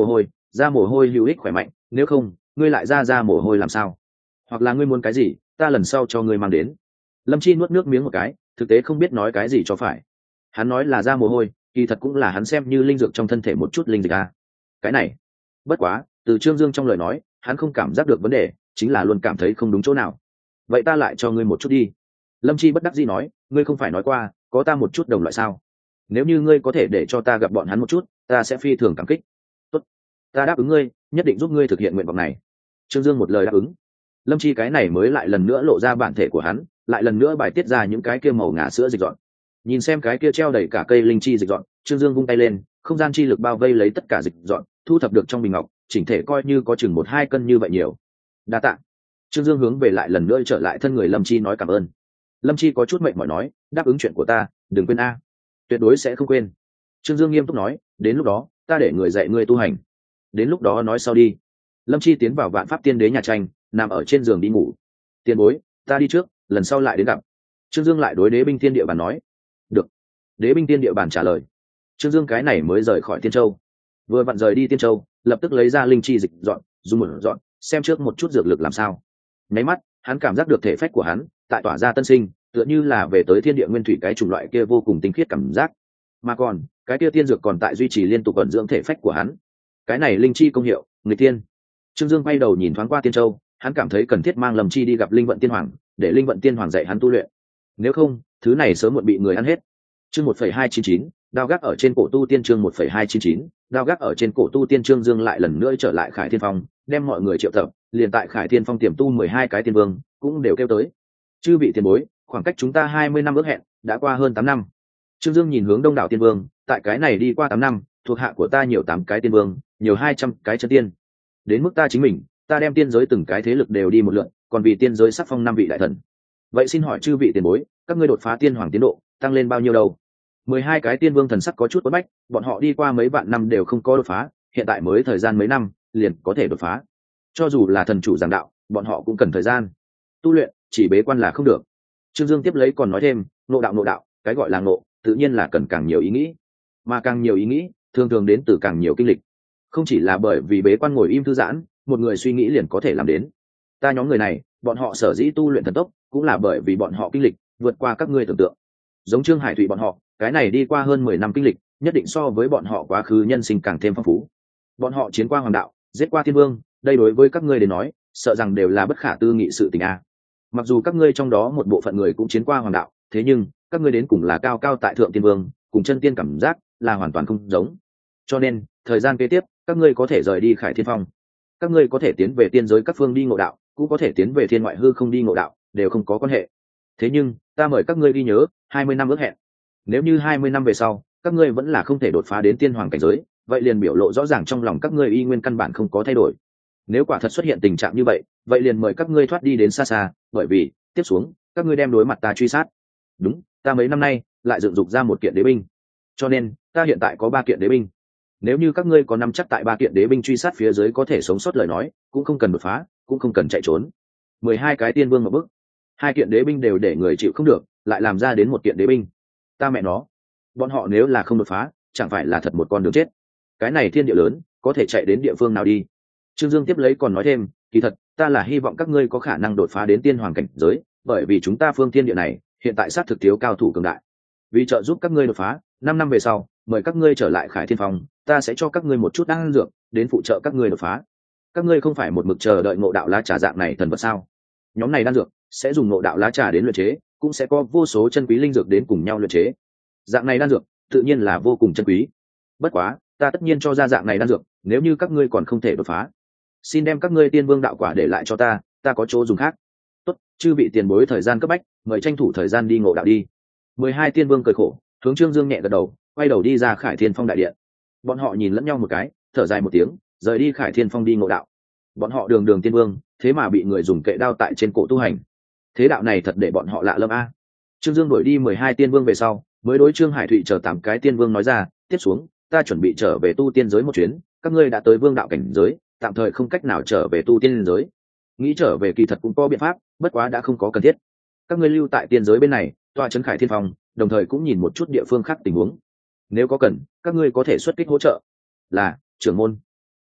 [SPEAKER 1] ra mồ hôi hữu ích khỏe mạnh, nếu không ngươi lại ra ra mồ hôi làm sao? Hoặc là ngươi muốn cái gì ta lần sau cho ngươi mang đến. Lâm Chi nuốt nước miếng một cái, thực tế không biết nói cái gì cho phải. Hắn nói là ra mồ hôi, kỳ thật cũng là hắn xem như linh dược trong thân thể một chút linh dịch a. Cái này bất quá từ Trương Dương trong lời nói hắn không cảm giác được vấn đề, chính là luôn cảm thấy không đúng chỗ nào. Vậy ta lại cho ngươi một chút đi. Lâm Chi bất đắc dĩ nói, ngươi không phải nói qua có ta một chút đồng loại sao? Nếu như ngươi có thể để cho ta gặp bọn hắn một chút, ta sẽ phi thường cảm kích. Tốt, ta đáp ứng ngươi, nhất định giúp ngươi thực hiện nguyện vọng này. Trương Dương một lời đáp ứng. Lâm Chi cái này mới lại lần nữa lộ ra bản thể của hắn, lại lần nữa bài tiết ra những cái kia màu ngà sữa dịch dọn. Nhìn xem cái kia treo đầy cả cây linh chi dịch dọn, Trương Dương vung tay lên, không gian chi lực bao vây lấy tất cả dịch dọn, thu thập được trong bình ngọc, chỉnh thể coi như có chừng một hai cân như vậy nhiều. Đa tạ. Trương Dương hướng về lại lần nữa trở lại thân người Lâm Chi nói cảm ơn. Lâm Chi có chút mệt mỏi nói, đáp ứng chuyện của ta, đừng quên a. Tuyệt đối sẽ không quên. Trương Dương nghiêm túc nói, đến lúc đó ta để người dạy ngươi tu hành. Đến lúc đó nói sau đi. Lâm Chi tiến vào Vạn Pháp Tiên Đế nhà tranh, nằm ở trên giường đi ngủ. Tiền bối, ta đi trước, lần sau lại đến gặp. Trương Dương lại đối Đế binh Tiên địa bàn nói. Được. Đế binh Tiên địa bàn trả lời. Trương Dương cái này mới rời khỏi Tiên Châu. Vừa vặn rời đi Tiên Châu, lập tức lấy ra linh chi dịch dọn, dùng một dọn, xem trước một chút dược lực làm sao. Nháy mắt, hắn cảm giác được thể phách của hắn tại tỏa ra tân sinh, tựa như là về tới thiên địa nguyên thủy cái chủng loại kia vô cùng tinh khiết cảm giác. Mà còn, cái kia tiên dược còn tại duy trì liên tục ẩn dưỡng thể phách của hắn. Cái này linh chi công hiệu, người tiên. Trương Dương quay đầu nhìn thoáng qua Tiên Châu, hắn cảm thấy cần thiết mang Lâm Chi đi gặp Linh Vận Tiên Hoàng, để Linh Vận Tiên Hoàng dạy hắn tu luyện. Nếu không, thứ này sớm muộn bị người ăn hết. Chương một phẩy hai chín chín, đao gác ở trên cổ tu tiên chương một phẩy hai chín chín, đao gác ở trên cổ tu tiên. Trương Dương lại lần nữa trở lại Khải Thiên Phong, đem mọi người triệu tập, liền tại Khải Thiên Phong tiềm tu mười hai cái tiên vương, cũng đều kêu tới. Chư vị tiền bối, khoảng cách chúng ta hai mươi năm ước hẹn, đã qua hơn tám năm. Trương Dương nhìn hướng đông đảo tiên vương, tại cái này đi qua tám năm, thuộc hạ của ta nhiều tám cái tiên vương, nhiều hai trăm cái chân tiên. Đến mức ta chính mình, ta đem tiên giới từng cái thế lực đều đi một lượt, còn vì tiên giới sắc phong năm vị đại thần. Vậy xin hỏi chư vị tiền bối, các ngươi đột phá tiên hoàng tiến độ tăng lên bao nhiêu đâu? Mười hai cái tiên vương thần sắc có chút quẫn bách, bọn họ đi qua mấy vạn năm đều không có đột phá, hiện tại mới thời gian mấy năm, liền có thể đột phá. Cho dù là thần chủ giảng đạo, bọn họ cũng cần thời gian. Tu luyện, chỉ bế quan là không được. Trương Dương tiếp lấy còn nói thêm, ngộ đạo ngộ đạo, cái gọi là ngộ, tự nhiên là cần càng nhiều ý nghĩ, mà càng nhiều ý nghĩ, thường thường đến từ càng nhiều kinh lịch. Không chỉ là bởi vì bế quan ngồi im thư giãn, một người suy nghĩ liền có thể làm đến. Ta nhóm người này, bọn họ sở dĩ tu luyện thần tốc, cũng là bởi vì bọn họ kinh lịch vượt qua các ngươi tưởng tượng. Giống Trương Hải Thụy bọn họ, cái này đi qua hơn mười năm kinh lịch, nhất định so với bọn họ quá khứ nhân sinh càng thêm phong phú. Bọn họ chiến qua hoàng đạo, giết qua thiên vương, đây đối với các ngươi đến nói, sợ rằng đều là bất khả tư nghị sự tình a. Mặc dù các ngươi trong đó một bộ phận người cũng chiến qua hoàng đạo, thế nhưng các ngươi đến cùng là cao cao tại thượng tiên vương, cùng chân tiên cảm giác là hoàn toàn không giống. Cho nên, thời gian kế tiếp, các ngươi có thể rời đi Khải Thiên Phong, các ngươi có thể tiến về tiên giới các phương đi ngộ đạo, cũng có thể tiến về thiên ngoại hư không đi ngộ đạo, đều không có quan hệ. Thế nhưng, ta mời các ngươi ghi nhớ, hai mươi năm ước hẹn. Nếu như hai mươi năm về sau, các ngươi vẫn là không thể đột phá đến tiên hoàng cảnh giới, vậy liền biểu lộ rõ ràng trong lòng các ngươi y nguyên căn bản không có thay đổi. Nếu quả thật xuất hiện tình trạng như vậy, vậy liền mời các ngươi thoát đi đến xa xa, bởi vì tiếp xuống các ngươi đem đối mặt ta truy sát. Đúng, ta mấy năm nay lại dựng dục ra một kiện đế binh, cho nên ta hiện tại có ba kiện đế binh. Nếu như các ngươi có nắm chắc tại ba kiện đế binh truy sát phía dưới có thể sống sót lời nói, cũng không cần đột phá, cũng không cần chạy trốn. Mười hai cái tiên vương một bức, hai kiện đế binh đều để người chịu không được, lại làm ra đến một kiện đế binh. Ta mẹ nó, bọn họ nếu là không đột phá, chẳng phải là thật một con đường chết. Cái này thiên địa lớn, có thể chạy đến địa phương nào đi? Trương Dương tiếp lấy còn nói thêm, kỳ thật ta là hy vọng các ngươi có khả năng đột phá đến tiên hoàng cảnh giới, bởi vì chúng ta phương thiên địa này hiện tại sát thực thiếu cao thủ cường đại. Vì trợ giúp các ngươi đột phá, năm năm về sau, mời các ngươi trở lại Khải Thiên Phong, ta sẽ cho các ngươi một chút đan dược, đến phụ trợ các ngươi đột phá. Các ngươi không phải một mực chờ đợi ngộ đạo lá trà dạng này thần vật sao? Nhóm này đan dược sẽ dùng ngộ đạo lá trà đến luyện chế, cũng sẽ có vô số chân quý linh dược đến cùng nhau luyện chế. Dạng này đan dược tự nhiên là vô cùng chân quý. Bất quá, ta tất nhiên cho ra dạng này đan dược, nếu như các ngươi còn không thể đột phá, xin đem các ngươi tiên vương đạo quả để lại cho ta, ta có chỗ dùng khác. Tốt, chư vị tiền bối thời gian cấp bách, mời tranh thủ thời gian đi ngộ đạo đi. Mười hai tiên vương cười khổ, hướng Trương Dương nhẹ gật đầu, quay đầu đi ra Khải Thiên Phong đại điện. Bọn họ nhìn lẫn nhau một cái, thở dài một tiếng, rời đi Khải Thiên Phong đi ngộ đạo. Bọn họ đường đường tiên vương, thế mà bị người dùng kệ đao tại trên cổ tu hành. Thế đạo này thật để bọn họ lạ lẫm a. Trương Dương đuổi đi mười hai tiên vương về sau, mới đối Trương Hải Thụy chờ tám cái tiên vương nói ra, tiếp xuống, ta chuẩn bị trở về tu tiên giới một chuyến, các ngươi đã tới vương đạo cảnh giới, tạm thời không cách nào trở về tu tiên giới. Nghĩ trở về kỳ thật cũng có biện pháp, bất quá đã không có cần thiết. Các ngươi lưu tại tiên giới bên này, tọa trấn Khải Thiên Phong, đồng thời cũng nhìn một chút địa phương khác tình huống. Nếu có cần, các ngươi có thể xuất kích hỗ trợ. Là, trưởng môn.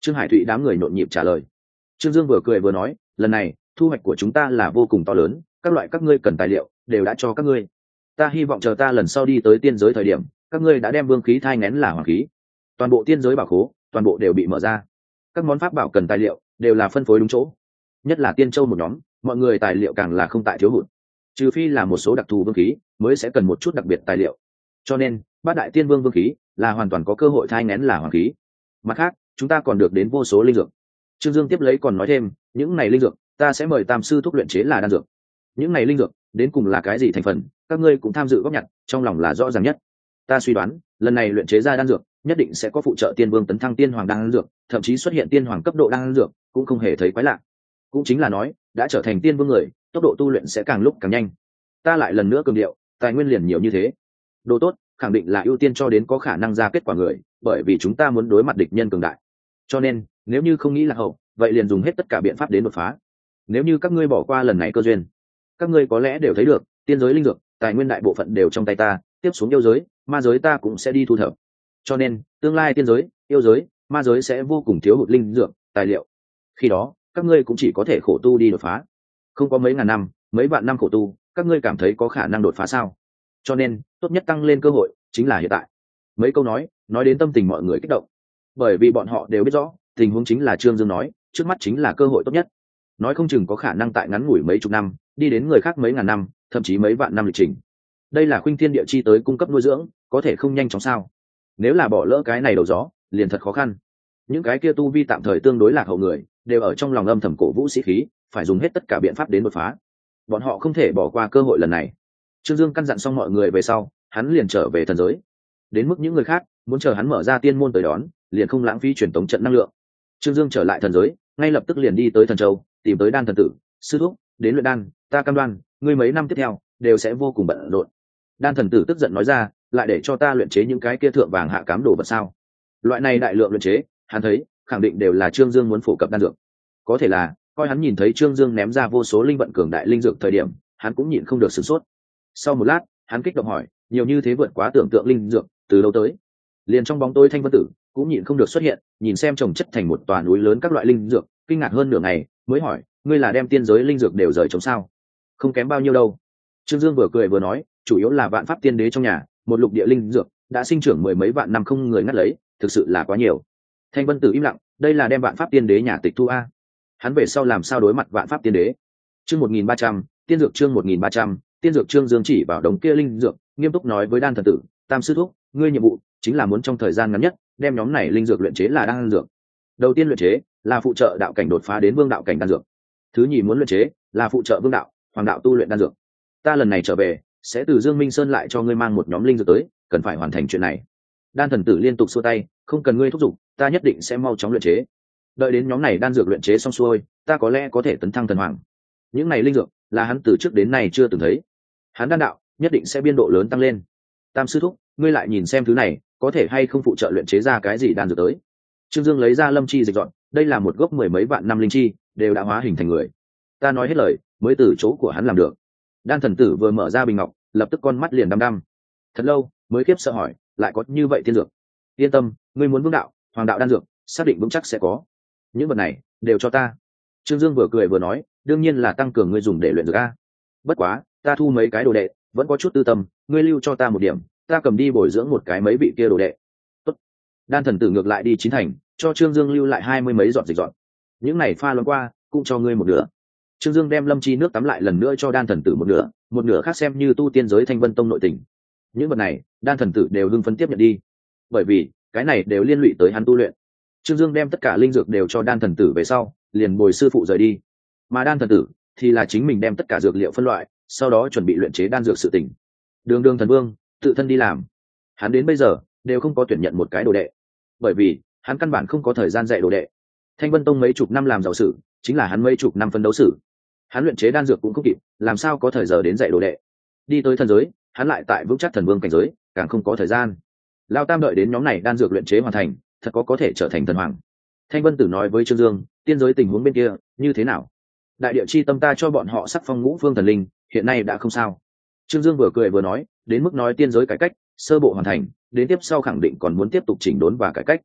[SPEAKER 1] Trương Hải Thụy đám người nhộn nhịp trả lời. Trương Dương vừa cười vừa nói, lần này thu hoạch của chúng ta là vô cùng to lớn, các loại các ngươi cần tài liệu đều đã cho các ngươi. Ta hy vọng chờ ta lần sau đi tới tiên giới thời điểm, các ngươi đã đem vương khí thai nén là hoàng khí, toàn bộ tiên giới bảo khố toàn bộ đều bị mở ra. Các món pháp bảo cần tài liệu đều là phân phối đúng chỗ, nhất là tiên châu một nhóm, mọi người tài liệu càng là không tại thiếu hụt, trừ phi là một số đặc thù vương khí mới sẽ cần một chút đặc biệt tài liệu. Cho nên bát đại tiên vương vương khí là hoàn toàn có cơ hội thai nén là hoàng khí. Mặt khác chúng ta còn được đến vô số linh dược. Trương Dương tiếp lấy còn nói thêm, những này linh dược ta sẽ mời tam sư thúc luyện chế là đan dược. Những này linh dược đến cùng là cái gì thành phần, các ngươi cũng tham dự góp nhặt, trong lòng là rõ ràng nhất. Ta suy đoán lần này luyện chế ra đan dược nhất định sẽ có phụ trợ tiên vương tấn thăng tiên hoàng đan dược, thậm chí xuất hiện tiên hoàng cấp độ đan dược, cũng không hề thấy quái lạ. Cũng chính là nói đã trở thành tiên vương người, tốc độ tu luyện sẽ càng lúc càng nhanh. Ta lại lần nữa cường điệu, tài nguyên liền nhiều như thế, đồ tốt khẳng định là ưu tiên cho đến có khả năng ra kết quả người, bởi vì chúng ta muốn đối mặt địch nhân cường đại. Cho nên nếu như không nghĩ là hậu, vậy liền dùng hết tất cả biện pháp đến đột phá. Nếu như các ngươi bỏ qua lần này cơ duyên, các ngươi có lẽ đều thấy được tiên giới linh dược tài nguyên đại bộ phận đều trong tay ta, tiếp xuống yêu giới ma giới ta cũng sẽ đi thu thập. Cho nên tương lai tiên giới yêu giới ma giới sẽ vô cùng thiếu hụt linh dược tài liệu. Khi đó các ngươi cũng chỉ có thể khổ tu đi đột phá. Không có mấy ngàn năm mấy vạn năm khổ tu, các ngươi cảm thấy có khả năng đột phá sao? Cho nên tốt nhất tăng lên cơ hội chính là hiện tại. Mấy câu nói nói đến tâm tình mọi người kích động, bởi vì bọn họ đều biết rõ tình huống chính là Trương Dương nói, trước mắt chính là cơ hội tốt nhất. Nói không chừng có khả năng tại ngắn ngủi mấy chục năm đi đến người khác mấy ngàn năm thậm chí mấy vạn năm lịch trình. Đây là khuynh thiên địa chi tới cung cấp nuôi dưỡng, có thể không nhanh chóng sao? Nếu là bỏ lỡ cái này đầu gió liền thật khó khăn. Những cái kia tu vi tạm thời tương đối lạc hậu người đều ở trong lòng âm thầm cổ vũ sĩ khí, phải dùng hết tất cả biện pháp đến đột phá. Bọn họ không thể bỏ qua cơ hội lần này. Trương Dương căn dặn xong mọi người về sau, hắn liền trở về thần giới. Đến mức những người khác muốn chờ hắn mở ra tiên môn tới đón, liền không lãng phí truyền tống trận năng lượng. Trương Dương trở lại thần giới, ngay lập tức liền đi tới thần châu, tìm tới Đan thần tử, sư thúc, đến luyện đan, ta cam đoan, ngươi mấy năm tiếp theo đều sẽ vô cùng bận rộn. Đan thần tử tức giận nói ra, lại để cho ta luyện chế những cái kia thượng vàng hạ cám đồ vật sao? Loại này đại lượng luyện chế, hắn thấy khẳng định đều là Trương Dương muốn phổ cập đan dược. Có thể là coi hắn nhìn thấy Trương Dương ném ra vô số linh vận cường đại linh dược thời điểm, hắn cũng nhịn không được sửng sốt. Sau một lát hắn kích động hỏi, nhiều như thế vượt quá tưởng tượng linh dược từ đâu tới? Liền trong bóng tối Thanh Vân Tử cũng nhịn không được xuất hiện, nhìn xem chồng chất thành một tòa núi lớn các loại linh dược, kinh ngạc hơn nửa ngày mới hỏi, ngươi là đem tiên giới linh dược đều rời trống sao? Không kém bao nhiêu đâu. Trương Dương vừa cười vừa nói, chủ yếu là vạn pháp tiên đế trong nhà một lục địa linh dược đã sinh trưởng mười mấy vạn năm không người ngắt lấy, thực sự là quá nhiều. Thanh Vân Tử im lặng, đây là đem vạn pháp tiên đế nhà tịch thu a. Hắn về sau làm sao đối mặt vạn pháp tiên đế? Chương một nghìn ba trăm, tiên dược chương một nghìn ba trăm, tiên dược. Trương Dương chỉ vào đống kia linh dược, nghiêm túc nói với Đan thần tử, tam sư thúc, ngươi nhiệm vụ chính là muốn trong thời gian ngắn nhất đem nhóm này linh dược luyện chế là đan dược. Đầu tiên luyện chế là phụ trợ đạo cảnh đột phá đến vương đạo cảnh đan dược. Thứ nhì muốn luyện chế là phụ trợ vương đạo, hoàng đạo tu luyện đan dược. Ta lần này trở về sẽ từ Dương Minh Sơn lại cho ngươi mang một nhóm linh dược tới, cần phải hoàn thành chuyện này. Đan thần tử liên tục xua tay, không cần ngươi thúc giục, ta nhất định sẽ mau chóng luyện chế. Đợi đến nhóm này đan dược luyện chế xong xuôi, ta có lẽ có thể tấn thăng thần hoàng. Những này linh dược là hắn từ trước đến nay chưa từng thấy, hắn đan đạo nhất định sẽ biên độ lớn tăng lên. Tam sư thúc, ngươi lại nhìn xem thứ này có thể hay không phụ trợ luyện chế ra cái gì đan dược tới. Trương Dương lấy ra lâm chi dịch dọn, đây là một gốc mười mấy vạn năm linh chi, đều đã hóa hình thành người. Ta nói hết lời mới từ chỗ của hắn làm được. Đan thần tử vừa mở ra bình ngọc, lập tức con mắt liền đăm đăm, thật lâu mới khiếp sợ hỏi, lại có như vậy tiên dược? Yên tâm, ngươi muốn vương đạo hoàng đạo đan dược xác định vững chắc sẽ có, những vật này đều cho ta. Trương Dương vừa cười vừa nói, đương nhiên là tăng cường ngươi dùng để luyện dược a. Bất quá ta thu mấy cái đồ đệ vẫn có chút tư tâm, ngươi lưu cho ta một điểm, ta cầm đi bồi dưỡng một cái mấy vị kia đồ đệ. Tốt. Đan thần tử ngược lại đi chín thành, cho Trương Dương lưu lại hai mươi mấy giọt dịch dọn. Những này pha loãng qua cũng cho ngươi một nửa. Trương Dương đem lâm chi nước tắm lại lần nữa cho Đan thần tử một nửa, một nửa khác xem như tu tiên giới Thanh Vân Tông nội tình. Những vật này Đan thần tử đều hưng phấn tiếp nhận đi, bởi vì cái này đều liên lụy tới hắn tu luyện. Trương Dương đem tất cả linh dược đều cho Đan thần tử về sau, liền bồi sư phụ rời đi. Mà Đan thần tử thì là chính mình đem tất cả dược liệu phân loại, sau đó chuẩn bị luyện chế đan dược sự tỉnh. Đường Đường thần vương tự thân đi làm, hắn đến bây giờ đều không có tuyển nhận một cái đồ đệ, bởi vì hắn căn bản không có thời gian dạy đồ đệ. Thanh Vân Tông mấy chục năm làm giàu sử, chính là hắn mấy chục năm phân đấu sử. Hắn luyện chế đan dược cũng không kịp, làm sao có thời giờ đến dạy đồ đệ. Đi tới thần giới, hắn lại tại vững chắc thần vương cảnh giới, càng không có thời gian. Lao Tam đợi đến nhóm này đan dược luyện chế hoàn thành, thật có có thể trở thành thần hoàng. Thanh Vân Tử nói với Trương Dương, tiên giới tình huống bên kia như thế nào? Đại địa chi tâm ta cho bọn họ sắc phong ngũ phương thần linh, hiện nay đã không sao. Trương Dương vừa cười vừa nói, đến mức nói tiên giới cải cách sơ bộ hoàn thành, đến tiếp sau khẳng định còn muốn tiếp tục chỉnh đốn và cải cách.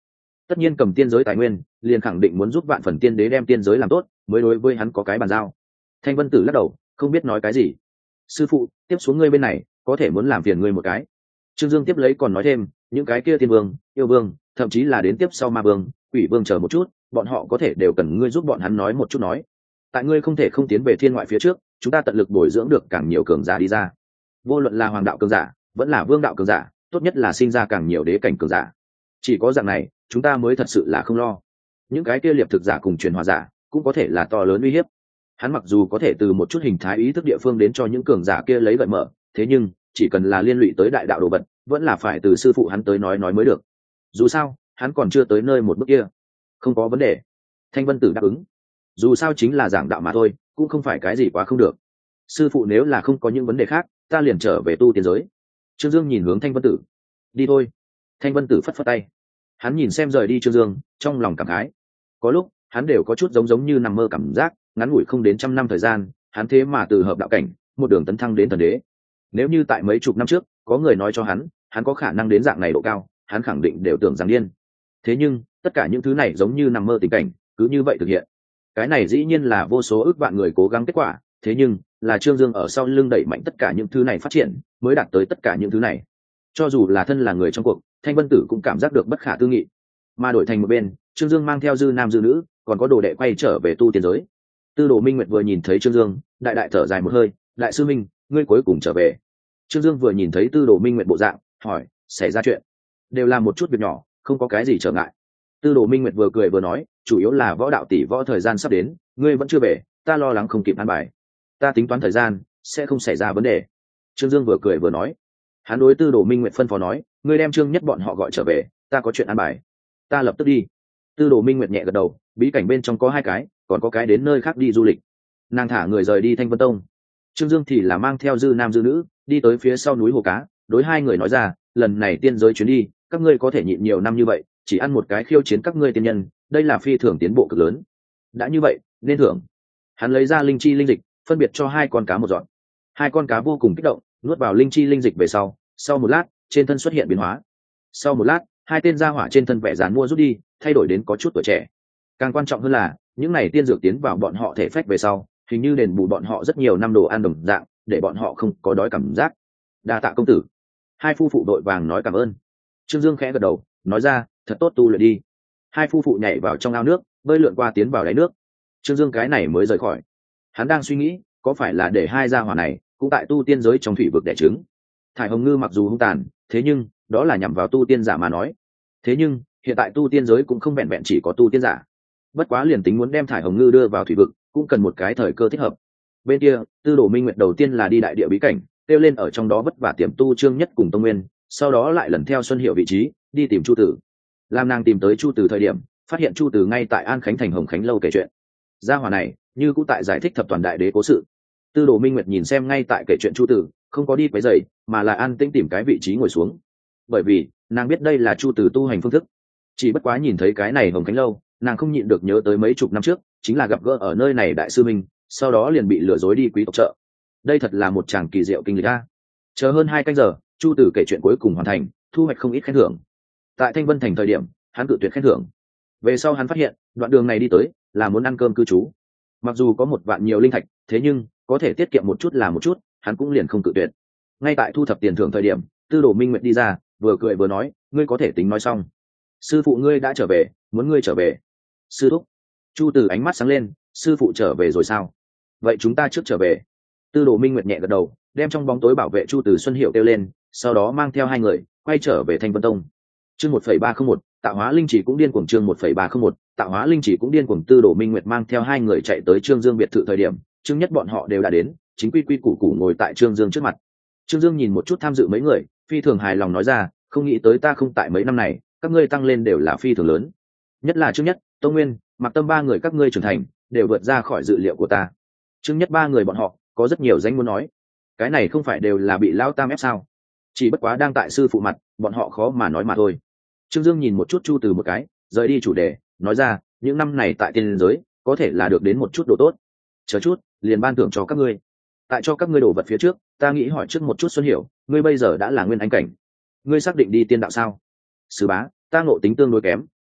[SPEAKER 1] tất nhiên cầm tiên giới tài nguyên, liền khẳng định muốn giúp vạn phần tiên đế đem tiên giới làm tốt, mới đối với hắn có cái bàn giao. Thanh Vân Tử lắc đầu, không biết nói cái gì. Sư phụ, tiếp xuống ngươi bên này, có thể muốn làm phiền ngươi một cái. Trương Dương tiếp lấy còn nói thêm, những cái kia tiên vương, yêu vương, thậm chí là đến tiếp sau ma vương, quỷ vương chờ một chút, bọn họ có thể đều cần ngươi giúp bọn hắn nói một chút nói. Tại ngươi không thể không tiến về thiên ngoại phía trước, chúng ta tận lực bồi dưỡng được càng nhiều cường giả đi ra. Vô luận là hoàng đạo cường giả, vẫn là vương đạo cường giả, tốt nhất là sinh ra càng nhiều đế cảnh cường giả. Chỉ có dạng này, chúng ta mới thật sự là không lo. Những cái kia liệp thực giả cùng truyền hòa giả, cũng có thể là to lớn uy hiếp. Hắn mặc dù có thể từ một chút hình thái ý thức địa phương đến cho những cường giả kia lấy gợi mở, thế nhưng chỉ cần là liên lụy tới đại đạo đồ vật, vẫn là phải từ sư phụ hắn tới nói nói mới được. Dù sao, hắn còn chưa tới nơi một bước kia. Không có vấn đề. Thanh Vân Tử đáp ứng. Dù sao chính là giảng đạo mà thôi, cũng không phải cái gì quá không được. Sư phụ nếu là không có những vấn đề khác, ta liền trở về tu tiên giới. Trương Dương nhìn hướng Thanh Vân Tử. Đi thôi. Thanh Vân Tử phất phất tay. Hắn nhìn xem rời đi Trương Dương, trong lòng cảm khái. Có lúc, hắn đều có chút giống giống như nằm mơ cảm giác, ngắn ngủi không đến trăm năm thời gian, hắn thế mà từ hợp đạo cảnh, một đường tấn thăng đến thần đế. Nếu như tại mấy chục năm trước, có người nói cho hắn, hắn có khả năng đến dạng này độ cao, hắn khẳng định đều tưởng rằng điên. Thế nhưng, tất cả những thứ này giống như nằm mơ tình cảnh, cứ như vậy thực hiện. Cái này dĩ nhiên là vô số ước vạn người cố gắng kết quả, thế nhưng, là Trương Dương ở sau lưng đẩy mạnh tất cả những thứ này phát triển, mới đạt tới tất cả những thứ này. Cho dù là thân là người trong cuộc, Thanh Vân Tử cũng cảm giác được bất khả tư nghị. Mà đổi thành một bên, Trương Dương mang theo dư nam dư nữ, còn có đồ đệ quay trở về tu tiên giới. Tư Đồ Minh Nguyệt vừa nhìn thấy Trương Dương, đại đại thở dài một hơi, đại sư minh, ngươi cuối cùng trở về. Trương Dương vừa nhìn thấy Tư Đồ Minh Nguyệt bộ dạng, hỏi, xảy ra chuyện? Đều là một chút việc nhỏ, không có cái gì trở ngại. Tư Đồ Minh Nguyệt vừa cười vừa nói, chủ yếu là võ đạo tỷ võ thời gian sắp đến, ngươi vẫn chưa về, ta lo lắng không kịp an bài. Ta tính toán thời gian, sẽ không xảy ra vấn đề. Trương Dương vừa cười vừa nói. Hắn đối Tư Đồ Minh Nguyệt phân phó nói, ngươi đem Trương Nhất bọn họ gọi trở về, ta có chuyện an bài. Ta lập tức đi. Tư Đồ Minh Nguyệt nhẹ gật đầu, bí cảnh bên trong có hai cái, còn có cái đến nơi khác đi du lịch. Nàng thả người rời đi Thanh Vân Tông. Trương Dương thì là mang theo dư nam dư nữ, đi tới phía sau núi hồ cá, đối hai người nói ra, lần này tiên giới chuyến đi, các ngươi có thể nhịn nhiều năm như vậy, chỉ ăn một cái khiêu chiến các ngươi tiên nhân, đây là phi thưởng tiến bộ cực lớn. Đã như vậy, nên thưởng. Hắn lấy ra linh chi linh dịch, phân biệt cho hai con cá một dọn. Hai con cá vô cùng kích động, nuốt vào linh chi linh dịch về sau, sau một lát, trên thân xuất hiện biến hóa. Sau một lát, hai tên gia hỏa trên thân vẻ dán mua rút đi, thay đổi đến có chút tuổi trẻ. Càng quan trọng hơn là, những này tiên dược tiến vào bọn họ thể phách về sau, hình như đền bù bọn họ rất nhiều năm đồ ăn đồng dạng, để bọn họ không có đói cảm giác. Đa tạ công tử. Hai phu phụ đội vàng nói cảm ơn. Trương Dương khẽ gật đầu, nói ra, thật tốt tu luyện đi. Hai phu phụ nhảy vào trong ao nước, bơi lượn qua tiến vào đáy nước. Trương Dương cái này mới rời khỏi. Hắn đang suy nghĩ, có phải là để hai gia hỏa này cũng tại tu tiên giới trong thủy vực đẻ trứng. Thải Hồng Ngư mặc dù hung tàn, thế nhưng đó là nhằm vào tu tiên giả mà nói. Thế nhưng hiện tại tu tiên giới cũng không vẹn vẹn chỉ có tu tiên giả. Bất quá liền tính muốn đem Thải Hồng Ngư đưa vào thủy vực, cũng cần một cái thời cơ thích hợp. Bên kia, Tư Đồ Minh Nguyệt đầu tiên là đi đại địa bí cảnh, kêu lên ở trong đó vất vả tiềm tu Trương Nhất cùng Tông Nguyên, sau đó lại lần theo Xuân Hiểu vị trí, đi tìm Chu Tử. Làm nàng tìm tới Chu Tử thời điểm, phát hiện Chu Tử ngay tại An Khánh thành Hồng Khánh lâu kể chuyện. Gia hỏa này, như cũng tại giải thích thập toàn đại đế cố sự. Tư Đồ Minh Nguyệt nhìn xem ngay tại kể chuyện Chu Tử, không có đi quấy rầy, mà là an tĩnh tìm cái vị trí ngồi xuống. Bởi vì, nàng biết đây là Chu Tử tu hành phương thức. Chỉ bất quá nhìn thấy cái này Hồng Khánh lâu, nàng không nhịn được nhớ tới mấy chục năm trước, chính là gặp gỡ ở nơi này đại sư minh, sau đó liền bị lừa dối đi quý tộc chợ. Đây thật là một tràng kỳ diệu kinh lịch a. Chờ hơn hai canh giờ, Chu Tử kể chuyện cuối cùng hoàn thành, thu hoạch không ít khen thưởng. Tại Thanh Vân thành thời điểm, hắn cự tuyệt khen thưởng. Về sau hắn phát hiện, đoạn đường này đi tới là muốn ăn cơm cư trú. Mặc dù có một vạn nhiều linh thạch, thế nhưng có thể tiết kiệm một chút là một chút, hắn cũng liền không cự tuyệt. Ngay tại thu thập tiền thưởng thời điểm, Tư Đồ Minh Nguyệt đi ra, vừa cười vừa nói, ngươi có thể tính nói xong. Sư phụ ngươi đã trở về, muốn ngươi trở về. Sư thúc. Chu Tử ánh mắt sáng lên, sư phụ trở về rồi sao? Vậy chúng ta trước trở về. Tư Đồ Minh Nguyệt nhẹ gật đầu, đem trong bóng tối bảo vệ Chu Tử Xuân Hiệu kêu lên, sau đó mang theo hai người quay trở về Thanh Vân Tông. Chương một phẩy ba không một, tạo hóa linh chỉ cũng điên cuồng. Chương một phẩy ba không một, tạo hóa linh chỉ cũng điên cuồng. Tư Đồ Minh Nguyệt mang theo hai người chạy tới Trương Dương biệt thự thời điểm, Trương Nhất bọn họ đều đã đến, chính quy quy củ củ ngồi tại Trương Dương trước mặt. Trương Dương nhìn một chút tham dự mấy người, phi thường hài lòng nói ra, không nghĩ tới ta không tại mấy năm này, các ngươi tăng lên đều là phi thường lớn. Nhất là Trương Nhất, Tông Nguyên, Mạc Tâm ba người các ngươi trưởng thành, đều vượt ra khỏi dự liệu của ta. Trương Nhất ba người bọn họ có rất nhiều danh muốn nói, cái này không phải đều là bị Lão Tam ép sao? Chỉ bất quá đang tại sư phụ mặt, bọn họ khó mà nói mà thôi. Trương Dương nhìn một chút Chu Từ một cái, rời đi chủ đề, nói ra, những năm này tại tiên giới, có thể là được đến một chút đồ tốt. Chờ chút, liền ban thưởng cho các ngươi. Tại cho các ngươi đồ vật phía trước, ta nghĩ hỏi trước một chút Xuân Hiểu, ngươi bây giờ đã là nguyên anh cảnh, ngươi xác định đi tiên đạo sao? Sư bá, ta ngộ tính tương đối kém,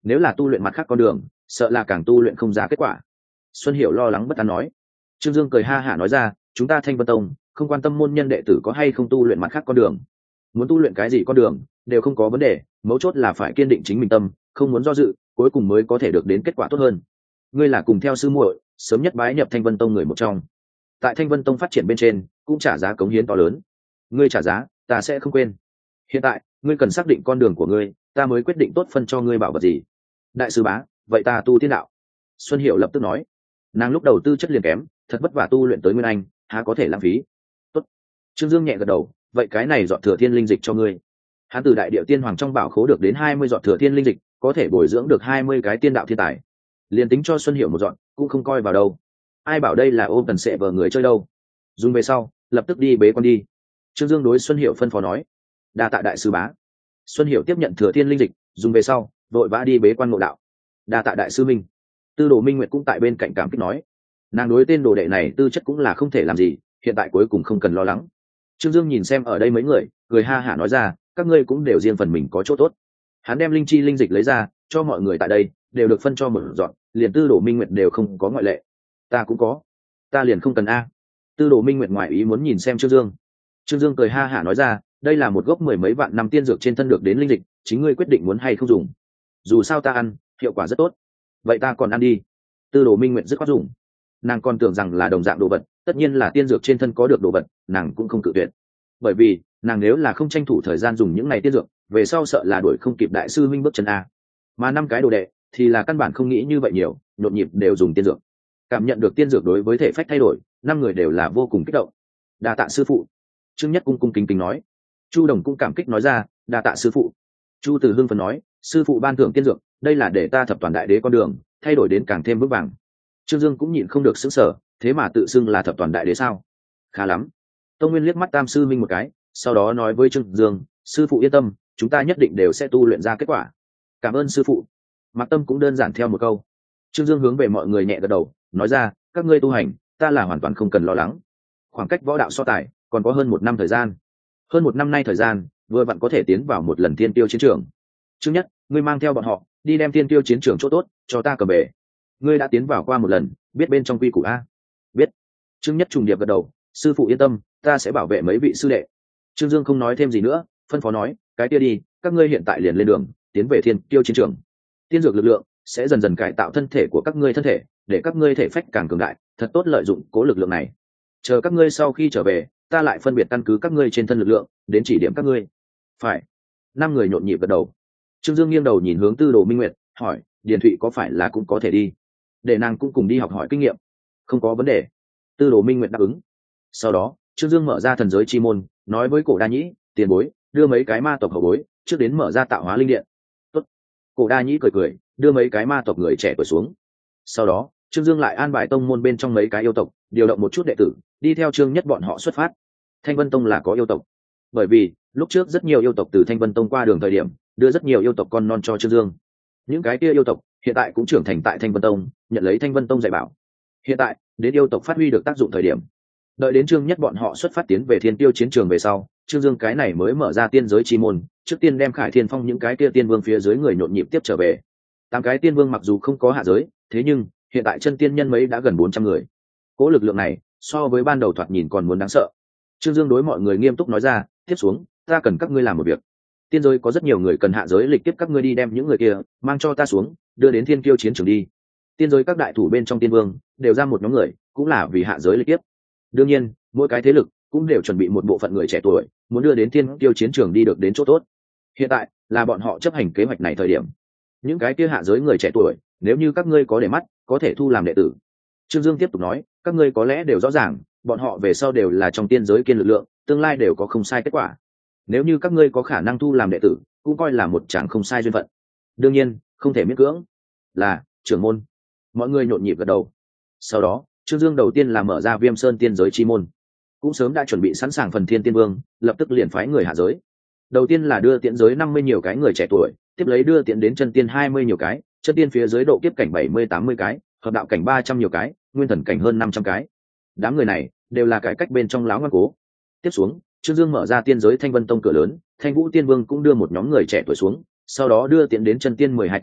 [SPEAKER 1] nếu là tu luyện mặt khác con đường sợ là càng tu luyện không ra kết quả. Xuân Hiểu lo lắng bất an nói. Trương Dương cười ha hả nói ra, chúng ta Thanh Vân Tông không quan tâm môn nhân đệ tử có hay không tu luyện mặt khác con đường, muốn tu luyện cái gì con đường đều không có vấn đề, mấu chốt là phải kiên định chính mình tâm, không muốn do dự, cuối cùng mới có thể được đến kết quả tốt hơn. Ngươi là cùng theo sư muội sớm nhất bái nhập Thanh Vân Tông người một trong, tại Thanh Vân Tông phát triển bên trên cũng trả giá cống hiến to lớn, ngươi trả giá ta sẽ không quên. Hiện tại ngươi cần xác định con đường của ngươi, ta mới quyết định tốt phân cho ngươi bảo vật gì. Đại sư bá, vậy ta tu tiên đạo. Xuân Hiểu lập tức nói, nàng lúc đầu tư chất liền kém, thật vất vả tu luyện tới nguyên anh, há có thể lãng phí. Tốt. Trương Dương nhẹ gật đầu, vậy cái này dọn thừa thiên linh dịch cho ngươi. Hắn từ đại địa tiên hoàng trong bảo khố được đến hai mươi dọn thừa thiên linh dịch, có thể bồi dưỡng được hai mươi cái tiên đạo thiên tài. Liền tính cho Xuân Hiểu một dọn cũng không coi vào đâu. Ai bảo đây là ôm tần sệ vờ người chơi đâu. Dùng về sau lập tức đi bế quan đi. Trương Dương đối Xuân Hiểu phân phó nói. Đa tạ đại sư bá. Xuân Hiểu tiếp nhận thừa thiên linh dịch, dùng về sau vội vã đi bế quan ngộ đạo. Đa tạ đại sư minh. Tư Đồ Minh Nguyệt cũng tại bên cạnh cảm kích nói, nàng đối tên đồ đệ này tư chất cũng là không thể làm gì, hiện tại cuối cùng không cần lo lắng. Trương Dương nhìn xem ở đây mấy người, cười ha hả nói ra, các ngươi cũng đều riêng phần mình có chỗ tốt. Hắn đem linh chi linh dịch lấy ra cho mọi người tại đây, đều được phân cho một dọn, liền Tư Đồ Minh Nguyệt đều không có ngoại lệ. Ta cũng có, ta liền không cần a. Tư Đồ Minh Nguyệt ngoại ý muốn nhìn xem Trương Dương. Trương Dương cười ha hả nói ra, đây là một gốc mười mấy vạn năm tiên dược trên thân được đến linh dịch, chính ngươi quyết định muốn hay không dùng. Dù sao ta ăn, hiệu quả rất tốt. Vậy ta còn ăn đi. Tư Đồ Minh Nguyệt dứt khoát dùng. Nàng còn tưởng rằng là đồng dạng đồ vật, tất nhiên là tiên dược trên thân có được đồ vật, nàng cũng không cự tuyệt. Bởi vì nàng nếu là không tranh thủ thời gian dùng những này tiên dược, về sau sợ là đuổi không kịp đại sư minh bước chân a. Mà năm cái đồ đệ thì là căn bản không nghĩ như vậy nhiều, nhộn nhịp đều dùng tiên dược. Cảm nhận được tiên dược đối với thể phách thay đổi, năm người đều là vô cùng kích động. Đa tạ sư phụ. Trương Nhất cung cung kính kính nói. Chu Đồng cũng cảm kích nói ra, đa tạ sư phụ. Chu Từ Hưng phấn nói, sư phụ ban thưởng tiên dược, đây là để ta thập toàn đại đế con đường thay đổi đến càng thêm vững vàng. Trương Dương cũng nhịn không được sững sờ, thế mà tự xưng là thập toàn đại đế sao? Khá lắm. Tông Nguyên liếc mắt Tam sư minh một cái, sau đó nói với Trương Dương, sư phụ yên tâm, chúng ta nhất định đều sẽ tu luyện ra kết quả. Cảm ơn sư phụ. Mạc Tâm cũng đơn giản theo một câu. Trương Dương hướng về mọi người nhẹ gật đầu, nói ra, các ngươi tu hành, ta là hoàn toàn không cần lo lắng. Khoảng cách võ đạo so tài còn có hơn một năm thời gian. Hơn một năm nay thời gian, vừa vặn có thể tiến vào một lần tiên tiêu chiến trường. Trương Nhất, ngươi mang theo bọn họ đi đem tiên tiêu chiến trường chỗ tốt cho ta cầm về. Ngươi đã tiến vào qua một lần, biết bên trong quy củ a? Biết. Trương Nhất trùng điệp gật đầu, sư phụ yên tâm, ta sẽ bảo vệ mấy vị sư đệ. Trương Dương không nói thêm gì nữa, phân phó nói, cái kia đi, các ngươi hiện tại liền lên đường, tiến về thiên tiêu chiến trường. Tiên dược lực lượng sẽ dần dần cải tạo thân thể của các ngươi thân thể, để các ngươi thể phách càng cường đại, thật tốt lợi dụng cố lực lượng này. Chờ các ngươi sau khi trở về, ta lại phân biệt căn cứ các ngươi trên thân lực lượng, đến chỉ điểm các ngươi. Phải. Năm người nhộn nhịp gật đầu. Trương Dương nghiêng đầu nhìn hướng Tư Đồ Minh Nguyệt, hỏi, Điền Thụy có phải là cũng có thể đi? Để nàng cũng cùng đi học hỏi kinh nghiệm. Không có vấn đề. Tư Đồ Minh Nguyệt đáp ứng. Sau đó, Trương Dương mở ra thần giới chi môn, nói với Cổ Đa Nhĩ, tiền bối, đưa mấy cái ma tộc hậu bối, trước đến mở ra tạo hóa linh điện. Tốt. Cổ Đa Nhĩ cười cười, đưa mấy cái ma tộc người trẻ tuổi xuống. Sau đó, Trương Dương lại an bài tông môn bên trong mấy cái yêu tộc, điều động một chút đệ tử, đi theo Trương Nhất bọn họ xuất phát. Thanh Vân Tông là có yêu tộc, bởi vì lúc trước rất nhiều yêu tộc từ Thanh Vân Tông qua đường thời điểm, đưa rất nhiều yêu tộc con non cho Trương Dương. Những cái kia yêu tộc hiện tại cũng trưởng thành tại Thanh Vân Tông, nhận lấy Thanh Vân Tông dạy bảo. Hiện tại đến yêu tộc phát huy được tác dụng thời điểm, đợi đến Trương Nhất bọn họ xuất phát tiến về thiên tiêu chiến trường về sau, Trương Dương cái này mới mở ra tiên giới chi môn, trước tiên đem Khải Thiên Phong những cái kia tiên vương phía dưới người nhộn nhịp tiếp trở về. Tám cái tiên vương mặc dù không có hạ giới, thế nhưng hiện tại chân tiên nhân mấy đã gần bốn trăm người. Cố lực lượng này so với ban đầu thoạt nhìn còn muốn đáng sợ. Trương Dương đối mọi người nghiêm túc nói ra, tiếp xuống ta cần các ngươi làm một việc. Tiên giới có rất nhiều người cần hạ giới lịch tiếp các ngươi đi đem những người kia mang cho ta xuống, đưa đến thiên kiêu chiến trường đi. Tiên giới các đại thủ bên trong tiên vương đều ra một nhóm người, cũng là vì hạ giới lịch tiếp. Đương nhiên mỗi cái thế lực cũng đều chuẩn bị một bộ phận người trẻ tuổi, muốn đưa đến thiên kiêu chiến trường đi được đến chỗ tốt. Hiện tại là bọn họ chấp hành kế hoạch này thời điểm. Những cái kia hạ giới người trẻ tuổi, nếu như các ngươi có để mắt, có thể thu làm đệ tử. Trương Dương tiếp tục nói, các ngươi có lẽ đều rõ ràng, bọn họ về sau đều là trong tiên giới kiên lực lượng, tương lai đều có không sai kết quả. Nếu như các ngươi có khả năng thu làm đệ tử, cũng coi là một chẳng không sai duyên phận. Đương nhiên không thể miễn cưỡng. Là trưởng môn. Mọi người nhộn nhịp gật đầu. Sau đó Trương Dương đầu tiên là mở ra Viêm Sơn tiên giới chi môn, cũng sớm đã chuẩn bị sẵn sàng phần thiên tiên vương, lập tức liền phái người hạ giới. Đầu tiên là đưa tiễn giới năm mươi nhiều cái người trẻ tuổi, tiếp lấy đưa tiễn đến chân tiên hai mươi nhiều cái, chân tiên phía dưới độ kiếp cảnh bảy mươi tám mươi cái, hợp đạo cảnh ba trăm nhiều cái, nguyên thần cảnh hơn năm trăm cái. Đám người này đều là cải cách bên trong láo ngoan cố. Tiếp xuống Trương Dương mở ra tiên giới Thanh Vân Tông cửa lớn, Thanh Vũ Tiên Vương cũng đưa một nhóm người trẻ tuổi xuống, sau đó đưa tiễn đến chân tiên mười hai cái,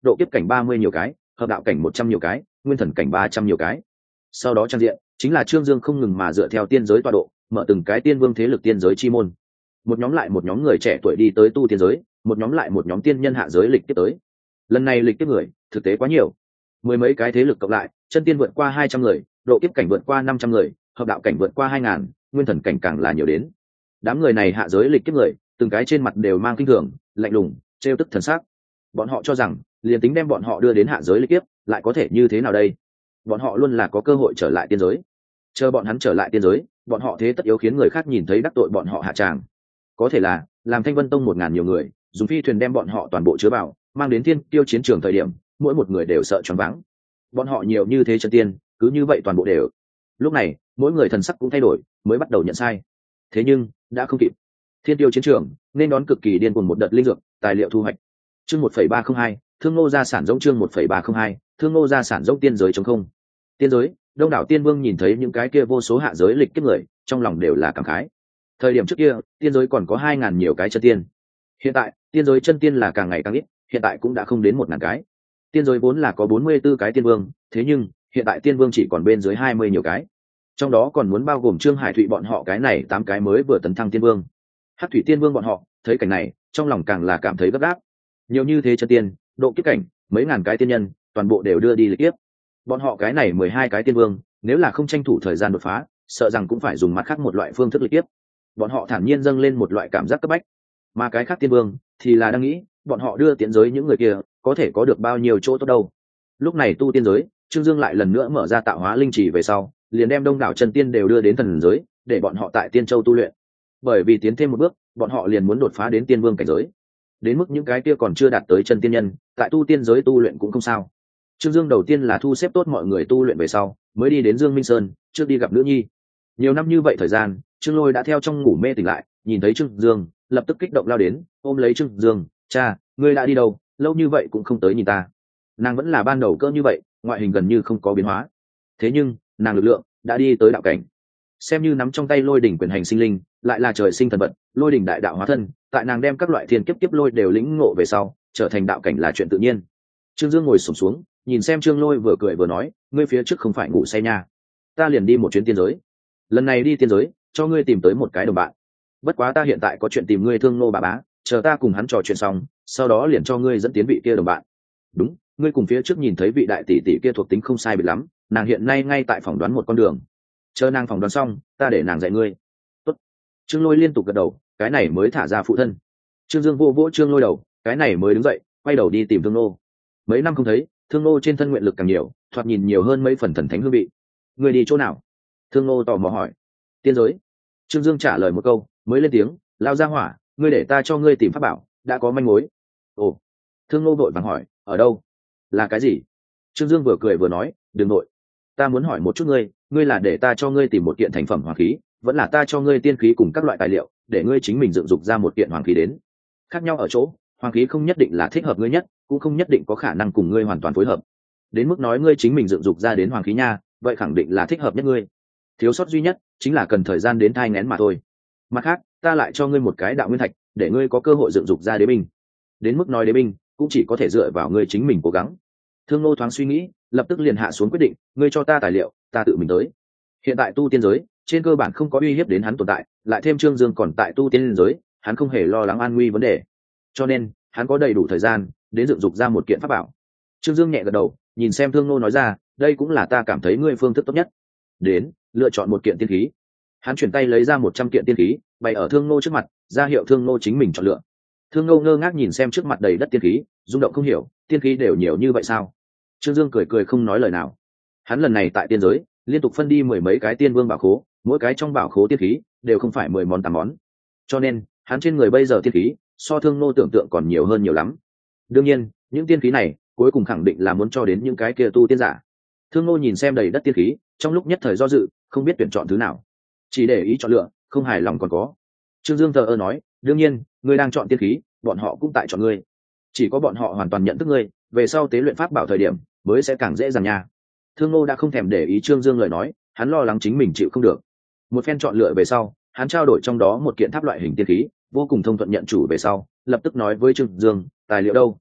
[SPEAKER 1] độ kiếp cảnh ba mươi nhiều cái, hợp đạo cảnh một trăm nhiều cái, nguyên thần cảnh ba trăm nhiều cái. Sau đó trang diện chính là Trương Dương không ngừng mà dựa theo tiên giới tọa độ, mở từng cái tiên vương thế lực tiên giới chi môn. Một nhóm lại một nhóm người trẻ tuổi đi tới tu tiên giới, một nhóm lại một nhóm tiên nhân hạ giới lịch tiếp tới. Lần này lịch tiếp người thực tế quá nhiều, mười mấy cái thế lực cộng lại, chân tiên vượt qua hai trăm người, độ kiếp cảnh vượt qua năm trăm người, hợp đạo cảnh vượt qua hai ngàn, nguyên thần cảnh càng là nhiều đến. Đám người này hạ giới lịch kiếp người, từng cái trên mặt đều mang kinh thường, lạnh lùng, trêu tức thần sắc. Bọn họ cho rằng, liền tính đem bọn họ đưa đến hạ giới lịch kiếp, lại có thể như thế nào đây? Bọn họ luôn là có cơ hội trở lại tiên giới. Chờ bọn hắn trở lại tiên giới, bọn họ thế tất yếu khiến người khác nhìn thấy đắc tội bọn họ hạ tràng. Có thể là, làm Thanh Vân Tông một ngàn nhiều người, dùng phi thuyền đem bọn họ toàn bộ chứa vào, mang đến thiên tiêu chiến trường thời điểm, mỗi một người đều sợ choáng váng. Bọn họ nhiều như thế chân tiên, cứ như vậy toàn bộ đều. Lúc này, mỗi người thần sắc cũng thay đổi, mới bắt đầu nhận sai. Thế nhưng, đã không kịp. Thiên tiêu chiến trường nên đón cực kỳ điên cuồng một đợt linh dược, tài liệu thu hoạch. Chương một phẩy ba không hai, Thương Nô gia sản giống chương một phẩy ba không hai, Thương Nô gia sản giống tiên giới trống không. Tiên giới, Đông đảo tiên vương nhìn thấy những cái kia vô số hạ giới lịch kiếp người, trong lòng đều là cảm khái. Thời điểm trước kia, tiên giới còn có hai ngàn nhiều cái chân tiên. Hiện tại, tiên giới chân tiên là càng ngày càng ít, hiện tại cũng đã không đến một ngàn cái. Tiên giới vốn là có bốn mươi tư cái tiên vương, thế nhưng hiện tại tiên vương chỉ còn bên dưới hai mươi nhiều cái. Trong đó còn muốn bao gồm Trương Hải Thụy bọn họ cái này tám cái mới vừa tấn thăng tiên vương. Hắc Thủy tiên vương bọn họ, thấy cảnh này, trong lòng càng là cảm thấy gấp gáp. Nhiều như thế chân tiên, độ kiếp cảnh, mấy ngàn cái tiên nhân, toàn bộ đều đưa đi lịch kiếp. Bọn họ cái này mười hai cái tiên vương, nếu là không tranh thủ thời gian đột phá, sợ rằng cũng phải dùng mặt khác một loại phương thức lịch kiếp. Bọn họ thản nhiên dâng lên một loại cảm giác cấp bách. Mà cái khác tiên vương thì là đang nghĩ, bọn họ đưa tiến giới những người kia, có thể có được bao nhiêu chỗ tốt đâu. Lúc này tu tiên giới, Trương Dương lại lần nữa mở ra tạo hóa linh chỉ về sau, liền đem đông đảo chân tiên đều đưa đến thần giới, để bọn họ tại Tiên Châu tu luyện. Bởi vì tiến thêm một bước, bọn họ liền muốn đột phá đến tiên vương cảnh giới. Đến mức những cái kia còn chưa đạt tới chân tiên nhân, tại tu tiên giới tu luyện cũng không sao. Trương Dương đầu tiên là thu xếp tốt mọi người tu luyện về sau, mới đi đến Dương Minh Sơn, trước đi gặp nữ nhi. Nhiều năm như vậy thời gian, Trương Lôi đã theo trong ngủ mê tỉnh lại, nhìn thấy Trương Dương, lập tức kích động lao đến, ôm lấy Trương Dương, "Cha, ngươi đã đi đâu? Lâu như vậy cũng không tới nhìn ta." Nàng vẫn là ban đầu cỡ như vậy, ngoại hình gần như không có biến hóa. Thế nhưng, nàng lực lượng đã đi tới đạo cảnh. Xem như nắm trong tay lôi đỉnh quyền hành sinh linh, lại là trời sinh thần vật, lôi đỉnh đại đạo hóa thân, tại nàng đem các loại thiên kiếp kiếp lôi đều lĩnh ngộ về sau, trở thành đạo cảnh là chuyện tự nhiên. Trương Dương ngồi xổm xuống, nhìn xem Trương Lôi vừa cười vừa nói, "Ngươi phía trước không phải ngủ say nha, ta liền đi một chuyến tiên giới. Lần này đi tiên giới, cho ngươi tìm tới một cái đồng bạn. Bất quá ta hiện tại có chuyện tìm ngươi Thương Nô bà bá, chờ ta cùng hắn trò chuyện xong, sau đó liền cho ngươi dẫn tiến vị kia đồng bạn. Đúng, ngươi cùng phía trước nhìn thấy vị đại tỷ tỷ kia thuộc tính không sai biệt lắm, nàng hiện nay ngay tại phỏng đoán một con đường. Chờ nàng phỏng đoán xong, ta để nàng dạy ngươi." Tốt. Trương Lôi liên tục gật đầu, cái này mới thả ra phụ thân. Trương Dương vô vỗ Trương Lôi đầu, cái này mới đứng dậy, quay đầu đi tìm Thương Nô. Mấy năm không thấy, Thương Nô trên thân nguyện lực càng nhiều, thoạt nhìn nhiều hơn mấy phần thần thánh hương vị. Ngươi đi chỗ nào? Thương Nô tò mò hỏi. Tiên giới. Trương Dương trả lời một câu, mới lên tiếng, "Lao ra hỏa, ngươi để ta cho ngươi tìm pháp bảo, đã có manh mối." Ồ. Thương Nô vội vàng hỏi, "Ở đâu? Là cái gì?" Trương Dương vừa cười vừa nói, "Đừng nội, ta muốn hỏi một chút ngươi, ngươi là để ta cho ngươi tìm một kiện thành phẩm hoàng khí, vẫn là ta cho ngươi tiên khí cùng các loại tài liệu, để ngươi chính mình dựng dục ra một kiện hoàng khí đến? Khác nhau ở chỗ, hoàng khí không nhất định là thích hợp ngươi nhất, cũng không nhất định có khả năng cùng ngươi hoàn toàn phối hợp. Đến mức nói ngươi chính mình dựng dục ra đến hoàng khí nha, vậy khẳng định là thích hợp nhất ngươi. Thiếu sót duy nhất chính là cần thời gian đến thai nghén mà thôi. Mặt khác, ta lại cho ngươi một cái đạo nguyên thạch, để ngươi có cơ hội dựng dục ra đế binh. Đến mức nói đế binh, cũng chỉ có thể dựa vào ngươi chính mình cố gắng." Thương Nô thoáng suy nghĩ, lập tức liền hạ xuống quyết định, "Ngươi cho ta tài liệu, ta tự mình tới." Hiện tại tu tiên giới, trên cơ bản không có uy hiếp đến hắn tồn tại, lại thêm Trương Dương còn tại tu tiên giới, hắn không hề lo lắng an nguy vấn đề. Cho nên, hắn có đầy đủ thời gian đến dựng dục ra một kiện pháp bảo. Trương Dương nhẹ gật đầu, nhìn xem Thương Nô nói ra, "Đây cũng là ta cảm thấy ngươi phương thức tốt nhất. Đến, lựa chọn một kiện tiên khí." Hắn chuyển tay lấy ra một trăm kiện tiên khí, bày ở Thương Nô trước mặt, ra hiệu Thương Nô chính mình chọn lựa. Thương Nô ngơ ngác nhìn xem trước mặt đầy đất tiên khí, rung động không hiểu, tiên khí đều nhiều như vậy sao? Trương Dương cười cười không nói lời nào. Hắn lần này tại tiên giới, liên tục phân đi mười mấy cái tiên vương bảo khố, mỗi cái trong bảo khố tiên khí đều không phải mười món tám món. Cho nên, hắn trên người bây giờ tiên khí, so Thương Nô tưởng tượng còn nhiều hơn nhiều lắm. Đương nhiên, những tiên khí này, cuối cùng khẳng định là muốn cho đến những cái kia tu tiên giả. Thương Nô nhìn xem đầy đất tiên khí, trong lúc nhất thời do dự, không biết tuyển chọn thứ nào. Chỉ để ý chọn lựa, không hài lòng còn có. Trương Dương thờ ơ nói, "Đương nhiên, ngươi đang chọn tiên khí, bọn họ cũng tại chọn ngươi. Chỉ có bọn họ hoàn toàn nhận thức ngươi, về sau tế luyện pháp bảo thời điểm, mới sẽ càng dễ dàng nha." Thương Nô đã không thèm để ý Trương Dương lời nói, hắn lo lắng chính mình chịu không được. Một phen chọn lựa về sau, hắn trao đổi trong đó một kiện tháp loại hình tiên khí, vô cùng thông thuận nhận chủ về sau, lập tức nói với Trương Dương, "Tài liệu đâu?"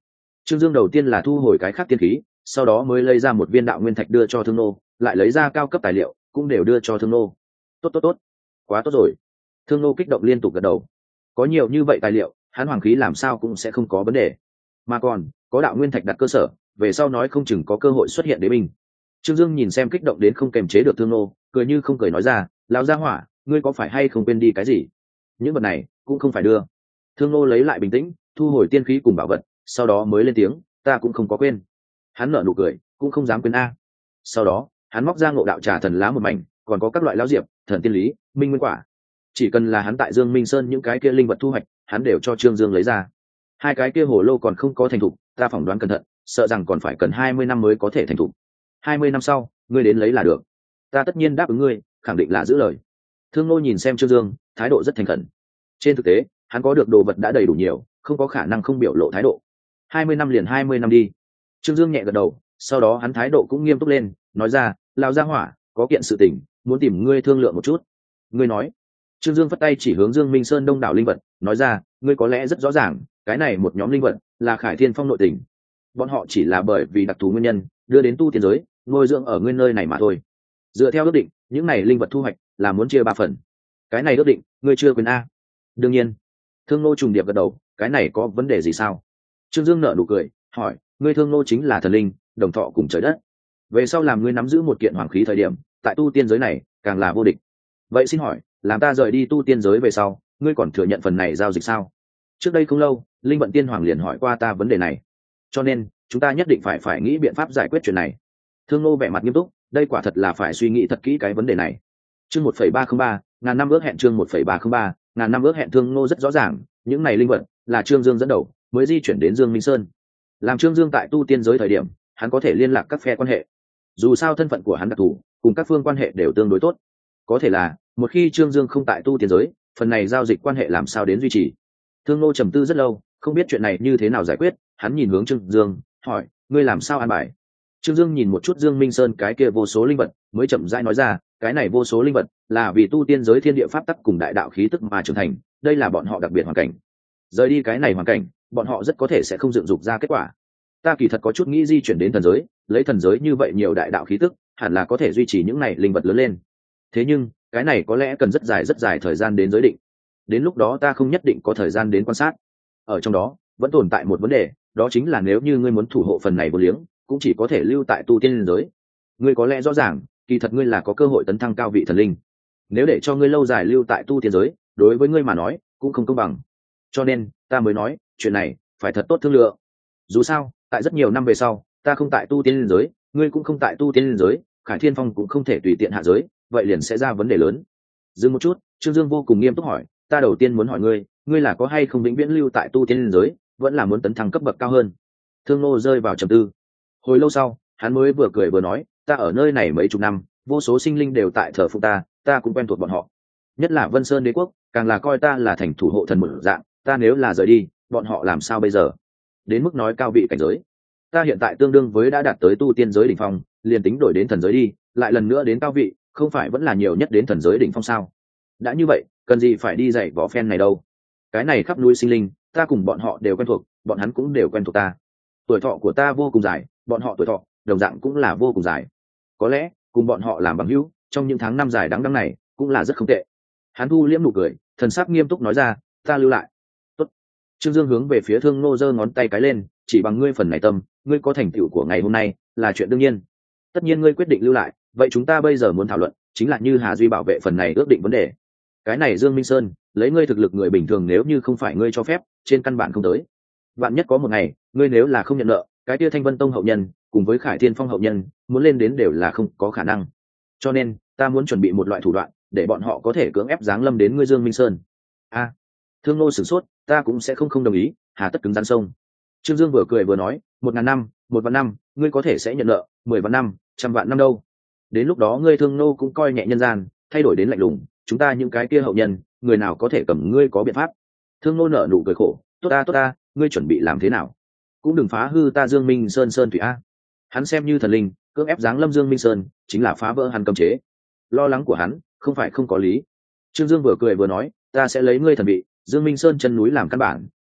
[SPEAKER 1] Trương Dương đầu tiên là thu hồi cái khác tiên khí, sau đó mới lấy ra một viên đạo nguyên thạch đưa cho Thương Nô, lại lấy ra cao cấp tài liệu cũng đều đưa cho Thương Nô. Tốt tốt tốt, quá tốt rồi. Thương Nô kích động liên tục gật đầu. Có nhiều như vậy tài liệu, hắn hoàng khí làm sao cũng sẽ không có vấn đề, mà còn có đạo nguyên thạch đặt cơ sở, về sau nói không chừng có cơ hội xuất hiện đế binh. Trương Dương nhìn xem kích động đến không kềm chế được Thương Nô, cười như không cười nói ra, lão gia hỏa, ngươi có phải hay không quên đi cái gì? Những vật này cũng không phải đưa. Thương Nô lấy lại bình tĩnh, thu hồi tiên khí cùng bảo vật, sau đó mới lên tiếng, ta cũng không có quên. Hắn nở nụ cười, cũng không dám quên a. Sau đó hắn móc ra ngộ đạo trà thần lá một mảnh, còn có các loại lão diệp, thần tiên lý, minh nguyên quả. Chỉ cần là hắn tại Dương Minh Sơn những cái kia linh vật thu hoạch, hắn đều cho Trương Dương lấy ra. Hai cái kia hồ lô còn không có thành thục, ta phỏng đoán cẩn thận, sợ rằng còn phải cần hai mươi năm mới có thể thành thục. Hai mươi năm sau, ngươi đến lấy là được. Ta tất nhiên đáp ứng ngươi, khẳng định là giữ lời. Thương Nô nhìn xem Trương Dương, thái độ rất thành khẩn. Trên thực tế, hắn có được đồ vật đã đầy đủ nhiều, không có khả năng không biểu lộ thái độ. Hai mươi năm liền hai mươi năm đi. Trương Dương nhẹ gật đầu, sau đó hắn thái độ cũng nghiêm túc lên, nói ra, lão gia hỏa, có kiện sự tình, muốn tìm ngươi thương lượng một chút. Ngươi nói. Trương Dương phất tay chỉ hướng Dương Minh Sơn đông đảo linh vật, nói ra, ngươi có lẽ rất rõ ràng, cái này một nhóm linh vật là Khải Thiên Phong nội tình. Bọn họ chỉ là bởi vì đặc thù nguyên nhân đưa đến tu tiên giới, nuôi dưỡng ở nguyên nơi này mà thôi. Dựa theo ước định, những này linh vật thu hoạch là muốn chia ba phần. Cái này ước định, ngươi chưa quên a? Đương nhiên. Thương Nô trùng điệp gật đầu, cái này có vấn đề gì sao? Trương Dương nở nụ cười, hỏi, ngươi Thương Nô chính là thần linh, đồng thọ cùng trời đất. Về sau làm ngươi nắm giữ một kiện hoàng khí thời điểm, tại tu tiên giới này càng là vô địch. Vậy xin hỏi, làm ta rời đi tu tiên giới về sau, ngươi còn thừa nhận phần này giao dịch sao? Trước đây không lâu, linh vận tiên hoàng liền hỏi qua ta vấn đề này, cho nên chúng ta nhất định phải phải nghĩ biện pháp giải quyết chuyện này. Thương Nô vẻ mặt nghiêm túc, đây quả thật là phải suy nghĩ thật kỹ cái vấn đề này. Chương một phẩy ba không ba, ngàn năm ước hẹn chương một phẩy ba không ba, ngàn năm ước hẹn. Thương Nô rất rõ ràng, những này linh vật là Trương Dương dẫn đầu, mới di chuyển đến Dương Minh Sơn. Làm Trương Dương tại tu tiên giới thời điểm, hắn có thể liên lạc các phe quan hệ. Dù sao thân phận của hắn đặc thù, cùng các phương quan hệ đều tương đối tốt. Có thể là, một khi Trương Dương không tại tu tiên giới, phần này giao dịch quan hệ làm sao đến duy trì? Thương Nô trầm tư rất lâu, không biết chuyện này như thế nào giải quyết, hắn nhìn hướng Trương Dương, hỏi, ngươi làm sao an bài? Trương Dương nhìn một chút Dương Minh Sơn cái kia vô số linh vật, mới chậm rãi nói ra, cái này vô số linh vật là vì tu tiên giới thiên địa pháp tắc cùng đại đạo khí tức mà trưởng thành, đây là bọn họ đặc biệt hoàn cảnh. Rời đi cái này hoàn cảnh, bọn họ rất có thể sẽ không dựng dục ra kết quả. Ta kỳ thật có chút nghĩ di chuyển đến thần giới, lấy thần giới như vậy nhiều đại đạo khí tức, hẳn là có thể duy trì những này linh vật lớn lên. Thế nhưng, cái này có lẽ cần rất dài rất dài thời gian đến giới định. Đến lúc đó ta không nhất định có thời gian đến quan sát. Ở trong đó, vẫn tồn tại một vấn đề, đó chính là nếu như ngươi muốn thủ hộ phần này vô liếng, cũng chỉ có thể lưu tại tu tiên giới. Ngươi có lẽ rõ ràng, kỳ thật ngươi là có cơ hội tấn thăng cao vị thần linh. Nếu để cho ngươi lâu dài lưu tại tu tiên giới, đối với ngươi mà nói, cũng không công bằng. Cho nên, ta mới nói, chuyện này phải thật tốt thương lượng. Dù sao, tại rất nhiều năm về sau, ta không tại tu tiên giới, ngươi cũng không tại tu tiên giới, Khải Thiên Phong cũng không thể tùy tiện hạ giới, vậy liền sẽ ra vấn đề lớn. Dừng một chút, Trương Dương vô cùng nghiêm túc hỏi, ta đầu tiên muốn hỏi ngươi, ngươi là có hay không vĩnh viễn lưu tại tu tiên giới, vẫn là muốn tấn thăng cấp bậc cao hơn? Thương Nô rơi vào trầm tư. Hồi lâu sau, hắn mới vừa cười vừa nói, ta ở nơi này mấy chục năm, vô số sinh linh đều tại thờ phụng ta, ta cũng quen thuộc bọn họ. Nhất là Vân Sơn Đế quốc, càng là coi ta là thành thủ hộ thần một dạng, ta nếu là rời đi, bọn họ làm sao bây giờ? Đến mức nói cao vị cảnh giới, ta hiện tại tương đương với đã đạt tới tu tiên giới đỉnh phong, liền tính đổi đến thần giới đi, lại lần nữa đến cao vị, không phải vẫn là nhiều nhất đến thần giới đỉnh phong sao? Đã như vậy, cần gì phải đi dạy võ phen này đâu? Cái này khắp núi sinh linh, ta cùng bọn họ đều quen thuộc, bọn hắn cũng đều quen thuộc ta. Tuổi thọ của ta vô cùng dài, bọn họ tuổi thọ đồng dạng cũng là vô cùng dài. Có lẽ cùng bọn họ làm bằng hữu trong những tháng năm dài đắng đắng này cũng là rất không tệ. Hắn thu liễm nụ cười, thần sắc nghiêm túc nói ra, ta lưu lại. Tốt. Trương Dương hướng về phía Thương Nô giơ ngón tay cái lên, chỉ bằng ngươi phần này tâm, ngươi có thành tựu của ngày hôm nay là chuyện đương nhiên. Tất nhiên ngươi quyết định lưu lại, vậy chúng ta bây giờ muốn thảo luận chính là như Hà Duy bảo vệ phần này ước định vấn đề. Cái này Dương Minh Sơn, lấy ngươi thực lực người bình thường nếu như không phải ngươi cho phép, trên căn bản không tới. Vạn nhất có một ngày, ngươi nếu là không nhận nợ, cái tia Thanh Vân Tông hậu nhân cùng với Khải Thiên Phong hậu nhân muốn lên đến đều là không có khả năng. Cho nên, ta muốn chuẩn bị một loại thủ đoạn để bọn họ có thể cưỡng ép giáng lâm đến ngươi Dương Minh Sơn. A, à, Thương Nô sửng sốt, ta cũng sẽ không không đồng ý, hà tất cứng rắn sông. Trương Dương vừa cười vừa nói, một ngàn năm, một vạn năm, ngươi có thể sẽ nhận nợ, mười vạn năm, trăm vạn năm đâu. Đến lúc đó ngươi Thương Nô cũng coi nhẹ nhân gian, thay đổi đến lạnh lùng, chúng ta những cái kia hậu nhân, người nào có thể cầm ngươi có biện pháp? Thương Nô nở nụ cười khổ, tốt ta tốt ta, ngươi chuẩn bị làm thế nào? Cũng đừng phá hư ta Dương Minh Sơn Sơn thủy a. Hắn xem như thần linh, cưỡng ép giáng lâm Dương Minh Sơn, chính là phá vỡ hắn cấm chế. Lo lắng của hắn không phải không có lý. Trương Dương vừa cười vừa nói, ta sẽ lấy ngươi thần vị, Dương Minh Sơn chân núi làm căn bản,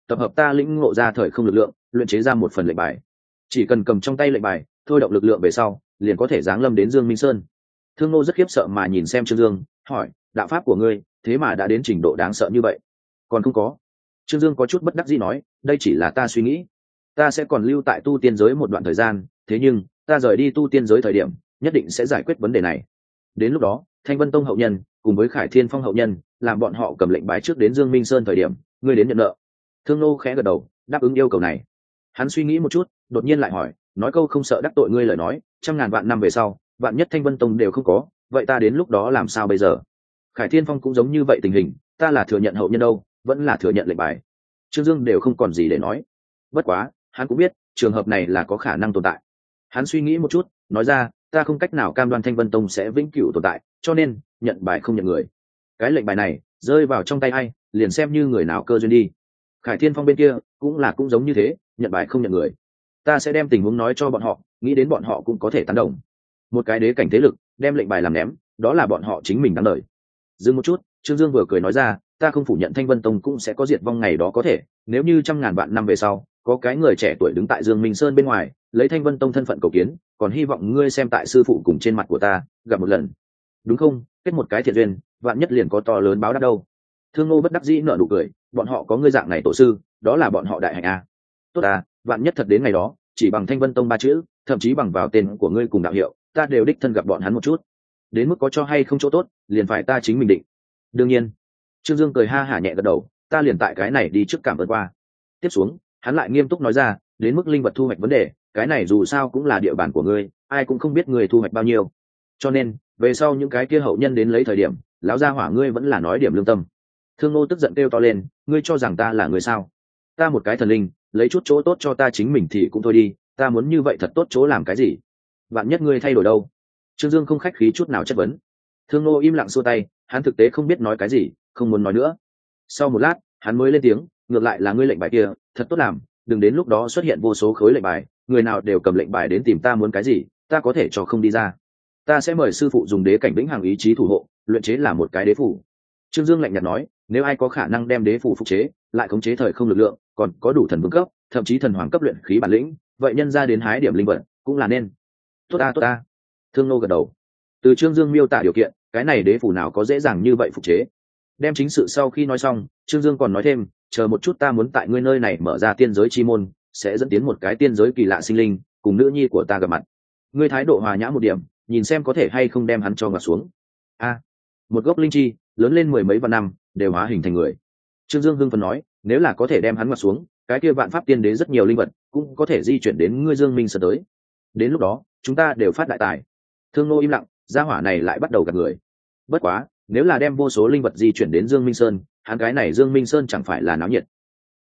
[SPEAKER 1] tập hợp ta lĩnh ngộ ra thời không lực lượng, luyện chế ra một phần lệnh bài. Chỉ cần cầm trong tay lệnh bài, thôi động lực lượng về sau, liền có thể giáng lâm đến Dương Minh Sơn. Thương Nô rất khiếp sợ mà nhìn xem Trương Dương, hỏi: đạo pháp của ngươi thế mà đã đến trình độ đáng sợ như vậy? Còn không có. Trương Dương có chút bất đắc dĩ nói: đây chỉ là ta suy nghĩ, ta sẽ còn lưu tại tu tiên giới một đoạn thời gian, thế nhưng ta rời đi tu tiên giới thời điểm nhất định sẽ giải quyết vấn đề này. Đến lúc đó Thanh Vân Tông hậu nhân cùng với Khải Thiên Phong hậu nhân làm bọn họ cầm lệnh bài trước đến Dương Minh Sơn thời điểm, ngươi đến nhận nợ. Thương Nô khẽ gật đầu, đáp ứng yêu cầu này. Hắn suy nghĩ một chút, đột nhiên lại hỏi: nói câu không sợ đắc tội ngươi lời nói, trăm ngàn vạn năm về sau, vạn nhất Thanh Vân Tông đều không có, vậy ta đến lúc đó làm sao bây giờ? Khải Thiên Phong cũng giống như vậy tình hình, ta là thừa nhận hậu nhân đâu, vẫn là thừa nhận lệnh bài. Trương Dương đều không còn gì để nói. Bất quá hắn cũng biết trường hợp này là có khả năng tồn tại. Hắn suy nghĩ một chút, nói ra: ta không cách nào cam đoan Thanh Vân Tông sẽ vĩnh cửu tồn tại, cho nên nhận bài không nhận người. Cái lệnh bài này rơi vào trong tay ai, liền xem như người nào cơ duyên đi. Khải Thiên Phong bên kia cũng là cũng giống như thế, nhận bài không nhận người. Ta sẽ đem tình huống nói cho bọn họ, nghĩ đến bọn họ cũng có thể tán đồng. Một cái đế cảnh thế lực đem lệnh bài làm ném, đó là bọn họ chính mình đáng đời. Dừng một chút, Trương Dương vừa cười nói ra: ta không phủ nhận Thanh Vân Tông cũng sẽ có diệt vong ngày đó có thể, nếu như trăm ngàn vạn năm về sau có cái người trẻ tuổi đứng tại Dương Minh Sơn bên ngoài, lấy Thanh Vân Tông thân phận cầu kiến, còn hy vọng ngươi xem tại sư phụ cùng trên mặt của ta gặp một lần, đúng không? Kết một cái thiện duyên, vạn nhất liền có to lớn báo đáp đâu. Thương Ngô bất đắc dĩ nở nụ cười: bọn họ có ngươi dạng này tổ sư, đó là bọn họ đại hạnh a. Tốt à, vạn nhất thật đến ngày đó, chỉ bằng Thanh Vân Tông ba chữ, thậm chí bằng vào tên của ngươi cùng đạo hiệu, ta đều đích thân gặp bọn hắn một chút. Đến mức có cho hay không chỗ tốt, liền phải ta chính mình định. Đương nhiên. Trương Dương cười ha hả nhẹ gật đầu: ta liền tại cái này đi trước cảm ơn qua. Tiếp xuống hắn lại nghiêm túc nói ra: đến mức linh vật thu hoạch vấn đề, cái này dù sao cũng là địa bàn của ngươi, ai cũng không biết ngươi thu hoạch bao nhiêu, cho nên về sau những cái kia hậu nhân đến lấy thời điểm, lão gia hỏa ngươi vẫn là nói điểm lương tâm. Thương Nô tức giận kêu to lên: ngươi cho rằng ta là người sao? Ta một cái thần linh, lấy chút chỗ tốt cho ta chính mình thì cũng thôi đi, ta muốn như vậy thật tốt chỗ làm cái gì? Vạn nhất ngươi thay đổi đâu? Trương Dương không khách khí chút nào chất vấn. Thương Nô im lặng xua tay, hắn thực tế không biết nói cái gì, không muốn nói nữa. Sau một lát hắn mới lên tiếng: ngược lại là ngươi lệnh bài kia thật tốt làm, đừng đến lúc đó xuất hiện vô số khối lệnh bài, người nào đều cầm lệnh bài đến tìm ta muốn cái gì, ta có thể cho không đi ra. Ta sẽ mời sư phụ dùng đế cảnh vĩnh hằng ý chí thủ hộ, luyện chế là một cái đế phủ. Trương Dương lạnh nhạt nói: nếu ai có khả năng đem đế phủ phục chế, lại khống chế thời không lực lượng, còn có đủ thần vương cấp, thậm chí thần hoàng cấp luyện khí bản lĩnh, vậy nhân ra đến hái điểm linh vật cũng là nên. Tốt ta tốt ta. Thương Nô gật đầu. Từ Trương Dương miêu tả điều kiện, cái này đế phủ nào có dễ dàng như vậy phục chế. Đem chính sự sau khi nói xong, Trương Dương còn nói thêm: chờ một chút, ta muốn tại ngươi nơi này mở ra tiên giới chi môn, sẽ dẫn tiến một cái tiên giới kỳ lạ sinh linh, cùng nữ nhi của ta gặp mặt. Ngươi thái độ hòa nhã một điểm, nhìn xem có thể hay không đem hắn cho ngã xuống. A, một gốc linh chi lớn lên mười mấy vạn năm, đều hóa hình thành người. Trương Dương hưng phấn nói: nếu là có thể đem hắn ngã xuống, cái kia vạn pháp tiên đế rất nhiều linh vật cũng có thể di chuyển đến ngươi Dương Minh Sơn tới. Đến lúc đó chúng ta đều phát đại tài. Thương Nô im lặng, gia hỏa này lại bắt đầu gạt người. Bất quá nếu là đem vô số linh vật di chuyển đến Dương Minh Sơn, hắn cái này Dương Minh Sơn chẳng phải là náo nhiệt.